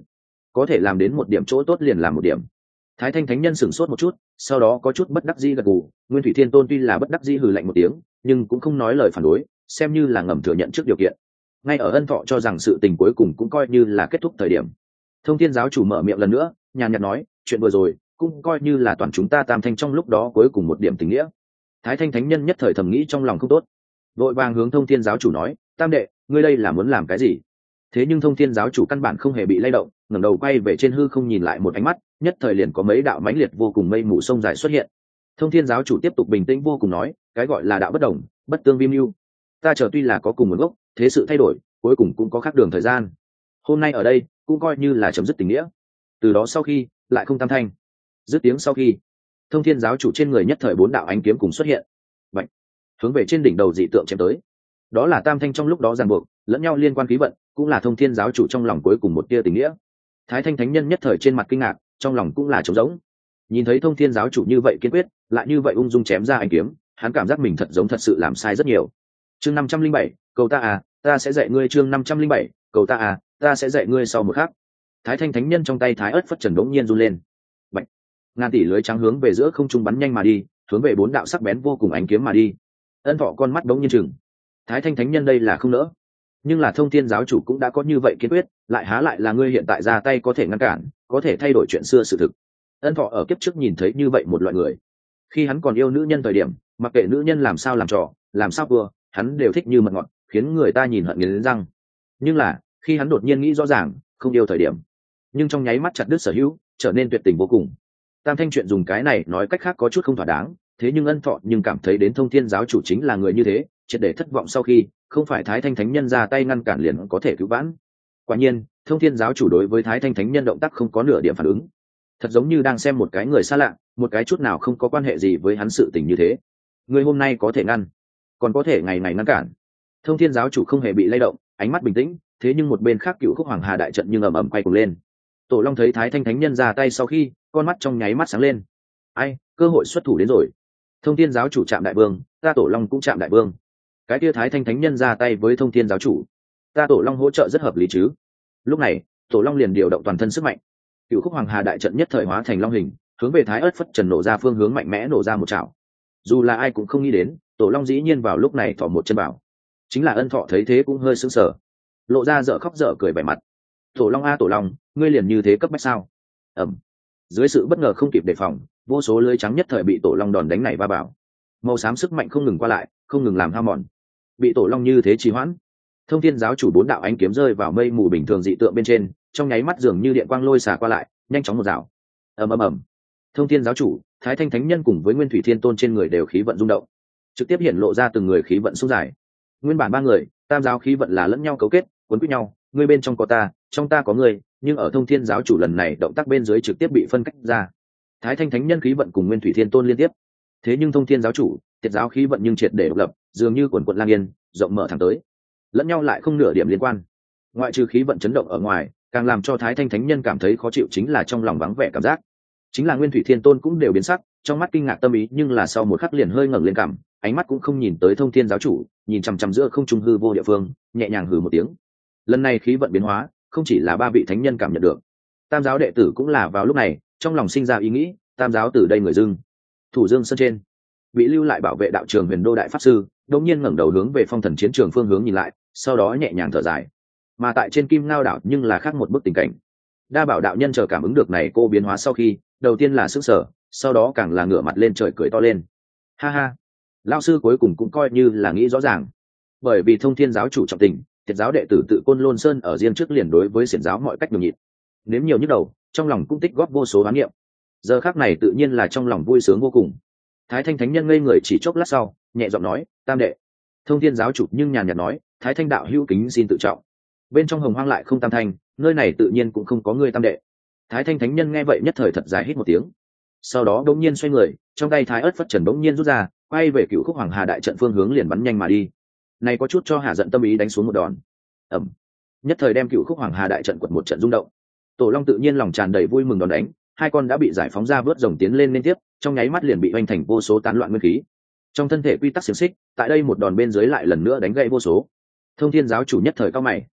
có thể làm đến một điểm chỗ tốt liền làm một điểm. Thái Thanh thánh nhân sửng sốt một chút, sau đó có chút bất đắc dĩ gật gù. Nguyên Thủy Thiên Tôn tuy là bất đắc dĩ hừ lạnh một tiếng, nhưng cũng không nói lời phản đối, xem như là ngầm thừa nhận trước điều kiện. Ngay ở Ân Thọ cho rằng sự tình cuối cùng cũng coi như là kết thúc thời điểm, Thông Thiên giáo chủ mở miệng lần nữa, nhàn nhạt nói, chuyện vừa rồi cũng coi như là toàn chúng ta Tam Thanh trong lúc đó cuối cùng một điểm tình nghĩa. Thái Thanh thánh nhân nhất thời thầm nghĩ trong lòng không tốt, vội vàng hướng Thông Thiên giáo chủ nói, tam đệ, ngươi đây là muốn làm cái gì? Thế nhưng Thông Thiên giáo chủ căn bản không hề bị lay động, ngẩng đầu quay về trên hư không nhìn lại một ánh mắt, nhất thời liền có mấy đạo mãnh liệt vô cùng mây mù sông dài xuất hiện. Thông Thiên giáo chủ tiếp tục bình tĩnh vô cùng nói, cái gọi là đạo bất đồng, bất tương vi mưu. Ta chờ tuy là có cùng nguồn gốc, thế sự thay đổi, cuối cùng cũng có khác đường thời gian. Hôm nay ở đây cũng coi như là chấm dứt tình nghĩa. Từ đó sau khi lại không tam thanh. Dứt tiếng sau khi, Thông Thiên giáo chủ trên người nhất thời 4 đạo ánh kiếm cùng xuất hiện, vậy hướng về trên đỉnh đầu dị tượng chém tới. Đó là tam thanh trong lúc đó ràng buộc lẫn nhau liên quan khí vận, cũng là Thông Thiên giáo chủ trong lòng cuối cùng một tia tình nghĩa. Thái Thanh thánh nhân nhất thời trên mặt kinh ngạc, trong lòng cũng là trống rỗng. Nhìn thấy Thông Thiên giáo chủ như vậy kiên quyết, lại như vậy ung dung chém ra ánh kiếm, hắn cảm giác mình thật giống thật sự làm sai rất nhiều. Chương 507, cầu ta à, ta sẽ dạy ngươi. Chương 507, cầu ta à, ta sẽ dạy ngươi. Sau một khắc, Thái Thanh thánh nhân trong tay Thái Ức Phất Trần đống nhiên run lên. Bạch, ngàn tỷ lưới trắng hướng về giữa không trung bắn nhanh mà đi, hướng về 4 đạo sắc bén vô cùng ánh kiếm mà đi. Ân Thọ con mắt đống nhiên chừng. Thái Thanh thánh nhân đây là không nỡ, nhưng là Thông Thiên giáo chủ cũng đã có như vậy kiên quyết, lại há lại là ngươi hiện tại ra tay có thể ngăn cản, có thể thay đổi chuyện xưa sự thực. Ân Thọ ở kiếp trước nhìn thấy như vậy một loại người, khi hắn còn yêu nữ nhân thời điểm, mặc kệ nữ nhân làm sao làm trò, làm sao vừa, hắn đều thích như mật ngọt, khiến người ta nhìn hận nghiến răng. Nhưng là khi hắn đột nhiên nghĩ rõ ràng không yêu thời điểm, nhưng trong nháy mắt chặt đứt sở hữu, trở nên tuyệt tình vô cùng. Tam thanh chuyện dùng cái này nói cách khác có chút không thỏa đáng, thế nhưng Ân Thọ nhưng cảm thấy đến Thông Thiên giáo chủ chính là người như thế, triệt để thất vọng sau khi, không phải Thái Thanh thánh nhân ra tay ngăn cản liền có thể cứu vãn. Quả nhiên, Thông Thiên giáo chủ đối với Thái Thanh thánh nhân động tác không có nửa điểm phản ứng, thật giống như đang xem một cái người xa lạ, một cái chút nào không có quan hệ gì với hắn sự tình như thế. Người hôm nay có thể ngăn, còn có thể ngày ngày ngăn cản. Thông Thiên giáo chủ không hề bị lay động, ánh mắt bình tĩnh, thế nhưng một bên khác Cựu Khúc Hoàng Hà đại trận nhưng ầm ầm quay cuồng lên. Tổ Long thấy Thái Thanh thánh nhân ra tay sau khi, con mắt trong nháy mắt sáng lên. Ai, cơ hội xuất thủ đến rồi. Thông Thiên giáo chủ chạm đại vương, ta Tổ Long cũng chạm đại vương. Cái kia Thái Thanh thánh nhân ra tay với Thông Thiên giáo chủ, ta Tổ Long hỗ trợ rất hợp lý chứ. Lúc này, Tổ Long liền điều động toàn thân sức mạnh. Cựu Khúc Hoàng Hà đại trận nhất thời hóa thành long hình, hướng về Thái Ức Phất Trần nổ ra phương hướng mạnh mẽ nổ ra một chảo. Dù là ai cũng không nghĩ đến, Tổ Long dĩ nhiên vào lúc này thỏ một chân bảo. Chính là Ân Thọ thấy thế cũng hơi sững sờ, lộ ra dở khóc dở cười vẻ mặt. Tổ Long a Tổ Long, ngươi liền như thế cấp bách sao? Ẩm. Dưới sự bất ngờ không kịp đề phòng, vô số lưới trắng nhất thời bị Tổ Long đòn đánh này va vào. Màu xám sức mạnh không ngừng qua lại, không ngừng làm hao mòn. Bị Tổ Long như thế trì hoãn, Thông Thiên giáo chủ 4 đạo ánh kiếm rơi vào mây mù bình thường dị tượng bên trên, trong nháy mắt dường như điện quang lôi xả qua lại, nhanh chóng một dạo. Ầm ầm ầm. Thông Thiên giáo chủ, Thái Thanh thánh nhân cùng với Nguyên Thủy Thiên Tôn trên người đều khí vận rung động, trực tiếp hiện lộ ra từng người khí vận sung dài. Nguyên bản 3 người, tam giáo khí vận là lẫn nhau cấu kết, cuốn quýt nhau, ngươi bên trong có ta, trong ta có ngươi, nhưng ở Thông Thiên giáo chủ lần này động tác bên dưới trực tiếp bị phân cách ra. Thái Thanh thánh nhân khí vận cùng Nguyên Thủy Thiên Tôn liên tiếp, thế nhưng Thông Thiên giáo chủ, Tiệt giáo khí vận nhưng triệt để độc lập, dường như quần quật lang yên, rộng mở thẳng tới, lẫn nhau lại không nửa điểm liên quan. Ngoại trừ khí vận chấn động ở ngoài, càng làm cho Thái Thanh thánh nhân cảm thấy khó chịu chính là trong lòng vắng vẻ cảm giác. Chính là Nguyên Thủy Thiên Tôn cũng đều biến sắc, trong mắt kinh ngạc tâm ý, nhưng là sau một khắc liền hơi ngẩng lên cằm, ánh mắt cũng không nhìn tới Thông Thiên giáo chủ, nhìn chằm chằm giữa không trung hư vô địa phương, nhẹ nhàng hừ một tiếng. Lần này khí vận biến hóa, không chỉ là 3 vị thánh nhân cảm nhận được, tam giáo đệ tử cũng là vào lúc này, trong lòng sinh ra ý nghĩ, tam giáo từ đây người dưng. Thủ Dương Sơn trên, bị lưu lại bảo vệ đạo trường Huyền Đô đại pháp sư, đột nhiên ngẩng đầu hướng về phong thần chiến trường phương hướng nhìn lại, sau đó nhẹ nhàng thở dài. Mà tại trên Kim Ngao đảo nhưng là khác một bức tình cảnh. Đa Bảo đạo nhân chờ cảm ứng được này cô biến hóa sau khi, đầu tiên là sững sờ, sau đó càng là ngửa mặt lên trời cười to lên. Ha ha, lão sư cuối cùng cũng coi như là nghĩ rõ ràng. Bởi vì Thông Thiên giáo chủ trọng tình, Tiệt giáo đệ tử tự Côn Lôn Sơn ở riêng trước liền đối với xiển giáo mọi cách nhường nhịn. Nếm nhiều nhức đầu, trong lòng cũng tích góp vô số oán niệm. Giờ khắc này tự nhiên là trong lòng vui sướng vô cùng. Thái Thanh thánh nhân ngây người chỉ chốc lát sau, nhẹ giọng nói, tam đệ. Thông Thiên giáo chủ nhưng nhàn nhạt nói, Thái Thanh đạo hữu kính xin tự trọng. Bên trong Hồng Hoang lại không tam thanh, nơi này tự nhiên cũng không có người tam đệ. Thái Thanh thánh nhân nghe vậy nhất thời thật dài hít một tiếng, sau đó đống nhiên xoay người, trong tay Thái Ức Phất Trần đống nhiên rút ra, quay về Cựu Khúc Hoàng Hà đại trận phương hướng liền bắn nhanh mà đi. Này có chút cho Hà giận tâm ý đánh xuống một đòn. Ầm. Nhất thời đem Cựu Khúc Hoàng Hà đại trận quật một trận rung động. Tổ Long tự nhiên lòng tràn đầy vui mừng đón đánh, hai con đã bị giải phóng ra vớt rồng tiến lên liên tiếp, trong nháy mắt liền bị hoành thành vô số tán loạn nguyên khí. Trong thân thể quy tắc xiềng xích, tại đây một đòn bên dưới lại lần nữa đánh gãy vô số. Thông Thiên giáo chủ nhất thời cao mày.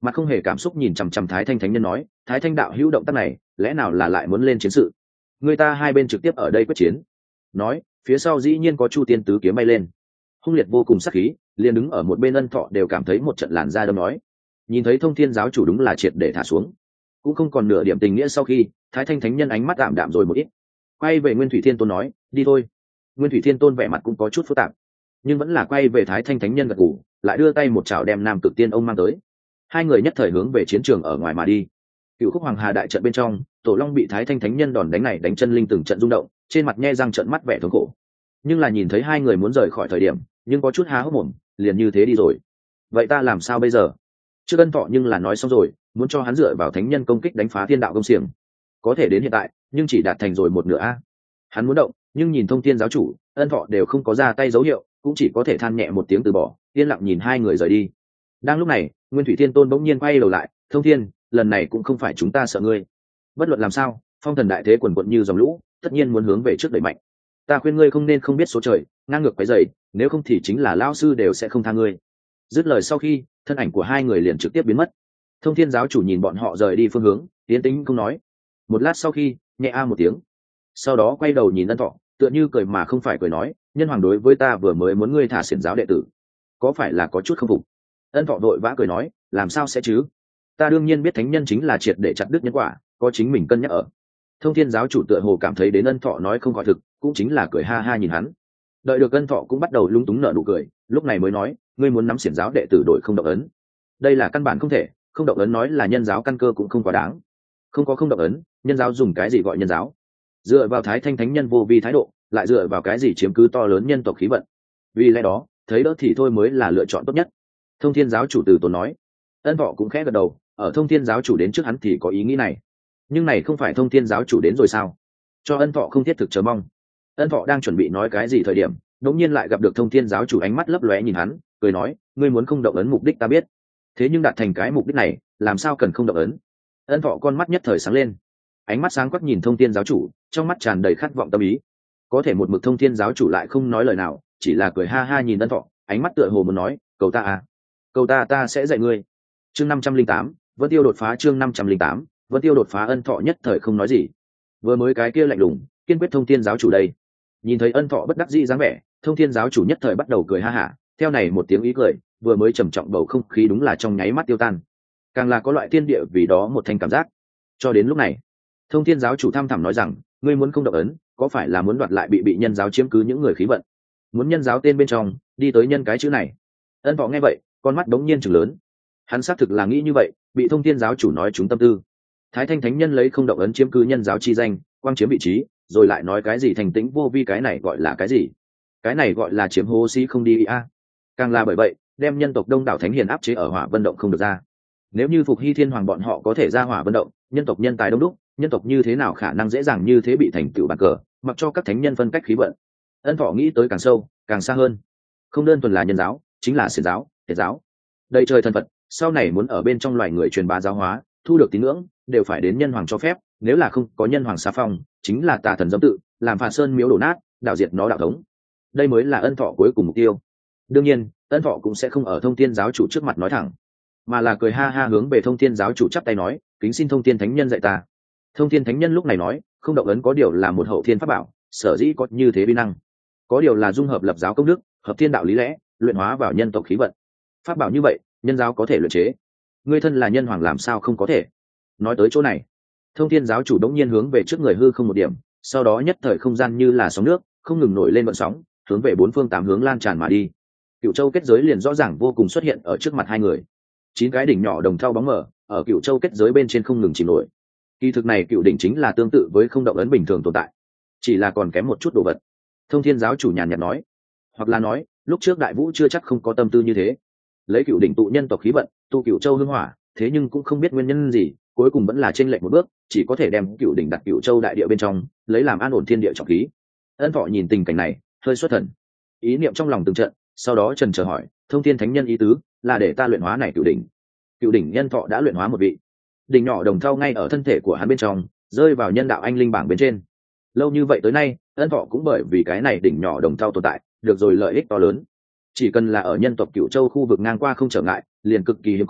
mặt không hề cảm xúc nhìn chằm chằm Thái Thanh thánh nhân nói, Thái Thanh đạo hữu động tác này lẽ nào là lại muốn lên chiến sự? Người ta hai bên trực tiếp ở đây quyết chiến. Nói phía sau dĩ nhiên có Chu Tiên tứ kiếm bay lên, hung liệt vô cùng sắc khí, liền đứng ở một bên Ân Thọ đều cảm thấy một trận làn da đâm nói. Nhìn thấy Thông Thiên giáo chủ đúng là triệt để thả xuống, cũng không còn nửa điểm tình nghĩa. Sau khi Thái Thanh thánh nhân ánh mắt đạm đạm rồi một ít, quay về Nguyên Thủy Thiên Tôn nói, đi thôi. Nguyên Thủy Thiên Tôn vẻ mặt cũng có chút phức tạp, nhưng vẫn là quay về Thái Thanh thánh nhân gật gù, lại đưa tay một chảo đem Nam Cực Tiên ông mang tới. Hai người nhất thời hướng về chiến trường ở ngoài mà đi. Cựu Khúc Hoàng Hà đại trận bên trong, Tổ Long bị Thái Thanh thánh nhân đòn đánh này đánh chân linh từng trận rung động, trên mặt nhe răng trợn mắt vẻ thống khổ. Nhưng là nhìn thấy hai người muốn rời khỏi thời điểm, nhưng có chút há hốc mồm, liền như thế đi rồi. Vậy ta làm sao bây giờ? Trước Ân Thọ nhưng là nói xong rồi, muốn cho hắn dựa vào thánh nhân công kích đánh phá thiên đạo công xiềng. Có thể đến hiện tại, nhưng chỉ đạt thành rồi một nửa a. Hắn muốn động, nhưng nhìn Thông Thiên giáo chủ, Ân Thọ đều không có ra tay dấu hiệu, cũng chỉ có thể than nhẹ một tiếng từ bỏ, yên lặng nhìn hai người rời đi. Đang lúc này, Nguyên Thủy Thiên Tôn bỗng nhiên quay đầu lại, Thông Thiên, lần này cũng không phải chúng ta sợ ngươi. Bất luận làm sao, phong thần đại thế quần quận như dòng lũ, tất nhiên muốn hướng về trước đẩy mạnh. Ta khuyên ngươi không nên không biết số trời, ngang ngược quấy rầy, nếu không thì chính là lão sư đều sẽ không tha ngươi. Dứt lời sau khi, thân ảnh của hai người liền trực tiếp biến mất. Thông Thiên giáo chủ nhìn bọn họ rời đi phương hướng, tiến tĩnh không nói. Một lát sau khi, nhẹ a một tiếng, sau đó quay đầu nhìn Ân Thọ, tựa như cười mà không phải cười nói, nhân hoàng đối với ta vừa mới muốn ngươi thả xiển giáo đệ tử, có phải là có chút không phục? Ân Thọ đội vã cười nói, làm sao sẽ chứ? Ta đương nhiên biết thánh nhân chính là triệt để chặt đứt nhân quả, có chính mình cân nhắc ở. Thông Thiên giáo chủ tựa hồ cảm thấy đến Ân Thọ nói không gọi thực, cũng chính là cười ha ha nhìn hắn. Đợi được Ân Thọ cũng bắt đầu lung túng nở nụ cười, lúc này mới nói, ngươi muốn nắm xiển giáo đệ tử đội không động ấn, đây là căn bản không thể. Không động ấn nói là nhân giáo căn cơ cũng không quá đáng. Không có không động ấn, nhân giáo dùng cái gì gọi nhân giáo? Dựa vào Thái Thanh thánh nhân vô vi thái độ, lại dựa vào cái gì chiếm cứ to lớn nhân tộc khí vận? Vì lẽ đó, thấy đỡ thì thôi mới là lựa chọn tốt nhất. Thông Thiên giáo chủ từ tốn nói. Ân Thọ cũng khẽ gật đầu, ở Thông Thiên giáo chủ đến trước hắn thì có ý nghĩ này, nhưng này không phải Thông Thiên giáo chủ đến rồi sao? Cho Ân Thọ không thiết thực chờ mong. Ân Thọ đang chuẩn bị nói cái gì thời điểm, đột nhiên lại gặp được Thông Thiên giáo chủ ánh mắt lấp lóe nhìn hắn, cười nói, ngươi muốn không động ấn mục đích ta biết, thế nhưng đạt thành cái mục đích này, làm sao cần không động ấn? Ân Thọ con mắt nhất thời sáng lên, ánh mắt sáng quắc nhìn Thông Thiên giáo chủ, trong mắt tràn đầy khát vọng tâm ý. Có thể một mực Thông Thiên giáo chủ lại không nói lời nào, chỉ là cười ha ha nhìn Ân Thọ, ánh mắt tựa hồ muốn nói, cầu ta à, cầu ta sẽ dạy ngươi. Chương 508, Vân Tiêu đột phá. Chương 508, Vân Tiêu đột phá. Ân Thọ nhất thời không nói gì, vừa mới cái kia lạnh lùng kiên quyết Thông Thiên giáo chủ đây. Nhìn thấy Ân Thọ bất đắc dĩ dáng vẻ, Thông Thiên giáo chủ nhất thời bắt đầu cười ha hả, theo này một tiếng ý cười, vừa mới trầm trọng bầu không khí đúng là trong nháy mắt tiêu tan, càng là có loại thiên địa vì đó một thanh cảm giác. Cho đến lúc này, Thông Thiên giáo chủ tham thẳm nói rằng, ngươi muốn không động ấn, có phải là muốn đoạt lại bị nhân giáo chiếm cứ những người khí vận, muốn nhân giáo tên bên trong đi tới nhân cái chữ này? Ân Thọ nghe vậy, con mắt đống nhiên trừng lớn, hắn xác thực là nghĩ như vậy, bị Thông Thiên giáo chủ nói trúng tâm tư. Thái Thanh thánh nhân lấy không động ấn chiếm cứ nhân giáo chi danh, quang chiếm vị trí, rồi lại nói cái gì thành tĩnh vô vi, cái này gọi là cái gì? Cái này gọi là chiếm hố sĩ không đi a. Càng là bởi vậy, đem nhân tộc đông đảo thánh hiền áp chế ở Hỏa Vân động không được ra. Nếu như Phục Hy Thiên Hoàng bọn họ có thể ra Hỏa Vân động, nhân tộc nhân tài đông đúc, nhân tộc như thế nào khả năng dễ dàng như thế bị thành tựu bàn cờ, mặc cho các thánh nhân phân cách khí vận. Ân Thọ nghĩ tới càng sâu, càng xa hơn. Không đơn thuần là nhân giáo, chính là xiển giáo, thiệt giáo. Đây trời thần Phật, sau này muốn ở bên trong loài người truyền bá giáo hóa, thu được tín ngưỡng, đều phải đến nhân hoàng cho phép, nếu là không có nhân hoàng xá phong, chính là tà thần dâm tự, làm phạt sơn miếu đổ nát, đảo diệt nó đạo thống. Đây mới là Ân Thọ cuối cùng mục tiêu. Đương nhiên, Ân Thọ cũng sẽ không ở Thông Thiên giáo chủ trước mặt nói thẳng, mà là cười ha ha hướng về Thông Thiên giáo chủ chắp tay nói, kính xin Thông Thiên thánh nhân dạy ta. Thông Thiên thánh nhân lúc này nói, không động ấn có điều là một hậu thiên pháp bảo, sở dĩ có như thế vi năng, có điều là dung hợp lập giáo công đức, hợp thiên đạo lý lẽ, luyện hóa vào nhân tộc khí vận. Pháp bảo như vậy, nhân giáo có thể luyện chế, ngươi thân là nhân hoàng làm sao không có thể? Nói tới chỗ này, Thông Thiên giáo chủ đống nhiên hướng về trước người hư không một điểm, sau đó nhất thời không gian như là sóng nước, không ngừng nổi lên vận sóng, hướng về bốn phương tám hướng lan tràn mà đi. Cựu Châu kết giới liền rõ ràng vô cùng xuất hiện ở trước mặt hai người. 9 cái đỉnh nhỏ đồng thau bóng mờ ở Cựu Châu kết giới bên trên không ngừng chìm nổi. Kỳ thực này cựu đỉnh chính là tương tự với không động ấn bình thường tồn tại, chỉ là còn kém một chút đồ vật. Thông Thiên giáo chủ nhàn nhạt nói, hoặc là nói, lúc trước Đại Vũ chưa chắc không có tâm tư như thế, lấy cựu đỉnh tụ nhân tộc khí vận, tu Cựu Châu hương hỏa, thế nhưng cũng không biết nguyên nhân gì, cuối cùng vẫn là chênh lệch một bước, chỉ có thể đem cựu đỉnh đặt Cựu Châu đại địa bên trong, lấy làm an ổn thiên địa trọng khí. Ân Thọ nhìn tình cảnh này, hơi xuất thần, ý niệm trong lòng từng trận, sau đó trần chờ hỏi, Thông Thiên thánh nhân ý tứ là để ta luyện hóa này cựu đỉnh? Cựu đỉnh Ân Thọ đã luyện hóa một vị, đỉnh nhỏ đồng thau ngay ở thân thể của hắn bên trong, rơi vào nhân đạo anh linh bảng bên trên. Lâu như vậy tới nay, Ân Thọ cũng bởi vì cái này đỉnh nhỏ đồng thau tồn tại, được rồi lợi ích to lớn. Chỉ cần là ở nhân tộc Cựu Châu khu vực ngang qua không trở ngại, liền cực kỳ hiếm có,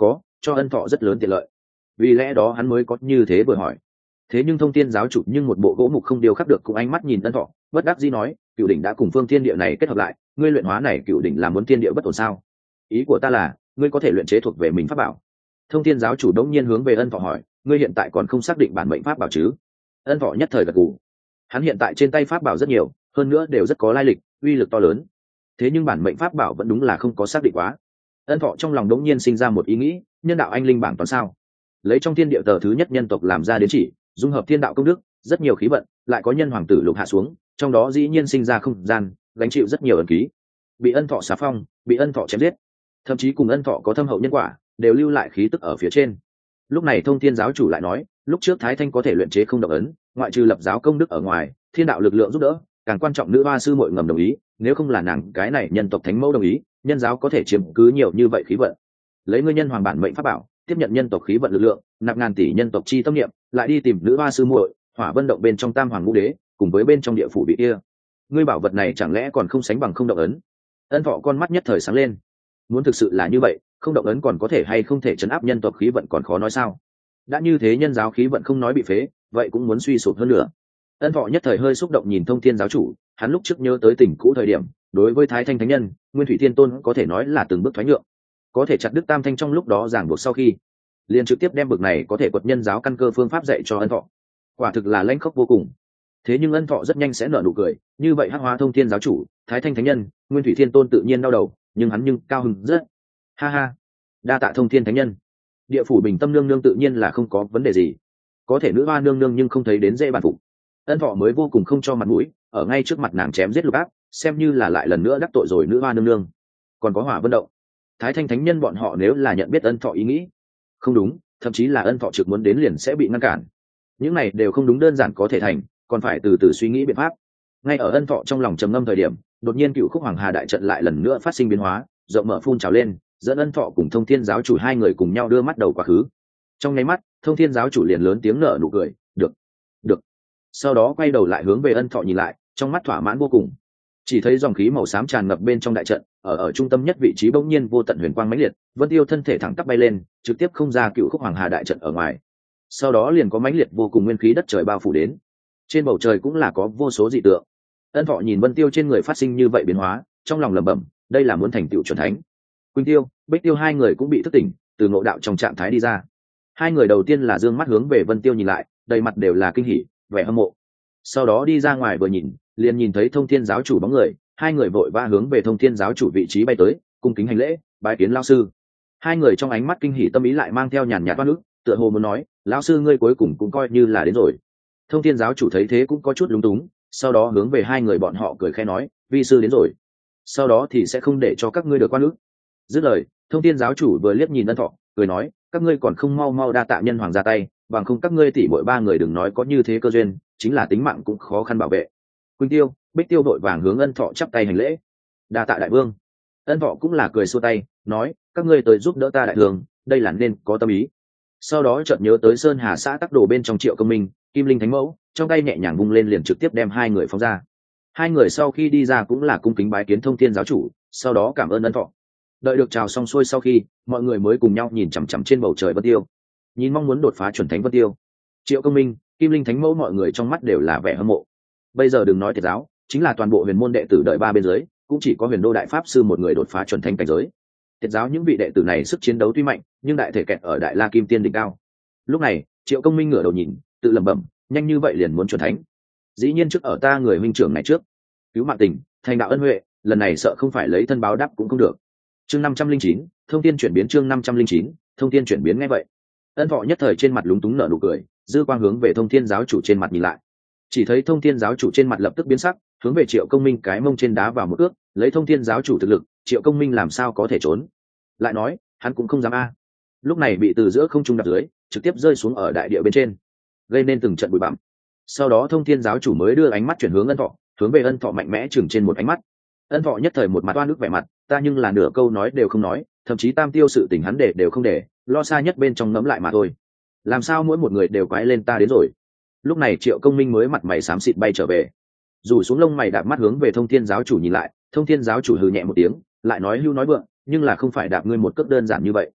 cho ân thọ rất lớn tiện lợi, vì lẽ đó hắn mới có như thế vừa hỏi. Thế nhưng thông thiên giáo chủ nhưng một bộ gỗ mục không điều khắc được, cũng ánh mắt nhìn ân thọ bất đắc dĩ nói, cựu đỉnh đã cùng phương thiên địa này kết hợp lại, ngươi luyện hóa này cựu đỉnh là muốn thiên địa bất ổn sao? Ý của ta là ngươi có thể luyện chế thuộc về mình pháp bảo. Thông thiên giáo chủ đống nhiên hướng về ân thọ hỏi, ngươi hiện tại còn không xác định bản mệnh pháp bảo chứ? Ân thọ nhất thời gật gù. Hắn hiện tại trên tay pháp bảo rất nhiều, hơn nữa đều rất có lai lịch, uy lực to lớn. Thế nhưng bản mệnh pháp bảo vẫn đúng là không có xác định quá. Ân thọ trong lòng đống nhiên sinh ra một ý nghĩ, nhân đạo anh linh bảng toán sao? Lấy trong thiên địa tờ thứ nhất nhân tộc làm ra đến chỉ, dung hợp thiên đạo công đức, rất nhiều khí vận, lại có nhân hoàng tử lục hạ xuống, trong đó dĩ nhiên sinh ra không gian, gánh chịu rất nhiều ẩn ký. Bị ân thọ xá phong, bị ân thọ chém giết, thậm chí cùng ân thọ có thâm hậu nhân quả, đều lưu lại khí tức ở phía trên. Lúc này thông thiên giáo chủ lại nói, lúc trước Thái Thanh có thể luyện chế không động ấn, ngoại trừ lập giáo công đức ở ngoài, thiên đạo lực lượng giúp đỡ, càng quan trọng nữ hoa sư muội ngầm đồng ý, nếu không là nàng cái này nhân tộc thánh mẫu đồng ý, nhân giáo có thể chiếm cứ nhiều như vậy khí vận. Lấy ngươi nhân hoàng bản mệnh pháp bảo, tiếp nhận nhân tộc khí vận lực lượng, nạp ngàn tỷ nhân tộc chi tâm niệm, lại đi tìm nữ hoa sư muội, hỏa vân động bên trong tam hoàng ngũ đế, cùng với bên trong địa phủ bị kia, ngươi bảo vật này chẳng lẽ còn không sánh bằng không động ấn? Ân thọ con mắt nhất thời sáng lên. Muốn thực sự là như vậy, không động ấn còn có thể hay không thể chấn áp nhân tộc khí vận còn khó nói sao? Đã như thế nhân giáo khí vận không nói bị phế, vậy cũng muốn suy sụp hơn nữa. Ân thọ nhất thời hơi xúc động nhìn thông thiên giáo chủ, hắn lúc trước nhớ tới tình cũ thời điểm, đối với Thái Thanh thánh nhân, Nguyên Thủy Thiên Tôn có thể nói là từng bước thoái nhượng, có thể chặt đứt tam thanh trong lúc đó giảng buộc, sau khi liền trực tiếp đem bực này có thể quật nhân giáo căn cơ phương pháp dạy cho ân thọ, quả thực là lãnh khốc vô cùng. Thế nhưng ân thọ rất nhanh sẽ nở nụ cười, như vậy hắc hóa thông thiên giáo chủ, Thái Thanh thánh nhân, Nguyên Thủy Thiên Tôn tự nhiên đau đầu, nhưng hắn nhưng cao hứng rất. Ha ha, đa tạ thông thiên thánh nhân. Địa phủ bình tâm nương nương tự nhiên là không có vấn đề gì, có thể nữ hoa nương nương nhưng không thấy đến dễ bàn phục. Ân thọ mới vô cùng không cho mặt mũi, ở ngay trước mặt nàng chém giết lục áp, xem như là lại lần nữa đắc tội rồi nữ hoa nương nương. Còn có hỏa vân động, Thái Thanh thánh nhân bọn họ nếu là nhận biết ân thọ ý nghĩ không đúng, thậm chí là ân thọ trực muốn đến liền sẽ bị ngăn cản. Những này đều không đúng đơn giản có thể thành, còn phải từ từ suy nghĩ biện pháp. Ngay ở ân thọ trong lòng trầm ngâm thời điểm, đột nhiên cựu khúc hoàng hà đại trận lại lần nữa phát sinh biến hóa, rộng mở phun trào lên, dẫn ân thọ cùng thông thiên giáo chủ hai người cùng nhau đưa mắt đầu quá khứ. Trong nháy mắt, thông thiên giáo chủ liền lớn tiếng nở nụ cười, được, được. Sau đó quay đầu lại hướng về ân thọ nhìn lại, trong mắt thỏa mãn vô cùng. Chỉ thấy dòng khí màu xám tràn ngập bên trong đại trận, ở trung tâm nhất vị trí bỗng nhiên vô tận huyền quang mãnh liệt, Vân Tiêu thân thể thẳng tắp bay lên, trực tiếp không ra cựu khúc hoàng hà đại trận ở ngoài. Sau đó liền có mãnh liệt vô cùng nguyên khí đất trời bao phủ đến. Trên bầu trời cũng là có vô số dị tượng. Ân thọ nhìn Vân Tiêu trên người phát sinh như vậy biến hóa, trong lòng lẩm bẩm, đây là muốn thành tựu chuẩn thánh. Quỳnh Tiêu, Bích Tiêu hai người cũng bị thức tỉnh, từ ngộ đạo trong trạng thái đi ra. Hai người đầu tiên là dương mắt hướng về Vân Tiêu nhìn lại, đầy mặt đều là kinh hỉ, vẻ hâm mộ. Sau đó đi ra ngoài vừa nhìn, liền nhìn thấy thông thiên giáo chủ bóng người, hai người vội vã hướng về thông thiên giáo chủ vị trí bay tới, cung kính hành lễ, bái kiến lão sư. Hai người trong ánh mắt kinh hỉ tâm ý lại mang theo nhàn nhạt oan ức, tựa hồ muốn nói, lão sư ngươi cuối cùng cũng coi như là đến rồi. Thông thiên giáo chủ thấy thế cũng có chút lúng túng, sau đó hướng về hai người bọn họ cười khẽ nói, vi sư đến rồi, sau đó thì sẽ không để cho các ngươi được oan ức. Dứt lời, thông thiên giáo chủ vừa liếc nhìn ân thọ, cười nói, các ngươi còn không mau mau đa tạ nhân hoàng ra tay, bằng không các ngươi tỷ muội ba người đừng nói có như thế cơ duyên, chính là tính mạng cũng khó khăn bảo vệ. Quỳnh Tiêu, Bích Tiêu vội vàng hướng ân thọ chắp tay hành lễ, đa tạ đại vương. Ân thọ cũng là cười xua tay, nói, các ngươi tới giúp đỡ ta đại vương, đây là nên có tâm ý. Sau đó chợt nhớ tới sơn hà xã tắc đồ bên trong Triệu Công Minh, Kim Linh thánh mẫu, trong tay nhẹ nhàng vung lên liền trực tiếp đem hai người phóng ra. Hai người sau khi đi ra cũng là cung kính bái kiến thông thiên giáo chủ, sau đó cảm ơn ân thọ. Đợi được chào xong xuôi sau khi, mọi người mới cùng nhau nhìn chằm chằm trên bầu trời Vân Tiêu, nhìn mong muốn đột phá chuẩn thánh Vân Tiêu. Triệu Công Minh, Kim Linh thánh mẫu mọi người trong mắt đều là vẻ hâm mộ. Bây giờ đừng nói Tiệt giáo, chính là toàn bộ huyền môn đệ tử đợi ba bên dưới, cũng chỉ có Huyền Đô đại pháp sư một người đột phá chuẩn thánh cảnh giới. Tiệt giáo những vị đệ tử này sức chiến đấu tuy mạnh, nhưng đại thể kẹt ở Đại La Kim Tiên đỉnh cao. Lúc này, Triệu Công Minh ngửa đầu nhìn, tự lẩm bẩm, nhanh như vậy liền muốn chuẩn thánh, dĩ nhiên trước ở ta người huynh trưởng này trước, cứu mạng tình, thành đạo ân huệ, lần này sợ không phải lấy thân báo đáp cũng không được. Chương 509, thông thiên chuyển biến. Chương 509, thông thiên chuyển biến. Nghe vậy, ân thọ nhất thời trên mặt lúng túng nở nụ cười, dư quang hướng về thông thiên giáo chủ trên mặt nhìn lại, chỉ thấy thông thiên giáo chủ trên mặt lập tức biến sắc, hướng về Triệu Công Minh cái mông trên đá vào một ước, lấy thông thiên giáo chủ thực lực, Triệu Công Minh làm sao có thể trốn. Lại nói, hắn cũng không dám a. Lúc này bị từ giữa không trung đập dưới, trực tiếp rơi xuống ở đại địa bên trên, gây nên từng trận bụi bặm. Sau đó thông thiên giáo chủ mới đưa ánh mắt chuyển hướng ân thọ, hướng về ân thọ mạnh mẽ chừng trên một ánh mắt. Ân thọ nhất thời một mặt oan ức vẻ mặt, ta nhưng là nửa câu nói đều không nói, thậm chí tam tiêu sự tình hắn để đều không để, lo xa nhất bên trong ngẫm lại mà thôi. Làm sao mỗi một người đều quái lên ta đến rồi. Lúc này Triệu Công Minh mới mặt mày xám xịt bay trở về, rủ xuống lông mày đạp mắt hướng về thông thiên giáo chủ nhìn lại. Thông thiên giáo chủ hừ nhẹ một tiếng, lại nói hưu nói vượng, nhưng là không phải đạp ngươi một cước đơn giản như vậy.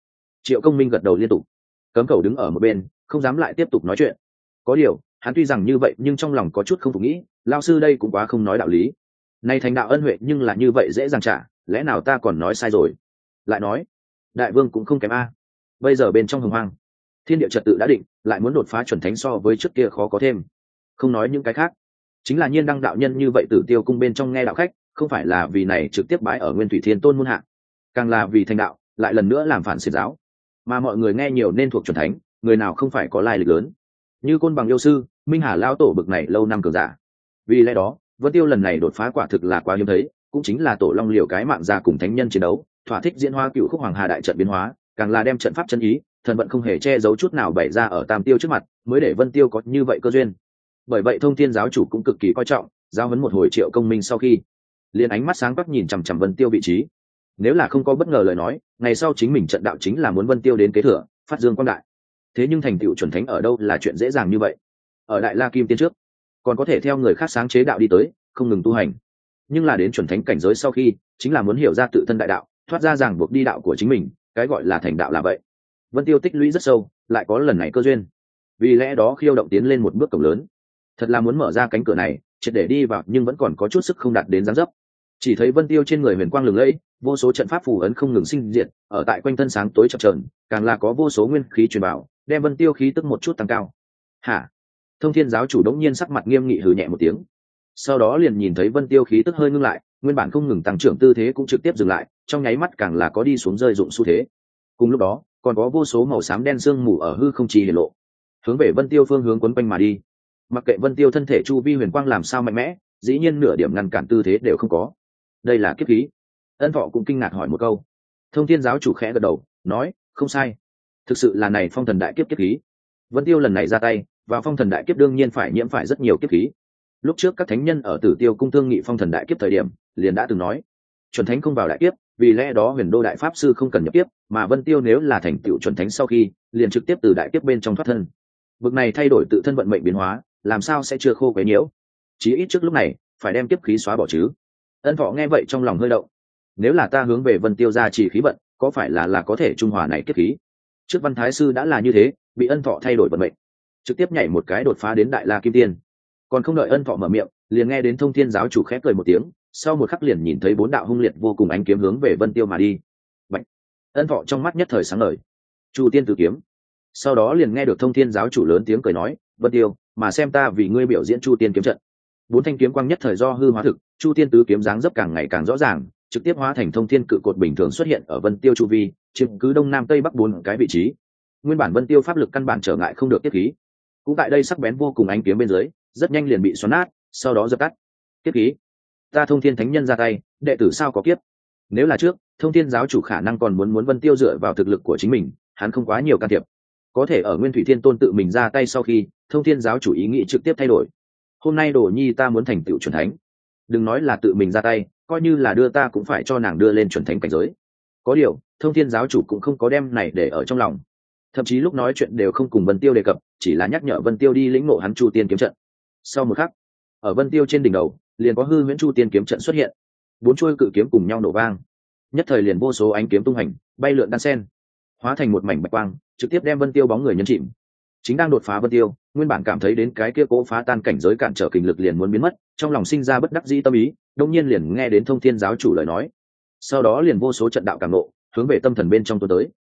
Triệu Công Minh gật đầu liên tục. Cấm Cầu đứng ở một bên không dám lại tiếp tục nói chuyện. Có điều hắn tuy rằng như vậy nhưng trong lòng có chút không phục nghĩ, lao sư đây cũng quá không nói đạo lý. Nay thành đạo ân huệ nhưng là như vậy dễ dàng trả, lẽ nào ta còn nói sai rồi? Lại nói đại vương cũng không kém a. Bây giờ bên trong hồng hoang thiên địa trật tự đã định, lại muốn đột phá chuẩn thánh so với trước kia khó có thêm. Không nói những cái khác, chính là Nhiên Đăng đạo nhân như vậy Tử Tiêu cung bên trong nghe đạo khách, không phải là vì này trực tiếp bái ở Nguyên Thủy Thiên Tôn muôn hạ, càng là vì thành đạo lại lần nữa làm phản xiển giáo. Mà mọi người nghe nhiều nên thuộc chuẩn thánh, người nào không phải có lai lịch lớn, như Côn Bằng yêu sư, Minh Hà lao tổ bực này lâu năm cường giả. Vì lẽ đó Vân Tiêu lần này đột phá quả thực là quá hiếm thấy, cũng chính là tổ long liều cái mạng ra cùng thánh nhân chiến đấu, thỏa thích diễn hóa cựu khúc hoàng hà đại trận biến hóa, càng là đem trận pháp chân ý thần vận không hề che giấu chút nào bày ra ở Tam Tiêu trước mặt, mới để Vân Tiêu có như vậy cơ duyên. Bởi vậy Thông Thiên giáo chủ cũng cực kỳ coi trọng, giao huấn một hồi Triệu Công Minh sau khi, liền ánh mắt sáng quắc nhìn chằm chằm Vân Tiêu vị trí. Nếu là không có bất ngờ lời nói, ngày sau chính mình trận đạo chính là muốn Vân Tiêu đến kế thừa, phát dương quang đại. Thế nhưng thành tựu chuẩn thánh ở đâu là chuyện dễ dàng như vậy? Ở Đại La Kim Tiên trước, còn có thể theo người khác sáng chế đạo đi tới, không ngừng tu hành. Nhưng là đến chuẩn thánh cảnh giới sau khi, chính là muốn hiểu ra tự thân đại đạo, thoát ra ràng buộc đi đạo của chính mình, cái gọi là thành đạo là vậy. Vân Tiêu tích lũy rất sâu, lại có lần này cơ duyên. Vì lẽ đó khiêu động tiến lên một bước cổng lớn. Thật là muốn mở ra cánh cửa này, triệt để đi vào nhưng vẫn còn có chút sức không đạt đến dáng dấp. Chỉ thấy Vân Tiêu trên người huyền quang lừng lẫy, vô số trận pháp phù ấn không ngừng sinh diệt, ở tại quanh thân sáng tối chập chờn, càng là có vô số nguyên khí truyền vào, đem Vân Tiêu khí tức một chút tăng cao. Hả? Thông Thiên giáo chủ đống nhiên sắc mặt nghiêm nghị hừ nhẹ một tiếng. Sau đó liền nhìn thấy Vân Tiêu khí tức hơi ngưng lại, nguyên bản không ngừng tăng trưởng tư thế cũng trực tiếp dừng lại, trong nháy mắt càng là có đi xuống rơi dụng xu thế. Cùng lúc đó, còn có vô số màu xám đen sương mù ở hư không trì hiển lộ, hướng về Vân Tiêu phương hướng quấn quanh mà đi. Mặc kệ Vân Tiêu thân thể chu vi huyền quang làm sao mạnh mẽ, dĩ nhiên nửa điểm ngăn cản tư thế đều không có. Đây là kiếp khí. Ân Thọ cũng kinh ngạc hỏi một câu. Thông Thiên giáo chủ khẽ gật đầu, nói, không sai, thực sự là này phong thần đại kiếp kiếp khí. Vân Tiêu lần này ra tay, vào phong thần đại kiếp đương nhiên phải nhiễm phải rất nhiều kiếp khí. Lúc trước các thánh nhân ở Tử Tiêu cung thương nghị phong thần đại kiếp thời điểm, liền đã từng nói, chuẩn thánh không vào đại kiếp, vì lẽ đó Huyền Đô đại pháp sư không cần nhập kiếp, mà Vân Tiêu nếu là thành tựu chuẩn thánh sau khi, liền trực tiếp từ đại kiếp bên trong thoát thân. Bực này thay đổi tự thân vận mệnh biến hóa, làm sao sẽ chưa khô quấy nhiễu? Chí ít trước lúc này, phải đem kiếp khí xóa bỏ chứ. Ân Thọ nghe vậy trong lòng hơi động. Nếu là ta hướng về Vân Tiêu gia trì khí vận, có phải là có thể trung hòa này kiếp khí? Trước Văn Thái sư đã là như thế, bị Ân Thọ thay đổi vận mệnh, trực tiếp nhảy một cái đột phá đến Đại La Kim Tiên. Còn không đợi Ân Thọ mở miệng, liền nghe đến Thông Thiên giáo chủ khẽ cười một tiếng, sau một khắc liền nhìn thấy bốn đạo hung liệt vô cùng ánh kiếm hướng về Vân Tiêu mà đi. Bạch. Ân Thọ trong mắt nhất thời sáng ngời. Chu Tiên Tử kiếm. Sau đó liền nghe được Thông Thiên giáo chủ lớn tiếng cười nói, Vân Tiêu, mà xem ta vì ngươi biểu diễn Chu Tiên kiếm trận. Bốn thanh kiếm quang nhất thời do hư hóa thực, Chu Tiên tứ kiếm dáng dấp càng ngày càng rõ ràng, trực tiếp hóa thành thông thiên cự cột bình thường xuất hiện ở Vân Tiêu chu vi, chiếm cứ đông nam tây bắc bốn cái vị trí. Nguyên bản Vân Tiêu pháp lực căn bản trở ngại không được tiếp khí, cũng tại đây sắc bén vô cùng ánh kiếm bên dưới, rất nhanh liền bị xoắn nát, sau đó dập tắt. Tiếp khí, ta Thông Thiên thánh nhân ra tay, đệ tử sao có kiếp? Nếu là trước, Thông Thiên giáo chủ khả năng còn muốn Vân Tiêu dựa vào thực lực của chính mình, hắn không quá nhiều can thiệp. Có thể ở Nguyên Thủy Thiên Tôn tự mình ra tay sau khi, Thông Thiên giáo chủ ý nghĩ trực tiếp thay đổi. Hôm nay Đồ Nhi ta muốn thành tựu chuẩn thánh, đừng nói là tự mình ra tay, coi như là đưa ta cũng phải cho nàng đưa lên chuẩn thánh cảnh giới. Có điều Thông Thiên giáo chủ cũng không có đem này để ở trong lòng, thậm chí lúc nói chuyện đều không cùng Vân Tiêu đề cập, chỉ là nhắc nhở Vân Tiêu đi lĩnh ngộ hắn Chu Tiên kiếm trận. Sau một khắc, ở Vân Tiêu trên đỉnh đầu liền có hư huyễn Chu Tiên kiếm trận xuất hiện, bốn chuôi cự kiếm cùng nhau nổ vang, nhất thời liền vô số ánh kiếm tung hành, bay lượn đan sen, hóa thành một mảnh bạch quang, trực tiếp đem Vân Tiêu bóng người nhấn chìm. Chính đang đột phá Vân Tiêu, nguyên bản cảm thấy đến cái kia cố phá tan cảnh giới cản trở kình lực liền muốn biến mất, trong lòng sinh ra bất đắc dĩ tâm ý, đột nhiên liền nghe đến Thông Thiên giáo chủ lời nói, sau đó liền vô số trận đạo cảm nộ hướng về tâm thần bên trong tuôn tới.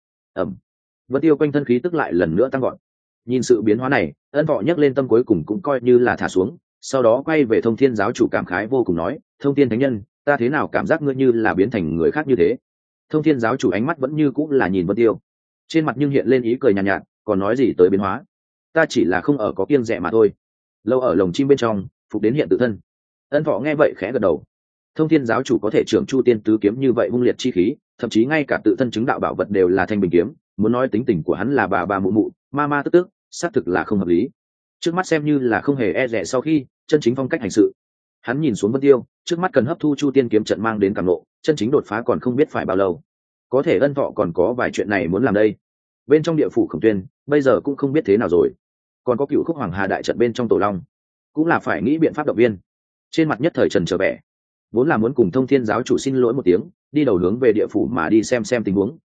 Vân Tiêu quanh thân khí tức lại lần nữa tăng gọn. Nhìn sự biến hóa này, Ân Thọ nhấc lên tâm cuối cùng cũng coi như là thả xuống, sau đó quay về Thông Thiên giáo chủ cảm khái vô cùng nói, Thông Thiên thánh nhân, ta thế nào cảm giác ngươi như là biến thành người khác như thế? Thông Thiên giáo chủ ánh mắt vẫn như cũng là nhìn Vân Tiêu, trên mặt nhưng hiện lên ý cười nhàn nhạt, còn nói gì tới biến hóa? Ta chỉ là không ở có kiêng dè mà thôi. Lâu ở lồng chim bên trong, phục đến hiện tự thân. Ân Thọ nghe vậy khẽ gật đầu. Thông Thiên giáo chủ có thể trưởng Chu Tiên tứ kiếm như vậy hung liệt chi khí, thậm chí ngay cả tự thân chứng đạo bảo vật đều là thanh bình kiếm, muốn nói tính tình của hắn là bà mụ mụ, ma tức, xác thực là không hợp lý. Trước mắt xem như là không hề e dè sau khi chân chính phong cách hành sự. Hắn nhìn xuống Vân Tiêu, trước mắt cần hấp thu Chu Tiên kiếm trận mang đến cảm ngộ, chân chính đột phá còn không biết phải bao lâu. Có thể Ân Thọ còn có vài chuyện này muốn làm đây. Bên trong địa phủ Khổng Tuyên, bây giờ cũng không biết thế nào rồi. Còn có cựu khúc hoàng hà đại trận bên trong tổ long, cũng là phải nghĩ biện pháp động viên. Trên mặt nhất thời trần trở vẻ, vốn là muốn cùng Thông Thiên giáo chủ xin lỗi một tiếng, đi đầu hướng về địa phủ mà đi xem tình huống,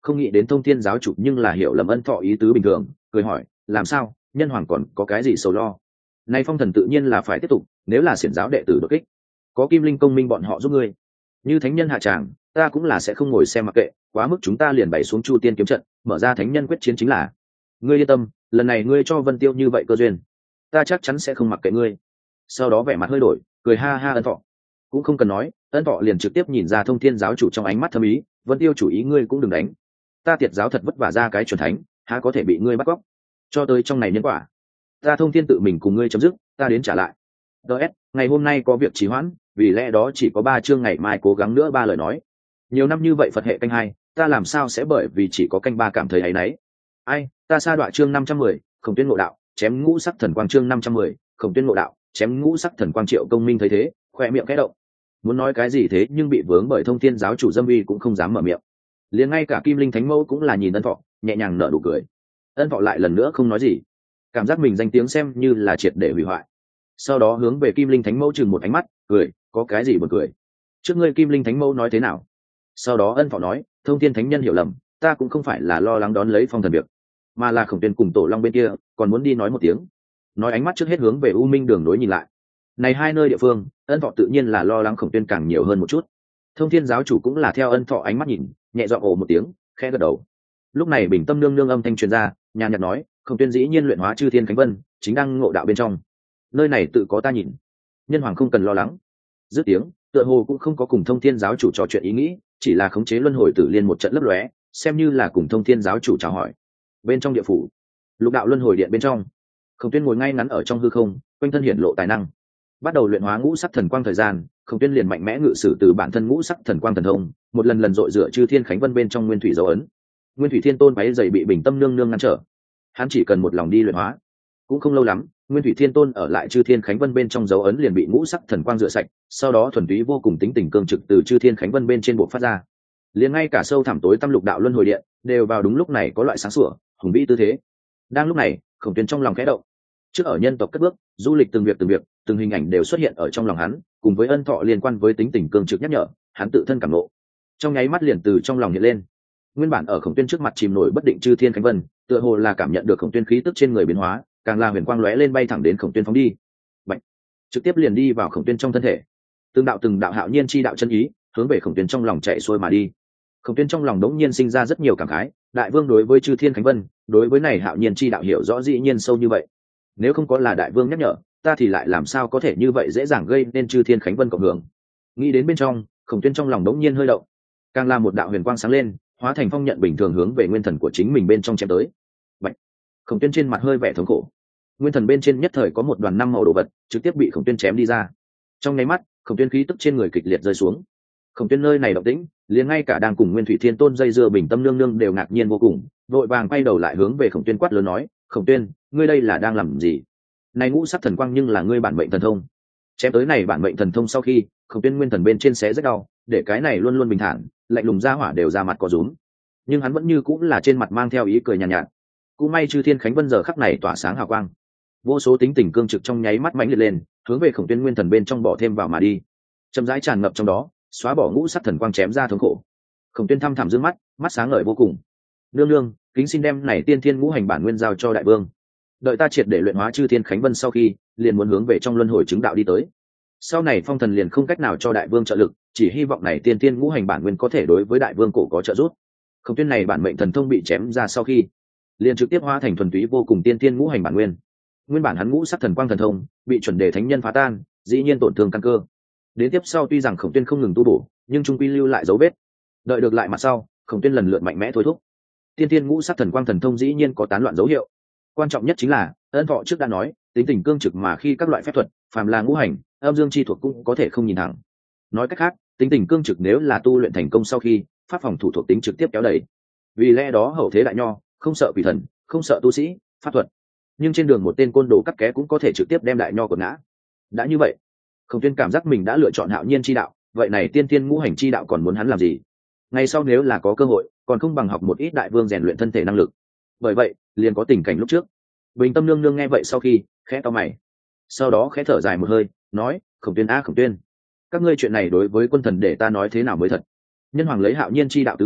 không nghĩ đến thông thiên giáo chủ nhưng là hiểu lầm ân thọ ý tứ bình thường, cười hỏi làm sao, nhân hoàng còn có cái gì sầu lo? Nay phong thần tự nhiên là phải tiếp tục, nếu là xiển giáo đệ tử đột kích, có kim linh công minh bọn họ giúp ngươi. Như thánh nhân hạ tràng, ta cũng là sẽ không ngồi xem mặc kệ, quá mức chúng ta liền bày xuống chu tiên kiếm trận, mở ra thánh nhân quyết chiến chính là. Ngươi yên tâm, lần này ngươi cho Vân Tiêu như vậy cơ duyên, ta chắc chắn sẽ không mặc kệ ngươi. Sau đó vẻ mặt hơi đổi, cười ha ha. Ân thọ cũng không cần nói, ân thọ liền trực tiếp nhìn ra thông thiên giáo chủ trong ánh mắt thâm ý. Vân Tiêu chủ ý ngươi cũng đừng đánh, ta tiệt giáo thật vất vả ra cái chuẩn thánh, há có thể bị ngươi bắt cóc. Cho tới trong này nhân quả, ta thông thiên tự mình cùng ngươi chấm dứt, ta đến trả lại. DS, ngày hôm nay có việc trì hoãn, vì lẽ đó chỉ có 3 chương, ngày mai cố gắng nữa 3 lời nói. Nhiều năm như vậy Phật hệ canh 2, ta làm sao sẽ bởi vì chỉ có canh 3 cảm thấy ấy nấy. Ai, ta sa đọa chương 510, Khổng Tuyên ngộ đạo, chém ngũ sắc thần quang chương 510, Khổng Tuyên ngộ đạo, chém ngũ sắc thần quang. Triệu Công Minh thấy thế, khóe miệng khẽ động. Muốn nói cái gì thế nhưng bị vướng bởi thông thiên giáo chủ dâm uy cũng không dám mở miệng. Liền ngay cả Kim Linh Thánh Mẫu cũng là nhìn Ân Thọ, nhẹ nhàng nở nụ cười. Ân Thọ lại lần nữa không nói gì, cảm giác mình danh tiếng xem như là triệt để hủy hoại. Sau đó hướng về Kim Linh Thánh Mẫu chừng một ánh mắt, cười, có cái gì buồn cười? Trước ngươi Kim Linh Thánh Mẫu nói thế nào? Sau đó Ân Thọ nói, thông thiên thánh nhân hiểu lầm, ta cũng không phải là lo lắng đón lấy phong thần việc, mà là Khổng Tuyên cùng Tổ Long bên kia còn muốn đi nói một tiếng. Nói ánh mắt trước hết hướng về U Minh đường đối nhìn lại. Này hai nơi địa phương, Ân Thọ tự nhiên là lo lắng Khổng Tuyên càng nhiều hơn một chút. Thông thiên giáo chủ cũng là theo Ân Thọ ánh mắt nhìn, nhẹ giọng ồ một tiếng, khẽ gật đầu. Lúc này Bình Tâm nương nương âm thanh truyền ra, nhàn nhạt nói, Khổng Tuyên dĩ nhiên luyện hóa chư thiên khánh vân, chính đang ngộ đạo bên trong. Nơi này tự có ta nhìn, nhân hoàng không cần lo lắng. Dứt tiếng, tựa hồ cũng không có cùng thông thiên giáo chủ trò chuyện ý nghĩ, chỉ là khống chế luân hồi tử liên một trận lấp lóe, xem như là cùng thông thiên giáo chủ chào hỏi. Bên trong địa phủ, lục đạo luân hồi điện bên trong, Khổng Tuyên ngồi ngay ngắn ở trong hư không, quanh thân hiển lộ tài năng, bắt đầu luyện hóa ngũ sắc thần quang. Thời gian, Khổng Tuyên liền mạnh mẽ ngự sử từ bản thân ngũ sắc thần quang thần thông, một lần lần dội dựa chư thiên khánh vân bên trong nguyên thủy dấu ấn. Nguyên thủy thiên tôn váy dày bị Bình Tâm nương nương ngăn trở, hắn chỉ cần một lòng đi luyện hóa, cũng không lâu lắm, nguyên thủy thiên tôn ở lại chư thiên khánh vân bên trong dấu ấn liền bị ngũ sắc thần quang rửa sạch, sau đó thuần túy vô cùng tính tình cương trực từ chư thiên khánh vân bên trên bộ phát ra. Liền ngay cả sâu thẳm tối tâm lục đạo luân hồi điện đều vào đúng lúc này có loại sáng sủa hùng vĩ tư thế. Đang lúc này, Khổng Tuyên trong lòng khẽ động, trước ở nhân tộc cất bước du lịch, từng việc từng hình ảnh đều xuất hiện ở trong lòng hắn, cùng với Ân Thọ liên quan với tính tình cương trực nhắc nhở, hắn tự thân cảm ngộ, trong nháy mắt liền từ trong lòng hiện lên. Nguyên bản ở Khổng Tuyên trước mặt chìm nổi bất định chư thiên khánh vân, tựa hồ là cảm nhận được Khổng Tuyên khí tức trên người biến hóa, càng là huyền quang lóe lên bay thẳng đến Khổng Tuyên phóng đi. Bạch, trực tiếp liền đi vào Khổng Tuyên trong thân thể. Từng đạo hạo nhiên chi đạo chân ý hướng về Khổng Tuyên trong lòng chạy xuôi mà đi. Khổng Tuyên trong lòng đống nhiên sinh ra rất nhiều cảm khái, đại vương đối với chư thiên khánh vân, đối với này hạo nhiên chi đạo hiểu rõ dĩ nhiên sâu như vậy. Nếu không có là đại vương nhắc nhở, ta thì lại làm sao có thể như vậy dễ dàng gây nên chư thiên khánh vân cộng hưởng. Nghĩ đến bên trong, Khổng Tuyên trong lòng đống nhiên hơi động, càng là một đạo huyền quang sáng lên, hóa thành phong nhận bình thường hướng về nguyên thần của chính mình bên trong chém tới. Bạch, Khổng Tuyên trên mặt hơi vẻ thống khổ, nguyên thần bên trên nhất thời có một đoàn năm màu đồ vật trực tiếp bị Khổng Tuyên chém đi ra. Trong nháy mắt, Khổng Tuyên khí tức trên người kịch liệt rơi xuống. Khổng Tuyên nơi này động tĩnh, liền ngay cả đang cùng Nguyên Thủy Thiên Tôn dây dưa Bình Tâm nương nương đều ngạc nhiên vô cùng, vội vàng quay đầu lại hướng về Khổng Tuyên quát lớn nói, Khổng Tuyên, ngươi đây là đang làm gì? Này ngũ sắc thần quang nhưng là ngươi bản mệnh thần thông. Chém tới này bản mệnh thần thông sau khi, Khổng Tuyên nguyên thần bên trên xé rất đau, để cái này luôn luôn bình thản, lạnh lùng ra hỏa đều ra mặt có rúm. Nhưng hắn vẫn như cũng là trên mặt mang theo ý cười nhàn nhạt. Cũng may chư thiên khánh vân giờ khắc này tỏa sáng hào quang, vô số tính tình cương trực trong nháy mắt mãnh liệt lên, hướng về Khổng Tuyên nguyên thần bên trong bỏ thêm vào mà đi, chậm rãi tràn ngập trong đó, xóa bỏ ngũ sắc thần quang chém ra thống khổ. Khổng Tuyên thăm thẳm dương mắt, mắt sáng ngời vô cùng. Nương nương, kính xin đem này tiên thiên ngũ hành bản nguyên giao cho đại vương. Đợi ta triệt để luyện hóa chư thiên khánh vân sau khi, liền muốn hướng về trong luân hồi chứng đạo đi tới. Sau này phong thần liền không cách nào cho đại vương trợ lực, chỉ hy vọng này tiên thiên ngũ hành bản nguyên có thể đối với đại vương cổ có trợ giúp. Khổng Tuyên này bản mệnh thần thông bị chém ra sau khi, liền trực tiếp hóa thành thuần túy vô cùng tiên thiên ngũ hành bản nguyên. Nguyên bản hắn ngũ sắc thần quang thần thông bị chuẩn đề thánh nhân phá tan, dĩ nhiên tổn thương căn cơ. Đến tiếp sau tuy rằng Khổng Tuyên không ngừng tu bổ, nhưng trung quy lưu lại dấu vết. Đợi được lại mặt sau, Khổng Tuyên lần lượt mạnh mẽ thôi thúc, tiên thiên ngũ sắc thần quang thần thông dĩ nhiên có tán loạn dấu hiệu. Quan trọng nhất chính là, Ân Thọ trước đã nói, tính tình cương trực mà khi các loại phép thuật, phàm là ngũ hành, âm dương chi thuộc cũng có thể không nhìn thẳng. Nói cách khác, tính tình cương trực nếu là tu luyện thành công sau khi, pháp phòng thủ thuộc tính trực tiếp kéo đẩy. Vì lẽ đó hậu thế đại nho, không sợ quỷ thần, không sợ tu sĩ, pháp thuật. Nhưng trên đường một tên côn đồ cắt ké cũng có thể trực tiếp đem đại nho quật ngã. Đã như vậy, Khổng Tuyên cảm giác mình đã lựa chọn hạo nhiên chi đạo, vậy này tiên thiên ngũ hành chi đạo còn muốn hắn làm gì? Ngày sau nếu là có cơ hội, còn không bằng học một ít đại vương rèn luyện thân thể năng lực. Bởi vậy, liền có tình cảnh lúc trước. Bình Tâm nương nương nghe vậy sau khi, khẽ cau mày, sau đó khẽ thở dài một hơi, nói, Khổng Tuyên Khổng Tuyên, các ngươi chuyện này đối với quân thần để ta nói thế nào mới thật. Nhân hoàng lấy hạo nhiên chi đạo tứ ngươi,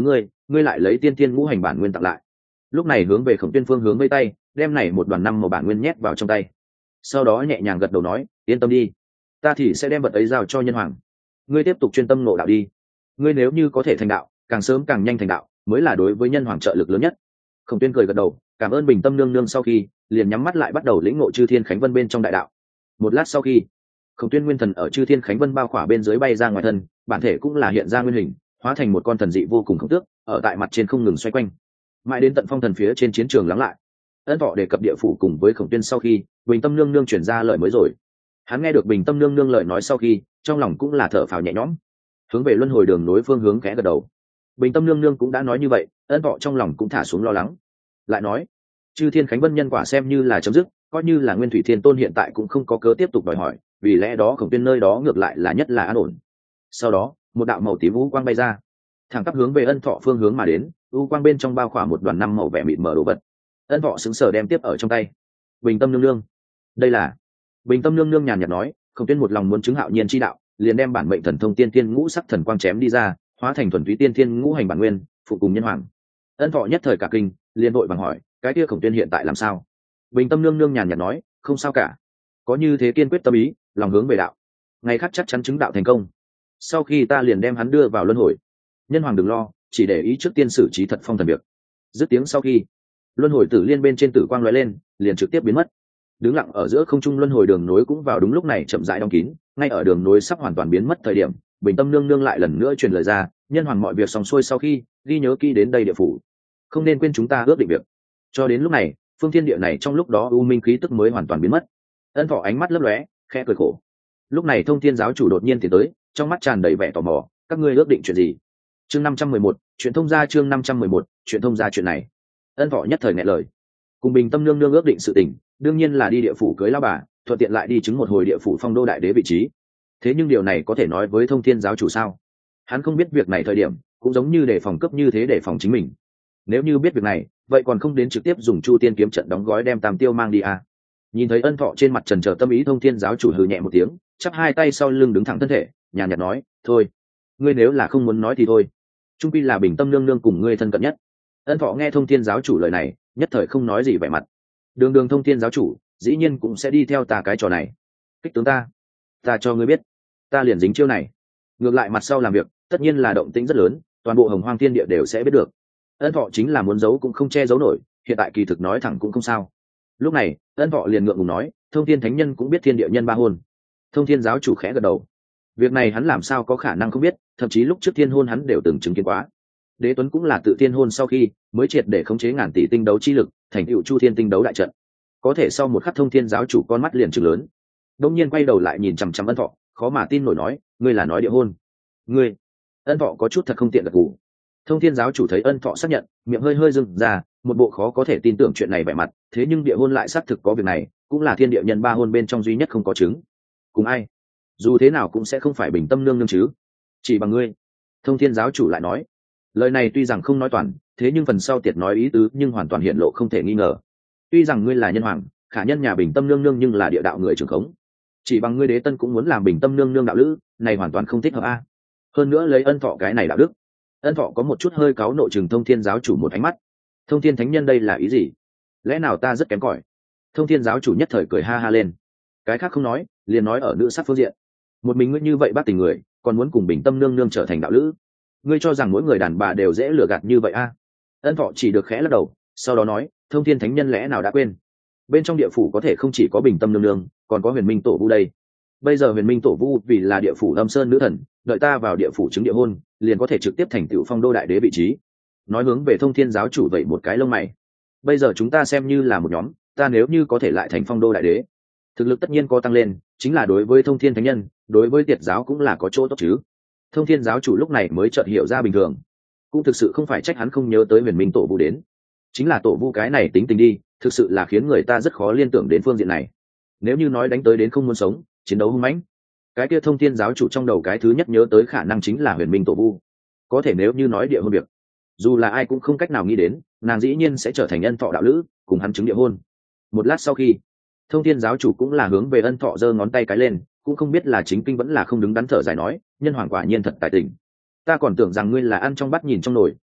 ngươi lại lấy tiên thiên ngũ hành bản nguyên tặng lại. Lúc này hướng về Khổng Tuyên phương hướng vây tay, đem này một đoàn năm màu bản nguyên nhét vào trong tay, sau đó nhẹ nhàng gật đầu nói, yên tâm đi, ta thì sẽ đem vật ấy giao cho nhân hoàng, ngươi tiếp tục chuyên tâm ngộ đạo đi. Ngươi nếu như có thể thành đạo, càng sớm càng nhanh thành đạo mới là đối với nhân hoàng trợ lực lớn nhất. Khổng Tuyên cười gật đầu, cảm ơn Bình Tâm nương nương, sau khi liền nhắm mắt lại bắt đầu lĩnh ngộ Chư Thiên Khánh Vân bên trong đại đạo. Một lát sau khi, Khổng Tuyên nguyên thần ở Chư Thiên Khánh Vân bao khỏa bên dưới bay ra ngoài thân, bản thể cũng là hiện ra nguyên hình, hóa thành một con thần dị vô cùng khổng tước, ở tại mặt trên không ngừng xoay quanh, mãi đến tận phong thần phía trên chiến trường lắng lại. Ân Thọ đề cập địa phủ cùng với Khổng Tuyên sau khi, Bình Tâm nương nương chuyển ra lời mới rồi. Hắn nghe được Bình Tâm nương nương lời nói sau khi, trong lòng cũng là thở phào nhẹ nhõm, hướng về luân hồi đường nối phương hướng khẽ gật đầu. Bình Tâm nương nương cũng đã nói như vậy, Ân Thọ trong lòng cũng thả xuống lo lắng. Lại nói, Chư Thiên Khánh Vân nhân quả xem như là chấm dứt, coi như là Nguyên Thủy Thiên Tôn hiện tại cũng không có cớ tiếp tục đòi hỏi, vì lẽ đó Khổng Tuyên nơi đó ngược lại là nhất là an ổn. Sau đó, một đạo màu tím u quang bay ra, thẳng tắp hướng về Ân Thọ phương hướng mà đến, u quang bên trong bao khỏa một đoàn năm màu vẻ mịn mờ đồ vật. Ân Thọ sững sờ đem tiếp ở trong tay. Bình Tâm nương nương, đây là. Bình Tâm nương nương nhàn nhạt nói, Khổng Tuyên một lòng muốn chứng Hạo Nhiên chi đạo, liền đem bản mệnh thần thông tiên tiên ngũ sắc thần quang chém đi ra, hóa thành thuần túy tiên tiên ngũ hành bản nguyên, phụ cùng nhân hoàng. Ân Thọ nhất thời cả kinh, liền vội vàng hỏi, cái kia Khổng Tuyên hiện tại làm sao? Bình Tâm nương nương nhàn nhạt nói, không sao cả, có như thế kiên quyết tâm ý, lòng hướng về đạo, ngày khác chắc chắn chứng đạo thành công. Sau khi ta liền đem hắn đưa vào luân hồi, nhân hoàng đừng lo, chỉ để ý trước tiên xử trí thật phong thần việc. Dứt tiếng sau khi, luân hồi tử liên bên trên tử quang lóe lên, liền trực tiếp biến mất. Đứng lặng ở giữa không trung luân hồi đường nối cũng vào đúng lúc này chậm rãi đóng kín. Ngay ở đường nối sắp hoàn toàn biến mất thời điểm, Bình Tâm nương nương lại lần nữa truyền lời ra, nhân hoàng mọi việc xong xuôi sau khi, ghi nhớ kỹ đến đây địa phủ, không nên quên chúng ta ước định việc. Cho đến lúc này, phương thiên địa này trong lúc đó u minh khí tức mới hoàn toàn biến mất. Ân Thọ ánh mắt lấp lóe, khẽ cười khổ. Lúc này Thông Thiên giáo chủ đột nhiên tiến tới, trong mắt tràn đầy vẻ tò mò, các ngươi ước định chuyện gì? Chương 511, chuyện thông gia. Chương 511, chuyện thông gia chuyện này. Ân Thọ nhất thời nghẹn lời. Cùng Bình Tâm nương nương ước định sự tình, đương nhiên là đi địa phủ cưới lão bà, thuận tiện lại đi chứng một hồi địa phủ phong đô đại đế vị trí. Thế nhưng điều này có thể nói với Thông Thiên giáo chủ sao? Hắn không biết việc này thời điểm, cũng giống như để phòng cướp như thế để phòng chính mình. Nếu như biết việc này, vậy còn không đến trực tiếp dùng Chu Tiên kiếm trận đóng gói đem Tam Tiêu mang đi à? Nhìn thấy Ân Thọ trên mặt trần trở tâm ý, Thông Thiên giáo chủ hừ nhẹ một tiếng, chắp hai tay sau lưng đứng thẳng thân thể, nhàn nhạt nói, thôi, ngươi nếu là không muốn nói thì thôi, trung quy là Bình Tâm nương nương cùng ngươi thân cận nhất. Ân Thọ nghe Thông Thiên giáo chủ lời này, nhất thời không nói gì vẻ mặt. Đường đường Thông Thiên giáo chủ, dĩ nhiên cũng sẽ đi theo ta cái trò này. Kích tướng ta cho ngươi biết, ta liền dính chiêu này. Ngược lại mặt sau làm việc, tất nhiên là động tĩnh rất lớn, toàn bộ Hồng Hoang Thiên Địa đều sẽ biết được. Ân Thọ chính là muốn giấu cũng không che giấu nổi, hiện tại kỳ thực nói thẳng cũng không sao. Lúc này, Ân Thọ liền ngượng ngùng nói, Thông Thiên thánh nhân cũng biết thiên địa nhân ba hôn. Thông Thiên giáo chủ khẽ gật đầu. Việc này hắn làm sao có khả năng không biết, thậm chí lúc trước thiên hôn hắn đều từng chứng kiến quá. Đế Tuấn cũng là tự thiên hôn sau khi mới triệt để khống chế ngàn tỷ tinh đấu chi lực, thành tựu Chu Thiên tinh đấu đại trận. Có thể sau một khắc Thông Thiên giáo chủ con mắt liền trừng lớn, đông nhiên quay đầu lại nhìn chằm chằm Ân Thọ, khó mà tin nổi nói, ngươi là nói địa hôn? Ngươi? Ân Thọ có chút thật không tiện gật gù. Thông Thiên giáo chủ thấy Ân Thọ xác nhận, miệng hơi hơi dừng ra, một bộ khó có thể tin tưởng chuyện này vẻ mặt, thế nhưng địa hôn lại xác thực có việc này, cũng là thiên địa nhân ba hôn bên trong duy nhất không có chứng. Cùng ai? Dù thế nào cũng sẽ không phải Bình Tâm nương nương chứ? Chỉ bằng ngươi. Thông Thiên giáo chủ lại nói, lời này tuy rằng không nói toàn, thế nhưng phần sau tiệt nói ý tứ nhưng hoàn toàn hiện lộ không thể nghi ngờ. Tuy rằng ngươi là nhân hoàng, khả nhân nhà Bình Tâm nương nương nhưng là địa đạo người trưởng khống, chỉ bằng ngươi Đế Tân cũng muốn làm Bình Tâm nương nương đạo lữ, này hoàn toàn không thích hợp a. Hơn nữa lấy Ân Thọ cái này đạo đức. Ân Thọ có một chút hơi cáu nộ chừng Thông Thiên giáo chủ một ánh mắt. Thông Thiên thánh nhân đây là ý gì? Lẽ nào ta rất kém cỏi? Thông Thiên giáo chủ nhất thời cười ha ha lên. Cái khác không nói, liền nói ở nữ sắc phương diện. Một mình ngươi như vậy bác tình người, còn muốn cùng Bình Tâm nương nương trở thành đạo lữ, ngươi cho rằng mỗi người đàn bà đều dễ lừa gạt như vậy a? Ân Thọ chỉ được khẽ lắc đầu, sau đó nói, Thông Thiên thánh nhân lẽ nào đã quên? Bên trong địa phủ có thể không chỉ có Bình Tâm nương nương, còn có Huyền Minh Tổ Vu đây. Bây giờ Huyền Minh Tổ Vu vì là địa phủ Lâm Sơn nữ thần, đợi ta vào địa phủ chứng địa hôn, liền có thể trực tiếp thành tựu phong đô đại đế vị trí. Nói hướng về Thông Thiên giáo chủ vậy một cái lông mày. Bây giờ chúng ta xem như là một nhóm, ta nếu như có thể lại thành phong đô đại đế, thực lực tất nhiên có tăng lên, chính là đối với Thông Thiên thánh nhân, đối với Tiệt giáo cũng là có chỗ tốt chứ. Thông Thiên giáo chủ lúc này mới chợt hiểu ra bình thường, cũng thực sự không phải trách hắn không nhớ tới Huyền Minh Tổ Vu đến, chính là Tổ Vu cái này tính tình đi, thực sự là khiến người ta rất khó liên tưởng đến phương diện này. Nếu như nói đánh tới đến không muốn sống, chiến đấu hung mãnh, cái kia Thông Thiên giáo chủ trong đầu cái thứ nhất nhớ tới khả năng chính là Huyền Minh Tổ Vu. Có thể nếu như nói địa hôn việc, dù là ai cũng không cách nào nghĩ đến, nàng dĩ nhiên sẽ trở thành Ân Thọ đạo lữ, cùng hắn chứng địa hôn. Một lát sau khi, Thông Thiên giáo chủ cũng là hướng về Ân Thọ giơ ngón tay cái lên, cũng không biết là chính kinh vẫn là không đứng đắn thở dài nói, nhân hoàng quả nhiên thật tài tình. Ta còn tưởng rằng ngươi là ăn trong bát nhìn trong nồi,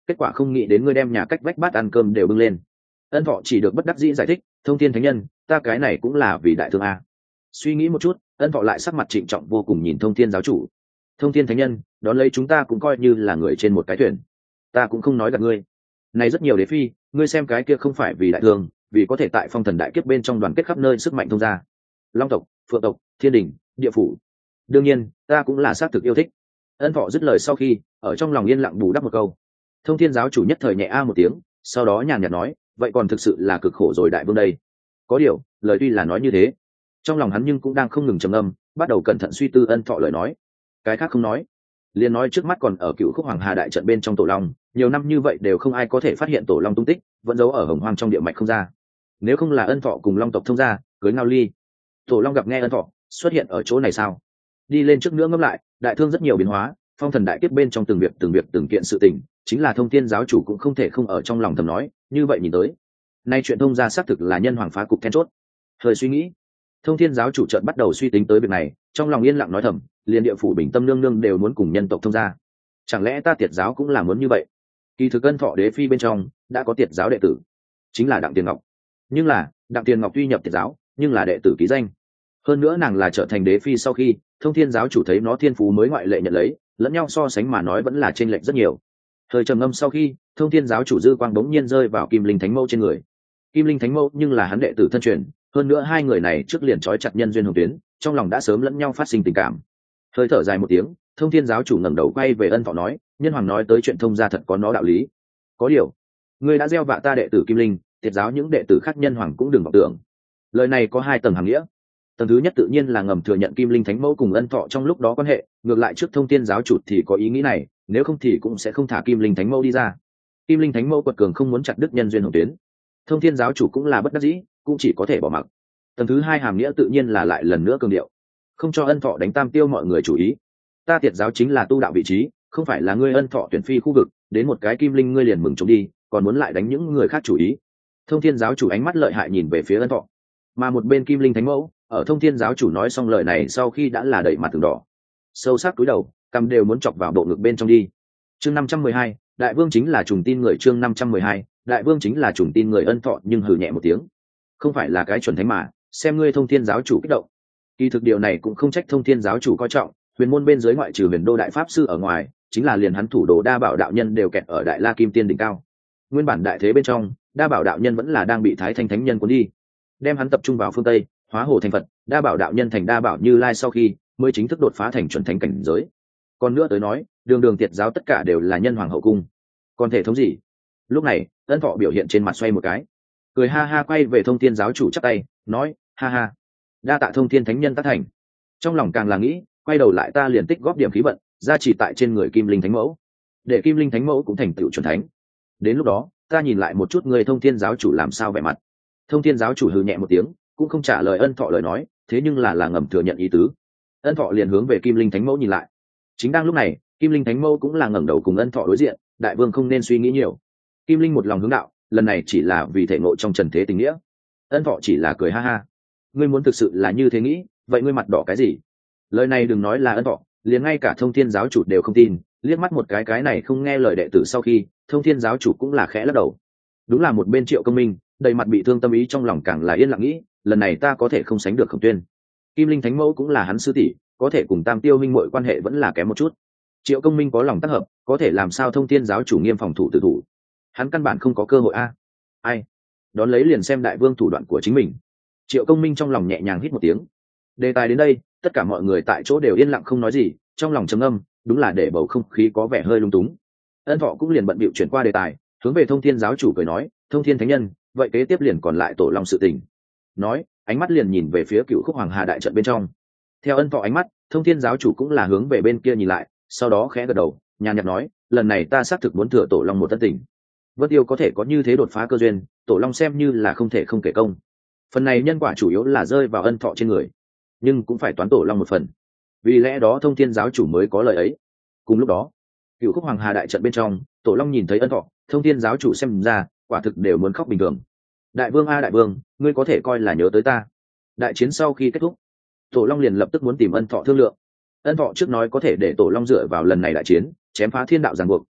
kết quả không nghĩ đến ngươi đem nhà cách vách bát ăn cơm đều bưng lên. Ân Thọ chỉ được bất đắc dĩ giải thích, thông thiên thánh nhân, ta cái này cũng là vì đại thương a. Suy nghĩ một chút, Ân Thọ lại sắc mặt trịnh trọng vô cùng nhìn thông thiên giáo chủ. Thông thiên thánh nhân, đón lấy chúng ta cũng coi như là người trên một cái thuyền, ta cũng không nói gặp ngươi. Này rất nhiều đế phi, ngươi xem cái kia không phải vì đại thương, vì có thể tại phong thần đại kiếp bên trong đoàn kết khắp nơi sức mạnh thông ra. Long tộc, Phượng tộc, Thiên đình, địa phủ. Đương nhiên, ta cũng là xác thực yêu thích. Ân Thọ dứt lời sau khi, ở trong lòng yên lặng bù đắp một câu. Thông thiên giáo chủ nhất thời nhẹ a một tiếng, sau đó nhàn nhạt nói, vậy còn thực sự là cực khổ rồi đại vương đây. Có điều, lời tuy là nói như thế, trong lòng hắn nhưng cũng đang không ngừng trầm ngâm, bắt đầu cẩn thận suy tư Ân Thọ lời nói. Cái khác không nói, liền nói trước mắt còn ở Cựu Khúc Hoàng Hà đại trận bên trong Tổ Long, nhiều năm như vậy đều không ai có thể phát hiện Tổ Long tung tích, vẫn giấu ở Hồng Hoang trong địa mạch không ra. Nếu không là Ân Thọ cùng Long tộc thông gia, cưới Ngao Ly, Tổ Long gặp nghe Ân Thọ xuất hiện ở chỗ này sao? Đi lên trước nữa ngẫm lại, đại thương rất nhiều biến hóa, phong thần đại kiếp bên trong từng việc từng kiện sự tình, chính là thông thiên giáo chủ cũng không thể không ở trong lòng thầm nói, như vậy nhìn tới, nay chuyện thông gia xác thực là nhân hoàng phá cục then chốt. Hơi suy nghĩ, thông thiên giáo chủ chợt bắt đầu suy tính tới việc này, trong lòng yên lặng nói thầm, liền địa phủ Bình Tâm nương nương đều muốn cùng nhân tộc thông gia, chẳng lẽ ta Tiệt giáo cũng là muốn như vậy? Kỳ thực Ân Thọ đế phi bên trong đã có Tiệt giáo đệ tử, chính là Đặng Tiền Ngọc. Nhưng là Đặng Tiền Ngọc tuy nhập Tiệt giáo, nhưng là đệ tử ký danh. Hơn nữa nàng là trở thành đế phi sau khi thông thiên giáo chủ thấy nó thiên phú mới ngoại lệ nhận lấy, lẫn nhau so sánh mà nói vẫn là chênh lệch rất nhiều. Thời trầm ngâm sau khi thông thiên giáo chủ dư quang bỗng nhiên rơi vào Kim Linh Thánh Mẫu trên người. Kim Linh Thánh Mẫu nhưng là hắn đệ tử thân truyền, hơn nữa hai người này trước liền trói chặt nhân duyên hồng tuyến, trong lòng đã sớm lẫn nhau phát sinh tình cảm. Hơi thở dài một tiếng, thông thiên giáo chủ ngẩng đầu quay về Ân Thọ nói, nhân hoàng nói tới chuyện thông gia thật có nó đạo lý. Có điều, ngươi đã gieo vạ ta đệ tử Kim Linh, Tiệt giáo những đệ tử khác nhân hoàng cũng đừng vọng tưởng. Lời này có hai tầng hàm nghĩa. Tầng thứ nhất tự nhiên là ngầm thừa nhận Kim Linh Thánh Mẫu cùng Ân Thọ trong lúc đó quan hệ, ngược lại trước thông thiên giáo chủ thì có ý nghĩ này, nếu không thì cũng sẽ không thả Kim Linh Thánh Mẫu đi ra. Kim Linh Thánh Mẫu quật cường không muốn chặt đứt nhân duyên hồng tuyến, thông thiên giáo chủ cũng là bất đắc dĩ, cũng chỉ có thể bỏ mặc. Tầng thứ hai hàm nghĩa tự nhiên là lại lần nữa cường điệu, không cho Ân Thọ đánh tam tiêu mọi người chủ ý. Ta Tiệt giáo chính là tu đạo vị trí, không phải là ngươi Ân Thọ tuyển phi khu vực, đến một cái Kim Linh ngươi liền mừng trống đi, còn muốn lại đánh những người khác chủ ý. Thông thiên giáo chủ ánh mắt lợi hại nhìn về phía Ân Thọ, mà một bên Kim Linh Thánh Mẫu ở thông thiên giáo chủ nói xong lời này sau khi đã là đẩy mặt từng đỏ, sâu sắc cúi đầu, cằm đều muốn chọc vào bộ ngực bên trong đi. Chương 512, đại vương chính là trùng tin người. Chương 512, đại vương chính là trùng tin người. Ân Thọ nhưng hừ nhẹ một tiếng, không phải là cái chuẩn thánh mà, xem ngươi thông thiên giáo chủ kích động. Kỳ thực điều này cũng không trách thông thiên giáo chủ coi trọng, huyền môn bên dưới ngoại trừ huyền đô đại pháp sư ở ngoài, chính là liền hắn thủ đồ Đa Bảo đạo nhân đều kẹt ở Đại La Kim Tiên đỉnh cao. Nguyên bản đại thế bên trong, Đa Bảo đạo nhân vẫn là đang bị Thái Thanh thánh nhân cuốn đi, đem hắn tập trung vào phương Tây, hóa hồ thành Phật. Đa Bảo đạo nhân thành Đa Bảo Như Lai sau khi mới chính thức đột phá thành chuẩn thánh cảnh giới. Còn nữa tới nói, đường Tiệt giáo tất cả đều là nhân hoàng hậu cung, còn thể thống gì? Lúc này Ân Thọ biểu hiện trên mặt xoay một cái, cười ha ha quay về thông thiên giáo chủ chắp tay nói, ha ha, đa tạ thông thiên thánh nhân tác thành. Trong lòng càng là nghĩ, quay đầu lại ta liền tích góp điểm khí vận gia trì tại trên người Kim Linh Thánh Mẫu, để Kim Linh Thánh Mẫu cũng thành tựu chuẩn thánh. Đến lúc đó ta nhìn lại một chút người thông thiên giáo chủ làm sao vẻ mặt. Thông thiên giáo chủ hừ nhẹ một tiếng, cũng không trả lời Ân Thọ lời nói, thế nhưng là ngầm thừa nhận ý tứ. Ân Thọ liền hướng về Kim Linh Thánh Mẫu nhìn lại. Chính đang lúc này Kim Linh Thánh Mẫu cũng là ngẩng đầu cùng Ân Thọ đối diện, đại vương không nên suy nghĩ nhiều. Kim Linh một lòng hướng đạo, lần này chỉ là vì thể ngộ trong trần thế tình nghĩa. Ân Thọ chỉ là cười ha ha, ngươi muốn thực sự là như thế nghĩ, vậy ngươi mặt đỏ cái gì? Lời này đừng nói là Ân Thọ, liền ngay cả thông thiên giáo chủ đều không tin, liếc mắt một cái này không nghe lời đệ tử sau khi thông thiên giáo chủ cũng là khẽ lắc đầu. Đúng là một bên Triệu Công Minh đầy mặt bị thương tâm ý, trong lòng càng là yên lặng nghĩ, lần này ta có thể không sánh được Khổng Tuyên. Kim Linh Thánh Mẫu cũng là hắn sư tỷ, có thể cùng Tam Tiêu minh muội quan hệ vẫn là kém một chút. Triệu Công Minh có lòng tác hợp, có thể làm sao thông thiên giáo chủ nghiêm phòng thủ tự thủ, hắn căn bản không có cơ hội a. Ai đón lấy liền xem đại vương thủ đoạn của chính mình. Triệu Công Minh trong lòng nhẹ nhàng hít một tiếng. Đề tài đến đây tất cả mọi người tại chỗ đều yên lặng không nói gì, trong lòng trầm âm, đúng là để bầu không khí có vẻ hơi lung túng. Ân Thọ cũng liền bận bịu chuyển qua đề tài, hướng về thông thiên giáo chủ cười nói, thông thiên thánh nhân, vậy kế tiếp liền còn lại Tổ Long sự tình. Nói ánh mắt liền nhìn về phía Cựu Khúc Hoàng Hà đại trận bên trong. Theo Ân Thọ ánh mắt, thông thiên giáo chủ cũng là hướng về bên kia nhìn lại, sau đó khẽ gật đầu nhàn nhạt nói, lần này ta xác thực muốn thừa Tổ Long một tân tình. Vân Tiêu có thể có như thế đột phá cơ duyên, Tổ Long xem như là không thể không kể công. Phần này nhân quả chủ yếu là rơi vào Ân Thọ trên người, nhưng cũng phải toán Tổ Long một phần, vì lẽ đó thông thiên giáo chủ mới có lời ấy. Cùng lúc đó Cựu Khúc Hoàng Hà đại trận bên trong, Tổ Long nhìn thấy Ân Thọ, thông thiên giáo chủ xem ra quả thực đều muốn khóc bình thường. Đại vương a đại vương, ngươi có thể coi là nhớ tới ta. Đại chiến sau khi kết thúc, Tổ Long liền lập tức muốn tìm Ân Thọ thương lượng. Ân Thọ trước nói có thể để Tổ Long dựa vào lần này đại chiến chém phá thiên đạo ràng buộc,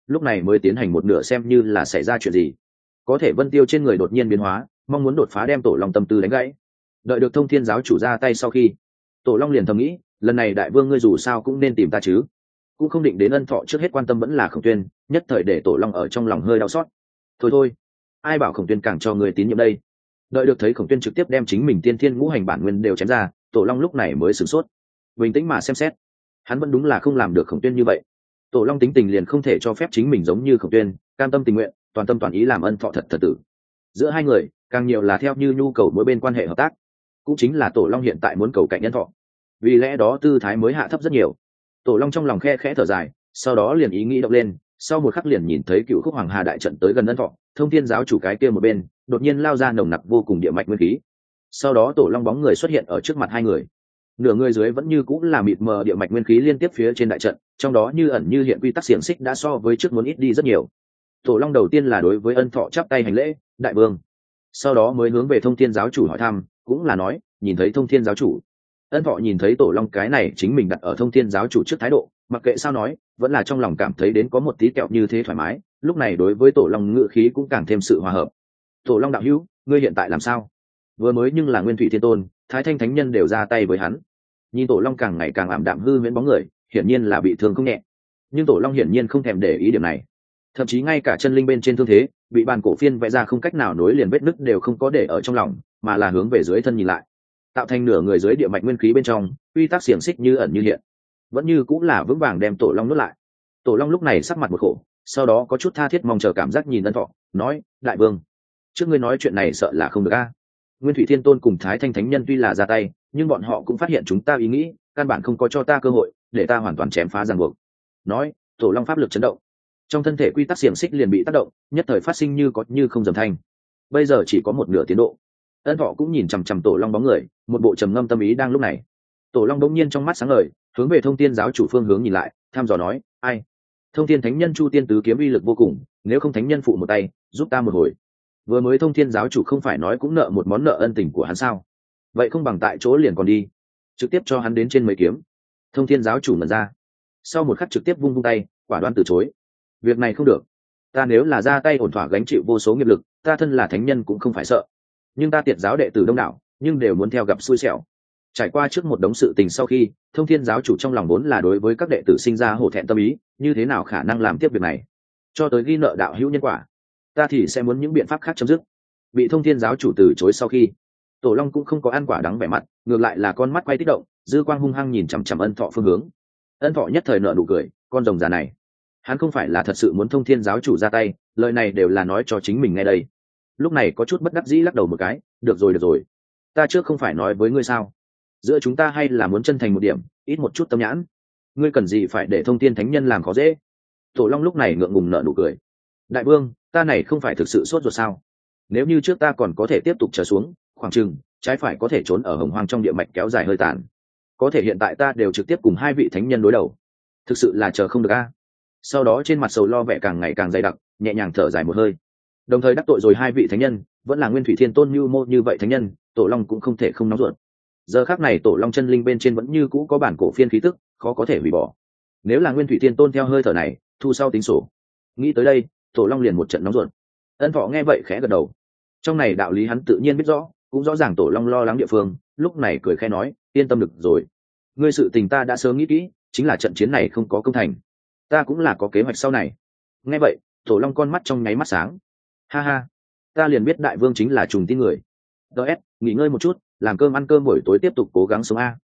lúc này mới tiến hành một nửa xem như là xảy ra chuyện gì. Có thể Vân Tiêu trên người đột nhiên biến hóa, mong muốn đột phá đem Tổ Long tâm tư đánh gãy. Đợi được Thông Thiên giáo chủ ra tay sau khi, Tổ Long liền thầm nghĩ, lần này đại vương ngươi dù sao cũng nên tìm ta chứ, cũng không định đến Ân Thọ trước hết quan tâm vẫn là Khổng Tuyên, nhất thời để Tổ Long ở trong lòng hơi đau xót. Thôi thôi, ai bảo Khổng Tuyên càng cho người tín nhiệm đây. Đợi được thấy Khổng Tuyên trực tiếp đem chính mình tiên thiên ngũ hành bản nguyên đều chém ra, Tổ Long lúc này mới sửng sốt, bình tĩnh mà xem xét, hắn vẫn đúng là không làm được Khổng Tuyên như vậy. Tổ Long tính tình liền không thể cho phép chính mình giống như Khổng Tuyên, cam tâm tình nguyện, toàn tâm toàn ý làm Ân Thọ thật tử. Giữa hai người càng nhiều là theo như nhu cầu mỗi bên quan hệ hợp tác, cũng chính là Tổ Long hiện tại muốn cầu cạnh Ân Thọ, vì lẽ đó tư thái mới hạ thấp rất nhiều. Tổ Long trong lòng khe khẽ thở dài, sau đó liền ý nghĩ động lên, sau một khắc liền nhìn thấy Cựu Khúc Hoàng Hà đại trận tới gần Ân Thọ, Thông Thiên giáo chủ cái kia một bên đột nhiên lao ra nồng nặc vô cùng địa mạch nguyên khí. Sau đó Tổ Long bóng người xuất hiện ở trước mặt hai người, nửa người dưới vẫn như cũng là mịt mờ địa mạch nguyên khí liên tiếp phía trên đại trận, trong đó như ẩn như hiện quy tắc xiềng xích đã so với trước muốn ít đi rất nhiều. Tổ Long đầu tiên là đối với Ân Thọ chắp tay hành lễ, đại vương, sau đó mới hướng về Thông Thiên giáo chủ hỏi thăm, cũng là nói nhìn thấy Thông Thiên giáo chủ. Ân Thọ nhìn thấy Tổ Long cái này chính mình đặt ở Thông Thiên giáo chủ trước thái độ, mặc kệ sao nói vẫn là trong lòng cảm thấy đến có một tí kẹo như thế thoải mái, lúc này đối với Tổ Long ngự khí cũng càng thêm sự hòa hợp. Tổ Long đạo hữu, ngươi hiện tại làm sao? Vừa mới nhưng là Nguyên Thủy Thiên Tôn, Thái Thanh Thánh Nhân đều ra tay với hắn. Nhìn Tổ Long càng ngày càng ảm đạm hư huyễn bóng người, hiển nhiên là bị thương không nhẹ. Nhưng Tổ Long hiển nhiên không thèm để ý điểm này, thậm chí ngay cả chân linh bên trên thương thế bị bàn cổ phiên vẽ ra không cách nào nối liền vết nứt đều không có để ở trong lòng, mà là hướng về dưới thân nhìn lại, tạo thành nửa người dưới địa mạch nguyên khí bên trong uy tắc xiềng xích như ẩn như hiện, vẫn như cũng là vững vàng đem Tổ Long nuốt lại. Tổ Long lúc này sắc mặt một khổ, sau đó có chút tha thiết mong chờ cảm giác nhìn Ân Thọ, nói, đại vương, trước ngươi nói chuyện này sợ là không được a. Nguyên Thủy Thiên Tôn cùng Thái Thanh Thánh Nhân tuy là ra tay, nhưng bọn họ cũng phát hiện chúng ta ý nghĩ, căn bản không có cho ta cơ hội để ta hoàn toàn chém phá ràng buộc. Nói, Tổ Long pháp lực chấn động, trong thân thể quy tắc xiềng xích liền bị tác động, nhất thời phát sinh như có như không dầm thanh. Bây giờ chỉ có một nửa tiến độ. Ân Thọ cũng nhìn chằm chằm Tổ Long bóng người, một bộ trầm ngâm tâm ý đang lúc này. Tổ Long đột nhiên trong mắt sáng ngời, hướng về Thông Thiên giáo chủ phương hướng nhìn lại, thăm dò nói, ai? Thông Thiên Thánh Nhân Chu Tiên tứ kiếm uy lực vô cùng, nếu không Thánh Nhân phụ một tay, giúp ta một hồi. Vừa mới Thông Thiên giáo chủ không phải nói cũng nợ một món nợ ân tình của hắn sao? Vậy không bằng tại chỗ liền còn đi, trực tiếp cho hắn đến trên mấy kiếm. Thông Thiên giáo chủ ngẩn ra, sau một khắc trực tiếp vung tay, quả đoán từ chối. Việc này không được, ta nếu là ra tay ổn thỏa gánh chịu vô số nghiệp lực, ta thân là thánh nhân cũng không phải sợ, nhưng ta tiệt giáo đệ tử đông đảo, nhưng đều muốn theo gặp xui xẻo. Trải qua trước một đống sự tình sau khi, Thông Thiên giáo chủ trong lòng vốn là đối với các đệ tử sinh ra hổ thẹn tâm ý, như thế nào khả năng làm tiếp việc này, cho tới ghi nợ đạo hữu nhân quả, ta thì sẽ muốn những biện pháp khác chấm dứt. Bị Thông Thiên giáo chủ từ chối sau khi, Tổ Long cũng không có ăn quả đắng vẻ mặt, ngược lại là con mắt quay kích động, dư quang hung hăng nhìn chằm chằm Ân Thọ phương hướng. Ân Thọ nhất thời nở nụ cười, con rồng già này, hắn không phải là thật sự muốn Thông Thiên giáo chủ ra tay, lời này đều là nói cho chính mình nghe đây. Lúc này có chút bất đắc dĩ lắc đầu một cái, được rồi, ta trước không phải nói với ngươi sao, giữa chúng ta hay là muốn chân thành một điểm, ít một chút tâm nhãn, ngươi cần gì phải để Thông Thiên Thánh Nhân làm khó dễ. Tổ Long lúc này ngượng ngùng nở nụ cười, đại vương, ta này không phải thực sự sốt ruột sao? Nếu như trước ta còn có thể tiếp tục trở xuống, khoảng chừng trái phải có thể trốn ở Hồng Hoang trong địa mạch kéo dài hơi tàn, có thể hiện tại ta đều trực tiếp cùng hai vị thánh nhân đối đầu, thực sự là chờ không được a. Sau đó trên mặt sầu lo vẻ càng ngày càng dày đặc, nhẹ nhàng thở dài một hơi. Đồng thời đắc tội rồi hai vị thánh nhân, vẫn là Nguyên Thủy Thiên Tôn như mô như vậy thánh nhân, Tổ Long cũng không thể không nóng ruột. Giờ khắc này Tổ Long chân linh bên trên vẫn như cũ có bản cổ phiên khí tức, khó có thể hủy bỏ. Nếu là Nguyên Thủy Thiên Tôn theo hơi thở này, thu sau tính sổ. Nghĩ tới đây, Tổ Long liền một trận nóng ruột. Ân Thọ nghe vậy khẽ gật đầu. Trong này đạo lý hắn tự nhiên biết rõ, cũng rõ ràng Tổ Long lo lắng địa phương, lúc này cười khẽ nói, yên tâm được rồi. Ngươi sự tình ta đã sớm nghĩ kỹ, chính là trận chiến này không có công thành, ta cũng là có kế hoạch sau này. Nghe vậy, Tổ Long con mắt trong nháy mắt sáng. Ha ha, ta liền biết đại vương chính là trùng tin người. DS, nghỉ ngơi một chút, làm cơm ăn cơm buổi tối tiếp tục cố gắng sống a.